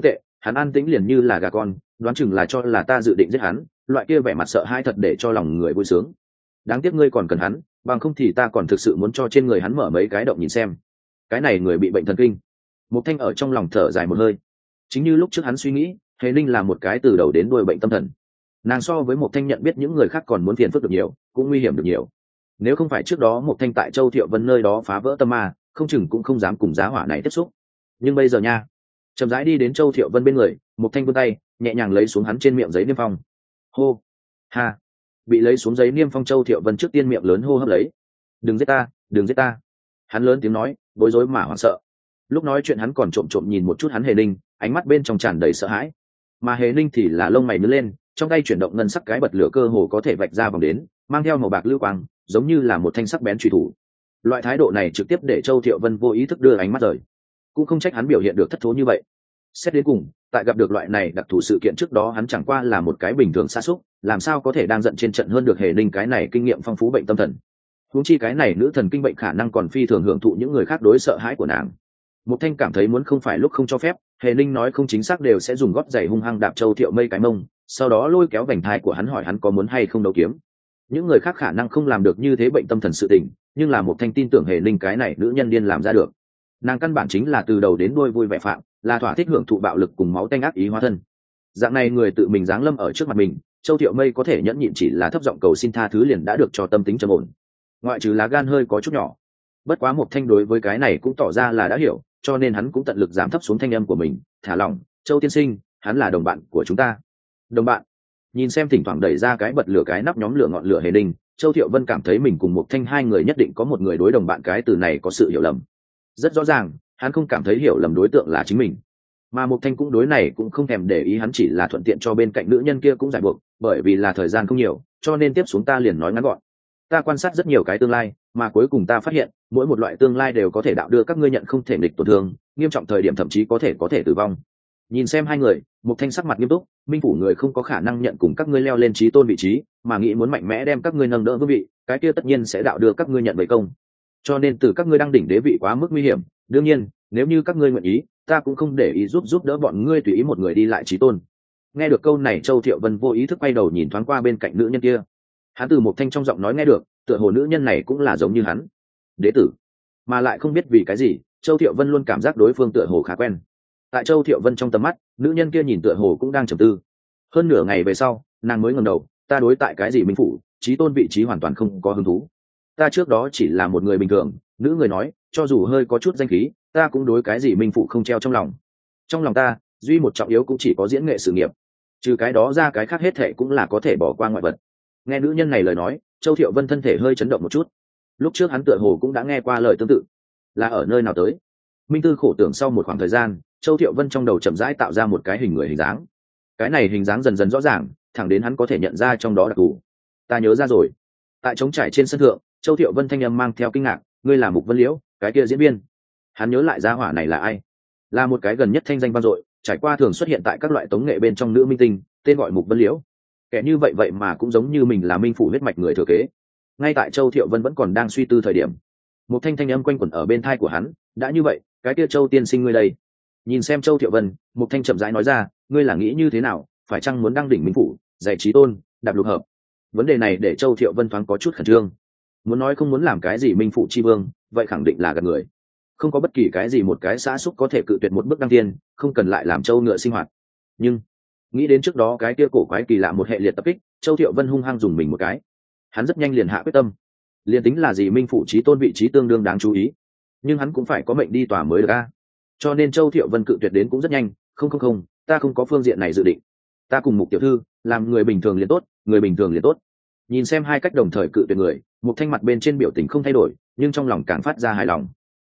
hắn an tĩnh liền như là gà con, đoán chừng là cho là ta dự định giết hắn, loại kia vẻ mặt sợ hãi thật để cho lòng người vui sướng. Đáng tiếc ngươi còn cần hắn, bằng không thì ta còn thực sự muốn cho trên người hắn mở mấy cái động nhìn xem. Cái này người bị bệnh thần kinh. Mục Thanh ở trong lòng thở dài một hơi. Chính như lúc trước hắn suy nghĩ, Hề Ninh là một cái từ đầu đến đuôi bệnh tâm thần. Nàng so với Mục Thanh nhận biết những người khác còn muốn phiền phức được nhiều, cũng nguy hiểm được nhiều. Nếu không phải trước đó Mục Thanh tại Châu Thiệu Vân nơi đó phá vỡ tâm ma, không chừng cũng không dám cùng giá hỏa này tiếp xúc. Nhưng bây giờ nha, chậm rãi đi đến Châu Thiệu Vân bên người, Mục Thanh vươn tay, nhẹ nhàng lấy xuống hắn trên miệng giấy niêm phong. Hô, ha, bị lấy xuống giấy niêm phong. Châu Thiệu Vân trước tiên miệng lớn hô hấp lấy. Đừng giết ta, đừng giết ta. Hắn lớn tiếng nói, bối rối mà hoảng sợ. Lúc nói chuyện hắn còn trộm trộm nhìn một chút hắn Hề Ninh, ánh mắt bên trong tràn đầy sợ hãi. Mà Hề Ninh thì là lông mày nhướng lên, trong tay chuyển động ngân sắc cái bật lửa cơ hồ có thể vạch ra vòng đến, mang theo màu bạc lưu quang, giống như là một thanh sắc bén chùy thủ. Loại thái độ này trực tiếp để Châu Thiệu Vân vô ý thức đưa ánh mắt rời. Cũng không trách hắn biểu hiện được thất thố như vậy. Xét đến cùng, tại gặp được loại này đặc thù sự kiện trước đó hắn chẳng qua là một cái bình thường sa sút, làm sao có thể đang giận trên trận hơn được Hề Ninh cái này kinh nghiệm phong phú bệnh tâm thần. Huống chi cái này nữ thần kinh bệnh khả năng còn phi thường hưởng thụ những người khác đối sợ hãi của nàng. Mục Thanh cảm thấy muốn không phải lúc không cho phép, Hề Ninh nói không chính xác đều sẽ dùng gót giày hung hăng đạp Châu Thiệu Mây cái mông, sau đó lôi kéo vành thai của hắn hỏi hắn có muốn hay không đấu kiếm. Những người khác khả năng không làm được như thế bệnh tâm thần sự tình, nhưng là Mục Thanh tin tưởng Hề Ninh cái này nữ nhân điên làm ra được. Nàng căn bản chính là từ đầu đến đuôi vui vẻ phạm, là thỏa thích hưởng thụ bạo lực cùng máu tanh ác ý hóa thân. Dạng này người tự mình giáng lâm ở trước mặt mình, Châu Thiệu Mây có thể nhẫn nhịn chỉ là thấp giọng cầu xin tha thứ liền đã được cho tâm tính trầm ổn. Ngoại trừ lá gan hơi có chút nhỏ. Bất quá Mục Thanh đối với cái này cũng tỏ ra là đã hiểu, cho nên hắn cũng tận lực giảm thấp xuống thanh âm của mình, thả lỏng, Châu tiên sinh, hắn là đồng bạn của chúng ta. Đồng bạn? Nhìn xem thỉnh thoảng đẩy ra cái bật lửa cái nắp nhóm lửa ngọn lửa Hề Ninh, Châu Thiệu Vân cảm thấy mình cùng Mục Thanh hai người nhất định có một người đối đồng bạn, cái từ này có sự hiểu lầm. Rất rõ ràng, hắn không cảm thấy hiểu lầm đối tượng là chính mình, mà Mục Thanh cũng đối này cũng không thèm để ý, hắn chỉ là thuận tiện cho bên cạnh nữ nhân kia cũng giải buộc, bởi vì là thời gian không nhiều, cho nên tiếp xuống ta liền nói ngắn gọn. Ta quan sát rất nhiều cái tương lai, mà cuối cùng ta phát hiện mỗi một loại tương lai đều có thể đạo đưa các ngươi nhận không thể nghịch tổn thương, nghiêm trọng thời điểm thậm chí có thể tử vong. Nhìn xem hai người, Mục Thanh sắc mặt nghiêm túc, minh phủ người không có khả năng nhận cùng các ngươi leo lên chí tôn vị trí, mà nghĩ muốn mạnh mẽ đem các ngươi nâng đỡ vương vị, cái kia tất nhiên sẽ đạo đưa các ngươi nhận về công. Cho nên từ các ngươi đang đỉnh đế vị quá mức nguy hiểm, đương nhiên, nếu như các ngươi nguyện ý, ta cũng không để ý giúp đỡ bọn ngươi tùy ý một người đi lại chí tôn. Nghe được câu này, Châu Thiệu Vân vô ý thức quay đầu nhìn thoáng qua bên cạnh nữ nhân kia. Hắn từ Mục Thanh trong giọng nói nghe được, tựa hồ nữ nhân này cũng là giống như hắn, đế tử, mà lại không biết vì cái gì, Châu Thiệu Vân luôn cảm giác đối phương tựa hồ khá quen. Tại Châu Thiệu Vân trong tầm mắt, nữ nhân kia nhìn tựa hồ cũng đang trầm tư. Hơn nửa ngày về sau, nàng mới ngẩng đầu, ta đối tại cái gì minh phủ, chí tôn vị trí hoàn toàn không có hứng thú. Ta trước đó chỉ là một người bình thường. Nữ người nói, cho dù hơi có chút danh khí, ta cũng đối cái gì minh phụ không treo trong lòng. Trong lòng ta, duy một trọng yếu cũng chỉ có diễn nghệ sự nghiệp, trừ cái đó ra cái khác hết thệ cũng là có thể bỏ qua ngoại vật. Nghe nữ nhân này lời nói, Châu Thiệu Vân thân thể hơi chấn động một chút. Lúc trước hắn tựa hồ cũng đã nghe qua lời tương tự, là ở nơi nào tới. Minh tư khổ tưởng sau một khoảng thời gian, Châu Thiệu Vân trong đầu chậm rãi tạo ra một cái hình người hình dáng. Cái này hình dáng dần dần rõ ràng, thẳng đến hắn có thể nhận ra trong đó đặc thù. Ta nhớ ra rồi. Tại trống trải trên sân thượng, Châu Thiệu Vân thanh âm mang theo kinh ngạc, ngươi là Mục Vân Liễu, cái kia diễn viên. Hắn nhớ lại gia hỏa này là ai, là một cái gần nhất thanh danh vang dội, trải qua thường xuất hiện tại các loại tống nghệ bên trong nữ minh tinh, tên gọi Mục Vân Liễu. Kẻ như vậy mà cũng giống như mình là minh phủ huyết mạch người thừa kế. Ngay tại Châu Thiệu Vân vẫn còn đang suy tư thời điểm, một thanh âm quanh quẩn ở bên tai của hắn, đã như vậy, cái kia Châu tiên sinh ngươi đây. Nhìn xem Châu Thiệu Vân, một thanh chậm rãi nói ra, ngươi là nghĩ như thế nào, phải chăng muốn đăng đỉnh minh phủ, dạy trí tôn, đạp lục hợp? Vấn đề này để Châu Thiệu Vân thoáng có chút khẩn trương. Muốn nói không muốn làm cái gì minh phủ chi vương, vậy khẳng định là gạt người. Không có bất kỳ cái gì một cái xã xúc có thể cự tuyệt một bước đăng tiên, không cần lại làm Châu ngựa sinh hoạt. Nhưng nghĩ đến trước đó cái kia cổ quái kỳ lạ một hệ liệt tập kích, Châu Thiệu Vân hung hăng dùng mình một cái. Hắn rất nhanh liền hạ quyết tâm. Liền tính là gì minh phủ chí tôn vị trí tương đương đáng chú ý, nhưng hắn cũng phải có mệnh đi tòa mới được a. Cho nên Châu Thiệu Vân cự tuyệt đến cũng rất nhanh, không, ta không có phương diện này dự định. Ta cùng Mục tiểu thư, làm người bình thường liền tốt, người bình thường liền tốt. Nhìn xem hai cách đồng thời cự tuyệt người, Mục thanh mặt bên trên biểu tình không thay đổi, nhưng trong lòng càng phát ra hài lòng.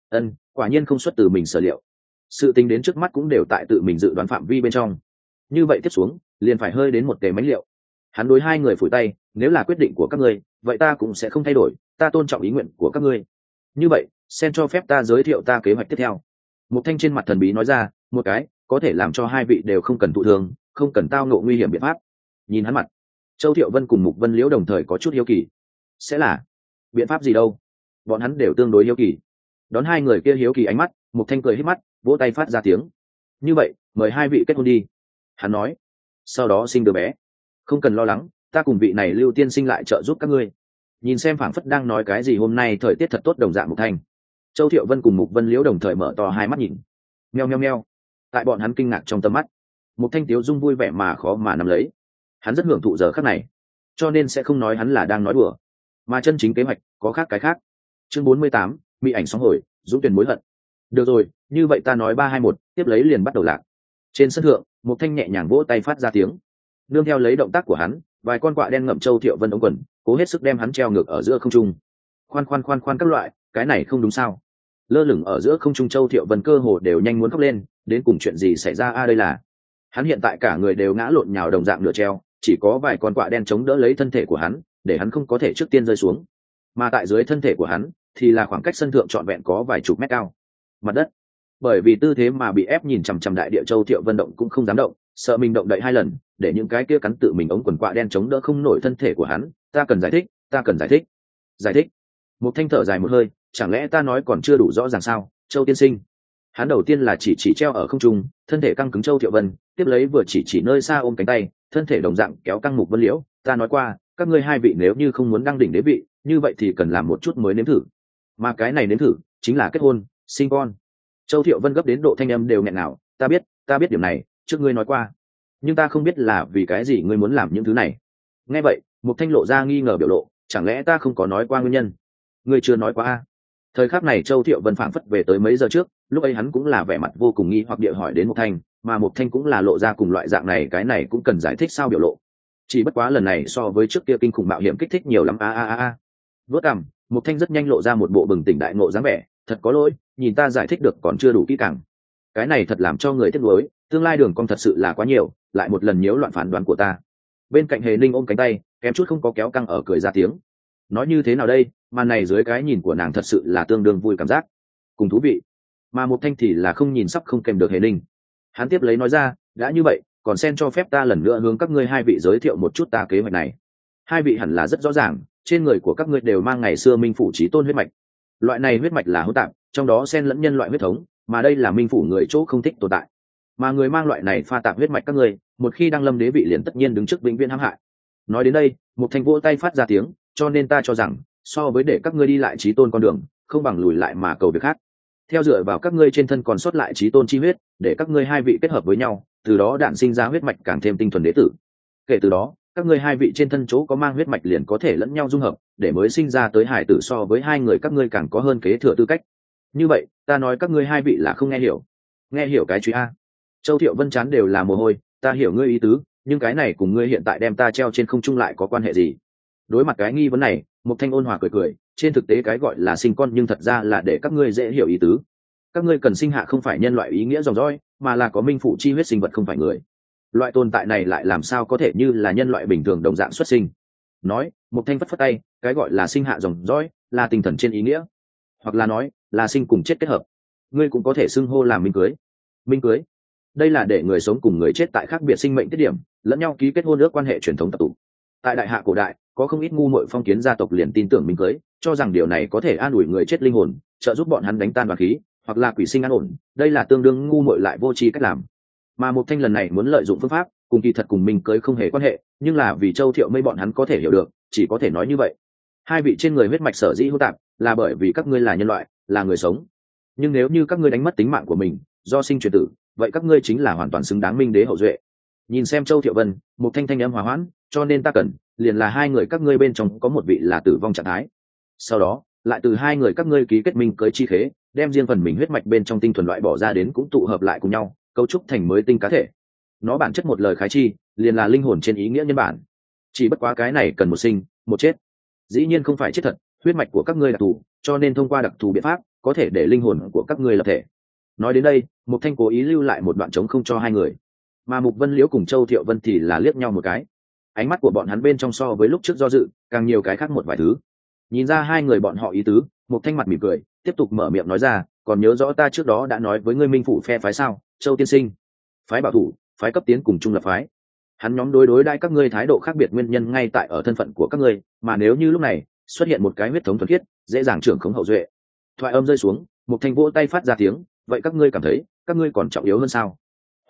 Quả nhiên không xuất từ mình sở liệu. Sự tình đến trước mắt cũng đều tại tự mình dự đoán phạm vi bên trong. Như vậy tiếp xuống, liền phải hơi đến một tề mánh liệu. Hắn đối hai người phủi tay, nếu là quyết định của các ngươi, vậy ta cũng sẽ không thay đổi, ta tôn trọng ý nguyện của các ngươi. Như vậy, xem cho phép ta giới thiệu ta kế hoạch tiếp theo. Mục thanh trên mặt thần bí nói ra, một cái có thể làm cho hai vị đều không cần thụ thương, không cần tao ngộ nguy hiểm biện pháp. Nhìn hắn mặt, Châu Thiệu Vân cùng Mục Vân Liễu đồng thời có chút hiếu kỳ. Sẽ là biện pháp gì đâu? Bọn hắn đều tương đối hiếu kỳ. Đón hai người kia hiếu kỳ ánh mắt, Mục thanh cười hít mắt, vỗ tay phát ra tiếng. Như vậy, mời hai vị kết hôn đi, hắn nói, sau đó sinh đứa bé. Không cần lo lắng, ta cùng vị này Lưu tiên sinh lại trợ giúp các ngươi. Nhìn xem phảng phất đang nói cái gì, hôm nay thời tiết thật tốt đồng dạng Mục Thanh, Châu Thiệu Vân cùng Mục Vân Liễu đồng thời mở to hai mắt nhìn. Meo meo meo. Tại bọn hắn kinh ngạc trong tầm mắt, Mục Thanh tiếu dung vui vẻ mà khó mà nắm lấy. Hắn rất hưởng thụ giờ khắc này, cho nên sẽ không nói hắn là đang nói đùa, mà chân chính kế hoạch có khác cái khác. Chương 48, mỹ ảnh sóng hồi, dũng tuyển mối hận. Được rồi, như vậy ta nói 3 2 1, tiếp lấy liền bắt đầu lạc. Trên sân thượng, Mục Thanh nhẹ nhàng vỗ tay phát ra tiếng. Nương theo lấy động tác của hắn, vài con quạ đen ngậm Châu Thiệu Vân ống quần, cố hết sức đem hắn treo ngược ở giữa không trung. Khoan các loại, cái này không đúng sao? Lơ lửng ở giữa không trung Châu Thiệu Vân cơ hồ đều nhanh muốn khóc lên, đến cùng chuyện gì xảy ra a đây là? Hắn hiện tại cả người đều ngã lộn nhào đồng dạng nửa treo, chỉ có vài con quạ đen chống đỡ lấy thân thể của hắn, để hắn không có thể trước tiên rơi xuống. Mà tại dưới thân thể của hắn thì là khoảng cách sân thượng trọn vẹn có vài chục mét cao. Mặt đất, bởi vì tư thế mà bị ép nhìn chằm chằm đại địa, Châu Thiệu Vân động cũng không dám động, sợ mình động đậy 2 lần, để những cái kia cắn tự mình ống quần quạ đen chống đỡ không nổi thân thể của hắn. Ta cần giải thích, giải thích. Một Thanh thở dài một hơi, chẳng lẽ ta nói còn chưa đủ rõ ràng sao, Châu tiên sinh? Hắn đầu tiên là chỉ treo ở không trung, thân thể căng cứng Châu Thiệu Vân, tiếp lấy vừa chỉ nơi xa ôm cánh tay, thân thể đồng dạng kéo căng Mục Vân Liễu. Ta nói qua, các ngươi hai vị nếu như không muốn đăng đỉnh đế vị, như vậy thì cần làm một chút mới nếm thử, mà cái này nếm thử chính là kết hôn, sinh con. Châu Thiệu Vân gấp đến độ thanh âm đều nghẹn ngào. Ta biết điểm này, trước ngươi nói qua, nhưng ta không biết là vì cái gì ngươi muốn làm những thứ này. Nghe vậy, Mục Thanh lộ ra nghi ngờ biểu lộ, chẳng lẽ ta không có nói qua nguyên nhân? Ngươi chưa nói qua a? Thời khắc này Châu Thiệu Vân phảng phất về tới mấy giờ trước, lúc ấy hắn cũng là vẻ mặt vô cùng nghi hoặc địa hỏi đến Mục Thanh, mà Mục Thanh cũng là lộ ra cùng loại dạng này, cái này cũng cần giải thích sao biểu lộ. Chỉ bất quá lần này so với trước kia kinh khủng mạo hiểm kích thích nhiều lắm a. Vớt cằm, Mục Thanh rất nhanh lộ ra một bộ bừng tỉnh đại ngộ dáng vẻ, thật có lỗi, nhìn ta giải thích được còn chưa đủ kỹ càng. Cái này thật làm cho người tiếc nuối, tương lai đường cong thật sự là quá nhiều, lại một lần nhiễu loạn phán đoán của ta. Bên cạnh Hề Ninh ôm cánh tay, kém chút không có kéo căng ở cười ra tiếng. Nói như thế nào đây, màn này dưới cái nhìn của nàng thật sự là tương đương vui cảm giác, cùng thú vị. Mà Mục Thanh thì là không nhìn sắp không kèm được Hề Ninh. Hắn tiếp lấy nói ra, đã như vậy, còn xin cho phép ta lần nữa hướng các ngươi hai vị giới thiệu một chút ta kế hoạch này. Hai vị hẳn là rất rõ ràng, trên người của các ngươi đều mang ngày xưa Minh phủ chí tôn huyết mạch. Loại này huyết mạch là hỗn tạp, trong đó xen lẫn nhân loại huyết thống, mà đây là Minh phủ người chỗ không thích tồn tại. Mà người mang loại này pha tạp huyết mạch các ngươi, một khi đăng lâm đế vị liền tất nhiên đứng trước vĩnh viễn hãm hại. Nói đến đây, Mục Thanh vỗ tay phát ra tiếng, cho nên ta cho rằng, so với để các ngươi đi lại chí tôn con đường, không bằng lùi lại mà cầu việc khác. Theo dựa vào các ngươi trên thân còn sót lại chí tôn chi huyết, để các ngươi hai vị kết hợp với nhau, từ đó đản sinh ra huyết mạch càng thêm tinh thuần đế tử. Kể từ đó, các ngươi hai vị trên thân chỗ có mang huyết mạch liền có thể lẫn nhau dung hợp, để mới sinh ra tới hải tử so với hai người các ngươi càng có hơn kế thừa tư cách. Như vậy, ta nói các ngươi hai vị là không nghe hiểu. Nghe hiểu cái chuyện a? Châu Thiệu Vân chán đều là mồ hôi, ta hiểu ngươi ý tứ, nhưng cái này cùng ngươi hiện tại đem ta treo trên không trung lại có quan hệ gì? Đối mặt cái nghi vấn này, Mục Thanh ôn hòa cười cười, trên thực tế cái gọi là sinh con nhưng thật ra là để các ngươi dễ hiểu ý tứ. Các ngươi cần sinh hạ không phải nhân loại ý nghĩa dòng dõi, mà là có minh phụ chi huyết sinh vật không phải người. Loại tồn tại này lại làm sao có thể như là nhân loại bình thường đồng dạng xuất sinh? Nói, Mục Thanh phất phất tay, cái gọi là sinh hạ dòng dõi là tinh thần trên ý nghĩa, hoặc là nói là sinh cùng chết kết hợp. Ngươi cũng có thể xưng hô làm minh cưới. Minh cưới, đây là để người sống cùng người chết tại khác biệt sinh mệnh tiết điểm lẫn nhau ký kết hôn ước quan hệ truyền thống tập tụ. Tại đại hạ cổ đại, có không ít ngu muội phong kiến gia tộc liền tin tưởng minh cưới, cho rằng điều này có thể an ủi người chết linh hồn, trợ giúp bọn hắn đánh tan đoán khí, hoặc là quỷ sinh an ổn. Đây là tương đương ngu muội lại vô tri cách làm. Mà Mục Thanh lần này muốn lợi dụng phương pháp, cùng kỳ thật cùng minh cưới không hề quan hệ, nhưng là vì Châu Thiệu Mây bọn hắn có thể hiểu được, chỉ có thể nói như vậy. Hai vị trên người huyết mạch sở dĩ hỗn tạp, là bởi vì các ngươi là nhân loại, là người sống. Nhưng nếu như các ngươi đánh mất tính mạng của mình, do sinh truyền tử, vậy các ngươi chính là hoàn toàn xứng đáng minh đế hậu duệ. Nhìn xem Châu Thiệu Vân, Mục Thanh thanh âm hòa hoãn, cho nên ta cần liền là hai người các ngươi bên trong có một vị là tử vong trạng thái. Sau đó, lại từ hai người các ngươi ký kết minh cưới chi khế, đem riêng phần mình huyết mạch bên trong tinh thuần loại bỏ ra đến cũng tụ hợp lại cùng nhau, cấu trúc thành mới tinh cá thể. Nó bản chất một lời khái chi, liền là linh hồn trên ý nghĩa nhân bản. Chỉ bất quá cái này cần một sinh, một chết. Dĩ nhiên không phải chết thật, huyết mạch của các ngươi đặc thù, cho nên thông qua đặc thù biện pháp, có thể để linh hồn của các ngươi lập thể. Nói đến đây, Mục Thanh cố ý lưu lại một đoạn trống không cho hai người, mà Mục Vân Liễu cùng Châu Thiệu Vân thì là liếc nhau một cái. Ánh mắt của bọn hắn bên trong so với lúc trước do dự, càng nhiều cái khác một vài thứ. Nhìn ra hai người bọn họ ý tứ, Mục Thanh mặt mỉm cười, tiếp tục mở miệng nói ra, còn nhớ rõ ta trước đó đã nói với ngươi minh phủ phe phái sao, Châu tiên sinh? Phái bảo thủ, phái cấp tiến cùng trung lập phái. Hắn nhóm đối đãi các ngươi thái độ khác biệt nguyên nhân ngay tại ở thân phận của các ngươi, mà nếu như lúc này xuất hiện một cái huyết thống thuần khiết, dễ dàng trưởng khống hậu duệ. Thoại âm rơi xuống, Mục Thanh vỗ tay phát ra tiếng, vậy các ngươi cảm thấy, các ngươi còn trọng yếu hơn sao?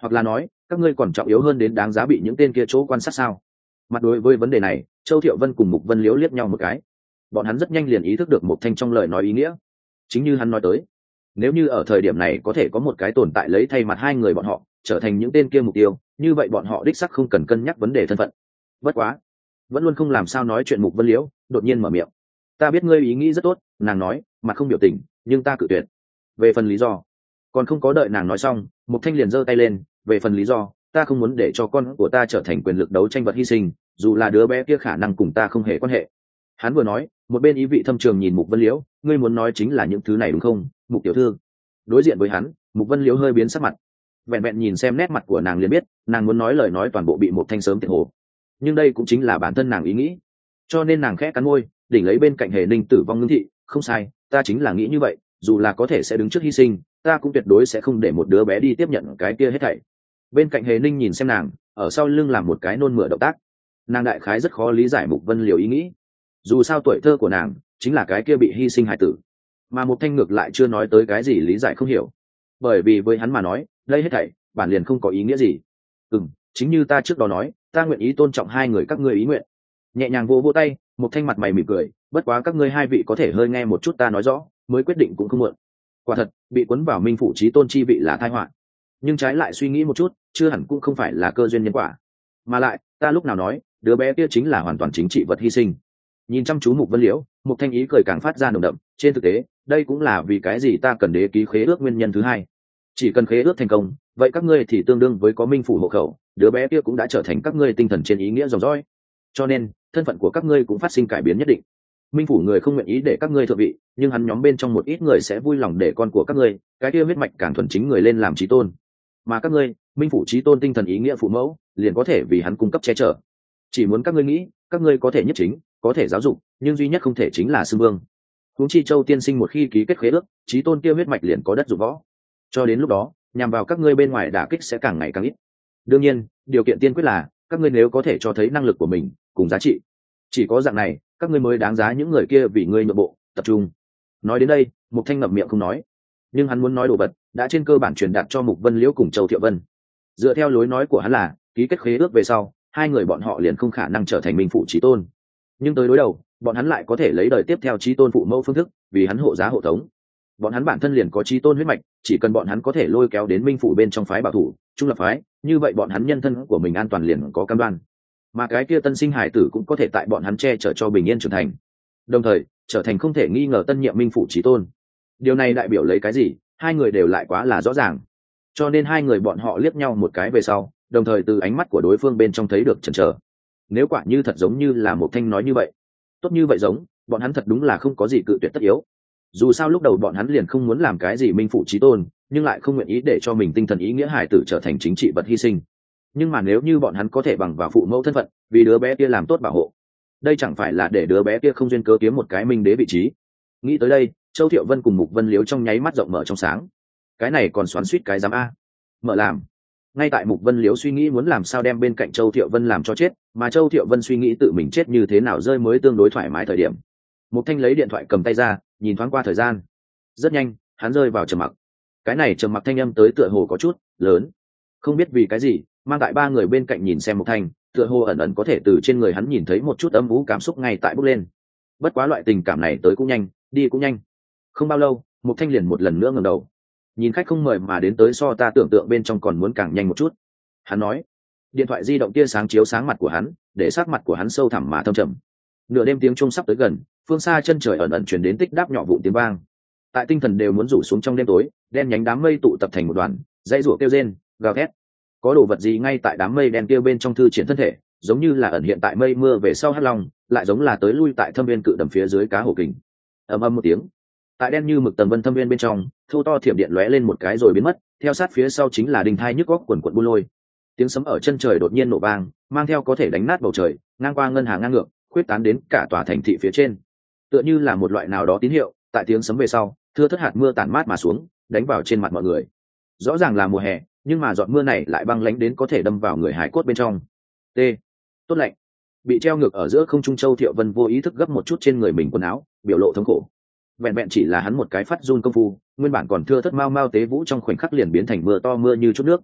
hoặc là nói các ngươi còn trọng yếu hơn đến đáng giá bị những tên kia chỗ quan sát sao? Mặt đối với vấn đề này, Châu Thiệu Vân cùng Mục Vân Liễu liếc nhau một cái. Bọn hắn rất nhanh liền ý thức được Mục Thanh trong lời nói ý nghĩa. Chính như hắn nói tới, nếu như ở thời điểm này có thể có một cái tồn tại lấy thay mặt hai người bọn họ trở thành những tên kia mục tiêu, như vậy bọn họ đích sắc không cần cân nhắc vấn đề thân phận. Bất quá, vẫn luôn không làm sao nói chuyện Mục Vân Liễu đột nhiên mở miệng. Ta biết ngươi ý nghĩ rất tốt, nàng nói, mặt không biểu tình, nhưng ta cự tuyệt. Về phần lý do, còn không có đợi nàng nói xong, Mục Thanh liền giơ tay lên. Về phần lý do, ta không muốn để cho con của ta trở thành quyền lực đấu tranh vật hy sinh, dù là đứa bé kia khả năng cùng ta không hề quan hệ. Hắn vừa nói, một bên ý vị thâm trường nhìn Mục Vân Liễu, ngươi muốn nói chính là những thứ này đúng không, Mục tiểu thư? Đối diện với hắn, Mục Vân Liễu hơi biến sắc mặt. Vẹn vẹn nhìn xem nét mặt của nàng liền biết, nàng muốn nói lời nói toàn bộ bị Mục Thanh sớm tiệt hồ. Nhưng đây cũng chính là bản thân nàng ý nghĩ, cho nên nàng khẽ cắn môi, đỉnh lấy bên cạnh Hề Ninh tử vong ngưng thị, không sai, ta chính là nghĩ như vậy, dù là có thể sẽ đứng trước hy sinh, ta cũng tuyệt đối sẽ không để một đứa bé đi tiếp nhận cái kia hết thảy. Bên cạnh Hề Ninh nhìn xem nàng, ở sau lưng làm một cái nôn mửa động tác. Nàng đại khái rất khó lý giải Mục Vân Liễu ý nghĩ, dù sao tuổi thơ của nàng chính là cái kia bị hy sinh hài tử, mà Mục Thanh ngược lại chưa nói tới cái gì lý giải không hiểu, bởi vì với hắn mà nói, đây hết thảy bản liền không có ý nghĩa gì. Chính như ta trước đó nói, ta nguyện ý tôn trọng hai người các ngươi ý nguyện. Nhẹ nhàng vỗ vỗ tay, Mục Thanh mặt mày mỉm cười, bất quá các ngươi hai vị có thể hơi nghe một chút ta nói rõ, mới quyết định cũng không muộn. Quả thật, bị cuốn vào minh phủ chí tôn chi vị là tai họa, nhưng trái lại suy nghĩ một chút, chưa hẳn cũng không phải là cơ duyên nhân quả. Mà lại, ta lúc nào nói, đứa bé kia chính là hoàn toàn chính trị vật hy sinh. Nhìn chăm chú Mục Vân Liễu, Mục Thanh ý cười càng phát ra nồng đậm, trên thực tế, đây cũng là vì cái gì ta cần đế ký khế ước nguyên nhân thứ hai. Chỉ cần khế ước thành công, vậy các ngươi thì tương đương với có minh phủ hộ khẩu, đứa bé kia cũng đã trở thành các ngươi tinh thần trên ý nghĩa dòng dõi. Cho nên, thân phận của các ngươi cũng phát sinh cải biến nhất định. Minh phủ người không nguyện ý để các ngươi thượng vị, nhưng hắn nhóm bên trong một ít người sẽ vui lòng để con của các ngươi, cái kia huyết mạch càng thuần chính người lên làm chí tôn. Mà các ngươi, minh phủ chí tôn tinh thần ý nghĩa phụ mẫu, liền có thể vì hắn cung cấp che chở. Chỉ muốn các ngươi nghĩ, các ngươi có thể nhất chính, có thể giáo dục, nhưng duy nhất không thể chính là xưng vương. Huống chi Châu tiên sinh một khi ký kết khế ước, chí tôn kia huyết mạch liền có đất dụng võ. Cho đến lúc đó, nhằm vào các ngươi bên ngoài đả kích sẽ càng ngày càng ít. Đương nhiên, điều kiện tiên quyết là các ngươi nếu có thể cho thấy năng lực của mình cùng giá trị, chỉ có dạng này các ngươi mới đáng giá những người kia vì ngươi nhượng bộ tập trung. Nói đến đây, Mục Thanh ngậm miệng không nói, nhưng hắn muốn nói đồ vật đã trên cơ bản truyền đạt cho Mục Vân Liễu cùng Châu Thiệu Vân. Dựa theo lối nói của hắn là ký kết khế ước về sau, hai người bọn họ liền không khả năng trở thành minh phụ chí tôn, nhưng tới đối đầu, bọn hắn lại có thể lấy đời tiếp theo chí tôn phụ mẫu phương thức vì hắn hộ giá hộ tống. Bọn hắn bản thân liền có chí tôn huyết mạch, chỉ cần bọn hắn có thể lôi kéo đến minh phủ bên trong phái bảo thủ trung lập phái, như vậy bọn hắn nhân thân của mình an toàn liền có cam đoan, mà cái kia tân sinh hải tử cũng có thể tại bọn hắn che chở cho bình yên trưởng thành, đồng thời trở thành không thể nghi ngờ tân nhiệm minh phủ chí tôn. Điều này đại biểu lấy cái gì, hai người đều lại quá là rõ ràng, cho nên hai người bọn họ liếc nhau một cái về sau, đồng thời từ ánh mắt của đối phương bên trong thấy được chần chờ. Nếu quả như thật giống như là Mục Thanh nói như vậy, tốt như vậy giống, bọn hắn thật đúng là không có gì cự tuyệt tất yếu. Dù sao lúc đầu bọn hắn liền không muốn làm cái gì minh phụ chí tôn, nhưng lại không nguyện ý để cho mình tinh thần ý nghĩa hải tử trở thành chính trị vật hy sinh. Nhưng mà nếu như bọn hắn có thể bằng vào phụ mẫu thân phận vì đứa bé kia làm tốt bảo hộ, đây chẳng phải là để đứa bé kia không duyên cớ kiếm một cái minh đế vị trí. Nghĩ tới đây, Châu Thiệu Vân cùng Mục Vân Liễu trong nháy mắt rộng mở trong sáng. Cái này còn xoắn xuýt cái dám a? Mở làm. Ngay tại Mục Vân Liễu suy nghĩ muốn làm sao đem bên cạnh Châu Thiệu Vân làm cho chết, mà Châu Thiệu Vân suy nghĩ tự mình chết như thế nào rơi mới tương đối thoải mái thời điểm, Mục Thanh lấy điện thoại cầm tay ra, nhìn thoáng qua thời gian. Rất nhanh, hắn rơi vào trầm mặc. Cái này trầm mặc thanh âm tới tựa hồ có chút lớn, không biết vì cái gì, mang tại ba người bên cạnh nhìn xem Mục Thanh, tựa hồ ẩn ẩn có thể từ trên người hắn nhìn thấy một chút âm u cảm xúc ngay tại bốc lên. Bất quá loại tình cảm này tới cũng nhanh, đi cũng nhanh. Không bao lâu, Mục Thanh liền một lần nữa ngẩng đầu, nhìn khách không mời mà đến tới so ta tưởng tượng bên trong còn muốn càng nhanh một chút. Hắn nói, điện thoại di động tia sáng chiếu sáng mặt của hắn, để sắc mặt của hắn sâu thẳm mà thâm trầm. Nửa đêm tiếng chuông sắp tới gần, phương xa chân trời ẩn ẩn truyền đến tích đáp nhỏ vụn tiếng vang. Tại tinh thần đều muốn rủ xuống trong đêm tối, đen nhánh đám mây tụ tập thành một đoàn, dãy rủa kêu rên, gào thét. Có đồ vật gì ngay tại đám mây đen kia bên trong thư triển thân thể, giống như là ẩn hiện tại mây mưa về sau hắc long, lại giống là tới lui tại thâm viên cự đầm phía dưới cá hổ kình. Ầm ầm một tiếng, tại đen như mực tầng vân thâm viên bên trong, thô to thiểm điện lóe lên một cái rồi biến mất, theo sát phía sau chính là đình thai nhức góc quần quần buôn lôi. Tiếng sấm ở chân trời đột nhiên nổ vang, mang theo có thể đánh nát bầu trời, ngang qua ngân hàng ngang ngược, khuyết tán đến cả tòa thành thị phía trên, tựa như là một loại nào đó tín hiệu. Tại tiếng sấm về sau, thưa thất hạt mưa tản mát mà xuống, đánh vào trên mặt mọi người. Rõ ràng là mùa hè, nhưng mà giọt mưa này lại băng lãnh đến có thể đâm vào người hải cốt bên trong. T. Tốt lạnh. Bị treo ngược ở giữa không trung Châu Thiệu Vân vô ý thức gấp một chút trên người mình quần áo, biểu lộ thống khổ. Vẹn vẹn chỉ là hắn một cái phát run công phu, nguyên bản còn thưa thất mau mau tế vũ trong khoảnh khắc liền biến thành mưa to mưa như chút nước.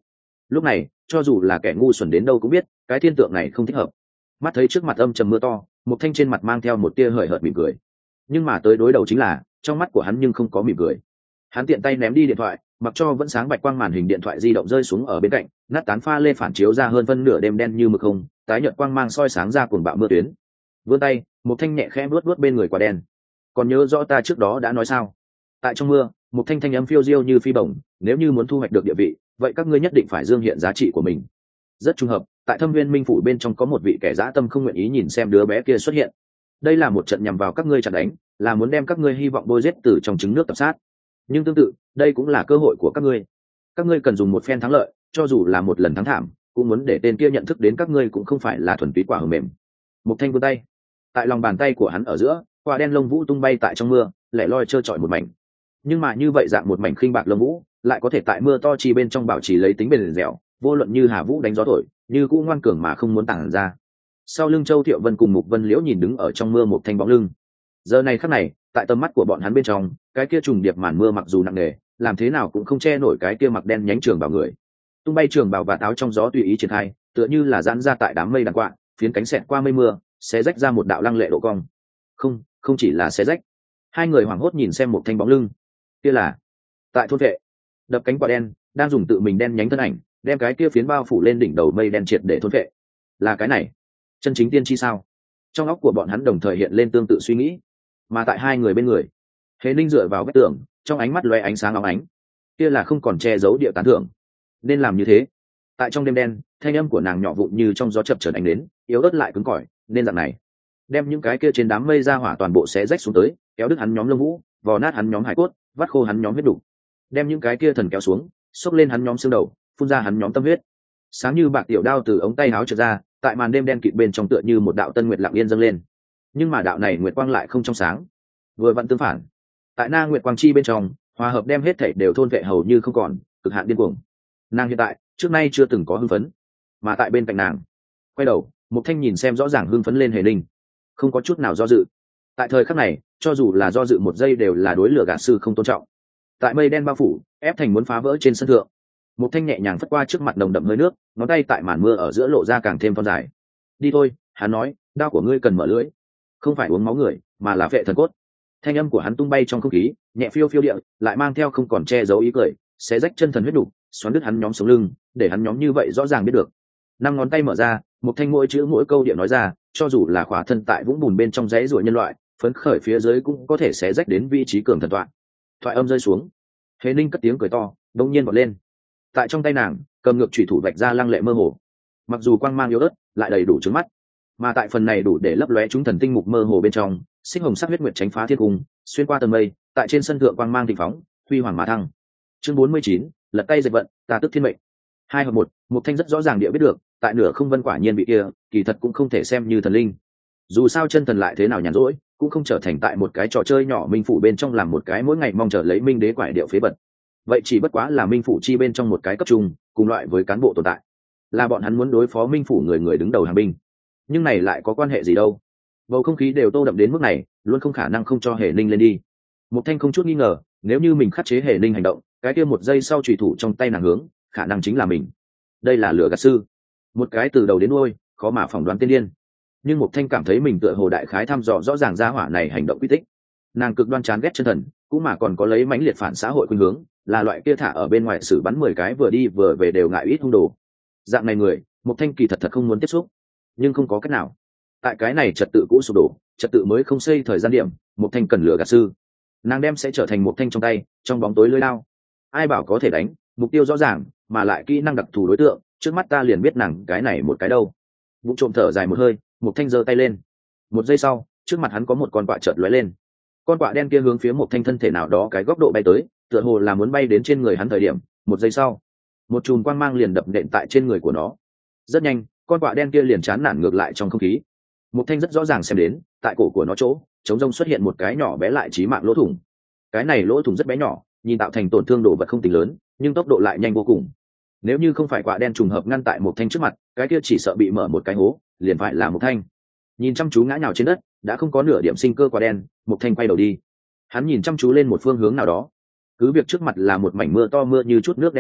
lúc này cho dù là kẻ ngu xuẩn đến đâu cũng biết cái thiên tượng này không thích hợp. Mắt thấy trước mặt âm trầm mưa to, Mục Thanh trên mặt mang theo một tia hời hợt mỉm cười, nhưng mà tới đối đầu chính là trong mắt của hắn nhưng không có mỉm cười. Hắn tiện tay ném đi điện thoại, mặc cho vẫn sáng bạch quang màn hình điện thoại di động rơi xuống ở bên cạnh, nát tán pha lê phản chiếu ra hơn phân nửa đêm đen như mực không, tái nhợt quang mang soi sáng ra cuồng bạo mưa tuyến. Vươn tay, Mục Thanh nhẹ khẽ vuốt bên người quả đen. Còn nhớ rõ ta trước đó đã nói sao? Tại trong mưa, Mục Thanh thanh âm phiêu diêu như phi bổng, nếu như muốn thu hoạch được địa vị, vậy các ngươi nhất định phải dương hiện giá trị của mình. Rất trùng hợp, tại Thâm Viên Minh phủ bên trong có một vị kẻ dã tâm không nguyện ý nhìn xem đứa bé kia xuất hiện. Đây là một trận nhằm vào các ngươi chặn đánh, là muốn đem các ngươi hy vọng bôi giết từ trong trứng nước tập sát. Nhưng tương tự, đây cũng là cơ hội của các ngươi cần dùng một phen thắng lợi, cho dù là một lần thắng thảm, cũng muốn để tên kia nhận thức đến các ngươi cũng không phải là thuần túy quả hờ mềm. Mục Thanh vươn tay, tại lòng bàn tay của hắn ở giữa, quả đen lông vũ tung bay tại trong mưa, lẻ loi trơ trọi một mảnh. Nhưng mà như vậy dạng một mảnh khinh bạc lông vũ, lại có thể tại mưa to chi bên trong bảo trì lấy tính bền dẻo, vô luận như hà vũ đánh gió thổi, như cũ ngoan cường mà không muốn tản ra. Sau lưng Châu Thiệu Vân cùng Mục Vân Liễu nhìn đứng ở trong mưa Mục Thanh bóng lưng. Giờ này khắc này, tại tầm mắt của bọn hắn bên trong, cái kia trùng điệp màn mưa mặc dù nặng nề, làm thế nào cũng không che nổi cái kia mặc đen nhánh trường bào người. Tung bay trường bào và áo trong gió tùy ý triển khai, tựa như là giãn ra tại đám mây đằng quạ, phiến cánh xẹt qua mây mưa, xé rách ra một đạo lăng lệ độ cong. Không chỉ là xé rách. Hai người hoảng hốt nhìn xem Mục Thanh bóng lưng. Kia là tại thôn vệ, đập cánh quả đen, đang dùng tự mình đen nhánh thân ảnh, đem cái kia phiến bao phủ lên đỉnh đầu mây đen triệt để thôn vệ. Là cái này, chân chính tiên tri sao? Trong óc của bọn hắn đồng thời hiện lên tương tự suy nghĩ. Mà tại hai người bên người, Hề Ninh dựa vào vách tường, trong ánh mắt lóe ánh sáng óng ánh. Kia là không còn che giấu địa tán thưởng. Nên làm như thế. Tại trong đêm đen, thanh âm của nàng nhỏ vụn như trong gió chập chờn ánh đến, yếu ớt lại cứng cỏi, nên dạng này. Đem những cái kia trên đám mây ra hỏa toàn bộ xé rách xuống tới, kéo đứt hắn nhóm lông vũ, vò nát hắn nhóm hải cốt, vắt khô hắn nhóm huyết đủ. Đem những cái kia thần kéo xuống, xốc lên hắn nhóm xương đầu, phun ra hắn nhóm tâm huyết. Sáng như bạc tiểu đao từ ống tay áo trượt ra, tại màn đêm đen kịt bên trong tựa như một đạo tân nguyệt lặng yên dâng lên. Nhưng mà đạo này nguyệt quang lại không trong sáng, vừa vặn tương phản. Tại na nguyệt quang chi bên trong, hòa hợp đem hết thảy đều thôn vệ hầu như không còn, cực hạn điên cuồng. Nàng hiện tại, trước nay chưa từng có hưng phấn, mà tại bên cạnh nàng, quay đầu, Mục Thanh nhìn xem rõ ràng hưng phấn lên Hề Ninh, không có chút nào do dự. Tại thời khắc này, cho dù là do dự một giây đều là đối lửa gạt sư không tôn trọng. Tại mây đen bao phủ, ép thành muốn phá vỡ trên sân thượng, Mục Thanh nhẹ nhàng phất qua trước mặt nồng đậm hơi nước, ngón tay tại màn mưa ở giữa lộ ra càng thêm thon dài. Đi thôi, hắn nói, đao của ngươi cần mở lưỡi, không phải uống máu người, mà là vệ thần cốt. Thanh âm của hắn tung bay trong không khí, nhẹ phiêu phiêu địa, lại mang theo không còn che giấu ý cười, xé rách chân thần huyết đủ, xoắn đứt hắn nhóm sống lưng, để hắn nhóm như vậy rõ ràng biết được. Năm ngón tay mở ra, Mục Thanh mỗi chữ mỗi câu địa nói ra, cho dù là khỏa thân tại vũng bùn bên trong rẫy ruồi nhân loại, phấn khởi phía dưới cũng có thể xé rách đến vị trí cường thần toạn. Thoại âm rơi xuống, Hề Ninh cất tiếng cười to, đống nhiên vọt lên. Tại trong tay nàng, cầm ngược chủy thủ vạch ra lăng lệ mơ hồ. Mặc dù quang mang yếu ớt, lại đầy đủ trứng mắt. Mà tại phần này đủ để lấp lóe chúng thần tinh mục mơ hồ bên trong, xích hồng sắc huyết nguyệt tránh phá thiên cung, xuyên qua tầng mây, tại trên sân thượng quang mang thịnh phóng, huy hoàng mà thăng. Chương 49, lật tay dệt vận, ta tức thiên mệnh. Hai hợp một, Mục Thanh rất rõ ràng địa biết được, tại nửa không vân quả nhiên bị kia, kỳ thật cũng không thể xem như thần linh. Dù sao chân thần lại thế nào nhàn rỗi, cũng không trở thành tại một cái trò chơi nhỏ minh phủ bên trong làm một cái mỗi ngày mong chờ lấy minh đế quải điệu phế bật. Vậy chỉ bất quá là minh phủ chi bên trong một cái cấp trung, cùng loại với cán bộ tồn tại, là bọn hắn muốn đối phó minh phủ người người đứng đầu hàng binh. Nhưng này lại có quan hệ gì đâu? Bầu không khí đều tô đậm đến mức này, luôn không khả năng không cho Hề Ninh lên đi. Mục Thanh không chút nghi ngờ, nếu như mình khắc chế Hề Ninh hành động, cái kia một giây sau chủy thủ trong tay nàng hướng, khả năng chính là mình. Đây là lửa gạt sư, một cái từ đầu đến đuôi, khó mà phỏng đoán tiên điên. Nhưng Mục Thanh cảm thấy mình tựa hồ đại khái thăm dò rõ ràng ra hỏa này hành động quy tích. Nàng cực đoan chán ghét chân thần, cũng mà còn có lấy mãnh liệt phản xã hội khuynh hướng, là loại kia thả ở bên ngoài xử bắn 10 cái vừa đi vừa về đều ngại ít hung đồ. Dạng này người, Mục Thanh kỳ thật không muốn tiếp xúc, nhưng không có cách nào. Tại cái này trật tự cũ sụp đổ, trật tự mới không xây thời gian điểm, Mục Thanh cần lửa gạt sư. Nàng đem sẽ trở thành Mục Thanh trong tay, trong bóng tối lưỡi lao. Ai bảo có thể đánh, mục tiêu rõ ràng, mà lại kỹ năng đặc thù đối tượng, trước mắt ta liền biết nàng cái này một cái đâu. Vụ trộm thở dài một hơi, Mục Thanh giơ tay lên. Một giây sau, trước mặt hắn có một con quạ chợt lóe lên. Con quạ đen kia hướng phía Mục Thanh thân thể nào đó cái góc độ bay tới, tựa hồ là muốn bay đến trên người hắn thời điểm, một giây sau, một chùm quang mang liền đập nện tại trên người của nó. Rất nhanh, con quạ đen kia liền chán nản ngược lại trong không khí. Mục Thanh rất rõ ràng xem đến, tại cổ của nó chỗ, trống rông xuất hiện một cái nhỏ bé lại chí mạng lỗ thủng. Cái này lỗ thủng rất bé nhỏ, nhìn tạo thành tổn thương đồ vật không tính lớn, nhưng tốc độ lại nhanh vô cùng. Nếu như không phải quạ đen trùng hợp ngăn tại Mục Thanh trước mặt, cái kia chỉ sợ bị mở một cái hố, liền phải là Mục Thanh. Nhìn chăm chú ngã nhào trên đất, đã không có nửa điểm sinh cơ quạ đen, Mục Thanh quay đầu đi. Hắn nhìn chăm chú lên một phương hướng nào đó. Cứ việc trước mặt là một mảnh mưa to mưa như chút nước đen nhánh,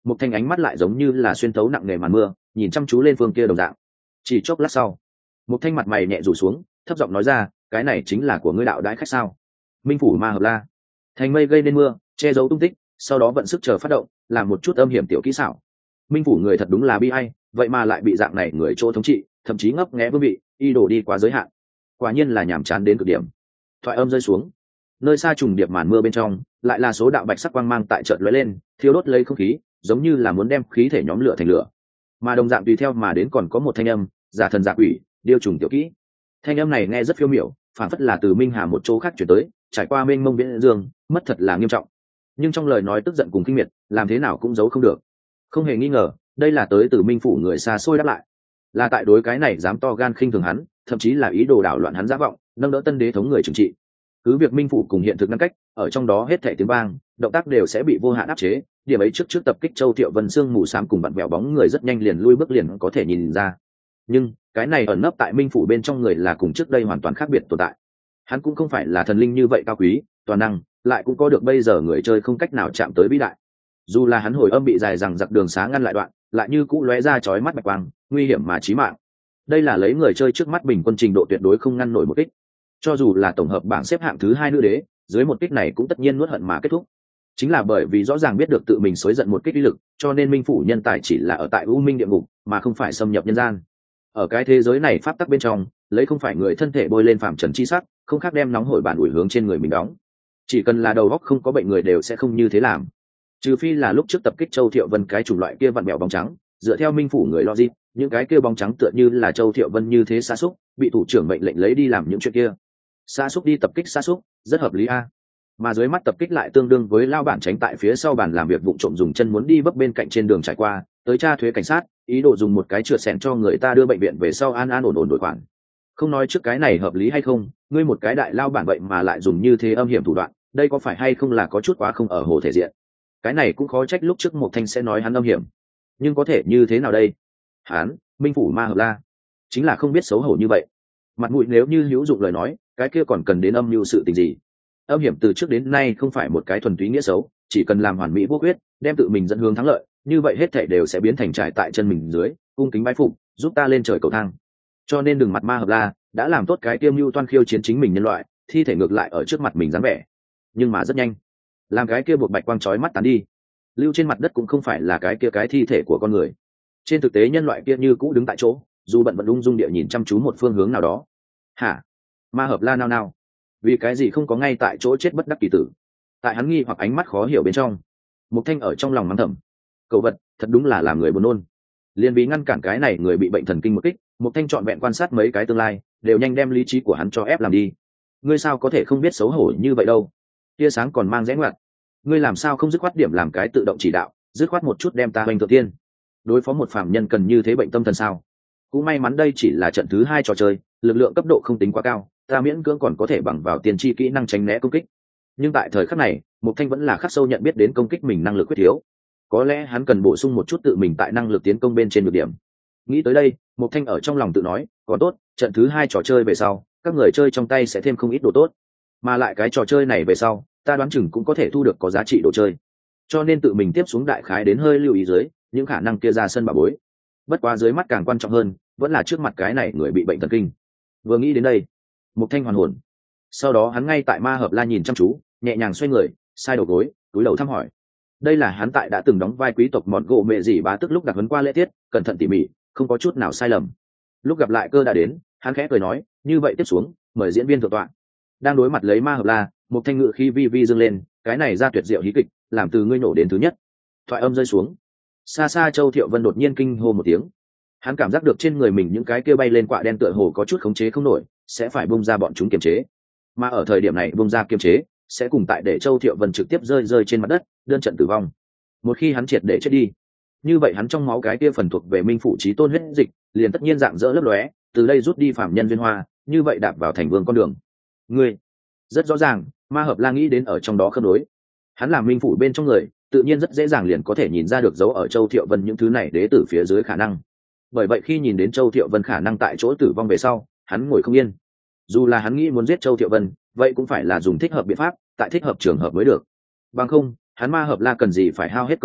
Một thanh ánh mắt lại giống như là xuyên thấu nặng nề màn mưa, nhìn chăm chú lên phương kia đồng dạng. Chỉ chốc lát sau, một thanh mặt mày nhẹ rủ xuống, thấp giọng nói ra, cái này chính là của ngươi đạo đãi khách sao? Minh phủ ma hợp la. Thành mây gây nên mưa, che giấu tung tích, sau đó vận sức chờ phát động, làm một chút âm hiểm tiểu kỹ xảo. Minh phủ người thật đúng là bi ai, vậy mà lại bị dạng này người chỗ thống trị, thậm chí ngấp nghé vương vị, y đổ đi quá giới hạn. Quả nhiên là nhàm chán đến cực điểm. Thoại âm rơi xuống, nơi xa trùng điệp màn mưa bên trong, lại là số đạo bạch sắc quang mang tại chợt lóe lên, thiêu đốt lấy không khí, giống như là muốn đem khí thể nhóm lửa thành lửa. Mà đồng dạng tùy theo mà đến còn có một thanh âm, giả thần giả quỷ, điêu trùng tiểu kỹ. Thanh âm này nghe rất phiêu miểu, phản phất là từ Minh Hà một chỗ khác chuyển tới, trải qua mênh mông viễn dương, mất thật là nghiêm trọng. Nhưng trong lời nói tức giận cùng kinh miệt, làm thế nào cũng giấu không được. Không hề nghi ngờ, đây là tới từ Minh phủ người xa xôi đáp lại, là tại đối cái này dám to gan khinh thường hắn, thậm chí là ý đồ đảo loạn hắn giả vọng, nâng đỡ tân đế thống người trừng trị. Cứ việc Minh phủ cùng hiện thực ngăn cách, ở trong đó hết thảy tiếng vang, động tác đều sẽ bị vô hạn áp chế, điểm ấy trước tập kích Châu Thiệu Vân Sương mù xám cùng bạn bèo bóng người rất nhanh liền lui bước liền có thể nhìn ra. Nhưng cái này ẩn nấp tại Minh phủ bên trong người là cùng trước đây hoàn toàn khác biệt tồn tại. Hắn cũng không phải là thần linh như vậy cao quý, toàn năng, lại cũng có được bây giờ người chơi không cách nào chạm tới vĩ đại. Dù là hắn hồi âm bị dài rằng giặc đường xá ngăn lại đoạn, lại như cũ lóe ra chói mắt bạch quang, nguy hiểm mà chí mạng. Đây là lấy người chơi trước mắt bình quân trình độ tuyệt đối không ngăn nổi một kích. Cho dù là tổng hợp bảng xếp hạng thứ 2 nữ đế, dưới một kích này cũng tất nhiên nuốt hận mà kết thúc. Chính là bởi vì rõ ràng biết được tự mình xối giận một kích uy lực, cho nên Minh phủ nhân tài chỉ là ở tại U Minh địa ngục, mà không phải xâm nhập nhân gian. Ở cái thế giới này pháp tắc bên trong, lấy không phải người thân thể bôi lên phàm trần chi sắc, không khác đem nóng hổi bản ủi hướng trên người mình đóng. Chỉ cần là đầu óc không có bệnh người đều sẽ không như thế làm. Trừ phi là lúc trước tập kích Châu Thiệu Vân cái chủng loại kia vặn bẹo bóng trắng, dựa theo Minh phủ người logic, những cái kia bóng trắng tựa như là Châu Thiệu Vân như thế sa súc, bị thủ trưởng mệnh lệnh lấy đi làm những chuyện kia. Sa súc đi tập kích sa súc, rất hợp lý a. Mà dưới mắt tập kích lại tương đương với lao bản tránh tại phía sau bàn làm việc vụng trộm dùng chân muốn đi bấp bên cạnh trên đường trải qua, tới tra thuế cảnh sát, ý đồ dùng một cái trượt xẻn cho người ta đưa bệnh viện về sau an ổn đổi khoản. Không nói trước cái này hợp lý hay không, ngươi một cái đại lao bản vậy mà lại dùng như thế âm hiểm thủ đoạn, đây có phải hay không là có chút quá không ở hồ thể diện. Cái này cũng khó trách lúc trước một thanh sẽ nói hắn âm hiểm, nhưng có thể như thế nào đây? Hắn, Minh phủ ma hợp la, chính là không biết xấu hổ như vậy. Mặt mũi nếu như hữu dụng lời nói, cái kia còn cần đến âm mưu sự tình gì? Âm hiểm từ trước đến nay không phải một cái thuần túy nghĩa xấu, chỉ cần làm hoàn mỹ vô quyết, đem tự mình dẫn hướng thắng lợi, như vậy hết thảy đều sẽ biến thành trải tại chân mình dưới, cung kính bái phục, giúp ta lên trời cầu thang. Cho nên đừng mặt ma hợp la, đã làm tốt cái tiêm mưu toan khiêu chiến chính mình nhân loại, thi thể ngược lại ở trước mặt mình dáng vẻ. Nhưng mà rất nhanh, làm cái kia buộc bạch quang chói mắt tán đi, lưu trên mặt đất cũng không phải là cái kia cái thi thể của con người. Trên thực tế nhân loại kia như cũ đứng tại chỗ, dù bận vẫn ung dung địa nhìn chăm chú một phương hướng nào đó. Hả? Ma hợp la nao nao, vì cái gì không có ngay tại chỗ chết bất đắc kỳ tử? Tại hắn nghi hoặc ánh mắt khó hiểu bên trong, Mục Thanh ở trong lòng mắng thầm, cậu vật thật đúng là làm người buồn nôn. Liên vì ngăn cản cái này người bị bệnh thần kinh một kích, Mục Thanh chọn vẹn quan sát mấy cái tương lai, đều nhanh đem lý trí của hắn cho ép làm đi. Ngươi sao có thể không biết xấu hổ như vậy đâu? Tia sáng còn mang rẽ ngoặt, ngươi làm sao không dứt khoát điểm làm cái tự động chỉ đạo, dứt khoát một chút đem ta hoành thượng tiên. Đối phó một phàm nhân cần như thế bệnh tâm thần sao? Cũng may mắn đây chỉ là trận thứ 2 trò chơi, lực lượng cấp độ không tính quá cao, ta miễn cưỡng còn có thể bằng vào tiền chi kỹ năng tránh né công kích. Nhưng tại thời khắc này, Mục Thanh vẫn là khắc sâu nhận biết đến công kích mình năng lực quyết thiếu. Có lẽ hắn cần bổ sung một chút tự mình tại năng lực tiến công bên trên nhược điểm. Nghĩ tới đây, Mục Thanh ở trong lòng tự nói, có tốt, trận thứ 2 trò chơi về sau, các người chơi trong tay sẽ thêm không ít đồ tốt. Mà lại cái trò chơi này về sau, ta đoán chừng cũng có thể thu được có giá trị đồ chơi. Cho nên tự mình tiếp xuống đại khái đến hơi lưu ý dưới, những khả năng kia ra sân bà bối. Bất quá dưới mắt càng quan trọng hơn, vẫn là trước mặt cái này người bị bệnh thần kinh. Vừa nghĩ đến đây, Mục Thanh hoàn hồn. Sau đó hắn ngay tại ma hợp la nhìn chăm chú, nhẹ nhàng xoay người, sai đầu gối, cúi đầu thăm hỏi. Đây là hắn tại đã từng đóng vai quý tộc mọn gỗ mẹ dì bá tức lúc đặc huấn qua lễ tiết, cẩn thận tỉ mỉ, không có chút nào sai lầm. Lúc gặp lại cơ đã đến, hắn khẽ cười nói, như vậy tiếp xuống, mời diễn viên thượng tọa. Đang đối mặt lấy ma hợp la, Mục Thanh ngự khi vi vi dâng lên, cái này ra tuyệt diệu hí kịch, làm từ ngươi nổ đến thứ nhất. Thoại âm rơi xuống, xa xa Châu Thiệu Vân đột nhiên kinh hô một tiếng. Hắn cảm giác được trên người mình những cái kia bay lên quạ đen tựa hồ có chút khống chế không nổi, sẽ phải bung ra bọn chúng kiềm chế. Mà ở thời điểm này bung ra kiềm chế, sẽ cùng tại để Châu Thiệu Vân trực tiếp rơi trên mặt đất, đơn trận tử vong. Một khi hắn triệt để chết đi, như vậy hắn trong máu cái kia phần thuộc về Minh phủ chí tôn huyết dịch, liền tất nhiên dạng dỡ lấp lóe, từ đây rút đi phàm nhân duyên hoa, như vậy đạp vào thành vương con đường. Ngươi, rất rõ ràng, ma hợp la nghĩ đến ở trong đó khớp nối. Hắn làm Minh phủ bên trong người, tự nhiên rất dễ dàng liền có thể nhìn ra được dấu ở Châu Thiệu Vân những thứ này đế tử phía dưới khả năng. Bởi vậy khi nhìn đến Châu Thiệu Vân khả năng tại chỗ tử vong về sau, hắn ngồi không yên. Dù là hắn nghĩ muốn giết Châu Thiệu Vân, vậy cũng phải là dùng thích hợp biện pháp, tại thích hợp trường hợp mới được. Bằng không, hắn ma hợp la cần gì phải hao hết công phu,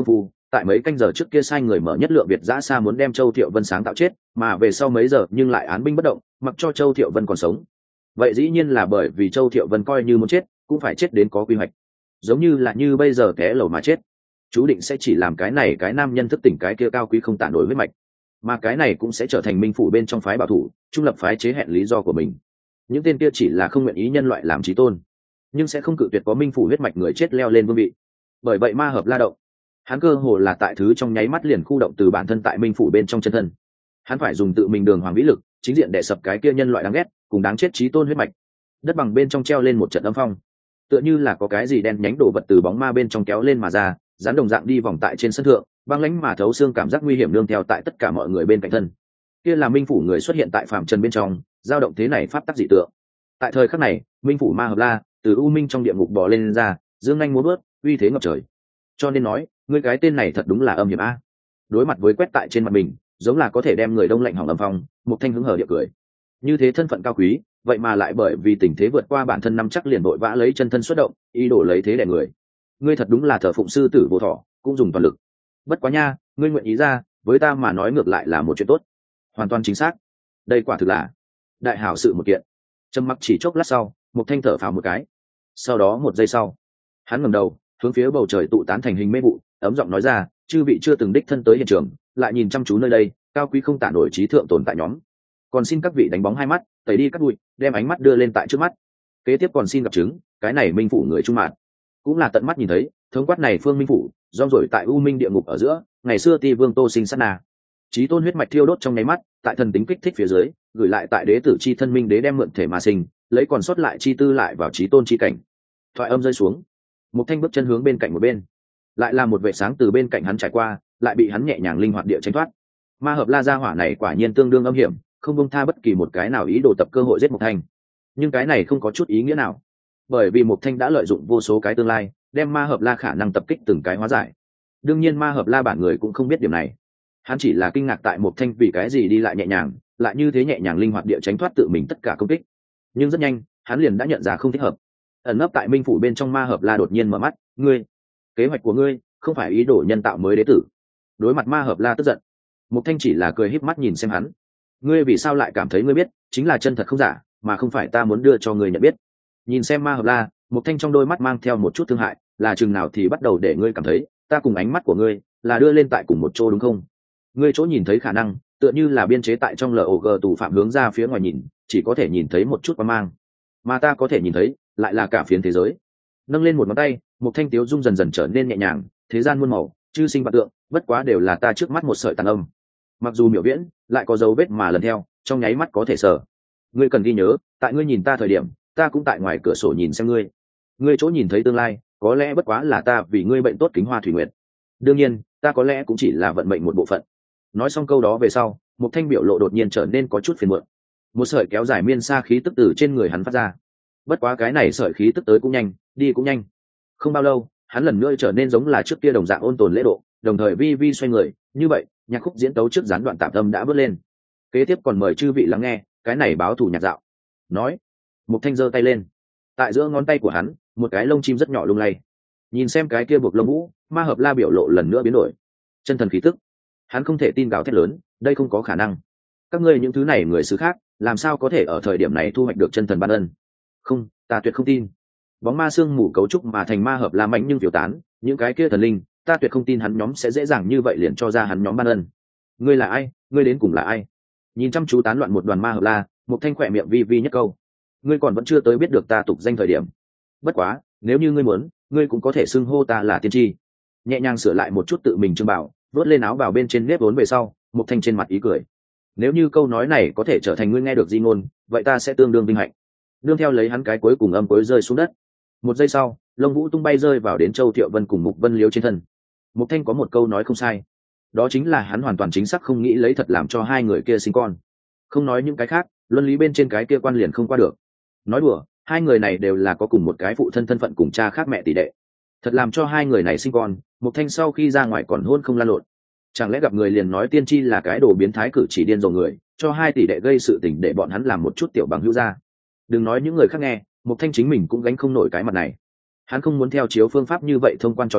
tại mấy canh giờ trước kia sai người mở nhất lượng Việt giã xa muốn đem Châu Thiệu Vân sáng tạo chết, mà về sau mấy giờ nhưng lại án binh bất động, mặc cho Châu Thiệu Vân còn sống. Vậy dĩ nhiên là bởi vì Châu Thiệu Vân coi như muốn chết cũng phải chết đến có quy hoạch, giống như là như bây giờ té lầu mà chết, chú định sẽ chỉ làm cái này cái nam nhân thức tỉnh cái kia cao quý không tản nổi huyết mạch, mà cái này cũng sẽ trở thành minh phủ bên trong phái bảo thủ trung lập phái chế hẹn lý do của mình. Những tên kia chỉ là không nguyện ý nhân loại làm chí tôn, nhưng sẽ không cự tuyệt có minh phủ huyết mạch người chết leo lên vương vị. Bởi vậy ma hợp la động, hắn cơ hồ là tại thứ trong nháy mắt liền khu động từ bản thân tại minh phủ bên trong chân thân. Hắn phải dùng tự mình đường hoàng vĩ lực chính diện để sập cái kia nhân loại đáng ghét cùng đáng chết chí tôn huyết mạch. Đất bằng bên trong treo lên một trận âm phong, tựa như là có cái gì đen nhánh đổ vật từ bóng ma bên trong kéo lên mà ra, dán đồng dạng đi vòng tại trên sân thượng, băng lãnh mà thấu xương, cảm giác nguy hiểm nương theo tại tất cả mọi người bên cạnh thân. Kia là minh phủ người xuất hiện tại phạm trần bên trong, dao động thế này pháp tắc dị tượng. Tại thời khắc này, minh phủ ma hợp la từ u minh trong địa ngục bò lên ra, dương nhanh muốn bước, uy thế ngập trời. Cho nên nói, ngươi cái tên này thật đúng là âm hiểm a. Đối mặt với quét tại trên mặt mình, giống là có thể đem người đông lạnh hỏng âm phong, một thanh hứng hở địa cười. Như thế thân phận cao quý, vậy mà lại bởi vì tình thế vượt qua bản thân năm chắc liền vội vã lấy chân thân xuất động, ý đồ lấy thế đè người. Ngươi thật đúng là thờ phụng sư tử vô thọ, cũng dùng toàn lực. Bất quá nha, ngươi nguyện ý ra, với ta mà nói ngược lại là một chuyện tốt. Hoàn toàn chính xác. Đây quả thực là đại hảo sự một kiện. Trầm mặc chỉ chốc lát sau, một thanh thở phào một cái. Sau đó một giây sau, hắn ngẩng đầu, hướng phía bầu trời tụ tán thành hình mê vụ, ấm giọng nói ra, chư vị chưa từng đích thân tới hiện trường, lại nhìn chăm chú nơi đây, cao quý không tả nổi trí thượng tồn tại nhóm. Còn xin các vị đánh bóng hai mắt, tẩy đi cắt bụi, đem ánh mắt đưa lên tại trước mắt. Kế tiếp còn xin gặp chứng, cái này minh phủ người trung mạn, cũng là tận mắt nhìn thấy, thống quát này phương minh phủ, rong rổi tại u minh địa ngục ở giữa, ngày xưa ti vương Tô Sinh sát na. Chí tôn huyết mạch thiêu đốt trong nháy mắt, tại thần tính kích thích phía dưới, gửi lại tại đế tử chi thân minh đế đem mượn thể mà sinh, lấy còn sót lại chi tư lại vào chí tôn chi cảnh. Thoại âm rơi xuống, một thanh bước chân hướng bên cạnh một bên, lại là một vệ sáng từ bên cạnh hắn trải qua, lại bị hắn nhẹ nhàng linh hoạt địa tránh thoát. Ma hợp la gia hỏa này quả nhiên tương đương âm hiểm, không buông tha bất kỳ một cái nào ý đồ tập cơ hội giết một thanh. Nhưng cái này không có chút ý nghĩa nào, bởi vì một thanh đã lợi dụng vô số cái tương lai, đem ma hợp la khả năng tập kích từng cái hóa giải. Đương nhiên ma hợp la bản người cũng không biết điểm này, hắn chỉ là kinh ngạc tại một thanh vì cái gì đi lại nhẹ nhàng, lại như thế nhẹ nhàng linh hoạt địa tránh thoát tự mình tất cả công kích. Nhưng rất nhanh hắn liền đã nhận ra không thích hợp. Ẩn nấp tại minh phủ bên trong ma hợp la đột nhiên mở mắt, ngươi, kế hoạch của ngươi không phải ý đồ nhân tạo mới đế tử. Đối mặt ma hợp la tức giận, một thanh chỉ là cười híp mắt nhìn xem hắn, ngươi vì sao lại cảm thấy ngươi biết chính là chân thật không giả, mà không phải ta muốn đưa cho ngươi nhận biết. Nhìn xem ma hợp la, một thanh trong đôi mắt mang theo một chút thương hại, là chừng nào thì bắt đầu để ngươi cảm thấy ta cùng ánh mắt của ngươi là đưa lên tại cùng một chỗ đúng không? Ngươi chỗ nhìn thấy khả năng tựa như là biên chế tại trong log tù phạm hướng ra phía ngoài nhìn, chỉ có thể nhìn thấy một chút quang mang, mà ta có thể nhìn thấy lại là cả phiến thế giới. Nâng lên một ngón tay, một thanh tiếu dung dần dần trở nên nhẹ nhàng, thế gian muôn màu, chư sinh vạn tượng, bất quá đều là ta trước mắt một sợi tàn âm. Mặc dù miểu viễn, lại có dấu vết mà lần theo, trong nháy mắt có thể sở. Ngươi cần ghi nhớ, tại ngươi nhìn ta thời điểm, ta cũng tại ngoài cửa sổ nhìn xem ngươi. Ngươi chỗ nhìn thấy tương lai, có lẽ bất quá là ta vì ngươi bệnh tốt kính hoa thủy nguyệt. Đương nhiên, ta có lẽ cũng chỉ là vận mệnh một bộ phận. Nói xong câu đó về sau, một thanh biểu lộ đột nhiên trở nên có chút phiền muộn. Một sợi kéo dài miên xa khí tức từ trên người hắn phát ra. Bất quá cái này sợi khí tức tới cũng nhanh, đi cũng nhanh. Không bao lâu, hắn lần nữa trở nên giống là trước kia đồng dạng ôn tồn lễ độ, đồng thời vi vi xoay người, như vậy, nhạc khúc diễn tấu trước gián đoạn tạm tâm đã vớt lên. Kế tiếp còn mời chư vị lắng nghe, cái này báo thù nhạc dạo. Nói, Mục Thanh giơ tay lên, tại giữa ngón tay của hắn, một cái lông chim rất nhỏ lung lay. Nhìn xem cái kia buộc lông vũ, ma hợp la biểu lộ lần nữa biến đổi. Chân thần khí tức, hắn không thể tin, gào thét lớn, đây không có khả năng. Các ngươi những thứ này người xứ khác, làm sao có thể ở thời điểm này thu hoạch được chân thần ban ân? Không, ta tuyệt không tin. Bóng ma xương mù cấu trúc mà thành ma hợp la mạnh nhưng phiêu tán, những cái kia thần linh, ta tuyệt không tin hắn nhóm sẽ dễ dàng như vậy liền cho ra hắn nhóm ban ân. Ngươi là ai? Ngươi đến cùng là ai? Nhìn chăm chú tán loạn một đoàn ma hợp la, một thanh khỏe miệng vi vi nhất câu, ngươi còn vẫn chưa tới biết được ta tục danh thời điểm. Bất quá, nếu như ngươi muốn, ngươi cũng có thể xưng hô ta là tiên tri. Nhẹ nhàng sửa lại một chút tự mình trưng bảo, vớt lên áo bào bên trên nếp vốn về sau, một thanh trên mặt ý cười. Nếu như câu nói này có thể trở thành ngươi nghe được di ngôn, vậy ta sẽ tương đương vinh hạnh. Nương theo lấy hắn cái cuối cùng âm cuối rơi xuống đất. Một giây sau, lông vũ tung bay rơi vào đến Châu Thiệu Vân cùng Mục Vân Liếu trên thân. Mục Thanh có một câu nói không sai, đó chính là hắn hoàn toàn chính xác không nghĩ lấy thật làm cho hai người kia sinh con. Không nói những cái khác, luân lý bên trên cái kia quan liền không qua được. Nói đùa, hai người này đều là có cùng một cái phụ thân thân phận cùng cha khác mẹ tỷ đệ. Thật làm cho hai người này sinh con, Mục Thanh sau khi ra ngoài còn hôn không lan lộn. Chẳng lẽ gặp người liền nói tiên tri là cái đồ biến thái cử chỉ điên rồ người, cho hai tỷ đệ gây sự tình để bọn hắn làm một chút tiểu bằng hữu ra. Đừng nói những người khác nghe, Mục Thanh chính mình cũng gánh không nổi cái mặt này. Hắn không muốn theo chiếu phương pháp như vậy thông quan trò chơi,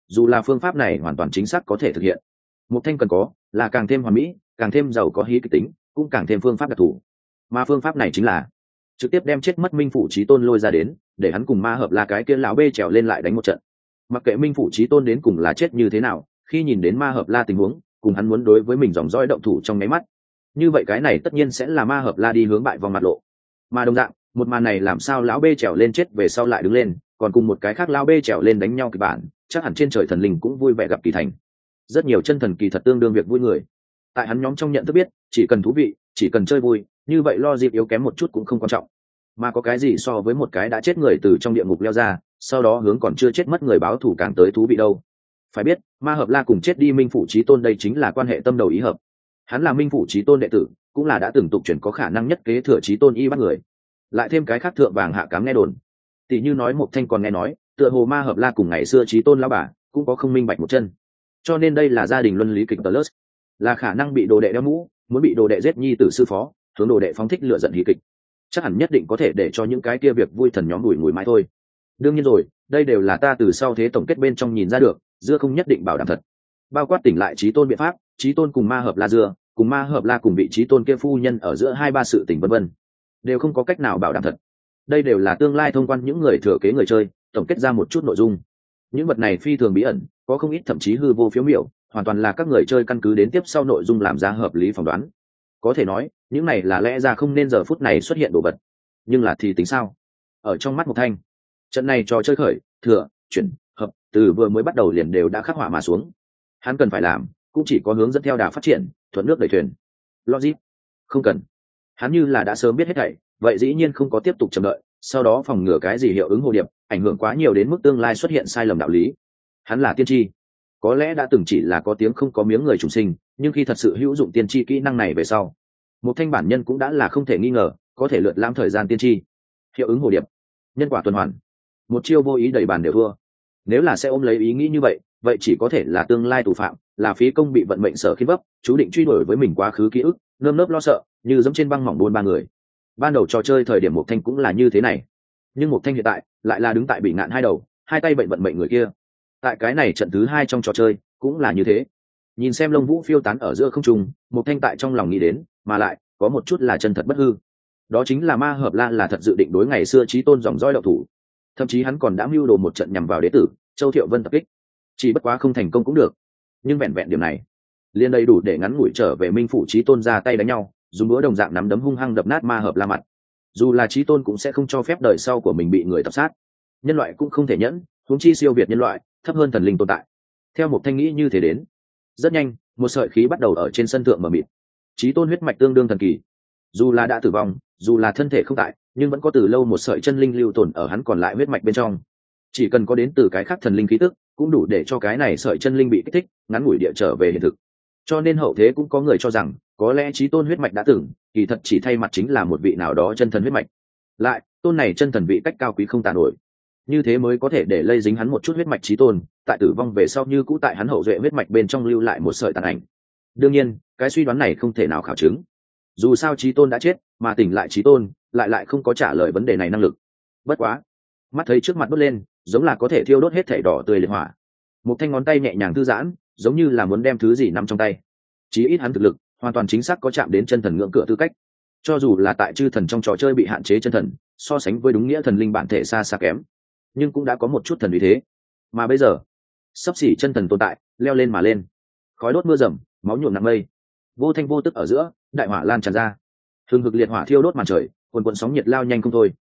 dù là phương pháp này hoàn toàn chính xác có thể thực hiện. Mục Thanh cần có là càng thêm hoàn mỹ, càng thêm giàu có hí kịch tính, cũng càng thêm phương pháp đặc thù. Mà phương pháp này chính là trực tiếp đem chết mất Minh Phủ Chí Tôn lôi ra đến, để hắn cùng Ma Hợp La cái kia lão bê trèo lên lại đánh một trận. Mặc kệ Minh Phủ Chí Tôn đến cùng là chết như thế nào, khi nhìn đến Ma Hợp La tình huống, cùng hắn muốn đối với mình dòng dõi động thủ trong nháy mắt, như vậy cái này tất nhiên sẽ là Ma Hợp La đi hướng bại vòng mặt lộ. Mà đồng dạng, một màn này làm sao lão bê trèo lên chết về sau lại đứng lên, còn cùng một cái khác lão bê trèo lên đánh nhau kịch bản, chắc hẳn trên trời thần linh cũng vui vẻ gặp kỳ thành. Rất nhiều chân thần kỳ thật tương đương việc vui người. Tại hắn nhóm trong nhận thức biết, chỉ cần thú vị, chỉ cần chơi vui, như vậy lo dịp yếu kém một chút cũng không quan trọng. Mà có cái gì so với một cái đã chết người từ trong địa ngục leo ra, sau đó hướng còn chưa chết mất người báo thù càng tới thú vị đâu. Phải biết, Ma Hợp La cùng chết đi Minh Phủ Chí Tôn đây chính là quan hệ tâm đầu ý hợp. Hắn là Minh Phủ Chí Tôn đệ tử, cũng là đã từng tục truyền có khả năng nhất kế thừa Chí Tôn y bắt người. Lại thêm cái khác thượng vàng hạ cám nghe đồn. Tỷ như nói Mộc Thanh còn nghe nói, tựa hồ Ma Hợp La cùng ngày xưa Chí Tôn lão bà cũng có không minh bạch một chân. Cho nên đây là gia đình luân lý kịch plus, là khả năng bị đồ đệ đeo mũ, muốn bị đồ đệ giết nhi tử sư phó, hướng đồ đệ phóng thích lửa giận hí kịch. Chắc hẳn nhất định có thể để cho những cái kia việc vui thần nhóm đuổi mùi mãi thôi. Đương nhiên rồi, đây đều là ta từ sau thế tổng kết bên trong nhìn ra được, dưa không nhất định bảo đảm thật. Bao quát tỉnh lại Chí Tôn biện pháp, Chí Tôn cùng Ma Hợp La dưa, cùng Ma Hợp La cùng vị Chí Tôn kia phu nhân ở giữa hai ba sự tình vân vân, đều không có cách nào bảo đảm thật. Đây đều là tương lai thông quan những người thừa kế người chơi tổng kết ra một chút nội dung. Những vật này phi thường bí ẩn, có không ít thậm chí hư vô phiếu miểu, hoàn toàn là các người chơi căn cứ đến tiếp sau nội dung làm ra hợp lý phỏng đoán. Có thể nói, những này là lẽ ra không nên giờ phút này xuất hiện đồ vật. Nhưng là thì tính sao? Ở trong mắt Mộc Thanh, trận này trò chơi khởi, thừa, chuyển, hợp, từ vừa mới bắt đầu liền đều đã khắc họa mà xuống. Hắn cần phải làm, cũng chỉ có hướng dẫn theo đà phát triển, thuận nước đẩy thuyền. Logic, không cần. Hắn như là đã sớm biết hết thảy, vậy dĩ nhiên không có tiếp tục chờ đợi, sau đó phòng ngừa cái gì hiệu ứng hồ điệp, ảnh hưởng quá nhiều đến mức tương lai xuất hiện sai lầm đạo lý. Hắn là tiên tri, có lẽ đã từng chỉ là có tiếng không có miếng người trùng sinh, nhưng khi thật sự hữu dụng tiên tri kỹ năng này về sau, một thanh bản nhân cũng đã là không thể nghi ngờ, có thể lượt lãm thời gian tiên tri, hiệu ứng hồ điệp, nhân quả tuần hoàn, một chiêu vô ý đẩy bàn đều thua. Nếu là sẽ ôm lấy ý nghĩ như vậy, vậy chỉ có thể là tương lai tù phạm, là phí công bị vận mệnh sở khiến vấp, chú định truy đuổi với mình quá khứ ký ức, nơm nớp lo sợ, như dẫm trên băng mỏng buôn ba người. Ban đầu trò chơi thời điểm Mộc Thanh cũng là như thế này, nhưng Mộc Thanh hiện tại lại là đứng tại bị ngạn hai đầu, hai tay bệnh vận mệnh người kia. Tại cái này trận thứ 2 trong trò chơi cũng là như thế. Nhìn xem lông vũ phiêu tán ở giữa không trung, Mộc Thanh tại trong lòng nghĩ đến, mà lại có một chút là chân thật bất hư. Đó chính là Ma Hợp La là thật dự định đối ngày xưa Chí Tôn dòng dõi đậu thủ. Thậm chí hắn còn đã mưu đồ một trận nhằm vào đế tử Châu Thiệu Vân tập kích. Chỉ bất quá không thành công cũng được. Nhưng vẹn vẹn điểm này, liền đầy đủ để ngắn ngủi trở về Minh Phủ Chí Tôn ra tay đánh nhau, dùng búa đồng dạng nắm đấm hung hăng đập nát Ma Hợp La mặt. Dù là Chí Tôn cũng sẽ không cho phép đời sau của mình bị người tập sát. Nhân loại cũng không thể nhẫn, huống chi siêu việt nhân loại, thấp hơn thần linh tồn tại. Theo một thanh nghĩ như thế đến, rất nhanh, một sợi khí bắt đầu ở trên sân thượng mờ mịt. Chí Tôn huyết mạch tương đương thần kỳ, dù là đã tử vong, dù là thân thể không tại, nhưng vẫn có từ lâu một sợi chân linh lưu tồn ở hắn còn lại huyết mạch bên trong. Chỉ cần có đến từ cái khác thần linh khí tức, cũng đủ để cho cái này sợi chân linh bị kích thích, ngắn ngủi địa trở về hiện thực. Cho nên hậu thế cũng có người cho rằng, có lẽ Chí Tôn huyết mạch đã từng, kỳ thật chỉ thay mặt chính là một vị nào đó chân thần huyết mạch. Lại, tôn này chân thần vị cách cao quý không tàn nổi, như thế mới có thể để lây dính hắn một chút huyết mạch Chí Tôn, tại tử vong về sau như cũ tại hắn hậu duệ huyết mạch bên trong lưu lại một sợi tàn ảnh. Đương nhiên, cái suy đoán này không thể nào khảo chứng. Dù sao Chí Tôn đã chết, mà tỉnh lại Chí Tôn lại không có trả lời vấn đề này năng lực. Bất quá, mắt thấy trước mặt đốt lên, giống là có thể thiêu đốt hết thể đỏ tươi liệt hỏa. Một thanh ngón tay nhẹ nhàng thư giãn, giống như là muốn đem thứ gì nắm trong tay. Chí ít hắn thực lực hoàn toàn chính xác có chạm đến chân thần ngưỡng cửa tư cách. Cho dù là tại chư thần trong trò chơi bị hạn chế chân thần, so sánh với đúng nghĩa thần linh bản thể xa xa kém, nhưng cũng đã có một chút thần uy thế. Mà bây giờ, sắp xỉ chân thần tồn tại, leo lên mà lên, khói đốt mưa rầm, máu nhuộm nặng mây, vô thanh vô tức ở giữa, đại hỏa lan tràn ra, hừng hực liệt hỏa thiêu đốt màn trời, cuồn cuộn sóng nhiệt lao nhanh không thôi,